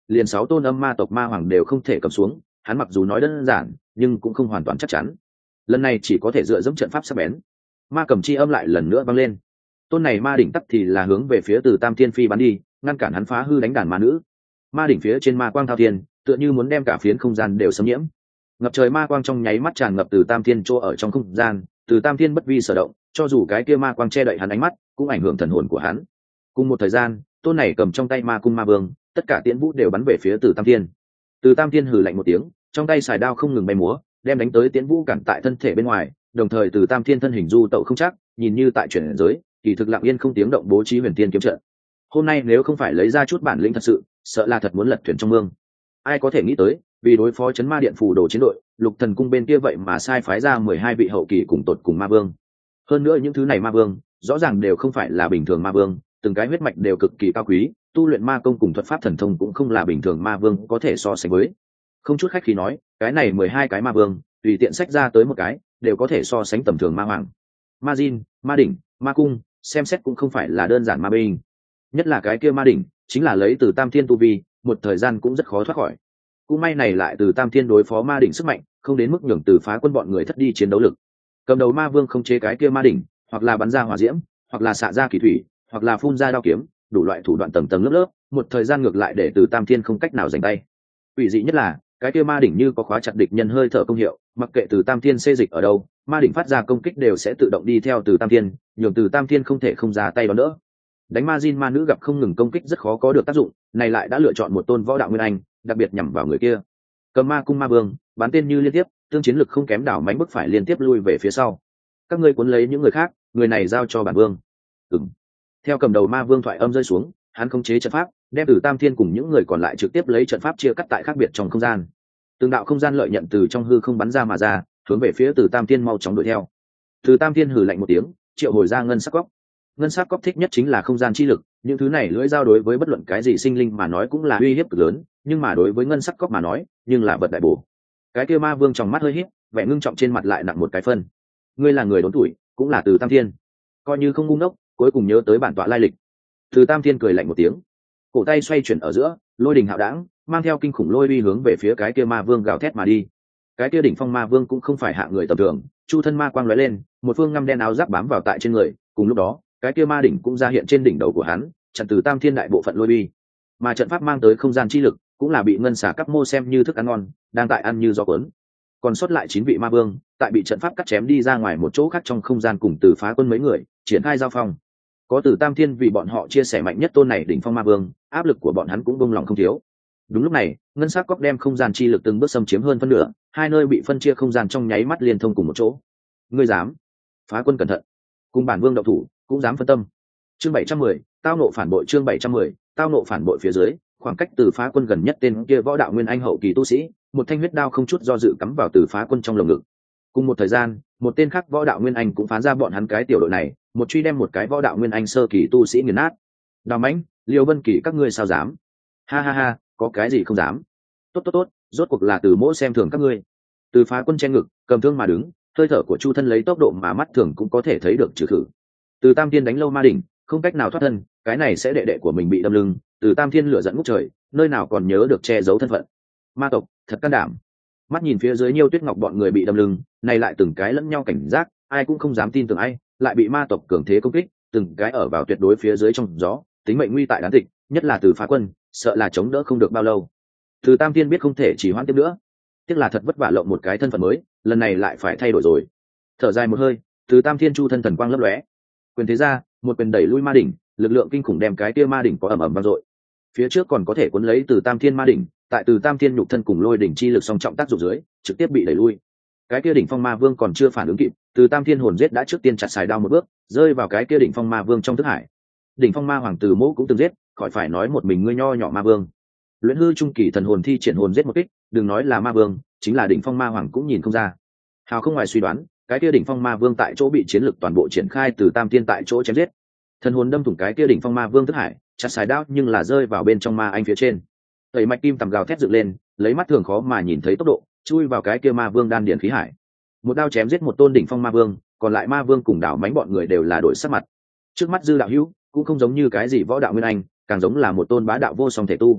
A: liền 6 tôn âm ma tộc ma hoàng đều không thể cầm xuống, hắn mặc dù nói đơn giản nhưng cũng không hoàn toàn chắc chắn. Lần này chỉ có thể dựa dẫm trận pháp sắc bén. Ma cầm chi âm lại lần nữa vang lên. Tôn này ma đỉnh tắc thì là hướng về phía Từ Tam Thiên phi bắn đi, ngăn cản hắn phá hư đánh đàn ma nữ. Ma đỉnh phía trên ma quang thao thiên, tựa như muốn đem cả phiến không gian đều xâm nhiễm. Ngập trời ma quang trong nháy mắt tràn ngập Từ Tam Thiên chỗ ở trong không gian, Từ Tam Thiên bất vi sở động, cho dù cái kia ma quang che đậy hắn ánh mắt, cũng ảnh hưởng thần hồn của hắn. Cùng một thời gian, tôn này cầm trong tay ma cung ma vương, tất cả tiễn vũ đều bắn về phía Từ Tam Thiên. Từ Tam Thiên hừ lạnh một tiếng, trong tay xài đao không ngừng bay múa, đem đánh tới tiễn vũ cản tại thân thể bên ngoài, đồng thời Từ Tam Thiên thân hình du tẩu không chắc, nhìn như tại chuyển giới, kỳ thực lặng yên không tiếng động bố trí huyền tiên kiếm trận. Hôm nay nếu không phải lấy ra chút bản lĩnh thật sự, sợ là thật muốn lật thuyền trong mương. Ai có thể nghĩ tới, vì đối phó chấn ma điện phù đồ chiến đội, Lục Thần cung bên kia vậy mà sai phái ra 12 vị hậu kỳ cùng tột cùng ma vương. Hơn nữa những thứ này ma vương, rõ ràng đều không phải là bình thường ma vương, từng cái huyết mạch đều cực kỳ cao quý, tu luyện ma công cùng thuật pháp thần thông cũng không là bình thường ma vương có thể so sánh với. Không chút khách khí nói, cái này 12 cái ma vương, tùy tiện sách ra tới một cái, đều có thể so sánh tầm thường ma hoàng. Ma Jin, ma đỉnh, ma cung, xem xét cũng không phải là đơn giản ma binh. Nhất là cái kia ma đỉnh, chính là lấy từ Tam Thiên tu vi, một thời gian cũng rất khó thoát khỏi. Cũng may này lại từ Tam Thiên đối phó ma đỉnh sức mạnh, không đến mức nhường Từ Phá Quân bọn người thất đi chiến đấu lực. Cầm đầu ma vương không chế cái kia ma đỉnh, hoặc là bắn ra hỏa diễm, hoặc là xạ ra kỳ thủy, hoặc là phun ra đao kiếm, đủ loại thủ đoạn tầng tầng lớp lớp, một thời gian ngược lại để Từ Tam Thiên không cách nào giành tay. Ủy dị nhất là, cái kia ma đỉnh như có khóa chặt địch nhân hơi thở công hiệu, mặc kệ Từ Tam Thiên xê dịch ở đâu, ma đỉnh phát ra công kích đều sẽ tự động đi theo Từ Tam Thiên, nhường Từ Tam Thiên không thể không ra tay đón đỡ. Đánh ma Jin ma nữ gặp không ngừng công kích rất khó có được tác dụng, này lại đã lựa chọn một tôn võ đạo nguyên anh, đặc biệt nhắm vào người kia. Cầm ma cung ma vương, bán tên như liên tiếp, tương chiến lực không kém đảo mánh bức phải liên tiếp lui về phía sau. Các ngươi cuốn lấy những người khác, người này giao cho bản vương. Theo cầm đầu ma vương thoại âm rơi xuống, hắn khống chế trận pháp, đem Từ Tam Thiên cùng những người còn lại trực tiếp lấy trận pháp chia cắt tại khác biệt trong không gian. Từng đạo không gian lợi nhận từ trong hư không bắn ra mà ra, hướng về phía Từ Tam Thiên mau chóng đuổi theo. Từ Tam Thiên hừ lạnh một tiếng, triệu hồi ra ngân sắc cốc. Ngân sắc cốc thích nhất chính là không gian chi lực, những thứ này lưỡi dao đối với bất luận cái gì sinh linh mà nói cũng là uy hiếp cực lớn, nhưng mà đối với ngân sắc cốc mà nói, nhưng là vật đại bổ. Cái kia ma vương trong mắt hơi híp, vẻ ngưng trọng trên mặt lại nặng một cái phân. Ngươi là người đốn tuổi, cũng là Từ Tam Thiên, coi như không ngu ngốc, cuối cùng nhớ tới bản tọa lai lịch. Từ Tam Thiên cười lạnh một tiếng, cổ tay xoay chuyển ở giữa, lôi đình hạo đãng, mang theo kinh khủng lôi uy hướng về phía cái kia ma vương gào thét mà đi. Cái kia đỉnh phong ma vương cũng không phải hạ người tầm thường, chu thân ma quang lóe lên, một phương ngăm đen áo giáp bám vào tại trên người, cùng lúc đó, cái kia ma đỉnh cũng ra hiện trên đỉnh đầu của hắn, chặn Từ Tam Thiên đại bộ phận lôi uy. Mà trận pháp mang tới không gian chi lực, cũng là bị ngân xà cấp mô xem như thức ăn ngon, đang tại ăn như gió cuốn. Còn sót lại 9 vị ma vương, tại bị trận pháp cắt chém đi ra ngoài một chỗ khác trong không gian cùng Từ Phá Quân mấy người, triển khai giao phong. Có Từ Tam Thiên vì bọn họ chia sẻ mạnh nhất tôn này đỉnh phong ma vương, áp lực của bọn hắn cũng bông lòng không thiếu. Đúng lúc này, ngân sắc cốc đem không gian chi lực từng bước xâm chiếm hơn phân nửa, hai nơi bị phân chia không gian trong nháy mắt liên thông cùng một chỗ. Ngươi dám? Phá Quân cẩn thận, cùng bản vương động thủ, cũng dám phân tâm. Chương 710, tao nộ phản bội. Chương 710, tao nộ phản bội. Phía dưới, khoảng cách Từ Phá Quân gần nhất tên kia võ đạo nguyên anh hậu kỳ tu sĩ, một thanh huyết đao không chút do dự cắm vào Từ Phá Quân trong lồng ngực. Cùng một thời gian, một tên khác võ đạo nguyên anh cũng phán ra bọn hắn cái tiểu đội này, một truy đem một cái võ đạo nguyên anh sơ kỳ tu sĩ nghiền nát. Đào Mãnh, Liêu Vân Kỳ các ngươi sao dám? Ha ha ha, có cái gì không dám? Tốt tốt tốt, rốt cuộc là Từ Mỗ xem thường các ngươi. Từ Phá Quân che ngực, cầm thương mà đứng, hơi thở của chu thân lấy tốc độ mà mắt thường cũng có thể thấy được trừ khử. Từ Tam Thiên đánh lâu ma đỉnh, không cách nào thoát thân, cái này sẽ đệ đệ của mình bị đâm lưng, Từ Tam Thiên lửa giận ngút trời, nơi nào còn nhớ được che giấu thân phận. Ma tộc, thật can đảm. Mắt nhìn phía dưới Nhiêu Tuyết Ngọc bọn người bị đâm lưng, này lại từng cái lẫn nhau cảnh giác, ai cũng không dám tin tưởng ai, lại bị ma tộc cường thế công kích, từng cái ở vào tuyệt đối phía dưới trong gió, tính mệnh nguy tại đáng tịch, nhất là Từ Phá Quân, sợ là chống đỡ không được bao lâu. Từ Tam Thiên biết không thể chỉ hoãn tiếp nữa, tiếc là thật vất vả lộng một cái thân phận mới, lần này lại phải thay đổi rồi. Thở dài một hơi, Từ Tam Thiên chu thân thần quang lấp lóe, quyền thế ra, một quyền đẩy lui ma đỉnh, lực lượng kinh khủng đem cái kia ma đỉnh có ầm ầm vang dội. Phía trước còn có thể cuốn lấy Từ Tam Thiên ma đỉnh, tại Từ Tam Thiên nhục thân cùng lôi đỉnh chi lực song trọng tác dụng dưới, trực tiếp bị đẩy lui. Cái kia đỉnh phong ma vương còn chưa phản ứng kịp, Từ Tam Thiên hồn giết đã trước tiên chặt xài đao một bước, rơi vào cái kia đỉnh phong ma vương trong thức hải. Đỉnh phong ma hoàng Từ Mỗ cũng từng giết, khỏi phải nói một mình ngươi nho nhỏ ma vương. Luyện hư trung kỳ thần hồn thi triển hồn giết một kích, đừng nói là ma vương, chính là đỉnh phong ma hoàng cũng nhìn không ra. Hào không ngoài suy đoán, cái kia đỉnh phong ma vương tại chỗ bị chiến lực toàn bộ triển khai, Từ Tam Thiên tại chỗ chém giết. Thần hồn đâm thủng cái kia đỉnh phong ma vương thức hải, chặt xài đao nhưng là rơi vào bên trong ma anh phía trên. Tẩy mạch kim tầm gào thét dựng lên, lấy mắt thường khó mà nhìn thấy tốc độ, chui vào cái kia ma vương đan điển khí hải. Một đao chém giết một tôn đỉnh phong ma vương, còn lại ma vương cùng Đảo Mánh bọn người đều là đổi sắc mặt. Trước mắt Dư đạo hữu cũng không giống như cái gì võ đạo nguyên anh, càng giống là một tôn bá đạo vô song thể tu.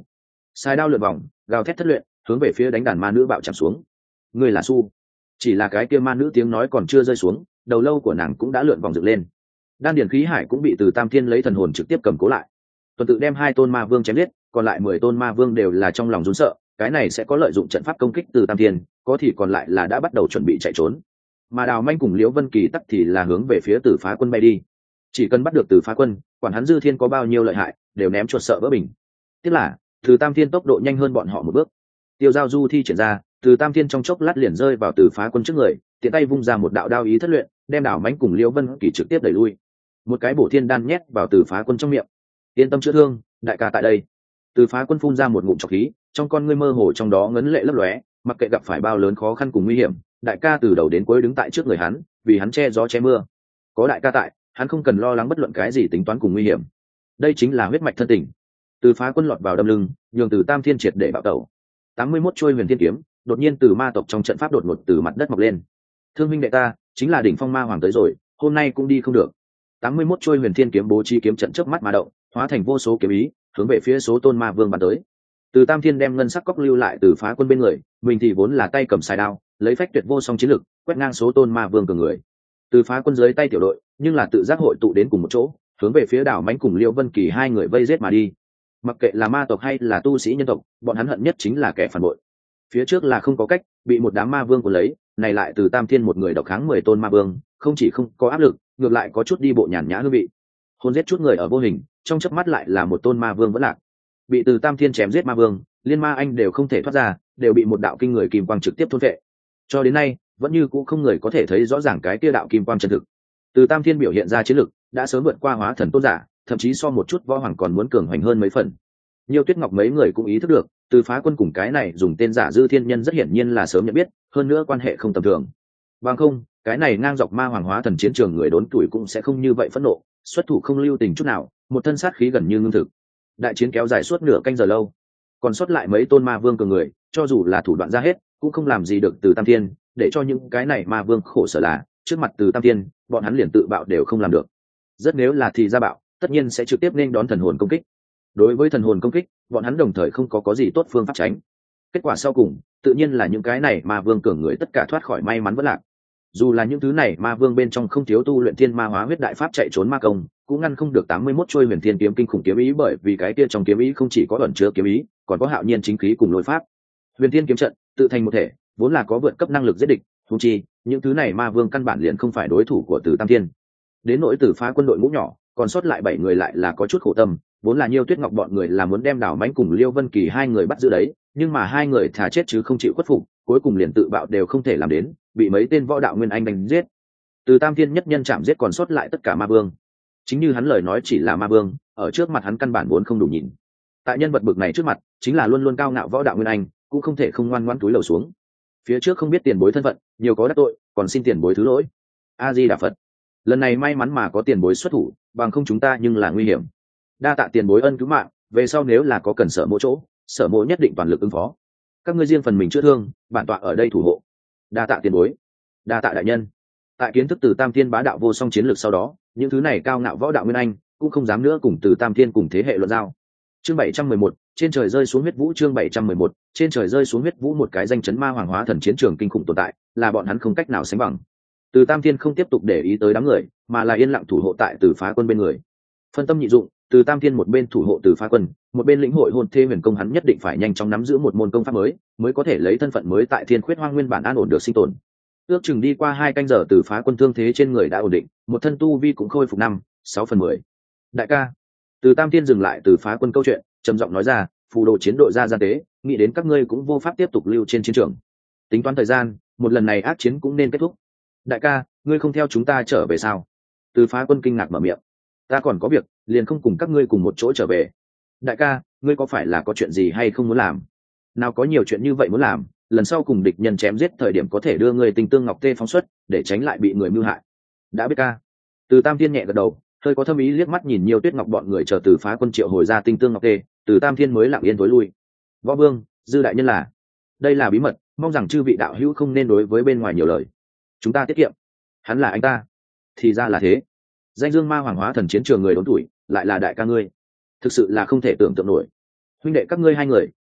A: Sai đao lượn vòng, gào thét thất luyện, hướng về phía đánh đàn ma nữ bạo chạm xuống. Ngươi là Su. Chỉ là cái kia ma nữ tiếng nói còn chưa rơi xuống, đầu lâu của nàng cũng đã lượn vòng dựng lên. Đan điển khí hải cũng bị Từ Tam Thiên lấy thần hồn trực tiếp cầm cố lại. Tuần tự đem 2 tôn ma vương chém giết, còn lại 10 tôn ma vương đều là trong lòng run sợ, cái này sẽ có lợi dụng trận pháp công kích Từ Tam Thiên, có thì còn lại là đã bắt đầu chuẩn bị chạy trốn. Mà Đào Manh cùng Liễu Vân Kỳ tắc thì là hướng về phía Từ Phá Quân bay đi. Chỉ cần bắt được Từ Phá Quân, quản hắn Dư Thiên có bao nhiêu lợi hại, đều ném chuột sợ vỡ bình. Tiếc là Từ Tam Thiên tốc độ nhanh hơn bọn họ một bước. Tiêu Giao Du thi triển ra, Từ Tam Thiên trong chốc lát liền rơi vào Từ Phá Quân trước người, tiện tay vung ra một đạo đao ý thất luyện, đem Đào Manh cùng Liễu Vân Kỳ trực tiếp đẩy lui. Một cái bổ thiên đan nhét vào Từ Phá Quân trong miệng. Yên tâm chữa thương, đại ca tại đây. Từ Phá Quân phun ra một ngụm trọc khí, trong con ngươi mơ hồ trong đó ngấn lệ lấp lóe, mặc kệ gặp phải bao lớn khó khăn cùng nguy hiểm, đại ca từ đầu đến cuối đứng tại trước người hắn, vì hắn che gió che mưa. Có đại ca tại, hắn không cần lo lắng bất luận cái gì tính toán cùng nguy hiểm. Đây chính là huyết mạch thân tình. Từ Phá Quân lọt vào đâm lưng, nhường Từ Tam Thiên triệt để bạo tẩu. 81 chuôi huyền thiên kiếm, đột nhiên từ ma tộc trong trận pháp đột ngột từ mặt đất mọc lên. Thương huynh đệ ta, chính là đỉnh phong ma hoàng tới rồi, hôm nay cũng đi không được. 81 chuôi huyền thiên kiếm bố trí kiếm trận trước mắt mà động, hóa thành vô số kiếm ý, hướng về phía số tôn ma vương bắn tới. Từ Tam Thiên đem ngân sắc cốc lưu lại Từ Phá Quân bên người, mình thì vốn là tay cầm xài đao, lấy phách tuyệt vô song chiến lực, quét ngang số tôn ma vương cường người. Từ Phá Quân dưới tay tiểu đội, nhưng là tự giác hội tụ đến cùng một chỗ, hướng về phía Đảo Mãnh cùng Liễu Vân Kỳ 2 người vây giết mà đi. Mặc kệ là ma tộc hay là tu sĩ nhân tộc, bọn hắn hận nhất chính là kẻ phản bội. Phía trước là không có cách, bị một đám ma vương cuốn lấy, này lại Từ Tam Thiên một người độc kháng 10 tôn ma vương, không chỉ không có áp lực, ngược lại có chút đi bộ nhàn nhã hương vị. Hôn giết chút người ở vô hình, trong chớp mắt lại là một tôn ma vương vẫn lạc. Bị Từ Tam Thiên chém giết ma vương, liên ma anh đều không thể thoát ra, đều bị một đạo kinh người kim quang trực tiếp thôn vệ. Cho đến nay, vẫn như cũ không người có thể thấy rõ ràng cái kia đạo kim quang chân thực. Từ Tam Thiên biểu hiện ra chiến lực, đã sớm vượt qua hóa thần tôn giả, thậm chí so một chút võ hoàng còn muốn cường hoành hơn mấy phần. Nhiều Tuyết Ngọc mấy người cũng ý thức được, Từ Phá Quân cùng cái này dùng tên giả Dư Thiên Nhân rất hiển nhiên là sớm nhận biết, hơn nữa quan hệ không tầm thường. Bằng không, cái này ngang dọc ma hoàng hóa thần chiến trường người đốn tuổi cũng sẽ không như vậy phẫn nộ, xuất thủ không lưu tình chút nào, một thân sát khí gần như ngưng thực. Đại chiến kéo dài suốt nửa canh giờ lâu, còn sót lại mấy tôn ma vương cường người, cho dù là thủ đoạn ra hết, cũng không làm gì được Từ Tam Thiên, để cho những cái này ma vương khổ sở là, trước mặt Từ Tam Thiên, bọn hắn liền tự bạo đều không làm được. Rất nếu là thì ra bạo, tất nhiên sẽ trực tiếp nên đón thần hồn công kích. Đối với thần hồn công kích, bọn hắn đồng thời không có gì tốt phương pháp tránh. Kết quả sau cùng, tự nhiên là những cái này ma vương cường người tất cả thoát khỏi may mắn vẫn lạc. Dù là những thứ này ma vương bên trong không thiếu tu luyện thiên ma hóa huyết đại pháp chạy trốn ma công, cũng ngăn không được 81 chuôi huyền thiên kiếm kinh khủng kiếm ý, bởi vì cái kia trong kiếm ý không chỉ có ẩn chứa kiếm ý, còn có hạo nhiên chính khí cùng lôi pháp. Huyền thiên kiếm trận tự thành một thể, vốn là có vượt cấp năng lực giết địch, thú chi những thứ này ma vương căn bản liền không phải đối thủ của Từ Tam Thiên. Đến nỗi Từ Phá Quân đội ngũ nhỏ, còn sót lại 7 người lại là có chút khổ tâm, vốn là Nhiêu Tuyết Ngọc bọn người là muốn đem Đào Mãnh cùng Liêu Vân Kỳ 2 người bắt giữ đấy, nhưng mà 2 người thà chết chứ không chịu khuất phục, cuối cùng liền tự bạo đều không thể làm đến, bị mấy tên võ đạo nguyên anh đánh giết. Từ Tam Thiên nhất nhân chạm giết còn sót lại tất cả ma vương. Chính như hắn lời nói chỉ là ma vương, ở trước mặt hắn căn bản vốn không đủ nhìn. Tại nhân vật bực này trước mặt, chính là luôn luôn cao ngạo võ đạo nguyên anh, cũng không thể không ngoan ngoãn túi lầu xuống. Phía trước không biết tiền bối thân phận, nhiều có đắc tội, còn xin tiền bối thứ lỗi. A Di Đà Phật. Lần này may mắn mà có tiền bối xuất thủ, bằng không chúng ta nhưng là nguy hiểm. Đa tạ tiền bối ân cứu mạng, về sau nếu là có cần Sở Mộ chỗ, Sở Mộ nhất định toàn lực ứng phó. Các ngươi riêng phần mình chữa thương, bản tọa ở đây thủ hộ. Đa tạ tiền bối. Đa tạ đại nhân. Tại kiến thức Từ Tam Thiên bá đạo vô song chiến lược sau đó, những thứ này cao ngạo võ đạo nguyên anh cũng không dám nữa cùng Từ Tam Thiên cùng thế hệ luận giao. Chương 711, trên trời rơi xuống huyết vũ. Chương 711, trên trời rơi xuống huyết vũ. Một cái danh chấn ma hoàng hóa thần chiến trường kinh khủng tồn tại, là bọn hắn không cách nào sánh bằng. Từ Tam Thiên không tiếp tục để ý tới đám người, mà là yên lặng thủ hộ tại Từ Phá Quân bên người. Phân tâm nhị dụng, Từ Tam Thiên một bên thủ hộ Từ Phá Quân, một bên lĩnh hội hồn thê huyền công, hắn nhất định phải nhanh chóng nắm giữ một môn công pháp mới có thể lấy thân phận mới tại Thiên Khuyết Hoang nguyên bản an ổn được sinh tồn. Ước chừng đi qua 2 canh giờ, Từ Phá Quân thương thế trên người đã ổn định, một thân tu vi cũng khôi phục 5/6/10. Đại ca. Từ Tam Thiên dừng lại Từ Phá Quân câu chuyện, trầm giọng nói ra, phù đồ chiến đội ra gian tế, nghĩ đến các ngươi cũng vô pháp tiếp tục lưu trên chiến trường. Tính toán thời gian, một lần này ác chiến cũng nên kết thúc. Đại ca, ngươi không theo chúng ta trở về sao? Từ Phá Quân kinh ngạc mở miệng. Ta còn có việc, liền không cùng các ngươi cùng một chỗ trở về. Đại ca, ngươi có phải là có chuyện gì hay không muốn làm? Nào có nhiều chuyện như vậy muốn làm, lần sau cùng địch nhân chém giết thời điểm có thể đưa người Tinh Tương Ngọc Tê phóng xuất, để tránh lại bị người mưu hại. Đã biết ca. Từ Tam Thiên nhẹ gật đầu, hơi có thâm ý liếc mắt nhìn Nhiêu Tuyết Ngọc bọn người chờ Từ Phá Quân triệu hồi ra Tinh Tương Ngọc Tê, Từ Tam Thiên mới lặng yên tối lui. Võ Vương, Dư đại nhân là, đây là bí mật, mong rằng chư vị đạo hữu không nên đối với bên ngoài nhiều lời. Chúng ta tiết kiệm. Hắn là anh ta. Thì ra là thế. Danh dương ma hoàng hóa thần chiến trường người đốn tuổi, lại là đại ca ngươi, thực sự là không thể tưởng tượng nổi. Huynh đệ các ngươi 2 người,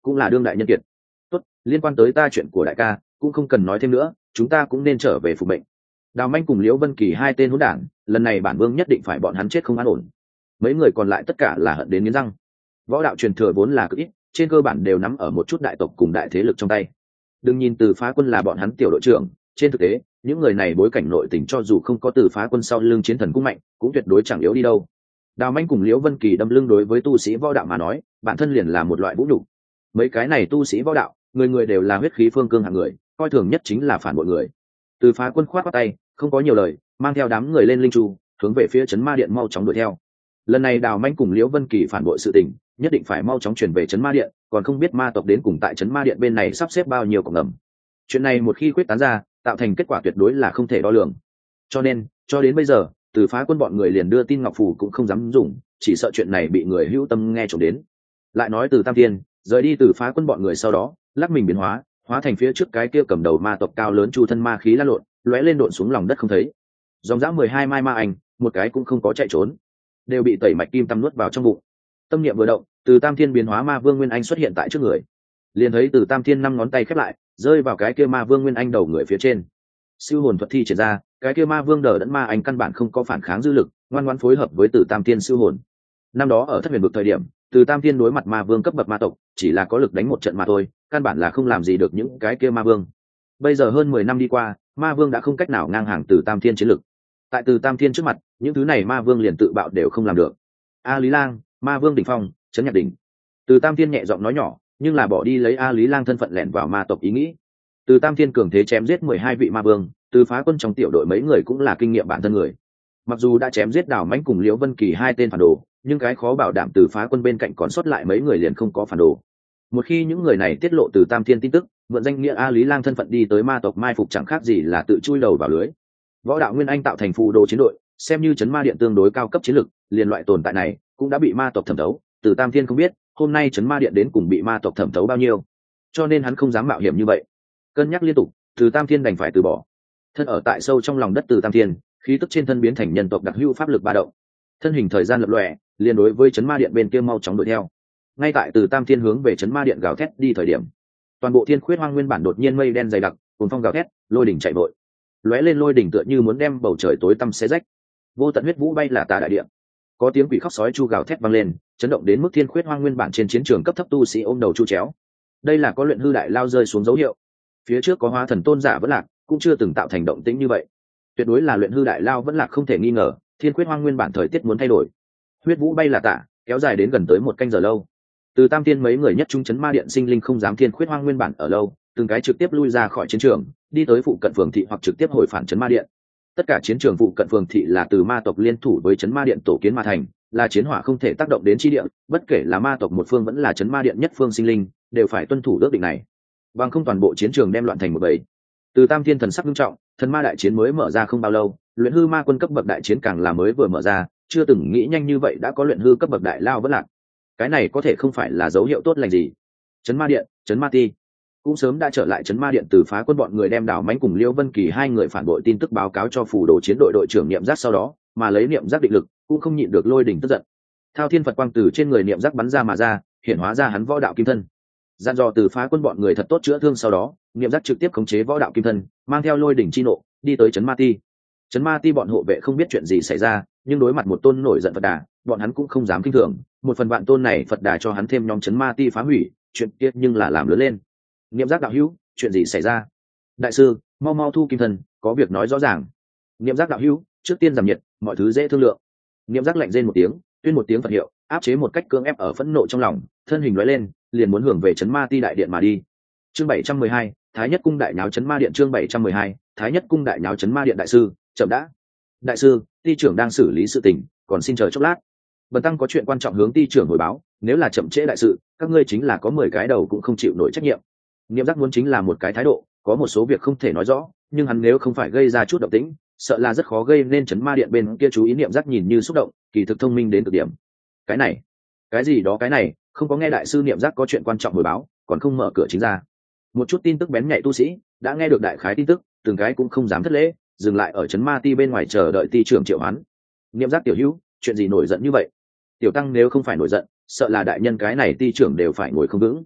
A: cũng là đương đại nhân kiệt. Tốt, liên quan tới ta chuyện của đại ca cũng không cần nói thêm nữa, chúng ta cũng nên trở về phục mệnh. Đào Manh cùng Liễu Vân Kỳ hai tên hỗn đản, lần này bản vương nhất định phải bọn hắn chết không an ổn. Mấy người còn lại tất cả là hận đến nghiến răng. Võ đạo truyền thừa vốn là cực ít, trên cơ bản đều nắm ở một chút đại tộc cùng đại thế lực trong tay. Đừng nhìn Từ Phá Quân là bọn hắn tiểu đội trưởng, trên thực tế những người này bối cảnh nội tình cho dù không có Từ Phá Quân sau lưng chiến thần cũng mạnh, cũng tuyệt đối chẳng yếu đi đâu. Đào Manh cùng Liễu Vân Kỳ đâm lưng đối với tu sĩ võ đạo mà nói, bản thân liền là một loại vũ nhục. Mấy cái này tu sĩ võ đạo, người người đều là huyết khí phương cương hạng người, coi thường nhất chính là phản bội người. Từ Phá Quân khoát tay, không có nhiều lời, mang theo đám người lên linh tru, hướng về phía trấn ma điện mau chóng đuổi theo. Lần này Đào Manh cùng Liễu Vân Kỳ phản bội sự tình, nhất định phải mau chóng chuyển về trấn ma điện, còn không biết ma tộc đến cùng tại trấn ma điện bên này sắp xếp bao nhiêu cổng ngầm. Chuyện này một khi quyết tán ra, tạo thành kết quả tuyệt đối là không thể đo lường. Cho nên, cho đến bây giờ, Từ Phá Quân bọn người liền đưa tin ngọc phù cũng không dám dùng, chỉ sợ chuyện này bị người hữu tâm nghe trộm đến. Lại nói Từ Tam Thiên rời đi Từ Phá Quân bọn người sau đó, lắc mình biến hóa, hóa thành phía trước cái kia cầm đầu ma tộc cao lớn chu thân ma khí lăn lộn, lóe lên độn xuống lòng đất không thấy. Dòng dã 12 mai ma ảnh, một cái cũng không có chạy trốn, đều bị tẩy mạch kim tâm nuốt vào trong bụng. Tâm niệm vừa động, Từ Tam Thiên biến hóa ma vương Nguyên Anh xuất hiện tại trước người. Liền thấy Từ Tam Thiên 5 ngón tay khép lại, rơi vào cái kia ma vương Nguyên Anh đầu người phía trên. Siêu hồn thuật thi triển ra, cái kia ma vương đờ đẫn ma anh căn bản không có phản kháng dư lực, ngoan ngoãn phối hợp với Từ Tam Thiên siêu hồn. Năm đó ở Thất Huyền vực thời điểm, Từ Tam Thiên đối mặt ma vương cấp bậc ma tộc, chỉ là có lực đánh một trận mà thôi, căn bản là không làm gì được những cái kia ma vương. Bây giờ hơn 10 năm đi qua, ma vương đã không cách nào ngang hàng Từ Tam Thiên chiến lực. Tại Từ Tam Thiên trước mặt, những thứ này ma vương liền tự bạo đều không làm được. A Lý Lang, ma vương đỉnh phong, trấn nhạc đỉnh. Từ Tam Thiên nhẹ giọng nói nhỏ, nhưng là bỏ đi lấy A Lý Lang thân phận lẻn vào ma tộc ý nghĩ. Từ Tam Thiên cường thế chém giết 12 vị ma vương, Từ Phá Quân trong tiểu đội mấy người cũng là kinh nghiệm bản thân người. Mặc dù đã chém giết Đào Mãnh cùng Liễu Vân Kỳ hai tên phản đồ, nhưng cái khó bảo đảm Từ Phá Quân bên cạnh còn sót lại mấy người liền không có phản đồ. Một khi những người này tiết lộ Từ Tam Thiên tin tức, mượn danh nghĩa A Lý Lang thân phận đi tới ma tộc mai phục chẳng khác gì là tự chui đầu vào lưới. Võ đạo Nguyên Anh tạo thành phù đồ chiến đội, xem như trấn ma điện tương đối cao cấp chiến lực, liền loại tồn tại này cũng đã bị ma tộc thẩm thấu. Từ Tam Thiên không biết hôm nay trấn ma điện đến cùng bị ma tộc thẩm thấu bao nhiêu, cho nên hắn không dám mạo hiểm như vậy. Cân nhắc liên tục, Từ Tam Thiên đành phải từ bỏ. Thân ở tại sâu trong lòng đất Từ Tam Thiên, khí tức trên thân biến thành nhân tộc đặc hữu pháp lực ba động, thân hình thời gian lập lòe, liền đối với trấn ma điện bên kia mau chóng đuổi theo. Ngay tại Từ Tam Thiên hướng về trấn ma điện gào thét đi thời điểm, toàn bộ thiên khuyết hoang nguyên bản đột nhiên mây đen dày đặc, cuồng phong gào thét, lôi đỉnh chạy vội, lóe lên lôi đỉnh tựa như muốn đem bầu trời tối tăm xé rách. Vô tận huyết vũ bay là tà đại địa, có tiếng quỷ khóc sói chu gào thét vang lên, chấn động đến mức thiên khuyết hoang nguyên bản trên chiến trường cấp thấp tu sĩ ôm đầu chu chéo. Đây là có luyện hư đại lao rơi xuống dấu hiệu. Phía trước có hóa thần tôn giả vẫn lạc, cũng chưa từng tạo thành động tĩnh như vậy. Tuyệt đối là luyện hư đại lao vẫn lạc không thể nghi ngờ. Thiên khuyết hoang nguyên bản thời tiết muốn thay đổi. Huyết vũ bay là tả, kéo dài đến gần tới 1 canh giờ lâu. Từ Tam Thiên mấy người nhất trung chấn ma điện sinh linh không dám thiên khuyết hoang nguyên bản ở lâu, từng cái trực tiếp lui ra khỏi chiến trường, đi tới phụ cận phường thị hoặc trực tiếp hồi phản chấn ma điện. Tất cả chiến trường phụ cận phường thị là từ ma tộc liên thủ với chấn ma điện tổ kiến mà thành, là chiến hỏa không thể tác động đến chi địa, bất kể là ma tộc một phương vẫn là chấn ma điện nhất phương sinh linh, đều phải tuân thủ ước định này. Bằng không toàn bộ chiến trường đem loạn thành một bầy. Từ Tam Thiên thần sắc nghiêm trọng, thần ma đại chiến mới mở ra không bao lâu, luyện hư ma quân cấp bậc đại chiến càng là mới vừa mở ra, chưa từng nghĩ nhanh như vậy đã có luyện hư cấp bậc đại lao vẫn lạc. Cái này có thể không phải là dấu hiệu tốt lành gì. Chấn ma điện, chấn ma ti cũng sớm đã trở lại chấn ma điện. Từ Phá Quân bọn người đem Đào Mãnh cùng Liễu Vân Kỳ hai người phản bội tin tức báo cáo cho phù đồ chiến đội đội trưởng Niệm Giác sau đó, mà lấy Niệm Giác định lực, cũng không nhịn được lôi đỉnh tức giận. Thao thiên Phật quang từ trên người Niệm Giác bắn ra mà ra, hiện hóa ra hắn võ đạo kim thân. Dặn dò Từ Phá Quân bọn người thật tốt chữa thương sau đó, Niệm Giác trực tiếp khống chế võ đạo kim thân, mang theo lôi đỉnh chi nộ, đi tới chấn ma ti. Chấn ma ti bọn hộ vệ không biết chuyện gì xảy ra, nhưng đối mặt một tôn nổi giận Phật Đà, bọn hắn cũng không dám kinh thường. Một phần vạn tôn này Phật Đà cho hắn thêm nhóm chấn ma ti phá hủy, chuyện kia nhưng là làm lớn lên. Niệm Giác đạo hữu, chuyện gì xảy ra? Đại sư, mau mau thu kim thân, có việc nói rõ ràng. Niệm Giác đạo hữu, trước tiên giảm nhiệt, mọi thứ dễ thương lượng. Niệm Giác lạnh rên một tiếng, tuyên một tiếng Phật hiệu, áp chế một cách cưỡng ép ở phẫn nộ trong lòng, thân hình lóe lên, liền muốn hưởng về chấn ma ti đại điện mà đi. Chương 712, Thái Nhất cung đại nháo chấn ma điện. Chương 712, Thái Nhất cung đại nháo chấn ma điện. Đại sư, chậm đã. Đại sư, ti trưởng đang xử lý sự tình, còn xin chờ chốc lát. Bần tăng có chuyện quan trọng hướng ti trưởng hồi báo, nếu là chậm trễ đại sự, các ngươi chính là có 10 cái đầu cũng không chịu nổi trách nhiệm. Niệm Giác muốn chính là một cái thái độ, có một số việc không thể nói rõ, nhưng hắn nếu không phải gây ra chút động tĩnh, sợ là rất khó gây nên chấn ma điện bên kia chú ý. Niệm Giác nhìn như xúc động, kỳ thực thông minh đến cực điểm. Cái này, cái gì đó cái này, không có nghe đại sư Niệm Giác có chuyện quan trọng hồi báo, còn không mở cửa chính ra. Một chút tin tức bén nhạy tu sĩ đã nghe được đại khái tin tức, từng cái cũng không dám thất lễ, dừng lại ở chấn ma ti bên ngoài chờ đợi ti trưởng triệu hoán. Niệm Giác tiểu hữu, chuyện gì nổi giận như vậy? Tiểu tăng nếu không phải nổi giận, sợ là đại nhân cái này ti trưởng đều phải ngồi không vững.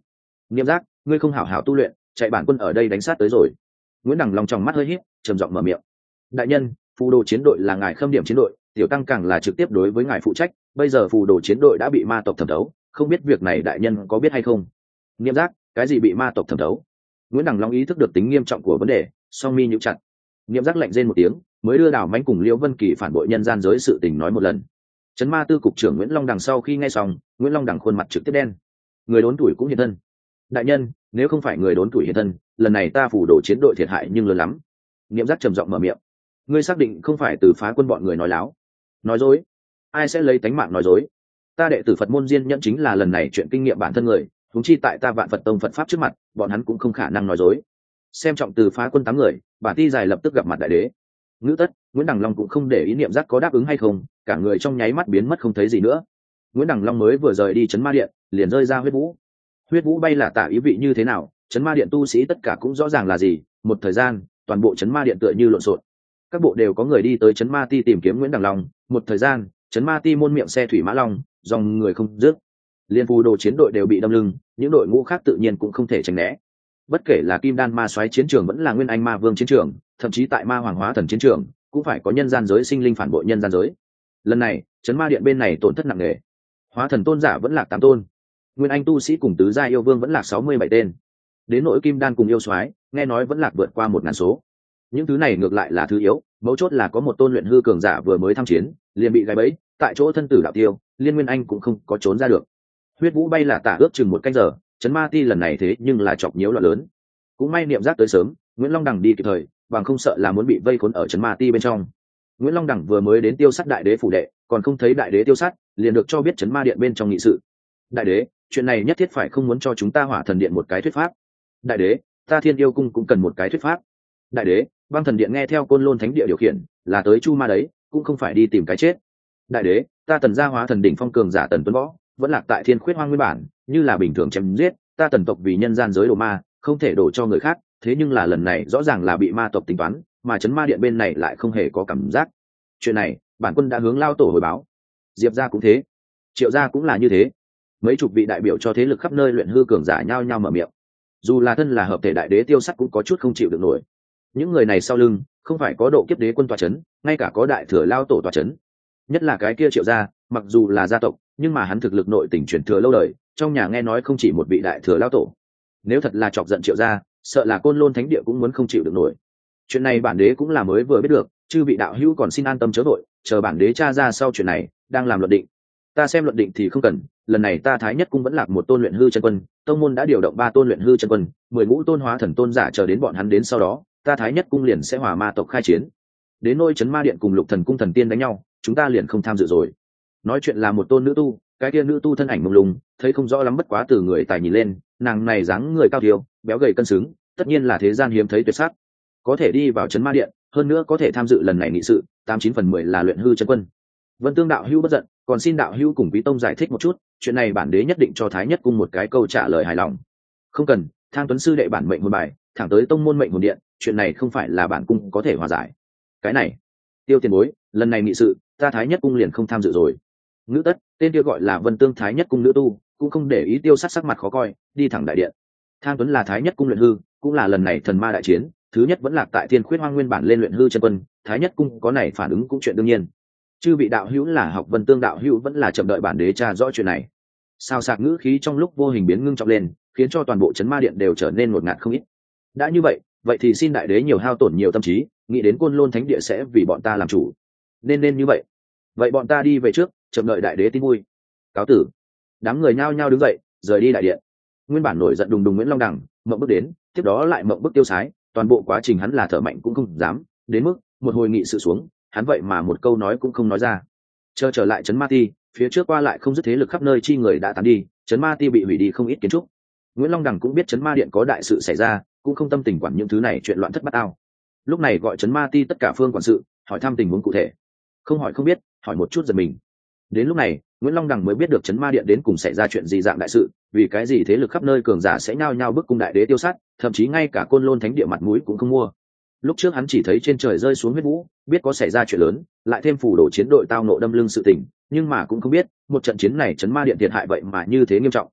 A: Niệm Giác, ngươi không hảo hảo tu luyện, chạy bản quân ở đây đánh sát tới rồi. Nguyễn Đằng Long trong mắt hơi híp, trầm giọng mở miệng. Đại nhân, phù đồ chiến đội là ngài khâm điểm chiến đội, tiểu tăng càng là trực tiếp đối với ngài phụ trách, bây giờ phù đồ chiến đội đã bị ma tộc thẩm thấu, không biết việc này đại nhân có biết hay không? Niệm Giác, cái gì bị ma tộc thẩm thấu? Nguyễn Đằng Long ý thức được tính nghiêm trọng của vấn đề, song mi nhíu chặt. Niệm Giác lạnh rên một tiếng, mới đưa Đào Mánh cùng Liễu Vân Kỳ phản bội nhân gian giới sự tình nói một lần. Trấn Ma Tư cục trưởng Nguyễn Long Đằng sau khi nghe xong, Nguyễn Long Đằng khuôn mặt trực tiếp đen. Người đốn tuổi cũng hiện thân. Đại nhân, nếu không phải người đốn tuổi hiện thân, lần này ta phủ đổ chiến đội thiệt hại nhưng lớn lắm. Niệm Giác trầm giọng mở miệng. Ngươi xác định không phải từ phá quân bọn người nói láo, nói dối? Ai sẽ lấy tánh mạng nói dối? Ta đệ tử Phật môn Diên Nhẫn chính là lần này chuyện kinh nghiệm bản thân người, huống chi tại ta Vạn Phật Tông Phật pháp trước mặt, bọn hắn cũng không khả năng nói dối. Xem trọng từ phá quân 8 người, bản ti dài lập tức gặp mặt đại đế. Ngữ tất, Nguyễn Đằng Long cũng không để ý Niệm Giác có đáp ứng hay không, cả người trong nháy mắt biến mất không thấy gì nữa. Nguyễn Đằng Long mới vừa rời đi Trấn Ma Điện, liền rơi ra huyết vũ. Huyết vũ bay là tả ý vị như thế nào, Trấn Ma Điện tu sĩ tất cả cũng rõ ràng là gì. Một thời gian, toàn bộ Trấn Ma Điện tựa như lộn xộn. Các bộ đều có người đi tới Trấn Ma Ti tìm kiếm Nguyễn Đằng Long. Một thời gian, Trấn Ma Ti môn miệng xe thủy mã long, dòng người không dứt. Liên phù đồ chiến đội đều bị đâm lưng, những đội ngũ khác tự nhiên cũng không thể tránh né. Bất kể là Kim Đan Ma Soái chiến trường vẫn là Nguyên Anh Ma Vương chiến trường, thậm chí tại Ma Hoàng Hóa Thần chiến trường, cũng phải có nhân gian giới sinh linh phản bội nhân gian giới. Lần này, Trấn Ma Điện bên này tổn thất nặng nề. Hóa Thần tôn giả vẫn lạc 8 tôn, Nguyên Anh tu sĩ cùng tứ gia yêu vương vẫn lạc 67 tên. Đến nỗi Kim Đan cùng yêu soái, nghe nói vẫn lạc vượt qua 1000 số. Những thứ này ngược lại là thứ yếu, mấu chốt là có một tôn luyện hư cường giả vừa mới tham chiến, liền bị gài bẫy, tại chỗ thân tử đạo tiêu, liên Nguyên Anh cũng không có trốn ra được. Huyết vũ bay là tả ước chừng 1 canh giờ, Trấn Ma Ti lần này thế nhưng là chọc nhiễu loạn lớn. Cũng may Niệm Giác tới sớm, Nguyễn Long Đằng đi kịp thời, bằng không sợ là muốn bị vây khốn ở Trấn Ma Ti bên trong. Nguyễn Long Đằng vừa mới đến tiêu sát đại đế phủ đệ, còn không thấy đại đế tiêu sát, liền được cho biết Trấn Ma Điện bên trong nghị sự. Đại đế, chuyện này nhất thiết phải không muốn cho chúng ta Hỏa Thần Điện một cái thuyết pháp. Đại đế, ta Thiên Yêu cung cũng cần một cái thuyết pháp. Đại đế, Băng Thần Điện nghe theo Côn Lôn Thánh Địa điều khiển, là tới chu ma đấy, cũng không phải đi tìm cái chết. Đại đế, ta Tần gia Hóa Thần đỉnh phong cường giả Tần Tuấn Võ, vẫn lạc tại Thiên Khuyết Hoang nguyên bản, như là bình thường chém giết, ta Tần tộc vì nhân gian giới đồ ma, không thể đổ cho người khác, thế nhưng là lần này rõ ràng là bị ma tộc tính toán, mà Trấn Ma Điện bên này lại không hề có cảm giác. Chuyện này, bản quân đã hướng lao tổ hồi báo. Diệp gia cũng thế, Triệu gia cũng là như thế. Mấy chục vị đại biểu cho thế lực khắp nơi luyện hư cường giả nhao nhao mở miệng. Dù là thân là hợp thể đại đế Tiêu Sắt cũng có chút không chịu được nổi. Những người này sau lưng, không phải có độ kiếp đế quân tọa chấn, ngay cả có đại thừa lao tổ tọa chấn. Nhất là cái kia Triệu gia, mặc dù là gia tộc, nhưng mà hắn thực lực nội tình truyền thừa lâu đời, trong nhà nghe nói không chỉ một vị đại thừa lao tổ. Nếu thật là chọc giận Triệu gia, sợ là Côn Lôn Thánh Địa cũng muốn không chịu được nổi. Chuyện này bản đế cũng là mới vừa biết được, chư vị đạo hữu còn xin an tâm chớ vội, chờ bản đế tra ra sau chuyện này, đang làm luận định. Ta xem luận định thì không cần, lần này ta Thái Nhất cung vẫn lạc một tôn luyện hư chân quân, tông môn đã điều động 3 tôn luyện hư chân quân, 10 ngũ tôn hóa thần tôn giả chờ đến bọn hắn đến sau đó, ta Thái Nhất cung liền sẽ hòa ma tộc khai chiến. Đến nôi Trấn Ma Điện cùng Lục Thần cung thần tiên đánh nhau, chúng ta liền không tham dự rồi. Nói chuyện là một tôn nữ tu, cái kia nữ tu thân ảnh mông lung, thấy không rõ lắm, bất quá từ người tài nhìn lên, nàng này dáng người cao thiểu, béo gầy cân xứng, tất nhiên là thế gian hiếm thấy tuyệt sắc. Có thể đi vào Trấn Ma Điện, hơn nữa có thể tham dự lần này nghị sự, 89 phần 10 là luyện hư chân quân. Vân Tương đạo hữu bất giận, còn xin đạo hữu cùng Quý tông giải thích một chút, chuyện này bản đế nhất định cho Thái Nhất cung một cái câu trả lời hài lòng. Không cần, Thang Tuấn sư đệ bản mệnh hồn bài, thẳng tới tông môn mệnh hồn điện, chuyện này không phải là bản cung có thể hòa giải. Cái này, Tiêu tiền bối, lần này nghị sự, ta Thái Nhất cung liền không tham dự rồi. Ngữ tất, tên kia gọi là Vân Tương Thái Nhất cung nữ tu, cũng không để ý Tiêu Sắt sắc mặt khó coi, đi thẳng đại điện. Thang Tuấn là Thái Nhất cung luyện hư, cũng là lần này thần ma đại chiến, thứ nhất vẫn lạc tại Thiên Khuyết Hoang nguyên bản lên luyện hư chân quân, Thái Nhất cung có này phản ứng cũng chuyện đương nhiên. Chư vị đạo hữu là học Vân Tương đạo hữu vẫn là chậm đợi bản đế tra rõ chuyện này. Sao sạc ngữ khí trong lúc vô hình biến ngưng trọng lên, khiến cho toàn bộ Trấn Ma Điện đều trở nên ngột ngạt không ít. Đã như vậy, vậy thì xin đại đế nhiều hao tổn nhiều tâm trí, nghĩ đến Côn Lôn Thánh Địa sẽ vì bọn ta làm chủ. Nên như vậy. Vậy bọn ta đi về trước, chậm đợi đại đế tin vui. Cáo tử. Đám người nhao nhao đứng dậy, rời đi đại điện. Nguyên bản nổi giận đùng đùng Nguyễn Long Đằng, mộng bước đến, tiếp đó lại mộng bước Tiêu Sái, toàn bộ quá trình hắn là thở mạnh cũng không dám, đến mức một hồi nghị sự xuống, hắn vậy mà một câu nói cũng không nói ra. Chờ trở lại Trấn Ma Ti, phía trước qua lại không dứt thế lực khắp nơi chi người đã tán đi, Trấn Ma Ti bị hủy đi không ít kiến trúc. Nguyễn Long Đằng cũng biết Trấn Ma Điện có đại sự xảy ra, cũng không tâm tình quản những thứ này chuyện loạn thất bát ao. Lúc này gọi Trấn Ma Ti tất cả phương quản sự, hỏi thăm tình huống cụ thể. Không hỏi không biết, hỏi một chút giật mình. Đến lúc này, Nguyễn Long Đằng mới biết được Trấn Ma Điện đến cùng xảy ra chuyện gì dạng đại sự, vì cái gì thế lực khắp nơi cường giả sẽ nhao nhao bức cung đại đế tiêu sát, thậm chí ngay cả Côn Lôn Thánh Địa mặt mũi cũng không mua. Lúc trước hắn chỉ thấy trên trời rơi xuống huyết vũ, biết có xảy ra chuyện lớn, lại thêm phủ đổ chiến đội tao nộ đâm lưng sự tình, nhưng mà cũng không biết một trận chiến này Trấn Ma Điện thiệt hại vậy mà như thế nghiêm trọng.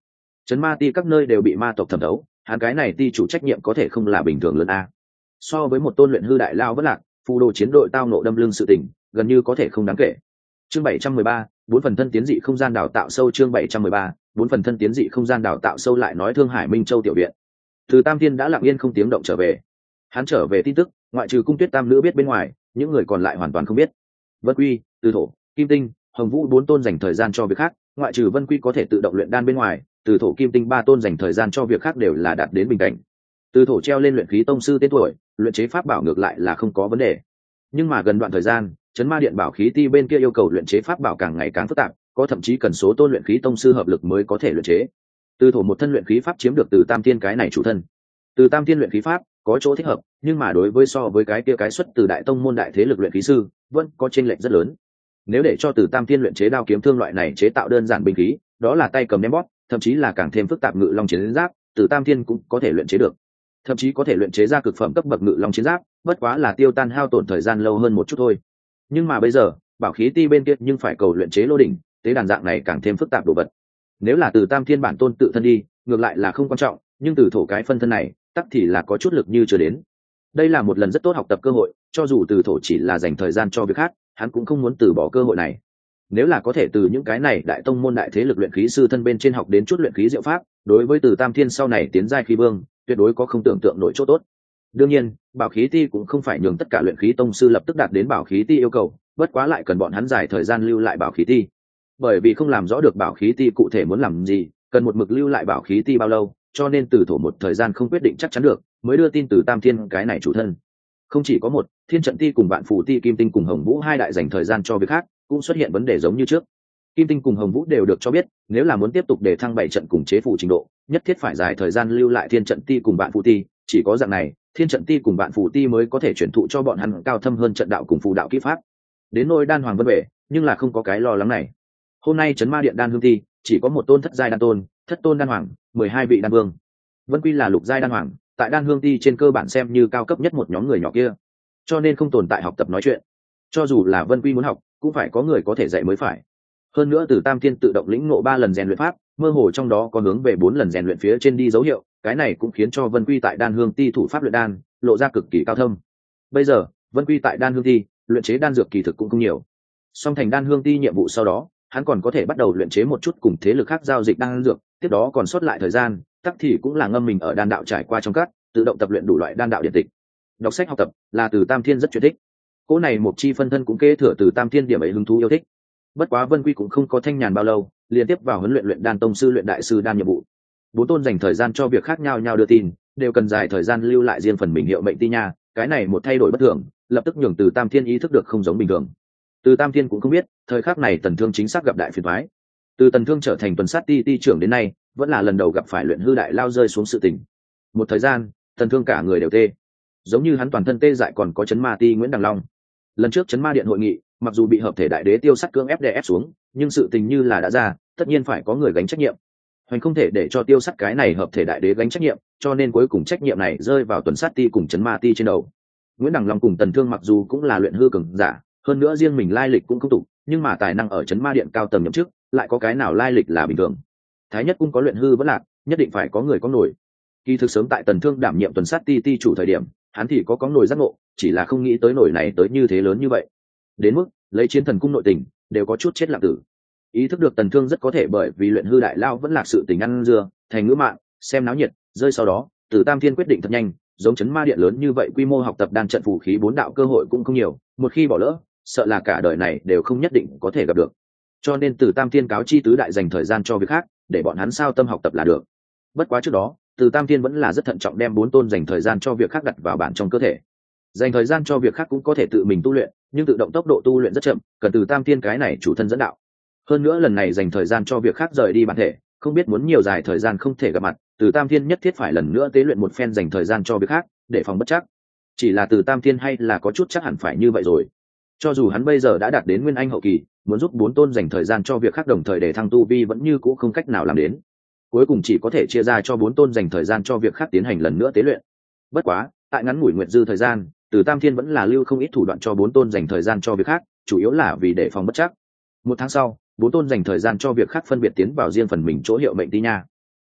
A: Chấn ma ti các nơi đều bị ma tộc thẩm thấu, hắn cái này ti chủ trách nhiệm có thể không là bình thường lớn a. So với một tôn luyện hư đại lao vất lạc, phù đồ chiến đội tao nộ đâm lưng sự tình, gần như có thể không đáng kể. Chương 713, 4 phần thân tiến dị không gian đào tạo sâu. Chương 713, 4 phần thân tiến dị không gian đào tạo sâu. Lại nói Thương Hải Minh Châu tiểu viện, Từ Tam Thiên đã lặng yên không tiếng động trở về. Hắn trở về tin tức, ngoại trừ Cung Tuyết Tam nữ biết bên ngoài, những người còn lại hoàn toàn không biết. Vân Quy, Từ Thổ, Kim Tinh, Hồng Vũ 4 tôn dành thời gian cho việc khác, ngoại trừ Vân Quy có thể tự động luyện đan bên ngoài, Từ Thổ, Kim Tinh 3 tôn dành thời gian cho việc khác đều là đạt đến bình cảnh. Từ Thổ treo lên luyện khí tông sư tên tuổi, luyện chế pháp bảo ngược lại là không có vấn đề. Nhưng mà gần đoạn thời gian, Chấn Ma Điện bảo khí ti bên kia yêu cầu luyện chế pháp bảo càng ngày càng phức tạp, có thậm chí cần số tôn luyện khí tông sư hợp lực mới có thể luyện chế. Từ Thổ một thân luyện khí pháp chiếm được Từ Tam Thiên cái này chủ thân. Từ Tam Thiên luyện khí pháp có chỗ thích hợp, nhưng mà đối với so với cái kia cái xuất từ đại tông môn đại thế lực luyện khí sư, vẫn có chênh lệch rất lớn. Nếu để cho Từ Tam Thiên luyện chế đao kiếm thương loại này chế tạo đơn giản binh khí, đó là tay cầm ném bóp, thậm chí là càng thêm phức tạp ngự long chiến giáp, Từ Tam Thiên cũng có thể luyện chế được. Thậm chí có thể luyện chế ra cực phẩm cấp bậc ngự long chiến giáp, bất quá là tiêu tan hao tổn thời gian lâu hơn một chút thôi. Nhưng mà bây giờ, bảo khí ti bên kia nhưng phải cầu luyện chế lô đỉnh, tế đàn dạng này càng thêm phức tạp đồ vật. Nếu là Từ Tam Thiên bản tôn tự thân đi, ngược lại là không quan trọng, nhưng Từ Thổ cái phân thân này, tắc thì là có chút lực như chưa đến. Đây là một lần rất tốt học tập cơ hội, cho dù Từ Thổ chỉ là dành thời gian cho việc khác, hắn cũng không muốn từ bỏ cơ hội này. Nếu là có thể từ những cái này đại tông môn đại thế lực luyện khí sư thân bên trên học đến chút luyện khí diệu pháp, đối với Từ Tam Thiên sau này tiến giai khí vương, tuyệt đối có không tưởng tượng nổi chỗ tốt. Đương nhiên, bảo khí ti cũng không phải nhường tất cả luyện khí tông sư lập tức đạt đến bảo khí ti yêu cầu, bất quá lại cần bọn hắn dài thời gian lưu lại bảo khí ti. Bởi vì không làm rõ được bảo khí ti cụ thể muốn làm gì, cần một mực lưu lại bảo khí ti bao lâu, cho nên Từ Thổ một thời gian không quyết định chắc chắn được, mới đưa tin Từ Tam Thiên cái này chủ thân. Không chỉ có một, Thiên Trận ti cùng Vạn Phù ti Kim Tinh cùng Hồng Vũ hai đại dành thời gian cho việc khác, cũng xuất hiện vấn đề giống như trước. Kim Tinh cùng Hồng Vũ đều được cho biết, nếu là muốn tiếp tục để thăng 7 trận cùng chế phù trình độ, nhất thiết phải dài thời gian lưu lại Thiên Trận ti cùng Vạn Phù ti, chỉ có dạng này, Thiên Trận ti cùng Vạn Phù ti mới có thể truyền thụ cho bọn hắn cao thâm hơn trận đạo cùng phù đạo kỹ pháp. Đến nôi Đan Hoàng Vân Bệ, nhưng là không có cái lo lắng này. Hôm nay Chấn Ma Điện Đan Hương ti chỉ có một tôn thất giai đan tôn, thất tôn đan hoàng, 12 vị đan vương. Vân Quy là lục giai đan hoàng, tại Đan Hương ti trên cơ bản xem như cao cấp nhất một nhóm người nhỏ kia, cho nên không tồn tại học tập nói chuyện. Cho dù là Vân Quy muốn học, cũng phải có người có thể dạy mới phải. Hơn nữa Từ Tam Thiên tự động lĩnh ngộ 3 lần rèn luyện pháp, mơ hồ trong đó có hướng về 4 lần rèn luyện phía trên đi dấu hiệu, cái này cũng khiến cho Vân Quy tại Đan Hương ti thủ pháp luyện đan lộ ra cực kỳ cao thâm. Bây giờ, Vân Quy tại Đan Hương ti luyện chế đan dược kỳ thực cũng không nhiều. Song thành Đan Hương ti nhiệm vụ sau đó, hắn còn có thể bắt đầu luyện chế một chút cùng thế lực khác giao dịch đan dược, tiếp đó còn sót lại thời gian, tắc thì cũng là ngâm mình ở đan đạo trải qua trong các, tự động tập luyện đủ loại đan đạo điện tịch. Đọc sách học tập là Từ Tam Thiên rất chuyên thích. Cô này một chi phân thân cũng kế thừa Từ Tam Thiên điểm ấy hứng thú yêu thích. Bất quá Vân Quy cũng không có thanh nhàn bao lâu, liên tiếp vào huấn luyện đan tông sư luyện đại sư đan nhiệm vụ. 4 tôn dành thời gian cho việc khác nhau đưa tin, đều cần dài thời gian lưu lại riêng phần mình hiệu mệnh ti nha, cái này một thay đổi bất thường, lập tức nhường Từ Tam Thiên ý thức được không giống bình thường. Từ Tam Thiên cũng không biết, thời khắc này Tần Thương chính xác gặp đại phiền toái. Từ Tần Thương trở thành tuần sát ti trưởng đến nay, vẫn là lần đầu gặp phải luyện hư đại lao rơi xuống sự tình. Một thời gian, Tần Thương cả người đều tê, giống như hắn toàn thân tê dại còn có Chấn Ma ti Nguyễn Đằng Long. Lần trước Chấn Ma Điện hội nghị, mặc dù bị hợp thể đại đế Tiêu Sắt cưỡng ép đè ép xuống, nhưng sự tình như là đã ra, tất nhiên phải có người gánh trách nhiệm. Hoành không thể để cho Tiêu Sắt cái này hợp thể đại đế gánh trách nhiệm, cho nên cuối cùng trách nhiệm này rơi vào tuần sát ti cùng Chấn Ma ti trên đầu. Nguyễn Đằng Long cùng Tần Thương mặc dù cũng là luyện hư cường giả, hơn nữa riêng mình lai lịch cũng không tục, nhưng mà tài năng ở Chấn Ma Điện cao tầng nhậm chức, lại có cái nào lai lịch là bình thường. Thái nhất cung có luyện hư vẫn lạc, nhất định phải có người có nổi. Kỳ thực sớm tại Tần Thương đảm nhiệm tuần sát ti chủ thời điểm, hắn thì có nổi giác ngộ, chỉ là không nghĩ tới nổi này tới như thế lớn như vậy. Đến mức lấy Chiến Thần cung nội tình, đều có chút chết lặng tử. Ý thức được Tần Thương rất có thể bởi vì luyện hư đại lao vẫn lạc sự tình ăn dưa, thành ngữ mạng, xem náo nhiệt, rơi sau đó, Từ Tam Thiên quyết định thật nhanh, giống Chấn Ma Điện lớn như vậy quy mô học tập đan trận phù khí 4 đạo cơ hội cũng không nhiều, một khi bỏ lỡ, sợ là cả đời này đều không nhất định có thể gặp được. Cho nên Từ Tam Thiên cáo chi tứ đại dành thời gian cho việc khác, để bọn hắn sao tâm học tập là được. Bất quá trước đó, Từ Tam Thiên vẫn là rất thận trọng đem 4 tôn dành thời gian cho việc khác đặt vào bản trong cơ thể. Dành thời gian cho việc khác cũng có thể tự mình tu luyện, nhưng tự động tốc độ tu luyện rất chậm, cần Từ Tam Thiên cái này chủ thân dẫn đạo. Hơn nữa lần này dành thời gian cho việc khác rời đi bản thể, không biết muốn nhiều dài thời gian không thể gặp mặt, Từ Tam Thiên nhất thiết phải lần nữa tế luyện một phen dành thời gian cho việc khác, để phòng bất chắc. Chỉ là Từ Tam Thiên hay là có chút chắc hẳn phải như vậy rồi. Cho dù hắn bây giờ đã đạt đến nguyên anh hậu kỳ, muốn giúp 4 tôn dành thời gian cho việc khác đồng thời để thăng tu vi vẫn như cũ không cách nào làm đến. Cuối cùng chỉ có thể chia ra cho 4 tôn dành thời gian cho việc khác tiến hành lần nữa tế luyện. Bất quá, tại ngắn ngủi nguyện dư thời gian, Từ Tam Thiên vẫn là lưu không ít thủ đoạn cho 4 tôn dành thời gian cho việc khác, chủ yếu là vì để phòng bất chắc. 1 tháng sau, 4 tôn dành thời gian cho việc khác phân biệt tiến vào riêng phần mình chỗ hiệu mệnh ti nha.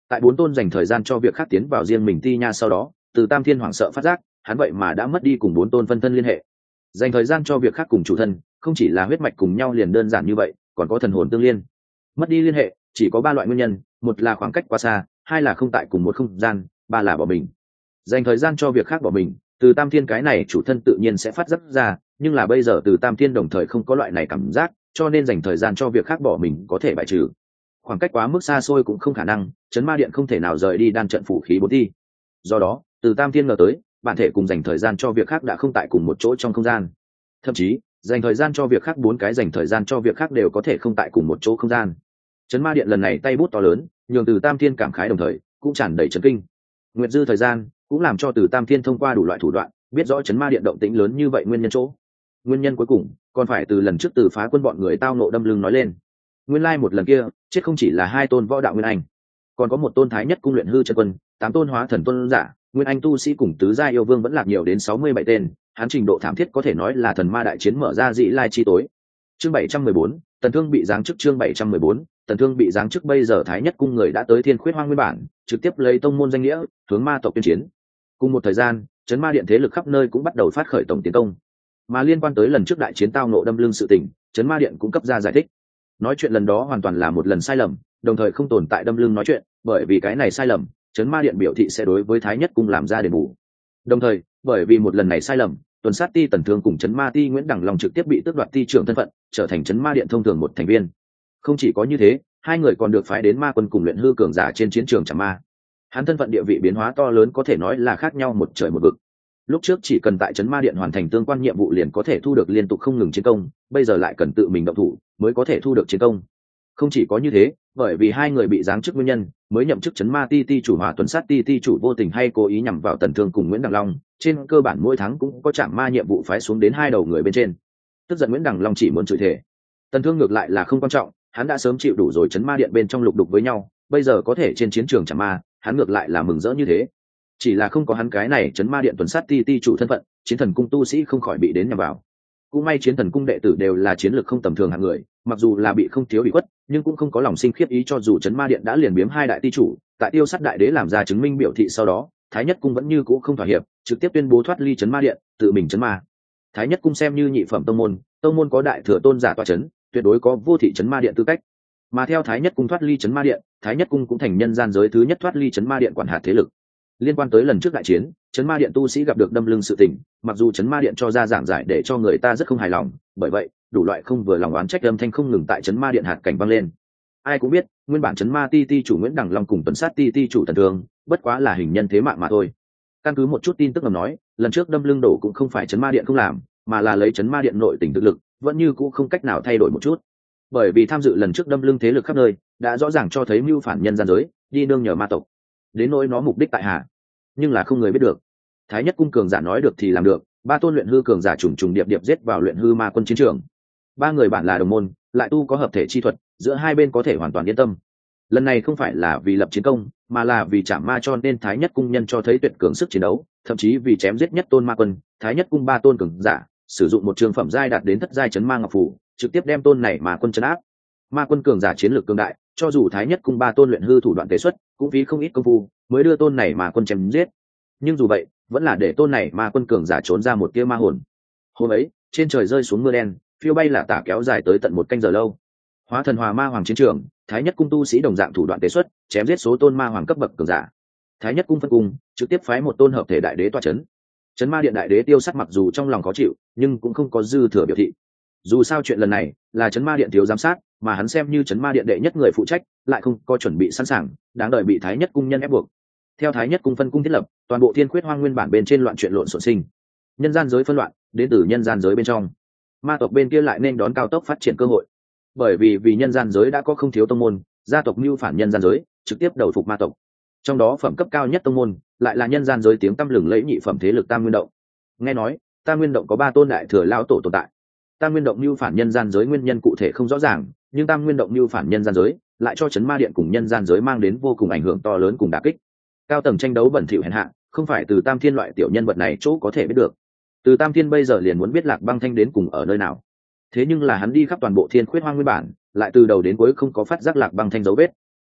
A: Tại bốn tôn dành thời gian cho việc khác tiến vào riêng mình ti nha sau đó, Từ Tam Thiên hoảng sợ phát giác hắn vậy mà đã mất đi cùng bốn tôn phân thân liên hệ. Dành thời gian cho việc khác cùng chủ thân không chỉ là huyết mạch cùng nhau liền đơn giản như vậy, còn có thần hồn tương liên. Mất đi liên hệ chỉ có ba loại nguyên nhân: một là khoảng cách quá xa, hai là không tại cùng một không gian, ba là bỏ mình. Dành thời gian cho việc khác bỏ mình, Từ Tam Thiên cái này chủ thân tự nhiên sẽ phát giác ra, nhưng là bây giờ Từ Tam Thiên đồng thời không có loại này cảm giác, cho nên dành thời gian cho việc khác bỏ mình có thể bài trừ. Khoảng cách quá mức xa xôi cũng không khả năng, chấn ma điện không thể nào rời đi đan trận phủ khí bốn thi. Do đó, Từ Tam Thiên ngờ tới bản thể cùng dành thời gian cho việc khác đã không tại cùng một chỗ trong không gian, thậm chí dành thời gian cho việc khác bốn cái dành thời gian cho việc khác đều có thể không tại cùng một chỗ không gian. Chấn ma điện lần này tay bút to lớn, nhường Từ Tam Thiên cảm khái đồng thời cũng tràn đầy chấn kinh. Nguyệt dư thời gian cũng làm cho Từ Tam Thiên thông qua đủ loại thủ đoạn biết rõ chấn ma điện động tĩnh lớn như vậy nguyên nhân chỗ. Nguyên nhân cuối cùng còn phải từ lần trước Từ Phá Quân bọn người tao nộ đâm lưng nói lên. Nguyên lai một lần kia chết không chỉ là hai tôn võ đạo nguyên anh, còn có một tôn thái nhất cung luyện hư chân quân, 8 tôn hóa thần tôn giả nguyên anh tu sĩ cùng tứ gia yêu vương vẫn lạc nhiều đến 67 tên. Hắn trình độ thảm thiết có thể nói là thần ma đại chiến mở ra dị lai chi tối. Chương 714, Tần Thương bị giáng chức. Chương 714, Tần Thương bị giáng chức. Bây giờ thái nhất cung người đã tới Thiên Khuyết Hoang nguyên bản, trực tiếp lấy tông môn danh nghĩa hướng ma tộc tuyên chiến. Cùng một thời gian, chấn ma điện thế lực khắp nơi cũng bắt đầu phát khởi tổng tiến công. Mà liên quan tới lần trước đại chiến tao nộ đâm lưng sự tình, chấn ma điện cũng cấp ra giải thích. Nói chuyện lần đó hoàn toàn là một lần sai lầm, đồng thời không tồn tại đâm lưng nói chuyện, bởi vì cái này sai lầm, chấn ma điện biểu thị sẽ đối với thái nhất cung làm ra đền bù. Đồng thời, bởi vì một lần này sai lầm, tuần sát ti Tần Thương cùng chấn ma ti Nguyễn Đằng Long trực tiếp bị tước đoạt ti trưởng thân phận, trở thành chấn ma điện thông thường một thành viên. Không chỉ có như thế, hai người còn được phái đến ma quân cùng luyện hư cường giả trên chiến trường Trảm Ma. Hắn thân phận địa vị biến hóa to lớn có thể nói là khác nhau một trời một vực. Lúc trước chỉ cần tại chấn ma điện hoàn thành tương quan nhiệm vụ liền có thể thu được liên tục không ngừng chiến công, bây giờ lại cần tự mình động thủ mới có thể thu được chiến công. Không chỉ có như thế, bởi vì hai người bị giáng chức nguyên nhân, mới nhậm chức chấn ma ti ti chủ Hòa tuần sát ti ti chủ vô tình hay cố ý nhằm vào Tần Thương cùng Nguyễn Đằng Long, trên cơ bản mỗi tháng cũng có Trảm Ma nhiệm vụ phái xuống đến hai đầu người bên trên. Tức giận Nguyễn Đằng Long chỉ muốn chửi thề. Tần Thương ngược lại là không quan trọng, hắn đã sớm chịu đủ rồi chấn ma điện bên trong lục đục với nhau, bây giờ có thể trên chiến trường Trảm Ma, hắn ngược lại là mừng rỡ như thế. Chỉ là không có hắn cái này chấn ma điện tuần sát ti ti chủ thân phận, chiến thần cung tu sĩ không khỏi bị đến nhằm vào. Cũng may chiến thần cung đệ tử đều là chiến lược không tầm thường hạng người, mặc dù là bị không thiếu bị khuất, nhưng cũng không có lòng sinh khiếp ý. Cho dù chấn ma điện đã liền biếm hai đại ti chủ, tại tiêu sát đại đế làm ra chứng minh biểu thị sau đó, thái nhất cung vẫn như cũ không thỏa hiệp, trực tiếp tuyên bố thoát ly chấn ma điện, tự mình chấn ma. Thái nhất cung xem như nhị phẩm tông môn có đại thừa tôn giả tọa chấn, tuyệt đối có vô thị chấn ma điện tư cách. Mà theo thái nhất cung thoát ly chấn ma điện, thái nhất cung cũng thành nhân gian giới thứ nhất thoát ly chấn ma điện quản hạt thế lực. Liên quan tới lần trước đại chiến, chấn ma điện tu sĩ gặp được đâm lưng sự tình, mặc dù chấn ma điện cho ra giảng giải để cho người ta rất không hài lòng, bởi vậy đủ loại không vừa lòng oán trách âm thanh không ngừng tại chấn ma điện hạt cảnh vang lên. Ai cũng biết, nguyên bản chấn ma ti ti chủ Nguyễn Đằng Long cùng tuần sát ti ti chủ Tần Thương, bất quá là hình nhân thế mạng mà thôi. Căn cứ một chút tin tức ngầm nói, lần trước đâm lưng đổ cũng không phải chấn ma điện không làm, mà là lấy chấn ma điện nội tình thực lực, vẫn như cũ không cách nào thay đổi một chút. Bởi vì tham dự lần trước đâm lưng thế lực khắp nơi, đã rõ ràng cho thấy mưu phản nhân gian giới, đi nương nhờ ma tộc. Đến nỗi nó mục đích tại hạ, nhưng là không người biết được. Thái nhất cung cường giả nói được thì làm được, ba tôn luyện hư cường giả trùng trùng điệp điệp giết vào luyện hư ma quân chiến trường. Ba người bản là đồng môn, lại tu có hợp thể chi thuật, giữa hai bên có thể hoàn toàn yên tâm. Lần này không phải là vì lập chiến công, mà là vì Trảm Ma, cho nên thái nhất cung nhân cho thấy tuyệt cường sức chiến đấu, thậm chí vì chém giết nhất tôn ma quân, thái nhất cung ba tôn cường giả sử dụng một trường phẩm giai đạt đến thất giai chấn ma ngọc phủ, trực tiếp đem tôn này ma quân chấn áp. Ma quân cường giả chiến lược cường đại, cho dù thái nhất cung ba tôn luyện hư thủ đoạn tế xuất, cũng phí không ít công phu mới đưa tôn này ma quân chém giết. Nhưng dù vậy, vẫn là để tôn này ma quân cường giả trốn ra một tia ma hồn. Hôm ấy, trên trời rơi xuống mưa đen, phiêu bay là tả kéo dài tới tận 1 canh giờ lâu. Hóa thần hòa ma hoàng chiến trường, thái nhất cung tu sĩ đồng dạng thủ đoạn tế xuất, chém giết số tôn ma hoàng cấp bậc cường giả. Thái nhất cung phân cung trực tiếp phái một tôn hợp thể đại đế tọa chấn. Chấn ma điện đại đế Tiêu Sắt mặc dù trong lòng khó chịu, nhưng cũng không có dư thừa biểu thị. Dù sao chuyện lần này là chấn ma điện thiếu giám sát, mà hắn xem như chấn ma điện đệ nhất người phụ trách, lại không có chuẩn bị sẵn sàng, đáng đợi bị thái nhất cung nhân ép buộc. Theo thái nhất cung phân cung thiết lập, toàn bộ Thiên Khuyết Hoang nguyên bản bên trên loạn chuyện lộn xộn sinh. Nhân gian giới phân loạn, đến từ nhân gian giới bên trong. Ma tộc bên kia lại nên đón cao tốc phát triển cơ hội. Bởi vì nhân gian giới đã có không thiếu tông môn, gia tộc mưu phản nhân gian giới, trực tiếp đầu phục ma tộc. Trong đó phẩm cấp cao nhất tông môn, lại là nhân gian giới tiếng tăm lừng lẫy nhị phẩm thế lực Tam Nguyên Động. Nghe nói, Tam Nguyên Động có 3 tôn đại thừa lão tổ tồn tại. Tam Nguyên Động mưu phản nhân gian giới nguyên nhân cụ thể không rõ ràng, nhưng Tam Nguyên Động mưu phản nhân gian giới, lại cho chấn ma điện cùng nhân gian giới mang đến vô cùng ảnh hưởng to lớn cùng đả kích. Cao tầng tranh đấu bẩn thỉu hèn hạ, không phải từ Tam Thiên loại tiểu nhân vật này chỗ có thể biết được. Từ Tam Thiên bây giờ liền muốn biết Lạc Băng Thanh đến cùng ở nơi nào. Thế nhưng là hắn đi khắp toàn bộ Thiên Khuyết Hoang nguyên bản, lại từ đầu đến cuối không có phát giác Lạc Băng Thanh dấu vết.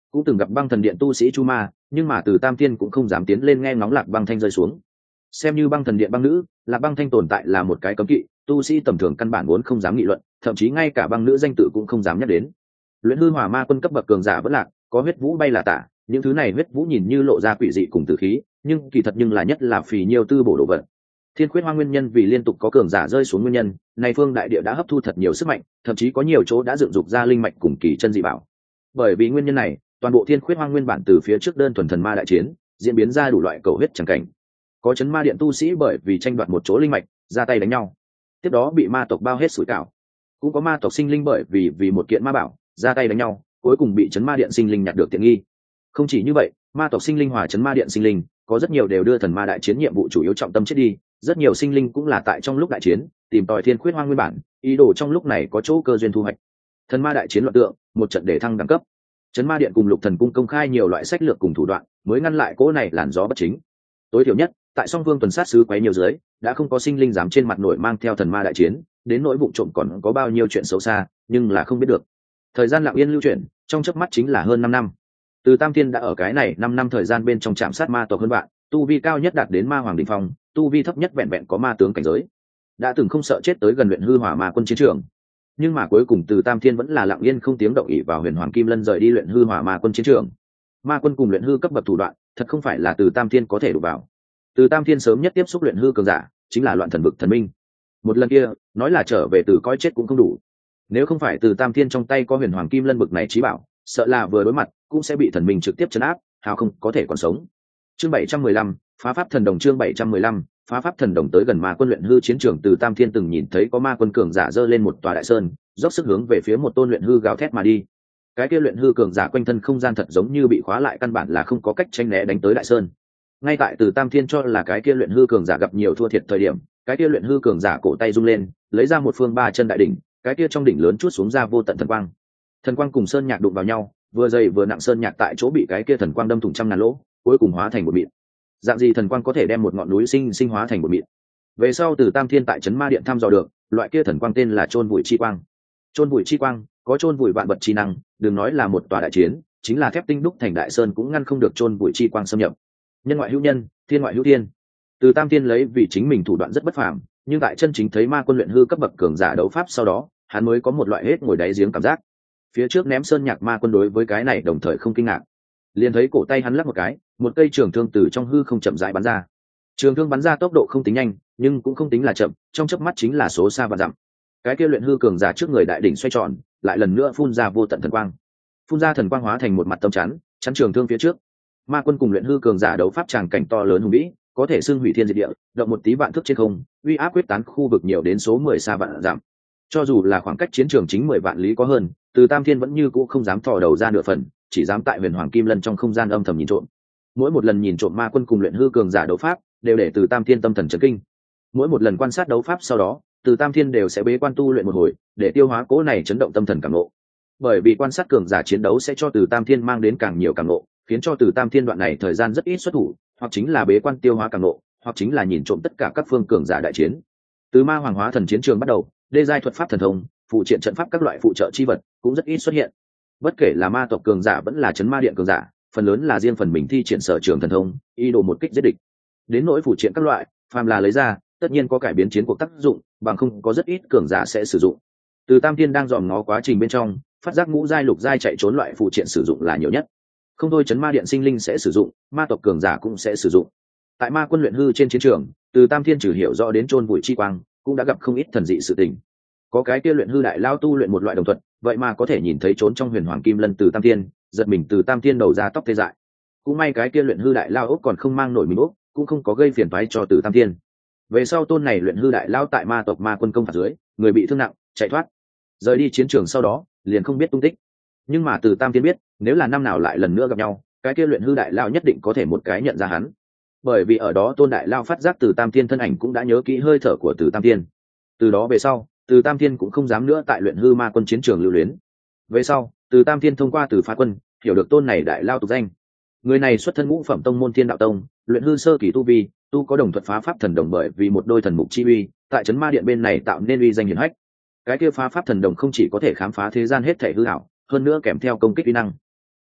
A: cũng từng gặp băng thần điện tu sĩ chu ma, nhưng mà từ tam thiên cũng không dám tiến lên nghe ngóng lạc băng thanh rơi xuống. Xem như băng thần điện băng nữ, lạc băng thanh tồn tại là một cái cấm kỵ, tu sĩ tầm thường căn bản vốn không dám nghị luận, thậm chí ngay cả băng nữ danh tự cũng không dám nhắc đến. Luyện hư hỏa ma quân cấp bậc cường giả vẫn lạc, có huyết vũ bay là tả, những thứ này huyết vũ nhìn như lộ ra quỷ dị cùng tử khí, nhưng kỳ thật nhưng là nhất là phì nhiêu tư bổ đồ vật. Thiên khuyết hoang nguyên nhân vì liên tục có cường giả rơi xuống nguyên nhân, này phương đại địa đã hấp thu thật nhiều sức mạnh, thậm chí có nhiều chỗ đã dựng dục ra linh mạch cùng kỳ chân dị bảo. Bởi vì nguyên nhân này, toàn bộ thiên khuyết hoang nguyên bản từ phía trước đơn thuần thần ma đại chiến, diễn biến ra đủ loại cầu huyết chẳng cảnh. Có chấn ma điện tu sĩ bởi vì tranh đoạt một chỗ linh mạch, ra tay đánh nhau. Tiếp đó bị ma tộc bao hết sủi cảo. Cũng có ma tộc sinh linh bởi vì một kiện ma bảo, ra tay đánh nhau, cuối cùng bị chấn ma điện sinh linh nhặt được tiện nghi. Không chỉ như vậy, ma tộc sinh linh hòa chấn ma điện sinh linh, có rất nhiều đều đưa thần ma đại chiến nhiệm vụ chủ yếu trọng tâm chết đi, rất nhiều sinh linh cũng là tại trong lúc đại chiến tìm tòi thiên khuyết hoang nguyên bản, ý đồ trong lúc này có chỗ cơ duyên thu hoạch. Thần ma đại chiến loạn tượng, một trận để thăng đẳng cấp. Chấn ma điện cùng Lục Thần cung công khai nhiều loại sách lược cùng thủ đoạn, mới ngăn lại cỗ này làn gió bất chính. Tối thiểu nhất, tại song vương tuần sát sứ quấy nhiều dưới, đã không có sinh linh dám trên mặt nổi mang theo thần ma đại chiến, đến nỗi vụ trộm còn có bao nhiêu chuyện xấu xa, nhưng là không biết được. Thời gian lặng yên lưu chuyển, trong chớp mắt chính là hơn 5 năm. Từ Tam Thiên đã ở cái này 5 năm thời gian bên trong chạm sát ma tộc hơn bạn, tu vi cao nhất đạt đến ma hoàng đỉnh phong, tu vi thấp nhất vẹn vẹn có ma tướng cảnh giới. Đã từng không sợ chết tới gần luyện hư hỏa ma quân chiến trường, nhưng mà cuối cùng Từ Tam Thiên vẫn là lặng yên không tiếng động ỷ vào huyền hoàng kim lân rời đi luyện hư hỏa ma quân chiến trường. Ma quân cùng luyện hư cấp bậc thủ đoạn, thật không phải là Từ Tam Thiên có thể đủ vào. Từ Tam Thiên sớm nhất tiếp xúc luyện hư cường giả, chính là Loạn Thần vực thần minh. Một lần kia, nói là trở về từ coi chết cũng không đủ. Nếu không phải Từ Tam Thiên trong tay có huyền hoàng kim lân bực này trí bảo, sợ là vừa đối mặt cũng sẽ bị thần minh trực tiếp trấn áp, hào không có thể còn sống. Chương 715, phá pháp thần đồng. Chương 715, phá pháp thần đồng. Tới gần ma quân luyện hư chiến trường, Từ Tam Thiên từng nhìn thấy có ma quân cường giả giơ lên một tòa đại sơn, dốc sức hướng về phía một tôn luyện hư gào thét mà đi. Cái kia luyện hư cường giả quanh thân không gian thật giống như bị khóa lại, căn bản là không có cách tranh né đánh tới đại sơn. Ngay tại Từ Tam Thiên cho là cái kia luyện hư cường giả gặp nhiều thua thiệt thời điểm, cái kia luyện hư cường giả cổ tay rung lên, lấy ra một phương ba chân đại đỉnh, cái kia trong đỉnh lớn chuốt xuống ra vô tận thần quang. Thần quang cùng sơn nhạc đụng vào nhau, vừa dày vừa nặng sơn nhạc tại chỗ bị cái kia thần quang đâm thủng trăm ngàn lỗ, cuối cùng hóa thành một mịn. Dạng gì thần quang có thể đem một ngọn núi sinh hóa thành một mịn? Về sau Từ Tam Thiên tại trấn ma điện thăm dò được, loại kia thần quang tên là chôn vùi chi quang. Chôn vùi chi quang có chôn vùi vạn vật chi năng, đừng nói là một tòa đại chiến, chính là thép tinh đúc thành đại sơn cũng ngăn không được chôn vùi chi quang xâm nhập. Nhân ngoại hữu nhân, thiên ngoại hữu thiên. Từ Tam Thiên lấy vì chính mình thủ đoạn rất bất phàm, nhưng tại chân chính thấy ma quân luyện hư cấp bậc cường giả đấu pháp sau đó, hắn mới có một loại hết ngồi đáy giếng cảm giác. Phía trước ném sơn nhạc ma quân đối với cái này đồng thời không kinh ngạc, liền thấy cổ tay hắn lắc một cái, một cây trường thương từ trong hư không chậm rãi bắn ra. Trường thương bắn ra tốc độ không tính nhanh, nhưng cũng không tính là chậm, trong chớp mắt chính là số xa và dặm. Cái kia luyện hư cường giả trước người đại đỉnh xoay tròn, lại lần nữa phun ra vô tận thần quang. Phun ra thần quang hóa thành một mặt tấm chắn, chắn trường thương phía trước. Ma quân cùng luyện hư cường giả đấu pháp tràng cảnh to lớn hùng vĩ, có thể xưng hủy thiên diệt địa, động một tí vạn thước trên không, uy áp quyết tán khu vực nhiều đến số 10 xa vạn dặm. Cho dù là khoảng cách chiến trường chính 10 vạn lý có hơn, Từ Tam Thiên vẫn như cũ không dám thò đầu ra nửa phần, chỉ dám tại huyền hoàng kim lân trong không gian âm thầm nhìn trộm. Mỗi một lần nhìn trộm ma quân cùng luyện hư cường giả đấu pháp, đều để Từ Tam Thiên tâm thần chấn kinh. Mỗi một lần quan sát đấu pháp sau đó, Từ Tam Thiên đều sẽ bế quan tu luyện một hồi, để tiêu hóa cố này chấn động tâm thần cảm ngộ. Bởi vì quan sát cường giả chiến đấu sẽ cho Từ Tam Thiên mang đến càng nhiều cảm ngộ, khiến cho Từ Tam Thiên đoạn này thời gian rất ít xuất thủ, hoặc chính là bế quan tiêu hóa cảm ngộ, hoặc chính là nhìn trộm tất cả các phương cường giả đại chiến. Từ ma hoàng hóa thần chiến trường bắt đầu, đê giai thuật pháp thần thông, phụ triện trận pháp các loại phụ trợ chi vật cũng rất ít xuất hiện. Bất kể là ma tộc cường giả vẫn là chấn ma điện cường giả, phần lớn là riêng phần mình thi triển sở trường thần thông, ý đồ một kích giết địch. Đến nỗi phụ triện các loại, phàm là lấy ra, tất nhiên có cải biến chiến cuộc tác dụng, bằng không có rất ít cường giả sẽ sử dụng. Từ Tam Thiên đang dòm ngó quá trình bên trong, phát giác ngũ giai lục giai chạy trốn loại phụ triện sử dụng là nhiều nhất. Không thôi chấn ma điện sinh linh sẽ sử dụng, ma tộc cường giả cũng sẽ sử dụng. Tại ma quân luyện hư trên chiến trường, Từ Tam Thiên trừ hiểu rõ đến chôn vùi chi quang, cũng đã gặp không ít thần dị sự tình. Có cái kia luyện hư đại lao tu luyện một loại đồng thuật, vậy mà có thể nhìn thấy trốn trong huyền hoàng kim lân Từ Tam Thiên, giật mình Từ Tam Thiên đầu ra tóc tê dại. Cũng may cái kia luyện hư đại lao ốc còn không mang nổi mình ốc, cũng không có gây phiền toái cho Từ Tam Thiên. Về sau tôn này luyện hư đại lao tại ma tộc ma quân công phạt dưới, người bị thương nặng, chạy thoát, rời đi chiến trường sau đó, liền không biết tung tích. Nhưng mà Từ Tam Thiên biết, nếu là năm nào lại lần nữa gặp nhau, cái kia luyện hư đại lao nhất định có thể một cái nhận ra hắn. Bởi vì ở đó tôn đại lao phát giác Từ Tam Thiên thân ảnh cũng đã nhớ kỹ hơi thở của Từ Tam Thiên. Từ đó về sau, Từ Tam Thiên cũng không dám nữa tại luyện hư ma quân chiến trường lưu luyến. Về sau, Từ Tam Thiên thông qua Từ Phá Quân, hiểu được tôn này đại lao tục danh. Người này xuất thân ngũ phẩm tông môn Thiên Đạo Tông, luyện hư sơ kỳ tu vi, tu có đồng thuật phá pháp thần đồng, bởi vì một đôi thần mục chi uy, tại trấn ma điện bên này tạo nên uy danh hiển hách. Cái kia phá pháp thần đồng không chỉ có thể khám phá thế gian hết thảy hư ảo, hơn nữa kèm theo công kích uy năng.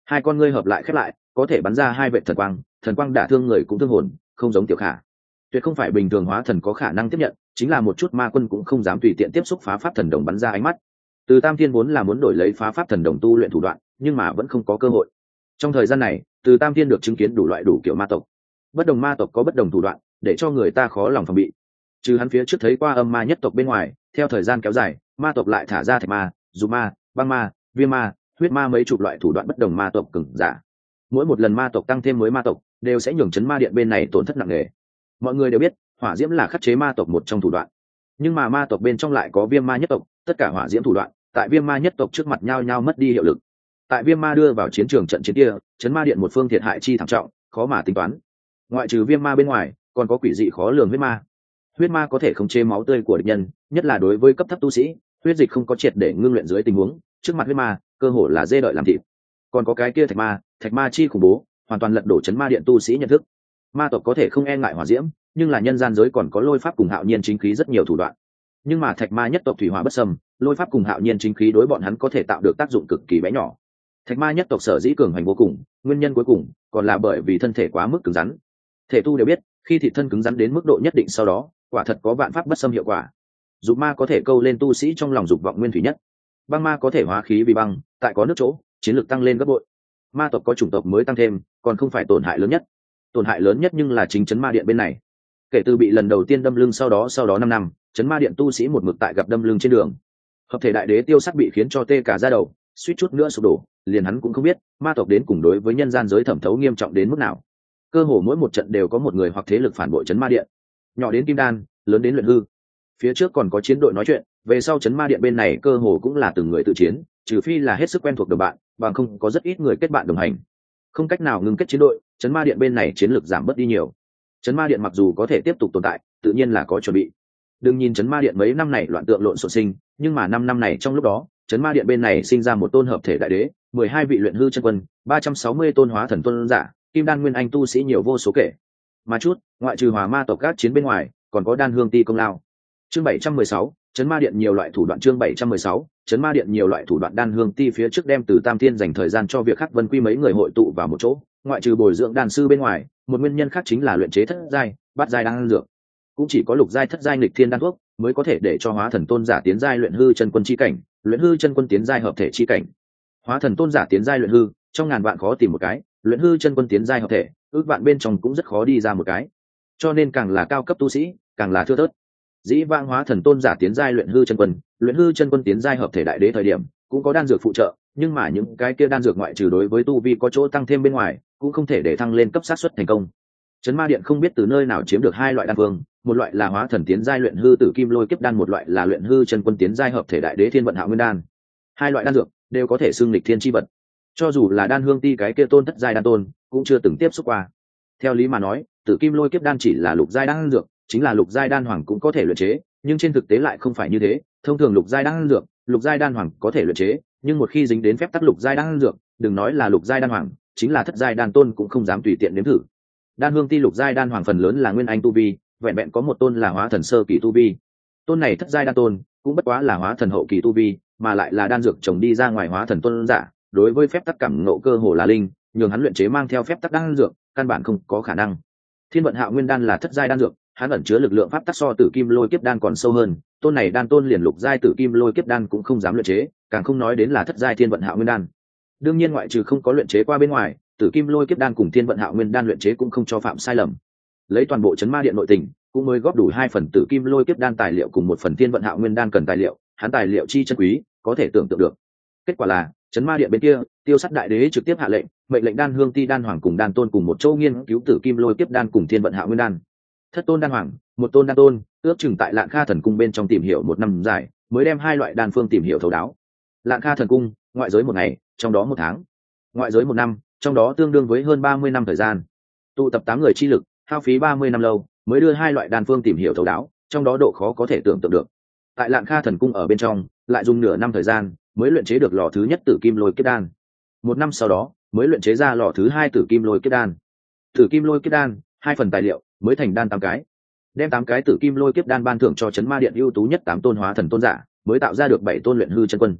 A: Hai con ngươi hợp lại khép lại, có thể bắn ra hai vệt thần quang đả thương người cũng thương hồn, không giống Tiểu Khả. Tuyệt không phải bình thường hóa thần có khả năng tiếp nhận, chính là một chút ma quân cũng không dám tùy tiện tiếp xúc phá pháp thần đồng bắn ra ánh mắt. Từ Tam Thiên vốn là muốn đổi lấy phá pháp thần đồng tu luyện thủ đoạn, nhưng mà vẫn không có cơ hội. Trong thời gian này, Từ Tam Thiên được chứng kiến đủ loại đủ kiểu ma tộc. Bất đồng ma tộc có bất đồng thủ đoạn, để cho người ta khó lòng phòng bị. Trừ hắn phía trước thấy qua âm ma nhất tộc bên ngoài, theo thời gian kéo dài, ma tộc lại thả ra thạch ma, dù ma, băng ma, viêm ma, huyết ma mấy chục loại thủ đoạn bất đồng ma tộc cường giả. Mỗi một lần ma tộc tăng thêm mới ma tộc, đều sẽ nhường chấn ma điện bên này tổn thất nặng nề. Mọi người đều biết, hỏa diễm là khắc chế ma tộc một trong thủ đoạn, nhưng mà ma tộc bên trong lại có viêm ma nhất tộc, tất cả hỏa diễm thủ đoạn tại viêm ma nhất tộc trước mặt nhau nhau mất đi hiệu lực. Tại viêm ma đưa vào chiến trường trận chiến kia, chấn ma điện một phương thiệt hại chi thảm trọng, khó mà tính toán. Ngoại trừ viêm ma bên ngoài, còn có quỷ dị khó lường huyết ma. Huyết ma có thể khống chế máu tươi của địch nhân, nhất là đối với cấp thấp tu sĩ, huyết dịch không có triệt để ngưng luyện dưới tình huống, trước mặt huyết ma cơ hồ là dê đợi làm thịt. Còn có cái kia thạch ma chi khủng bố, hoàn toàn lật đổ chấn ma điện tu sĩ nhận thức. Ma tộc có thể không e ngại hỏa diễm, nhưng là nhân gian giới còn có lôi pháp cùng hạo nhiên chính khí rất nhiều thủ đoạn. Nhưng mà thạch ma nhất tộc thủy hỏa bất xâm, lôi pháp cùng hạo nhiên chính khí đối bọn hắn có thể tạo được tác dụng cực kỳ bé nhỏ. Thạch ma nhất tộc sở dĩ cường hành vô cùng, nguyên nhân cuối cùng còn là bởi vì thân thể quá mức cứng rắn. Thể tu đều biết, khi thịt thân cứng rắn đến mức độ nhất định sau đó, quả thật có vạn pháp bất xâm hiệu quả. Dục ma có thể câu lên tu sĩ trong lòng dục vọng nguyên thủy nhất. Băng ma có thể hóa khí vì băng, tại có nước chỗ, chiến lược tăng lên gấp bội. Ma tộc có chủng tộc mới tăng thêm, còn không phải tổn hại lớn nhất. Tổn hại lớn nhất nhưng là chính chấn ma điện bên này. Kể từ bị lần đầu tiên đâm lưng sau đó 5 năm, chấn ma điện tu sĩ một mực tại gặp đâm lưng trên đường. Hợp thể đại đế tiêu sắc bị khiến cho tê cả da đầu, suýt chút nữa sụp đổ, liền hắn cũng không biết, ma tộc đến cùng đối với nhân gian giới thẩm thấu nghiêm trọng đến mức nào. Cơ hồ mỗi một trận đều có một người hoặc thế lực phản bội chấn ma điện, nhỏ đến kim đan, lớn đến luyện hư. Phía trước còn có chiến đội nói chuyện, về sau chấn ma điện bên này cơ hồ cũng là từng người tự chiến, trừ phi là hết sức quen thuộc đồng bạn, bằng không có rất ít người kết bạn đồng hành. Không cách nào ngừng kết chiến đội, chấn ma điện bên này chiến lược giảm bớt đi nhiều. Chấn ma điện mặc dù có thể tiếp tục tồn tại, tự nhiên là có chuẩn bị. Đừng nhìn chấn ma điện mấy năm này loạn tượng lộn xộn sinh, nhưng mà 5 năm này trong lúc đó, chấn ma điện bên này sinh ra một tôn hợp thể đại đế, 12 vị luyện hư chân quân, 360 tôn hóa thần tôn giả, kim đan nguyên anh tu sĩ nhiều vô số kể. Mà chút, ngoại trừ hòa ma tộc các chiến bên ngoài, còn có đan hương ti công lao. Chương 716, chấn ma điện nhiều loại thủ đoạn. Chương 716, chấn ma điện nhiều loại thủ đoạn. Đan hương ti phía trước đem từ Tam Thiên dành thời gian cho việc khắc vân quy mấy người hội tụ vào một chỗ, ngoại trừ bồi dưỡng đan sư bên ngoài, một nguyên nhân khác chính là luyện chế thất giai, bát giai đan dược. Cũng chỉ có lục giai thất giai nghịch thiên đan thuốc mới có thể để cho hóa thần tôn giả tiến giai luyện hư chân quân chi cảnh, luyện hư chân quân tiến giai hợp thể chi cảnh. Hóa thần tôn giả tiến giai luyện hư, trong ngàn vạn khó tìm một cái, luyện hư chân quân tiến giai hợp thể, ước vạn bên trong cũng rất khó đi ra một cái. Cho nên càng là cao cấp tu sĩ, càng là thưa thớt. Dĩ vãng hóa thần tôn giả tiến giai luyện hư chân quân, luyện hư chân quân tiến giai hợp thể đại đế thời điểm, cũng có đan dược phụ trợ, nhưng mà những cái kia đan dược ngoại trừ đối với tu vi có chỗ tăng thêm bên ngoài, cũng không thể để thăng lên cấp sát suất thành công. Chấn ma điện không biết từ nơi nào chiếm được hai loại đan phương, một loại là hóa thần tiến giai luyện hư tử kim lôi kiếp đan, một loại là luyện hư chân quân tiến giai hợp thể đại đế thiên vận hạo nguyên đan. Hai loại đan dược đều có thể xưng lịch thiên chi vật. Cho dù là đan hương ti cái kia tôn thất giai đan tôn, cũng chưa từng tiếp xúc qua. Theo lý mà nói, tử kim lôi kiếp đan chỉ là lục giai đan dược, chính là lục giai đan hoàng cũng có thể luyện chế, nhưng trên thực tế lại không phải như thế. Thông thường lục giai đan dược, lục giai đan hoàng có thể luyện chế, nhưng một khi dính đến phép tắc lục giai đan dược, đừng nói là lục giai đan hoàng, chính là thất giai đan tôn cũng không dám tùy tiện nếm thử. Đan hương ti lục giai đan hoàng phần lớn là nguyên anh tu vi, vẹn vẹn có một tôn là hóa thần sơ kỳ tu vi. Tôn này thất giai đan tôn cũng bất quá là hóa thần hậu kỳ tu vi, mà lại là đan dược trồng đi ra ngoài hóa thần tôn giả, đối với phép tắc cảm ngộ cơ hồ là linh, nhường hắn luyện chế mang theo phép tắc đan dược, căn bản không có khả năng. Thiên vận hạo nguyên đan là thất giai đan dược, hắn ẩn chứa lực lượng pháp tắc so tử kim lôi kiếp đan còn sâu hơn, tôn này đan tôn liền lục giai tử kim lôi kiếp đan cũng không dám luyện chế, càng không nói đến là thất giai thiên vận hạo nguyên đan. Đương nhiên ngoại trừ không có luyện chế qua bên ngoài, tử kim lôi kiếp đan cùng thiên vận hạo nguyên đan luyện chế cũng không cho phạm sai lầm. Lấy toàn bộ chấn ma điện nội tình, cũng mới góp đủ 2 phần tử kim lôi kiếp đan tài liệu cùng 1 phần thiên vận hạo nguyên đan cần tài liệu, hắn tài liệu chi chân quý, có thể tưởng tượng được. Kết quả là, chấn ma điện bên kia, Tiêu Sắt đại đế trực tiếp hạ lệnh, mệnh lệnh đan hương ti đan hoàng cùng đan tôn cùng một chỗ nghiên cứu tử kim lôi kiếp đan cùng thiên vận hạo nguyên đan. Thất tôn đan hoàng, một tôn đan tôn, ước chừng tại Lạn Kha thần cung bên trong tìm hiểu 1 năm dài, mới đem 2 loại đan phương tìm hiểu thấu đáo. Lạn Kha thần cung, ngoại giới 1 ngày, trong đó 1 tháng. Ngoại giới 1 năm, trong đó tương đương với hơn 30 năm thời gian. Tụ tập 8 người chi lực, hao phí 30 năm lâu, mới đưa 2 loại đan phương tìm hiểu thấu đáo, trong đó độ khó có thể tưởng tượng được. Tại Lạn Kha thần cung ở bên trong, lại dùng nửa năm thời gian, mới luyện chế được lò thứ nhất tử kim lôi kiếp đan. 1 năm sau đó, mới luyện chế ra lò thứ 2 tử kim lôi kiếp đan. Tử kim lôi kiếp đan, 2 phần tài liệu, mới thành đan 8 cái. Đem 8 cái tử kim lôi kiếp đan ban thưởng cho chấn ma điện ưu tú nhất 8 tôn hóa thần tôn giả, mới tạo ra được 7 tôn luyện hư chân quân.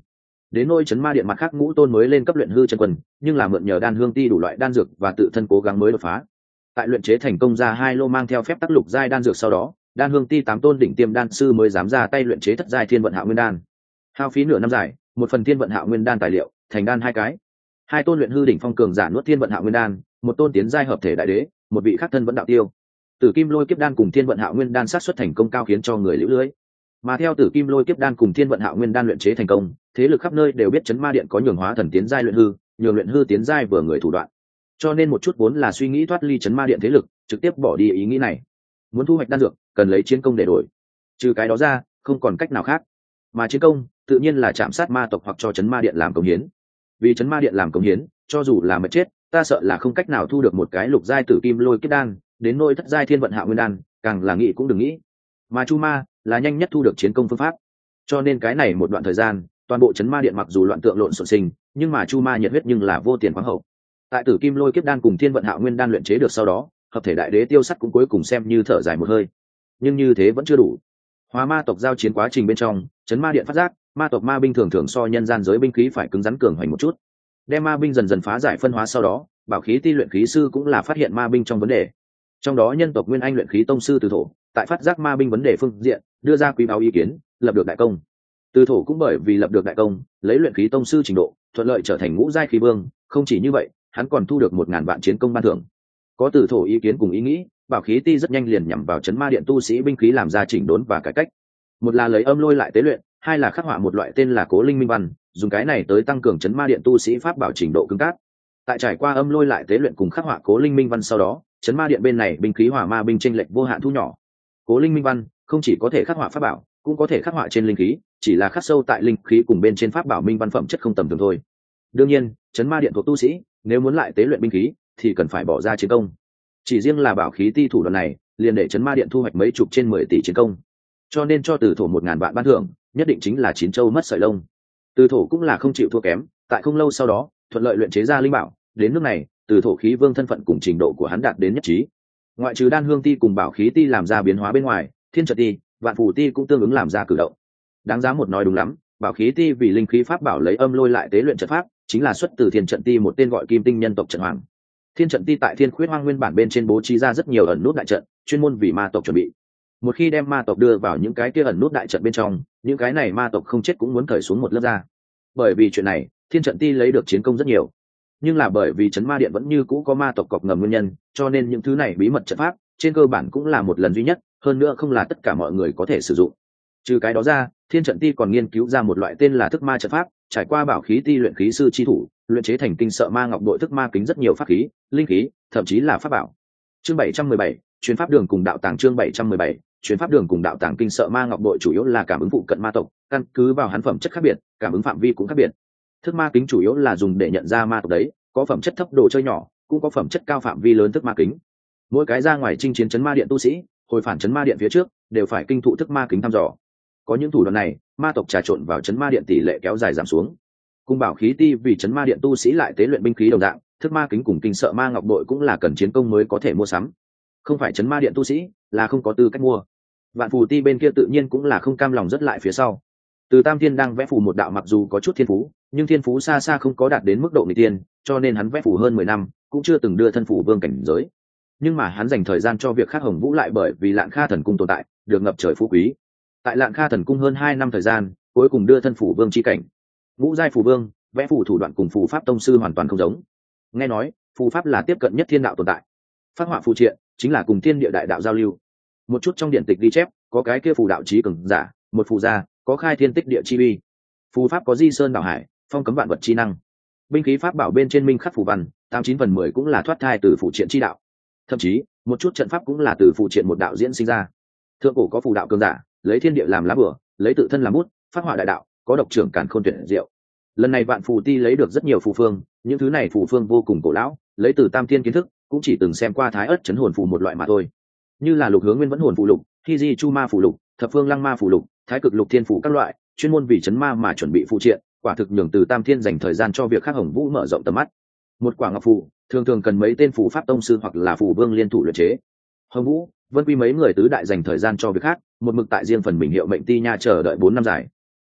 A: Đến nôi chấn ma điện mặt khác ngũ tôn mới lên cấp luyện hư chân quân, nhưng là mượn nhờ đan hương ti đủ loại đan dược và tự thân cố gắng mới đột phá. Tại luyện chế thành công ra 2 lô mang theo phép tác lục giai đan dược sau đó, đan hương ti 8 tôn đỉnh tiêm đan sư mới dám ra tay luyện chế thất giai thiên vận hạo nguyên đan. Hao phí nửa năm dài, một phần thiên vận hạo nguyên đan tài liệu, thành đan 2 cái. 2 tôn luyện hư đỉnh phong cường giả nuốt thiên vận hạo nguyên đan, một tôn tiến giai hợp thể đại đế, một vị khắc thân vẫn đạo tiêu. Tử kim lôi kiếp đan cùng thiên vận hạo nguyên đan xác suất thành công cao khiến cho người liễu lưới. Mà theo tử kim lôi kiếp đan cùng thiên vận hạo nguyên đan luyện chế thành công, thế lực khắp nơi đều biết chấn ma điện có nhường hóa thần tiến giai luyện hư, nhường luyện hư tiến giai vừa người thủ đoạn. Cho nên một chút vốn là suy nghĩ thoát ly chấn ma điện thế lực, trực tiếp bỏ đi ý nghĩ này. Muốn thu hoạch đan dược, cần lấy chiến công để đổi. Trừ cái đó ra, không còn cách nào khác. Mà chiến công, tự nhiên là chạm sát ma tộc hoặc cho chấn ma điện làm công hiến. Vì chấn ma điện làm công hiến, cho dù là mất chết, ta sợ là không cách nào thu được một cái lục giai tử kim lôi kiếp đan, đến nôi thất giai thiên vận hạo nguyên đan, càng là nghĩ cũng đừng nghĩ. Mà chu ma là nhanh nhất thu được chiến công phương pháp. Cho nên cái này một đoạn thời gian, toàn bộ chấn ma điện mặc dù loạn tượng lộn xộn sinh, nhưng mà chu ma nhiệt huyết nhưng là vô tiền khoáng hậu. Tại tử kim lôi kiếp đan cùng thiên vận hạo nguyên đan luyện chế được sau đó, hợp thể đại đế tiêu sắt cũng cuối cùng xem như thở dài một hơi. Nhưng như thế vẫn chưa đủ. Hóa ma tộc giao chiến quá trình bên trong, chấn ma điện phát giác, ma tộc ma binh thường thường so nhân gian giới binh khí phải cứng rắn cường hoành một chút. Đem ma binh dần dần phá giải phân hóa sau đó, bảo khí ti luyện khí sư cũng là phát hiện ma binh trong vấn đề. Trong đó nhân tộc nguyên anh luyện khí tông sư Từ Thổ, tại phát giác ma binh vấn đề phương diện, đưa ra quý báo ý kiến, lập được đại công. Từ Thổ cũng bởi vì lập được đại công, lấy luyện khí tông sư trình độ, thuận lợi trở thành ngũ giai khí vương, không chỉ như vậy, hắn còn thu được 1000 vạn chiến công ban thưởng. Có Từ Thổ ý kiến cùng ý nghĩ, bảo khí ti rất nhanh liền nhằm vào chấn ma điện tu sĩ binh khí làm ra chỉnh đốn và cải cách. Một là lấy âm lôi lại tế luyện, hai là khắc họa một loại tên là Cố Linh Minh Văn, dùng cái này tới tăng cường chấn ma điện tu sĩ pháp bảo trình độ cứng cáp. Tại trải qua âm lôi lại tế luyện cùng khắc họa Cố Linh Minh Văn sau đó, chấn ma điện bên này binh khí hỏa ma binh chênh lệch vô hạn thu nhỏ. Cố Linh Minh Văn không chỉ có thể khắc họa pháp bảo, cũng có thể khắc họa trên linh khí, chỉ là khắc sâu tại linh khí cùng bên trên pháp bảo minh văn phẩm chất không tầm thường thôi. Đương nhiên, chấn ma điện thuộc tu sĩ, nếu muốn lại tế luyện binh khí, thì cần phải bỏ ra chiến công. Chỉ riêng là bảo khí ti thủ đoạn này, liền để chấn ma điện thu hoạch mấy chục trên 10 tỷ chiến công. Cho nên cho Từ Thổ 1000 vạn ban thưởng, nhất định chính là chín châu mất sợi lông. Từ Thổ cũng là không chịu thua kém, tại không lâu sau đó, thuận lợi luyện chế ra linh bảo, đến nước này, Từ Thổ khí vương thân phận cùng trình độ của hắn đạt đến nhất trí. Ngoại trừ đan hương ti cùng bảo khí ti làm ra biến hóa bên ngoài, thiên trận ti, vạn phù ti cũng tương ứng làm ra cử động. Đáng giá một nói đúng lắm, bảo khí ti vì linh khí pháp bảo lấy âm lôi lại tế luyện trận pháp, chính là xuất từ thiên trận ti một tên gọi kim tinh nhân tộc trận hoàng. Thiên trận ti tại thiên khuyết hoang nguyên bản bên trên bố trí ra rất nhiều ẩn nút đại trận, chuyên môn vì ma tộc chuẩn bị. Một khi đem ma tộc đưa vào những cái kia ẩn nút đại trận bên trong, những cái này ma tộc không chết cũng muốn cởi xuống một lớp da. Bởi vì chuyện này, thiên trận ti lấy được chiến công rất nhiều. Nhưng là bởi vì chấn ma điện vẫn như cũ có ma tộc cọc ngầm nguyên nhân, cho nên những thứ này bí mật trận pháp trên cơ bản cũng là một lần duy nhất, hơn nữa không là tất cả mọi người có thể sử dụng. Trừ cái đó ra, thiên trận ti còn nghiên cứu ra một loại tên là thức ma trận pháp, trải qua bảo khí ti luyện khí sư chi thủ, luyện chế thành kinh sợ ma ngọc đội thức ma kính rất nhiều pháp khí, linh khí, thậm chí là pháp bảo. Chương 717, chuyến pháp đường cùng đạo tàng. Chương 717, chuyến pháp đường cùng đạo tàng. Kinh sợ ma ngọc đội chủ yếu là cảm ứng phụ cận ma tộc, căn cứ vào hắn phẩm chất khác biệt, cảm ứng phạm vi cũng khác biệt. Thức ma kính chủ yếu là dùng để nhận ra ma tộc đấy, có phẩm chất thấp đồ chơi nhỏ, cũng có phẩm chất cao phạm vi lớn thức ma kính. Mỗi cái ra ngoài chinh chiến chấn ma điện tu sĩ, hồi phản chấn ma điện phía trước, đều phải kinh thụ thức ma kính thăm dò. Có những thủ đoạn này, ma tộc trà trộn vào chấn ma điện tỷ lệ kéo dài giảm xuống. Cùng bảo khí ti vì chấn ma điện tu sĩ lại tế luyện binh khí đồng dạng, thức ma kính cùng kinh sợ ma ngọc đội cũng là cần chiến công mới có thể mua sắm. Không phải chấn ma điện tu sĩ, là không có tư cách mua. Vạn phù ti bên kia tự nhiên cũng là không cam lòng rất lại phía sau. Từ Tam Thiên đang vẽ phù một đạo mặc dù có chút thiên phú, nhưng thiên phú xa xa không có đạt đến mức độ nghịch tiên, cho nên hắn vẽ phù hơn 10 năm, cũng chưa từng đưa thân phù vương cảnh giới. Nhưng mà hắn dành thời gian cho việc khác Hồng Vũ lại bởi vì Lạn Kha thần cung tồn tại, được ngập trời phú quý. Tại Lạn Kha thần cung hơn 2 năm thời gian, cuối cùng đưa thân phù vương chi cảnh. Ngũ giai phù vương, vẽ phù thủ đoạn cùng phù pháp tông sư hoàn toàn không giống. Nghe nói, phù pháp là tiếp cận nhất thiên đạo tồn tại. Phát họa phù triện chính là cùng thiên địa đại đạo giao lưu. Một chút trong điển tịch ghi chép, có cái kia phù đạo chí cường giả, một phù gia, có khai thiên tích địa chi uy. Phù pháp có di sơn đảo hải, phong cấm vạn vật chi năng. Binh khí pháp bảo bên trên minh khắc phù văn, 89/10 cũng là thoát thai từ phù triện chi đạo. Thậm chí, một chút trận pháp cũng là từ phù triện một đạo diễn sinh ra. Thượng cổ có phù đạo cường giả, lấy thiên địa làm lá bửa, lấy tự thân làm bút, phát họa đại đạo, có độc trưởng càn khôn tuyệt diệu. Lần này Vạn Phù Ti lấy được rất nhiều phù phương, những thứ này phù phương vô cùng cổ lão, lấy từ Tam Thiên kiến thức, cũng chỉ từng xem qua Thái Ức Chấn Hồn phù một loại mà thôi. Như là Lục Hướng Nguyên Vẫn Hồn phù lục, Thi Di Chu Ma phù lục, Thập Phương Lăng Ma phù lục, Thái Cực Lục Thiên phù các loại, chuyên môn vì chấn ma mà chuẩn bị phù triện, quả thực nhường từ Tam Thiên dành thời gian cho việc khác Hồng Vũ mở rộng tầm mắt. Một quả ngọc phù, thường thường cần mấy tên phù pháp tông sư hoặc là phù vương liên thủ luyện chế. Hồng Vũ, Vân Quy mấy người tứ đại dành thời gian cho việc khác, một mực tại riêng phần mình hiệu mệnh ti nha chờ đợi 4 năm dài.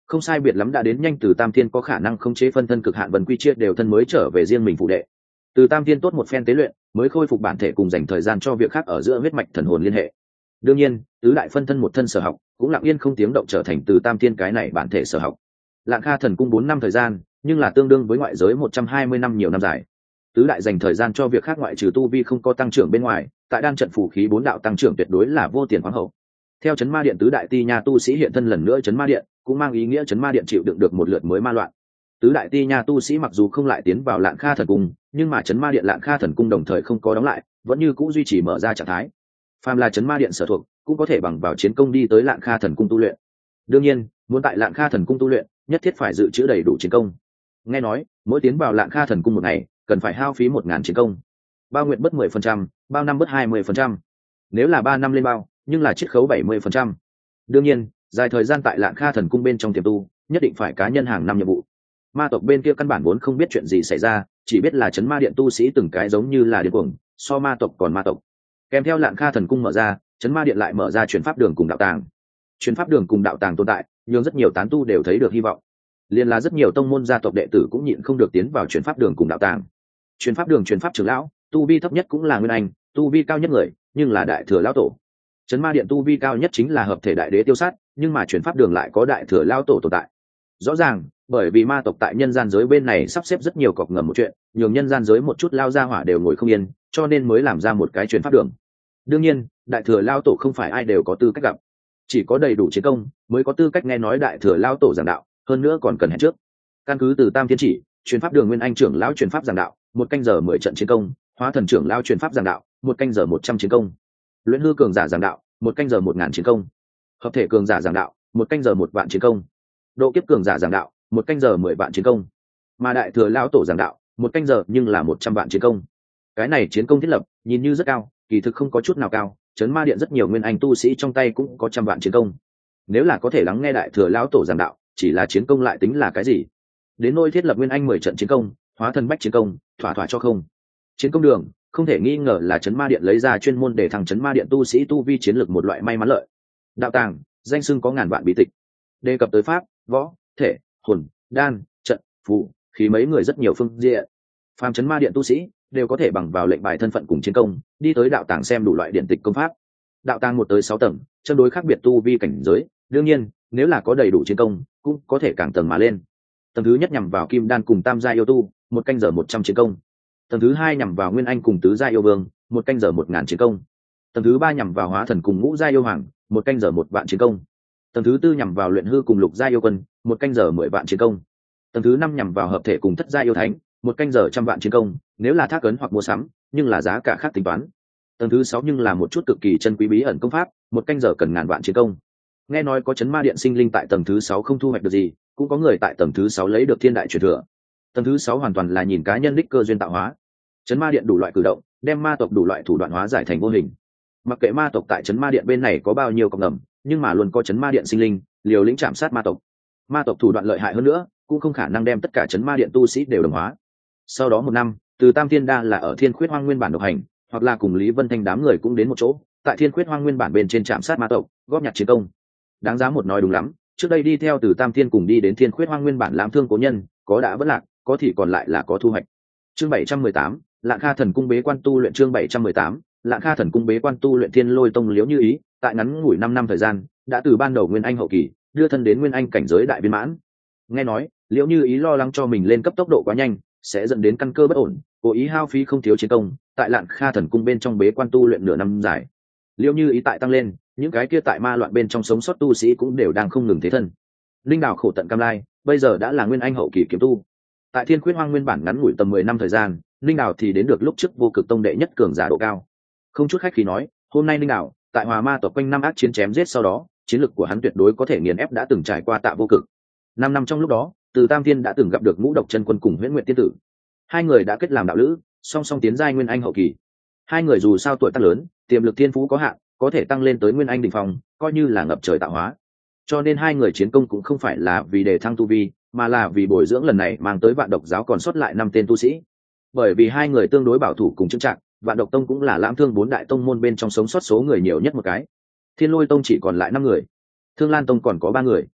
A: không sai biệt lắm đã đến nhanh Từ Tam Thiên có khả năng khống chế phân thân cực hạn Vân Quy chia đều thân mới trở về riêng mình phụ đệ. Từ Tam Thiên tốt một phen tế luyện mới khôi phục bản thể cùng dành thời gian cho việc khác ở giữa huyết mạch thần hồn liên hệ. Đương nhiên tứ đại phân thân một thân sở học cũng lặng yên không tiếng động trở thành Từ Tam Thiên cái này bản thể sở học. Lạng Kha thần cung 4 năm thời gian nhưng là tương đương với ngoại giới 120 năm nhiều năm dài. Tứ đại dành thời gian cho việc khác ngoại trừ tu vi không có tăng trưởng bên ngoài, tại đan trận phù khí 4 đạo tăng trưởng tuyệt đối là vô tiền khoáng hậu. Theo chấn ma điện tứ đại ti nha tu sĩ hiện thân lần nữa chấn ma điện, cũng mang ý nghĩa chấn ma điện chịu đựng được một lượt mới ma loạn. Tứ đại ti nha tu sĩ mặc dù không lại tiến vào Lạng Kha thần cung, nhưng mà chấn ma điện Lạng Kha thần cung đồng thời không có đóng lại, vẫn như cũ duy trì mở ra trạng thái. Phàm là chấn ma điện sở thuộc, cũng có thể bằng vào chiến công đi tới Lạng Kha thần cung tu luyện. Đương nhiên, muốn tại Lạng Kha thần cung tu luyện, nhất thiết phải dự trữ đầy đủ chiến công. Nghe nói, mỗi tiến vào Lạng Kha thần cung một ngày, cần phải hao phí 1000 chiến công. Bao nguyện bớt 10%, bao năm bớt 20%. Nếu là 3 năm lên bao, nhưng là chiết khấu 70%. Đương nhiên, dài thời gian tại Lạng Kha thần cung bên trong tiềm tu, nhất định phải cá nhân hàng năm nhiệm vụ. Ma tộc bên kia căn bản vốn không biết chuyện gì xảy ra, chỉ biết là chấn ma điện tu sĩ từng cái giống như là điên cuồng, so ma tộc còn ma tộc. Kèm theo Lạng Kha thần cung mở ra, chấn ma điện lại mở ra truyền pháp đường cùng đạo tàng. Truyền pháp đường cùng đạo tàng tồn tại, nhưng rất nhiều tán tu đều thấy được hy vọng. Liên là rất nhiều tông môn gia tộc đệ tử cũng nhịn không được tiến vào truyền pháp đường cùng đạo tàng. Truyền pháp đường truyền pháp trưởng lão, tu vi thấp nhất cũng là nguyên anh, tu vi cao nhất người, nhưng là đại thừa lão tổ. Chấn ma điện tu vi cao nhất chính là hợp thể đại đế tiêu sát, nhưng mà truyền pháp đường lại có đại thừa lão tổ tồn tại. Rõ ràng, bởi vì ma tộc tại nhân gian giới bên này sắp xếp rất nhiều cọc ngầm một chuyện, nhường nhân gian giới một chút lao ra hỏa đều ngồi không yên, cho nên mới làm ra một cái truyền pháp đường. Đương nhiên, đại thừa lão tổ không phải ai đều có tư cách gặp, chỉ có đầy đủ chiến công mới có tư cách nghe nói đại thừa lão tổ giảng đạo, hơn nữa còn cần hẹn trước. Căn cứ từ Tam Thiên chỉ, truyền pháp đường nguyên anh trưởng lão truyền pháp giảng đạo, 1 canh giờ 10 trận chiến công, hóa thần trưởng lão truyền pháp giảng đạo, 1 canh giờ 100 chiến công, luyện hư cường giả giảng đạo, 1 canh giờ 1000 chiến công, hợp thể cường giả giảng đạo, 1 canh giờ 1 vạn chiến công, độ kiếp cường giả giảng đạo, 1 canh giờ 10 vạn chiến công, mà đại thừa lão tổ giảng đạo 1 canh giờ nhưng là 100 vạn chiến công. Cái này chiến công thiết lập nhìn như rất cao, kỳ thực không có chút nào cao. Chấn ma điện rất nhiều nguyên anh tu sĩ trong tay cũng có trăm vạn chiến công. Nếu là có thể lắng nghe đại thừa lão tổ giảng đạo, chỉ là chiến công lại tính là cái gì? Đến nôi thiết lập nguyên anh 10 trận chiến công, hóa thân bách chiến công, thỏa thỏa cho không. Chiến công đường không thể nghi ngờ là chấn ma điện lấy ra chuyên môn để thằng chấn ma điện tu sĩ tu vi chiến lược một loại may mắn lợi. Đạo tàng danh xưng có ngàn vạn bí tịch, đề cập tới pháp, võ, thể, hồn, đan, trận, phù, khí mấy người rất nhiều phương diện. Phàm chấn ma điện tu sĩ đều có thể bằng vào lệnh bài thân phận cùng chiến công đi tới đạo tàng xem đủ loại điện tịch công pháp. Đạo tàng 1 tới 6 tầng, tương đối khác biệt tu vi cảnh giới, đương nhiên nếu là có đầy đủ chiến công cũng có thể càng tầng mà lên. Tầng thứ nhất nhằm vào kim đan cùng tam gia yêu tu, 1 canh giờ 100 chiến công. Tầng thứ hai nhằm vào nguyên anh cùng tứ gia yêu vương, 1 canh giờ 1000 chiến công. Tầng thứ ba nhằm vào hóa thần cùng ngũ gia yêu hoàng, 1 canh giờ 1 vạn chiến công. Tầng thứ tư nhằm vào luyện hư cùng lục gia yêu quân, 1 canh giờ 10 vạn chiến công. Tầng thứ năm nhằm vào hợp thể cùng thất gia yêu thánh, 1 canh giờ 100 vạn chiến công, nếu là thác ấn hoặc mua sắm, nhưng là giá cả khác tính toán. Tầng thứ 6 nhưng là một chút cực kỳ chân quý bí ẩn công pháp, 1 canh giờ cần ngàn vạn chiến công. Nghe nói có chấn ma điện sinh linh tại tầng thứ 6 không thu hoạch được gì, cũng có người tại tầng thứ 6 lấy được thiên đại truyền thừa. Tầng thứ 6 hoàn toàn là nhìn cá nhân đích cơ duyên tạo hóa. Chấn ma điện đủ loại cử động, đem ma tộc đủ loại thủ đoạn hóa giải thành vô hình. Mặc kệ ma tộc tại chấn ma điện bên này có bao nhiêu cộng ngầm, nhưng mà luôn có chấn ma điện sinh linh liều lĩnh chạm sát ma tộc. Ma tộc thủ đoạn lợi hại hơn nữa, cũng không khả năng đem tất cả chấn ma điện tu sĩ đều đồng hóa. Sau đó 1 năm, từ Tam Thiên Đa là ở Thiên Khuyết Hoang nguyên bản độc hành, hoặc là cùng Lý Vân Thanh đám người cũng đến một chỗ, tại Thiên Khuyết Hoang nguyên bản bên trên chạm sát ma tộc, góp nhặt chiến công. Đáng giá một nói đúng lắm, trước đây đi theo từ Tam Thiên cùng đi đến Thiên Khuyết Hoang nguyên bản làm thương cố nhân, có đã vẫn lạc, có thì còn lại là có thu hoạch. Chương 718, Lạng Kha thần cung bế quan tu luyện. Chương 718, Lạng Kha thần cung bế quan tu luyện. Thiên Lôi Tông Liễu Như Ý, tại ngắn ngủi 5 năm thời gian, đã từ ban đầu nguyên anh hậu kỳ, đưa thân đến nguyên anh cảnh giới đại viên mãn. Nghe nói, Liễu Như Ý lo lắng cho mình lên cấp tốc độ quá nhanh, sẽ dẫn đến căn cơ bất ổn, cố ý hao phí không thiếu chiến công, tại Lạng Kha thần cung bên trong bế quan tu luyện nửa năm dài. Liễu Như Ý tại tăng lên, những cái kia tại ma loạn bên trong sống sót tu sĩ cũng đều đang không ngừng thế thân. Linh Đào khổ tận cam lai, bây giờ đã là nguyên anh hậu kỳ kiếm tu. Tại Thiên Khuyết Hoang nguyên bản ngắn ngủi tầm 10 năm thời gian, Linh Đào thì đến được lúc trước vô cực tông đệ nhất cường giả độ cao. Không chút khách khí nói, hôm nay Linh Đào tại Hòa Ma tộc quanh năm ác chiến chém giết sau đó, chiến lực của hắn tuyệt đối có thể nghiền ép đã từng trải qua Tạ Vô Cực. 5 năm trong lúc đó, từ Tam Thiên đã từng gặp được Ngũ Độc Chân Quân cùng Huyễn Nguyệt Tiên Tử. Hai người đã kết làm đạo lữ, song song tiến giai nguyên anh hậu kỳ. Hai người dù sao tuổi tác lớn, tiềm lực thiên phú có hạn, có thể tăng lên tới nguyên anh đỉnh phong, coi như là ngập trời tạo hóa. Cho nên hai người chiến công cũng không phải là vì đề thăng tu vi, mà là vì bồi dưỡng lần này mang tới Vạn Độc giáo còn sót lại 5 tên tu sĩ. Bởi vì hai người tương đối bảo thủ cùng chững chạc, Vạn Độc tông cũng là lãm thương 4 đại tông môn bên trong sống sót số người nhiều nhất một cái. Thiên Lôi tông chỉ còn lại 5 người, Thương Lan tông còn có 3 người.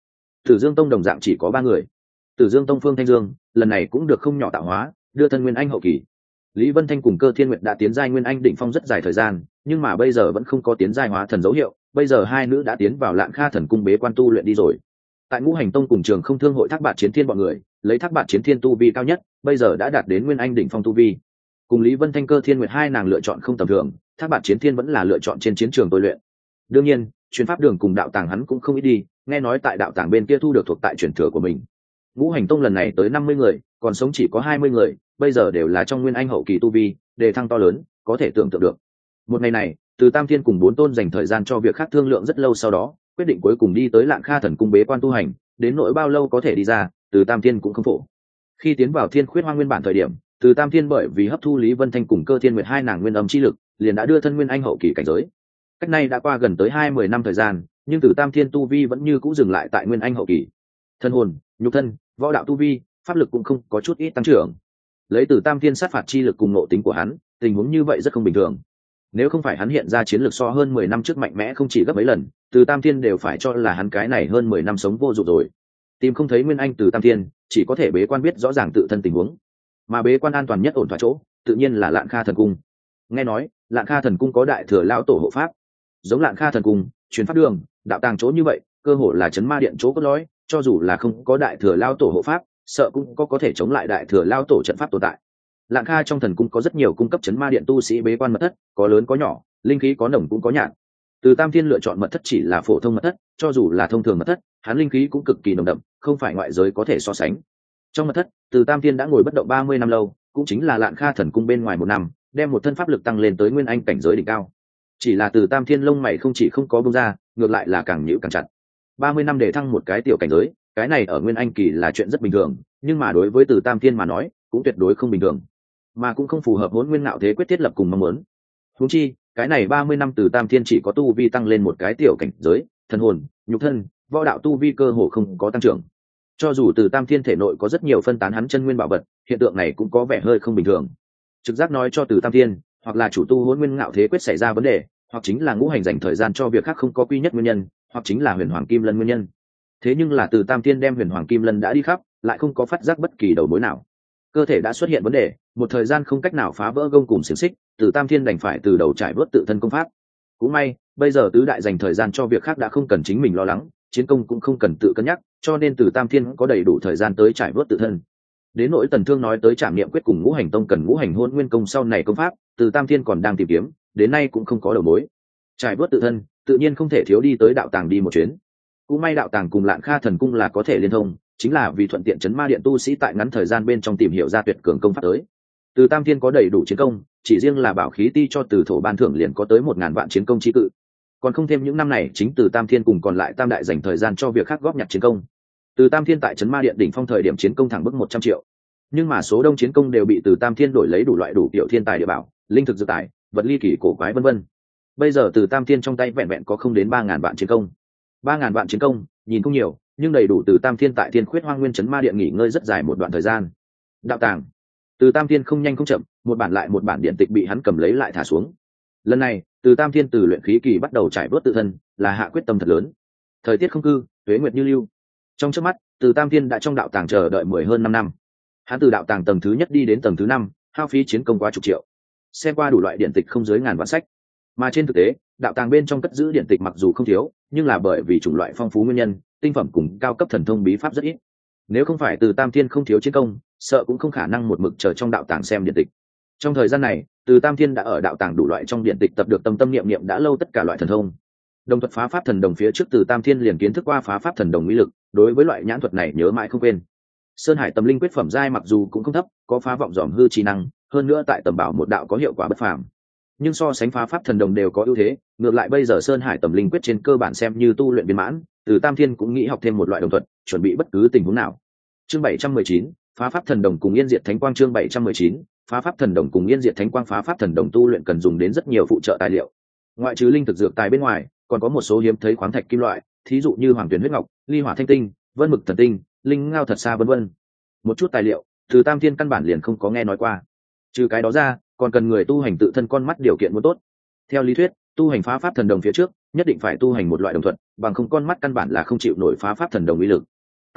A: Tử Dương Tông đồng dạng chỉ có 3 người. Tử Dương Tông Phương Thanh Dương lần này cũng được không nhỏ tạo hóa, đưa thân nguyên anh hậu kỳ. Lý Vân Thanh cùng Cơ Thiên Nguyệt đã tiến giai nguyên anh đỉnh phong rất dài thời gian, nhưng mà bây giờ vẫn không có tiến giai hóa thần dấu hiệu, bây giờ hai nữ đã tiến vào Lạn Kha thần cung bế quan tu luyện đi rồi. Tại Ngũ Hành Tông cùng Trường Không Thương hội Thác Bạt Chiến Thiên bọn người, lấy Thác Bạt Chiến Thiên tu vi cao nhất, bây giờ đã đạt đến nguyên anh đỉnh phong tu vi. Cùng Lý Vân Thanh Cơ Thiên Nguyệt hai nàng lựa chọn không tầm thường, Thác Bạt Chiến Thiên vẫn là lựa chọn trên chiến trường tôi luyện. Đương nhiên, chuyến pháp đường cùng đạo tàng hắn cũng không ít đi, nghe nói tại đạo tàng bên kia thu được thuộc tại truyền thừa của mình. Ngũ Hành Tông lần này tới 50 người, còn sống chỉ có 20 người, bây giờ đều là trong nguyên anh hậu kỳ tu vi, đề thăng to lớn, có thể tưởng tượng được. Một ngày này, Từ Tam Thiên cùng 4 tôn dành thời gian cho việc khác thương lượng rất lâu, sau đó quyết định cuối cùng đi tới Lạn Kha thần cung bế quan tu hành, đến nỗi bao lâu có thể đi ra, Từ Tam Thiên cũng không phổ. Khi tiến vào Thiên Khuyết Hoa nguyên bản thời điểm, Từ Tam Thiên bởi vì hấp thu Lý Vân Thanh cùng Cơ Thiên Nguyệt hai nàng nguyên âm chi lực, liền đã đưa thân nguyên anh hậu kỳ cảnh giới. Cách này đã qua gần tới 20 năm thời gian, nhưng Từ Tam Thiên tu vi vẫn như cũ dừng lại tại nguyên anh hậu kỳ. Thân hồn, nhục thân, võ đạo tu vi, pháp lực cũng không có chút ít tăng trưởng. Lấy Từ Tam Thiên sát phạt chi lực cùng nội tính của hắn, tình huống như vậy rất không bình thường. Nếu không phải hắn hiện ra chiến lược so hơn 10 năm trước mạnh mẽ không chỉ gấp mấy lần, Từ Tam Thiên đều phải cho là hắn cái này hơn 10 năm sống vô dụng rồi. Tìm không thấy nguyên anh Từ Tam Thiên, chỉ có thể bế quan biết rõ ràng tự thân tình huống. Mà bế quan an toàn nhất ổn thỏa chỗ, tự nhiên là Lạn Kha thần cung. Nghe nói, Lạn Kha thần cung có đại thừa lão tổ hộ pháp. Giống Lạn Kha thần cung, truyền pháp đường, đạo tàng chỗ như vậy, cơ hội là chấn ma điện chỗ cốt lõi, cho dù là không có đại thừa lão tổ hộ pháp, sợ cũng có thể chống lại đại thừa lão tổ trận pháp tồn tại. Lạn Kha trong thần cung có rất nhiều cung cấp chấn ma điện tu sĩ bế quan mật thất, có lớn có nhỏ, linh khí có nồng cũng có nhạt. Từ Tam Thiên lựa chọn mật thất chỉ là phổ thông mật thất, cho dù là thông thường mật thất, hắn linh khí cũng cực kỳ nồng đậm, không phải ngoại giới có thể so sánh. Trong mật thất, Từ Tam Thiên đã ngồi bất động 30 năm lâu, cũng chính là Lạn Kha thần cung bên ngoài 1 năm, đem một thân pháp lực tăng lên tới nguyên anh cảnh giới đỉnh cao. Chỉ là Từ Tam Thiên lông mày không chỉ không có buông ra, ngược lại là càng nhíu càng chặt. 30 năm để thăng một cái tiểu cảnh giới, cái này ở nguyên anh kỳ là chuyện rất bình thường, nhưng mà đối với Từ Tam Thiên mà nói, cũng tuyệt đối không bình thường, mà cũng không phù hợp Hỗn Nguyên Ngạo Thế Quyết thiết lập cùng mong muốn. Huống chi, cái này 30 năm Từ Tam Thiên chỉ có tu vi tăng lên một cái tiểu cảnh giới, thần hồn, nhục thân, võ đạo tu vi cơ hồ không có tăng trưởng. Cho dù Từ Tam Thiên thể nội có rất nhiều phân tán hắn chân nguyên bảo vật, hiện tượng này cũng có vẻ hơi không bình thường. Trực giác nói cho Từ Tam Thiên, hoặc là chủ tu Hỗn Nguyên Ngạo Thế Quyết xảy ra vấn đề, hoặc chính là ngũ hành dành thời gian cho việc khác không có quy nhất nguyên nhân, hoặc chính là Huyền Hoàng Kim Lân nguyên nhân. Thế nhưng là Từ Tam Thiên đem Huyền Hoàng Kim Lân đã đi khắp, lại không có phát giác bất kỳ đầu mối nào. Cơ thể đã xuất hiện vấn đề, một thời gian không cách nào phá vỡ gông cùm xiềng xích, Từ Tam Thiên đành phải từ đầu trải vớt tự thân công pháp. Cũng may, bây giờ tứ đại dành thời gian cho việc khác đã không cần chính mình lo lắng, chiến công cũng không cần tự cân nhắc, cho nên Từ Tam Thiên có đầy đủ thời gian tới trải vớt tự thân. Đến nỗi Tần Thương nói tới Trảm Niệm Quyết cùng Ngũ Hành Tông cần ngũ hành hôn nguyên công sau này công pháp, Từ Tam Thiên còn đang tìm kiếm, đến nay cũng không có đầu mối. Trải vớt tự thân, tự nhiên không thể thiếu đi tới đạo tàng đi một chuyến. Cũng may đạo tàng cùng Lạn Kha thần cung là có thể liên thông, chính là vì thuận tiện chấn ma điện tu sĩ tại ngắn thời gian bên trong tìm hiểu ra tuyệt cường công pháp tới. Từ Tam Thiên có đầy đủ chiến công, chỉ riêng là bảo khí ti cho Từ thổ ban thưởng liền có tới 1000 vạn chiến công chi cự. Còn không thêm những năm này chính Từ Tam Thiên cùng còn lại tam đại dành thời gian cho việc khác góp nhặt chiến công. Từ Tam Thiên tại chấn ma điện đỉnh phong thời điểm chiến công thẳng bức 100 triệu. Nhưng mà số đông chiến công đều bị Từ Tam Thiên đổi lấy đủ loại đủ kiểu thiên tài địa bảo, linh thực dược tài, vật ly kỳ cổ quái vân vân. Bây giờ Từ Tam Thiên trong tay vẹn vẹn có không đến 3000 vạn chiến công. 3000 vạn chiến công, nhìn không nhiều, nhưng đầy đủ Từ Tam Thiên tại Thiên Khuyết Hoang Nguyên Chấn Ma Điện nghỉ ngơi rất dài một đoạn thời gian. Đạo tàng, Từ Tam Thiên không nhanh không chậm, một bản lại một bản điện tịch bị hắn cầm lấy lại thả xuống. Lần này, Từ Tam Thiên từ luyện khí kỳ bắt đầu trải bớt tự thân, là hạ quyết tâm thật lớn. Thời tiết không cư, tuế nguyệt như lưu. Trong chớp mắt, Từ Tam Thiên đã trong đạo tàng chờ đợi 10 hơn 5 năm. Hắn từ đạo tàng tầng thứ nhất đi đến tầng thứ 5, hao phí chiến công quá chục triệu. Xem qua đủ loại điện tịch không dưới ngàn vạn sách. Mà trên thực tế, đạo tàng bên trong cất giữ điện tịch mặc dù không thiếu, nhưng là bởi vì chủng loại phong phú nguyên nhân, tinh phẩm cùng cao cấp thần thông bí pháp rất ít. Nếu không phải Từ Tam Thiên không thiếu chiến công, sợ cũng không khả năng một mực chờ trong đạo tàng xem điện tịch. Trong thời gian này, Từ Tam Thiên đã ở đạo tàng đủ loại trong điện tịch tập được tâm tâm niệm niệm đã lâu tất cả loại thần thông. Đồng thuật phá pháp thần đồng phía trước Từ Tam Thiên liền kiến thức qua phá pháp thần đồng uy lực, đối với loại nhãn thuật này nhớ mãi không quên. Sơn Hải Tầm Linh Quyết phẩm giai mặc dù cũng không thấp, có phá vọng dòm hư trí năng, hơn nữa tại tầm bảo một đạo có hiệu quả bất phàm. Nhưng so sánh phá pháp thần đồng đều có ưu thế, ngược lại bây giờ Sơn Hải Tầm Linh Quyết trên cơ bản xem như tu luyện viên mãn, Từ Tam Thiên cũng nghĩ học thêm một loại đồng thuật, chuẩn bị bất cứ tình huống nào. Chương 719, phá pháp thần đồng cùng Yên Diệt Thánh Quang. Chương 719, phá pháp thần đồng cùng Yên Diệt Thánh Quang. Phá pháp thần đồng tu luyện cần dùng đến rất nhiều phụ trợ tài liệu. Ngoại trừ linh thực dược tài bên ngoài, còn có một số hiếm thấy khoáng thạch kim loại, thí dụ như hoàng tuyển huyết ngọc, ly hỏa thanh tinh, vân mực thần tinh, linh ngao thật xa vân vân. Một chút tài liệu, Từ Tam Thiên căn bản liền không có nghe nói qua. Trừ cái đó ra, còn cần người tu hành tự thân con mắt điều kiện muốn tốt. Theo lý thuyết, tu hành phá pháp thần đồng phía trước, nhất định phải tu hành một loại đồng thuận, bằng không con mắt căn bản là không chịu nổi phá pháp thần đồng uy lực.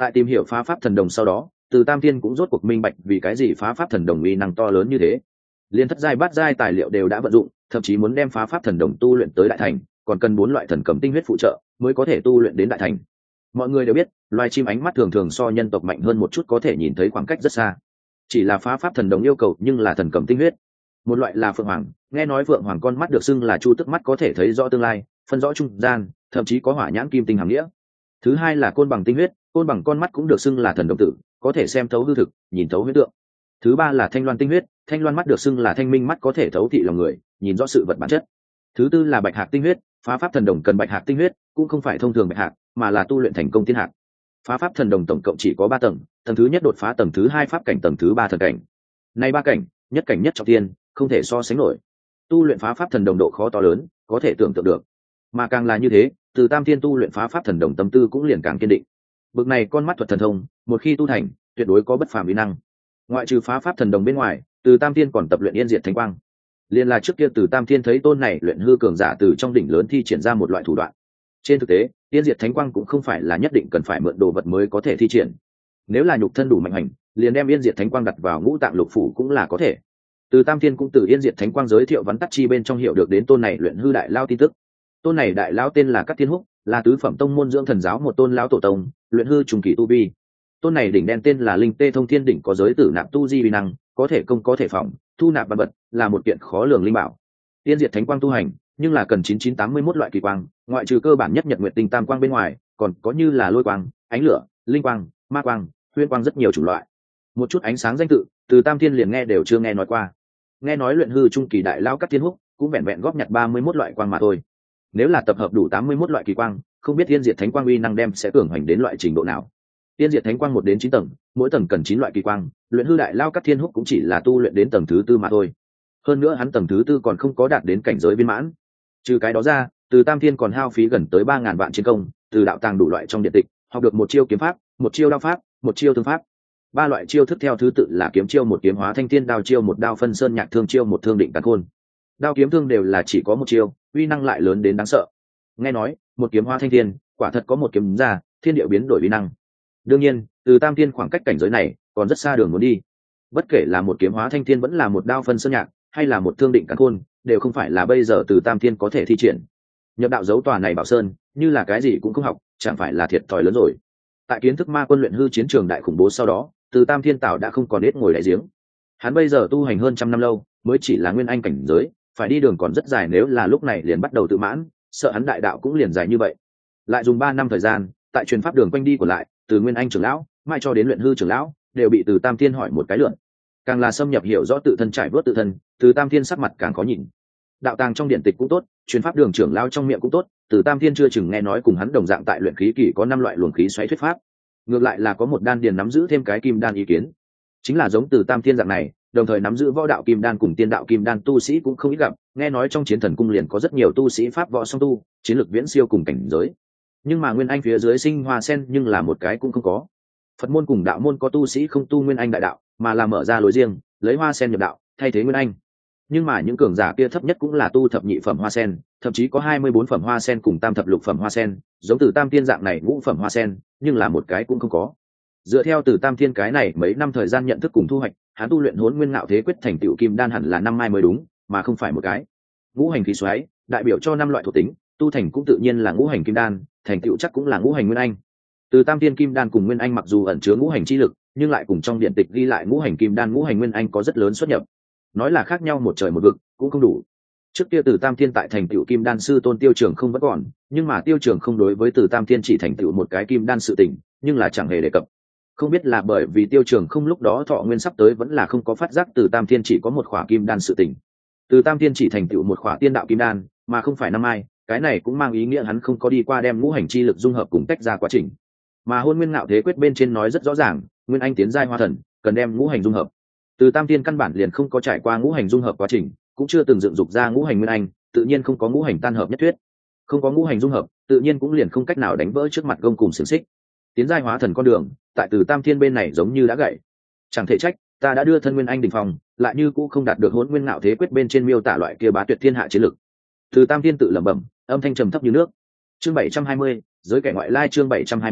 A: Tại tìm hiểu phá pháp thần đồng sau đó, Từ Tam Thiên cũng rốt cuộc minh bạch vì cái gì phá pháp thần đồng uy năng to lớn như thế. Liên thất giai bát giai tài liệu đều đã vận dụng, thậm chí muốn đem phá pháp thần đồng tu luyện tới đại thành, còn cần 4 loại thần cầm tinh huyết phụ trợ mới có thể tu luyện đến đại thành. Mọi người đều biết, loài chim ánh mắt thường thường so nhân tộc mạnh hơn một chút, có thể nhìn thấy khoảng cách rất xa. Chỉ là phá pháp thần đồng yêu cầu nhưng là thần cầm tinh huyết. Một loại là phượng hoàng, nghe nói phượng hoàng con mắt được xưng là chu tức mắt, có thể thấy rõ tương lai, phân rõ trung gian, thậm chí có hỏa nhãn kim tinh hàm nghĩa. Thứ hai là côn bằng tinh huyết, côn bằng con mắt cũng được xưng là thần đồng tử, có thể xem thấu hư thực, nhìn thấu huyễn tượng. Thứ ba là thanh loan tinh huyết, thanh loan mắt được xưng là thanh minh mắt, có thể thấu thị lòng người, nhìn rõ sự vật bản chất. Thứ tư là bạch hạc tinh huyết, phá pháp thần đồng cần bạch hạc tinh huyết, cũng không phải thông thường bạch hạc, mà là tu luyện thành công thiên hạc. Phá pháp thần đồng tổng cộng chỉ có 3 tầng, tầng thứ nhất đột phá tầng thứ hai pháp cảnh, tầng thứ ba thần cảnh. Nay 3 cảnh, nhất cảnh nhất trọng thiên, không thể so sánh nổi. Tu luyện phá pháp thần đồng độ khó to lớn, có thể tưởng tượng được. Mà càng là như thế, Từ Tam Thiên tu luyện phá pháp thần đồng tâm tư cũng liền càng kiên định. Bực này con mắt thuật thần thông, một khi tu thành, tuyệt đối có bất phàm uy năng. Ngoại trừ phá pháp thần đồng bên ngoài, Từ Tam Thiên còn tập luyện Yên Diệt Thánh Quang. Liên là trước kia Từ Tam Thiên thấy tôn này luyện hư cường giả từ trong đỉnh lớn thi triển ra một loại thủ đoạn. Trên thực tế, Yên Diệt Thánh Quang cũng không phải là nhất định cần phải mượn đồ vật mới có thể thi triển. Nếu là nhục thân đủ mạnh hành, liền đem Yên Diệt Thánh Quang đặt vào ngũ tạng lục phủ cũng là có thể. Từ Tam Thiên cũng từ Yên Diệt Thánh Quang giới thiệu vắn tắt chi bên trong hiểu được đến tôn này luyện hư đại lao tin tức. Tôn này đại lao tên là Cát Thiên Húc, là tứ phẩm tông môn dưỡng thần giáo một tôn lão tổ tông, luyện hư trùng kỳ tu vi. Tôn này đỉnh đen tên là Linh Tê Thông Thiên đỉnh, có giới tử nạp tu di uy năng, có thể công có thể phòng, thu nạp vật vật, là một kiện khó lường linh bảo. Yên Diệt Thánh Quang tu hành, nhưng là cần 9981 loại kỳ quang, ngoại trừ cơ bản nhất nhật nguyệt tinh tam quang bên ngoài, còn có như là lôi quang, ánh lửa, linh quang, ma quang, huyễn quang, rất nhiều chủng loại. Một chút ánh sáng danh tự, Từ Tam Thiên liền nghe đều chưa nghe nói qua. Nghe nói luyện hư trung kỳ đại lao Cát Thiên Húc cũng vẹn vẹn góp nhặt 31 loại quang mà thôi. Nếu là tập hợp đủ 81 loại kỳ quang, không biết Yên Diệt Thánh Quang uy năng đem sẽ cường hành đến loại trình độ nào. Yên Diệt Thánh Quang 1 đến 9 tầng, mỗi tầng cần 9 loại kỳ quang, luyện hư đại lao Cát Thiên Húc cũng chỉ là tu luyện đến tầng thứ 4 mà thôi. Hơn nữa hắn tầng thứ 4 còn không có đạt đến cảnh giới viên mãn. Trừ cái đó ra, Từ Tam Thiên còn hao phí gần tới 3000 vạn chiến công, từ đạo tàng đủ loại trong điện tịch, học được một chiêu kiếm pháp, một chiêu đao pháp, một chiêu thương pháp. 3 loại chiêu thức theo thứ tự là kiếm chiêu 1 kiếm hóa thanh thiên, đao chiêu 1 đao phân sơn nhạc, thương chiêu 1 thương định càn khôn. Đao kiếm thương đều là chỉ có một chiêu, uy năng lại lớn đến đáng sợ. Nghe nói, 1 kiếm hóa thanh thiên, quả thật có 1 kiếm ra, thiên địa biến đổi uy năng. Đương nhiên, Từ Tam Thiên khoảng cách cảnh giới này còn rất xa đường muốn đi. Bất kể là 1 kiếm hóa thanh thiên vẫn là 1 đao phân sơn nhạc, hay là 1 thương định càn khôn, đều không phải là bây giờ Từ Tam Thiên có thể thi triển. Nhập đạo dấu tòa này bảo sơn, như là cái gì cũng không học, chẳng phải là thiệt thòi lớn rồi. Tại kiến thức ma quân luyện hư chiến trường đại khủng bố sau đó, Từ Tam Thiên Tảo đã không còn ít ngồi đại giếng. Hắn bây giờ tu hành hơn 100 năm lâu, mới chỉ là nguyên anh cảnh giới, phải đi đường còn rất dài, nếu là lúc này liền bắt đầu tự mãn, sợ hắn đại đạo cũng liền dài như vậy. Lại dùng 3 năm thời gian, tại truyền pháp đường quanh đi của lại, từ nguyên anh trưởng lão, mai cho đến luyện hư trưởng lão, đều bị Từ Tam Thiên hỏi một cái lượn. Càng là xâm nhập hiểu rõ tự thân, trải vớt tự thân, Từ Tam Thiên sắc mặt càng khó nhìn. Đạo tàng trong điện tịch cũng tốt, truyền pháp đường trưởng lão trong miệng cũng tốt, Từ Tam Thiên chưa chừng nghe nói cùng hắn đồng dạng tại luyện khí kỳ có 5 loại luồng khí xoáy thuyết pháp. Ngược lại là có một đan điền nắm giữ thêm cái kim đan ý kiến. Chính là giống Từ Tam Thiên dạng này, đồng thời nắm giữ võ đạo kim đan cùng tiên đạo kim đan tu sĩ cũng không ít gặp, nghe nói trong chiến thần cung liền có rất nhiều tu sĩ pháp võ song tu, chiến lược viễn siêu cùng cảnh giới. Nhưng mà nguyên anh phía dưới sinh hoa sen nhưng là một cái cũng không có. Phật môn cùng đạo môn có tu sĩ không tu nguyên anh đại đạo, mà là mở ra lối riêng, lấy hoa sen nhập đạo, thay thế nguyên anh. Nhưng mà những cường giả kia thấp nhất cũng là tu thập nhị phẩm hoa sen, thậm chí có 24 phẩm hoa sen cùng tam thập lục phẩm hoa sen, giống Từ Tam Thiên dạng này ngũ phẩm hoa sen, nhưng là một cái cũng không có. Dựa theo Từ Tam Thiên cái này mấy năm thời gian nhận thức cùng thu hoạch, hắn tu luyện Hỗn Nguyên Ngạo Thế Quyết thành tựu kim đan hẳn là 5 mai mới đúng, mà không phải một cái. Ngũ hành khí xoáy, đại biểu cho 5 loại thuộc tính, tu thành cũng tự nhiên là ngũ hành kim đan, thành tựu chắc cũng là ngũ hành nguyên anh. Từ Tam Thiên kim đan cùng nguyên anh mặc dù ẩn chứa ngũ hành chi lực, nhưng lại cùng trong điện tịch ghi lại ngũ hành kim đan ngũ hành nguyên anh có rất lớn xuất nhập. Nói là khác nhau một trời một vực, cũng không đủ. Trước kia Từ Tam Thiên tại thành tựu kim đan sư tôn Tiêu Trường không vẫn còn, nhưng mà Tiêu Trường không đối với Từ Tam Thiên chỉ thành tựu một cái kim đan sự tình, nhưng là chẳng hề đề cập. Không biết là bởi vì Tiêu Trường không lúc đó thọ nguyên sắp tới vẫn là không có phát giác Từ Tam Thiên chỉ có một khỏa kim đan sự tình. Từ Tam Thiên chỉ thành tựu một khỏa tiên đạo kim đan, mà không phải 5 mai, cái này cũng mang ý nghĩa hắn không có đi qua đem ngũ hành chi lực dung hợp cùng tách ra quá trình. Mà Hôn Nguyên Ngạo Thế Quyết bên trên nói rất rõ ràng, nguyên anh tiến giai hoa thần, cần đem ngũ hành dung hợp. Từ Tam Thiên căn bản liền không có trải qua ngũ hành dung hợp quá trình, cũng chưa từng dựng dục ra ngũ hành nguyên anh, tự nhiên không có ngũ hành tan hợp nhất thuyết. Không có ngũ hành dung hợp, tự nhiên cũng liền không cách nào đánh vỡ trước mặt gông cùng xiềng xích. Tiến giai hóa thần con đường, tại Từ Tam Thiên bên này giống như đã gãy. Chẳng thể trách, ta đã đưa thân nguyên anh đỉnh phong, lại như cũng không đạt được Hỗn Nguyên Ngạo Thế Quyết bên trên miêu tả loại kia bá tuyệt thiên hạ chiến lực. Từ Tam Thiên tự lẩm bẩm, âm thanh trầm thấp như nước. Chương 720, giới kẻ ngoại lai, chương 720,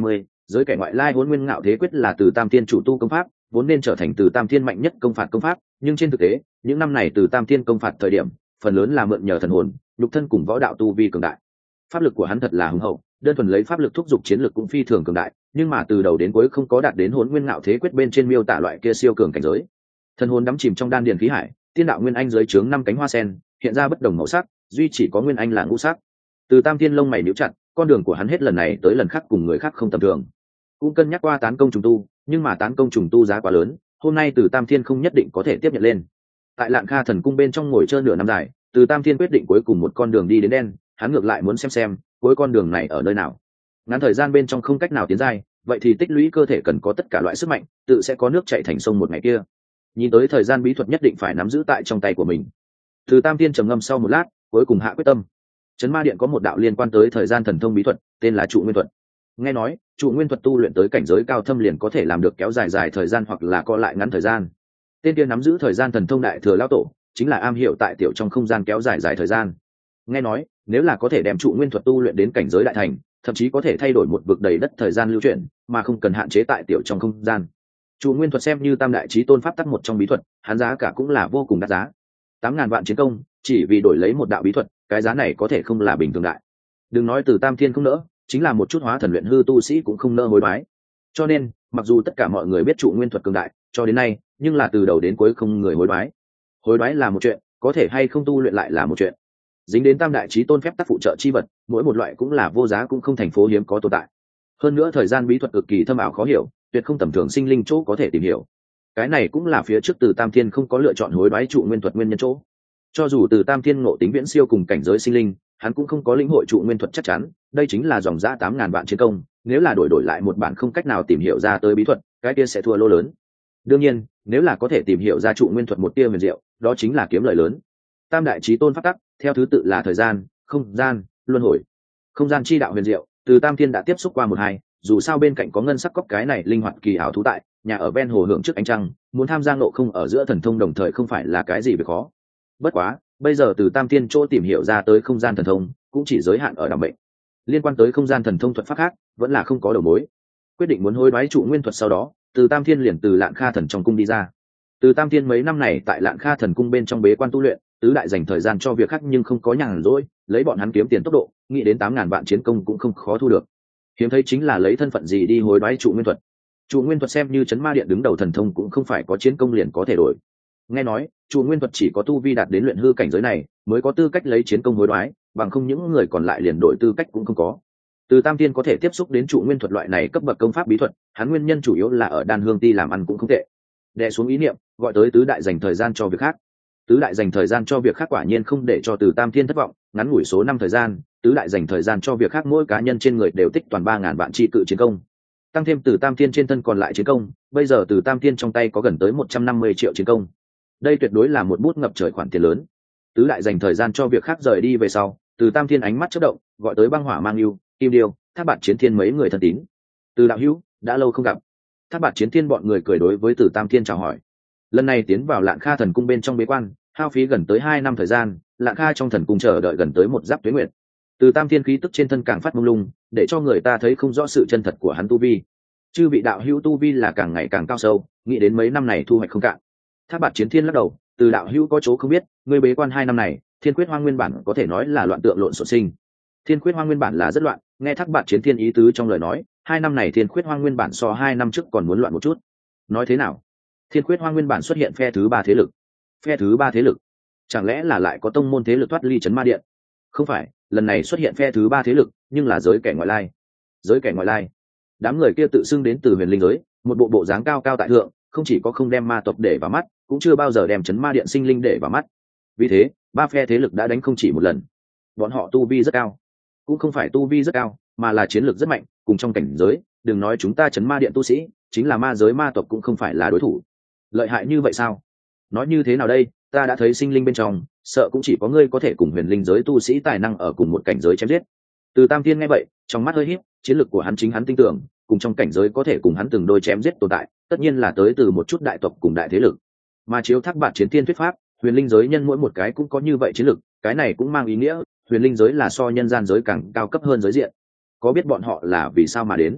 A: Giới kẻ ngoại lai Hỗn Nguyên Ngạo Thế Quyết là Từ Tam Thiên chủ tu công pháp, vốn nên trở thành Từ Tam Thiên mạnh nhất công phạt công pháp, nhưng trên thực tế, những năm này Từ Tam Thiên công phạt thời điểm, phần lớn là mượn nhờ thần hồn, nhục thân cùng võ đạo tu vi cường đại. Pháp lực của hắn thật là hùng hậu, đơn thuần lấy pháp lực thúc giục chiến lực cũng phi thường cường đại, nhưng mà từ đầu đến cuối không có đạt đến Hỗn Nguyên Ngạo Thế Quyết bên trên miêu tả loại kia siêu cường cảnh giới. Thần hồn đắm chìm trong đan điền khí hải, tiên đạo nguyên anh dưới trướng 5 cánh hoa sen, hiện ra bất đồng màu sắc, duy chỉ có nguyên anh là ngũ sắc. Từ Tam Thiên lông mày nhíu chặt, con đường của hắn hết lần này tới lần khác cùng người khác không tầm thường. Cũng cân nhắc qua tán công trùng tu, nhưng mà tán công trùng tu giá quá lớn, hôm nay Từ Tam Thiên không nhất định có thể tiếp nhận lên. Tại Lạn Kha Thần Cung bên trong ngồi chơi nửa năm dài, Từ Tam Thiên quyết định cuối cùng một con đường đi đến đen, hắn ngược lại muốn xem cuối con đường này ở nơi nào. Ngắn thời gian bên trong không cách nào tiến giai, vậy thì tích lũy cơ thể cần có tất cả loại sức mạnh, tự sẽ có nước chảy thành sông một ngày kia. Nhìn tới thời gian bí thuật nhất định phải nắm giữ tại trong tay của mình. Từ Tam Thiên trầm ngâm sau một lát, cuối cùng hạ quyết tâm. Chấn Ma Điện có một đạo liên quan tới thời gian thần thông bí thuật, tên là Trụ Nguyên thuật. Nghe nói, Trụ Nguyên thuật tu luyện tới cảnh giới cao thâm liền có thể làm được kéo dài thời gian hoặc là co lại ngắn thời gian. Tên kia nắm giữ thời gian thần thông đại thừa lão tổ, chính là am hiểu tại tiểu trong không gian kéo dài thời gian. Nghe nói, nếu là có thể đem Trụ Nguyên thuật tu luyện đến cảnh giới đại thành, thậm chí có thể thay đổi một vực đầy đất thời gian lưu chuyển, mà không cần hạn chế tại tiểu trong không gian. Trụ Nguyên thuật xem như tam đại chí tôn pháp tắc một trong bí thuật, hắn giá cả cũng là vô cùng đắt giá. 8.000 vạn chiến công, chỉ vì đổi lấy một đạo bí thuật, cái giá này có thể không là bình thường đại. Đừng nói Từ Tam Thiên không nỡ, chính là một chút hóa thần luyện hư tu sĩ cũng không nỡ hối đoái. Cho nên, mặc dù tất cả mọi người biết Trụ Nguyên thuật cường đại, cho đến nay, nhưng là từ đầu đến cuối không người hối đoái. Hối đoái là một chuyện, có thể hay không tu luyện lại là một chuyện. Dính đến tam đại chí tôn phép tắc phụ trợ chi vật, mỗi một loại cũng là vô giá cũng không thành phố hiếm có tồn tại. Hơn nữa thời gian bí thuật cực kỳ thâm ảo khó hiểu, tuyệt không tầm thường sinh linh chỗ có thể tìm hiểu. Cái này cũng là phía trước Từ Tam Thiên không có lựa chọn hối đoái Trụ Nguyên thuật nguyên nhân chỗ. Cho dù Từ Tam Thiên ngộ tính viễn siêu cùng cảnh giới sinh linh, hắn cũng không có lĩnh hội Trụ Nguyên thuật chắc chắn, đây chính là dòng giá 8.000 vạn chiến công, nếu là đổi lại một bản không cách nào tìm hiểu ra tới bí thuật, cái kia sẽ thua lỗ lớn. Đương nhiên, nếu là có thể tìm hiểu ra Trụ Nguyên thuật một tia huyền diệu, đó chính là kiếm lợi lớn. Tam đại chí tôn pháp tắc, theo thứ tự là thời gian, không gian, luân hồi. Không gian chi đạo huyền diệu, Từ Tam Thiên đã tiếp xúc qua một hai, dù sao bên cạnh có ngân sắc cốc cái này linh hoạt kỳ ảo thú tại, nhà ở ven hồ hưởng trước ánh trăng, muốn tham gia ngộ không ở giữa thần thông đồng thời không phải là cái gì việc khó. Bất quá, bây giờ Từ Tam Thiên chỗ tìm hiểu ra tới không gian thần thông, cũng chỉ giới hạn ở đảm bệnh. Liên quan tới không gian thần thông thuật pháp khác, vẫn là không có đầu mối. Quyết định muốn hối đoái Trụ Nguyên thuật sau đó, Từ Tam Thiên liền từ Lạn Kha Thần trong cung đi ra. Từ Tam Thiên mấy năm này tại Lạn Kha Thần cung bên trong bế quan tu luyện, tứ đại dành thời gian cho việc khác nhưng không có nhàn rỗi, lấy bọn hắn kiếm tiền tốc độ, nghĩ đến 8.000 vạn chiến công cũng không khó thu được. Hiếm thấy chính là lấy thân phận gì đi hối đoái Trụ Nguyên thuật. Trụ Nguyên thuật xem như Chấn Ma Điện đứng đầu thần thông cũng không phải có chiến công liền có thể đổi. Nghe nói, Trụ Nguyên thuật chỉ có tu vi đạt đến luyện hư cảnh giới này mới có tư cách lấy chiến công hối đoái, bằng không những người còn lại liền đổi tư cách cũng không có. Từ Tam Thiên có thể tiếp xúc đến Trụ Nguyên thuật loại này cấp bậc công pháp bí thuật, hắn nguyên nhân chủ yếu là ở Đan Hương Ti làm ăn cũng không tệ. Đè xuống ý niệm, gọi tới tứ đại dành thời gian cho việc khác. Tứ đại dành thời gian cho việc khác quả nhiên không để cho Từ Tam Thiên thất vọng, ngắn ngủi số 5 thời gian, tứ đại dành thời gian cho việc khác mỗi cá nhân trên người đều tích toàn 3.000 vạn chi cự chiến công. Tăng thêm Từ Tam Thiên trên thân còn lại chiến công, bây giờ Từ Tam Thiên trong tay có gần tới 150 triệu chiến công. Đây tuyệt đối là một bút ngập trời khoản tiền lớn. Tứ đại dành thời gian cho việc khác rời đi về sau, Từ Tam Thiên ánh mắt chớp động, gọi tới Băng Hỏa Mang Lưu, Kim Điêu, Thác Bạt Chiến Thiên mấy người thân tín. Từ đạo hữu, đã lâu không gặp. Thác Bạt Chiến Thiên bọn người cười đối với Từ Tam Thiên chào hỏi. Lần này tiến vào Lạn Kha Thần cung bên trong bế quan, hao phí gần tới 2 năm thời gian, Lạn Kha trong thần cung chờ đợi gần tới một giáp tuế nguyệt. Từ Tam Thiên khí tức trên thân càng phát mông lung, để cho người ta thấy không rõ sự chân thật của hắn tu vi. Chư vị đạo hữu tu vi là càng ngày càng cao sâu, nghĩ đến mấy năm này thu hoạch không cạn. Thác Bạt Chiến Thiên lắc đầu, Từ đạo hữu có chỗ không biết, ngươi bế quan 2 năm này, Thiên Quyết Hoang nguyên bản có thể nói là loạn tượng lộn xộn sinh. Thiên Quyết Hoang nguyên bản là rất loạn, nghe Thác Bạt Chiến Thiên ý tứ trong lời nói, 2 năm này Thiên Quyết Hoang nguyên bản so 2 năm trước còn muốn loạn một chút. Nói thế nào? Thiên Quyết Hoang nguyên bản xuất hiện phe thứ 3 thế lực. Phe thứ 3 thế lực? Chẳng lẽ là lại có tông môn thế lực thoát ly Chấn Ma Điện? Không phải, lần này xuất hiện phe thứ 3 thế lực, nhưng là giới kẻ ngoại lai. Giới kẻ ngoại lai? Đám người kia tự xưng đến từ huyền linh giới, một bộ dáng cao cao tại thượng, không chỉ có không đem ma tộc để vào mắt, cũng chưa bao giờ đem Chấn Ma Điện sinh linh để vào mắt. Vì thế, 3 phe thế lực đã đánh không chỉ một lần. Bọn họ tu vi rất cao, cũng không phải tu vi rất cao, mà là chiến lược rất mạnh, cùng trong cảnh giới, đừng nói chúng ta Chấn Ma Điện tu sĩ, chính là ma giới ma tộc cũng không phải là đối thủ. Lợi hại như vậy sao? Nói như thế nào đây, ta đã thấy sinh linh bên trong, sợ cũng chỉ có ngươi có thể cùng huyền linh giới tu sĩ tài năng ở cùng một cảnh giới chém giết. Từ Tam Thiên nghe vậy, trong mắt hơi híp, chiến lược của hắn chính hắn tin tưởng, cùng trong cảnh giới có thể cùng hắn từng đôi chém giết tồn tại, tất nhiên là tới từ một chút đại tộc cùng đại thế lực. Mà chiếu Thác Bạt Chiến Thiên thuyết pháp, huyền linh giới nhân mỗi một cái cũng có như vậy chiến lược, cái này cũng mang ý nghĩa, huyền linh giới là so nhân gian giới càng cao cấp hơn giới diện. Có biết bọn họ là vì sao mà đến?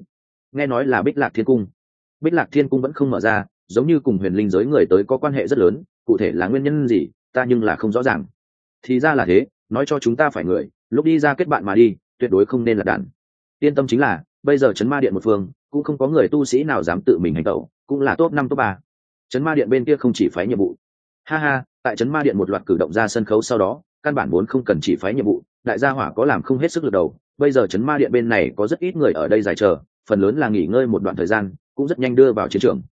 A: nghe nói là Bích Lạc Thiên Cung. Bích Lạc Thiên Cung vẫn không mở ra, giống như cùng huyền linh giới người tới có quan hệ rất lớn, cụ thể là nguyên nhân gì ta nhưng là không rõ ràng. Thì ra là thế, nói cho chúng ta phải người lúc đi ra kết bạn mà đi, tuyệt đối không nên là đàn. Yên tâm, chính là bây giờ Trấn Ma Điện một phương cũng không có người tu sĩ nào dám tự mình hành tẩu, cũng là top 5 top 3. Trấn Ma Điện bên kia không chỉ phái nhiệm vụ. Ha ha, tại Trấn Ma Điện một loạt cử động ra sân khấu sau đó, căn bản vốn không cần chỉ phái nhiệm vụ, đại gia hỏa có làm không hết sức lực đầu. Bây giờ Trấn Ma Điện bên này có rất ít người ở đây giải chờ, phần lớn là nghỉ ngơi một đoạn thời gian, cũng rất nhanh đưa vào chiến trường.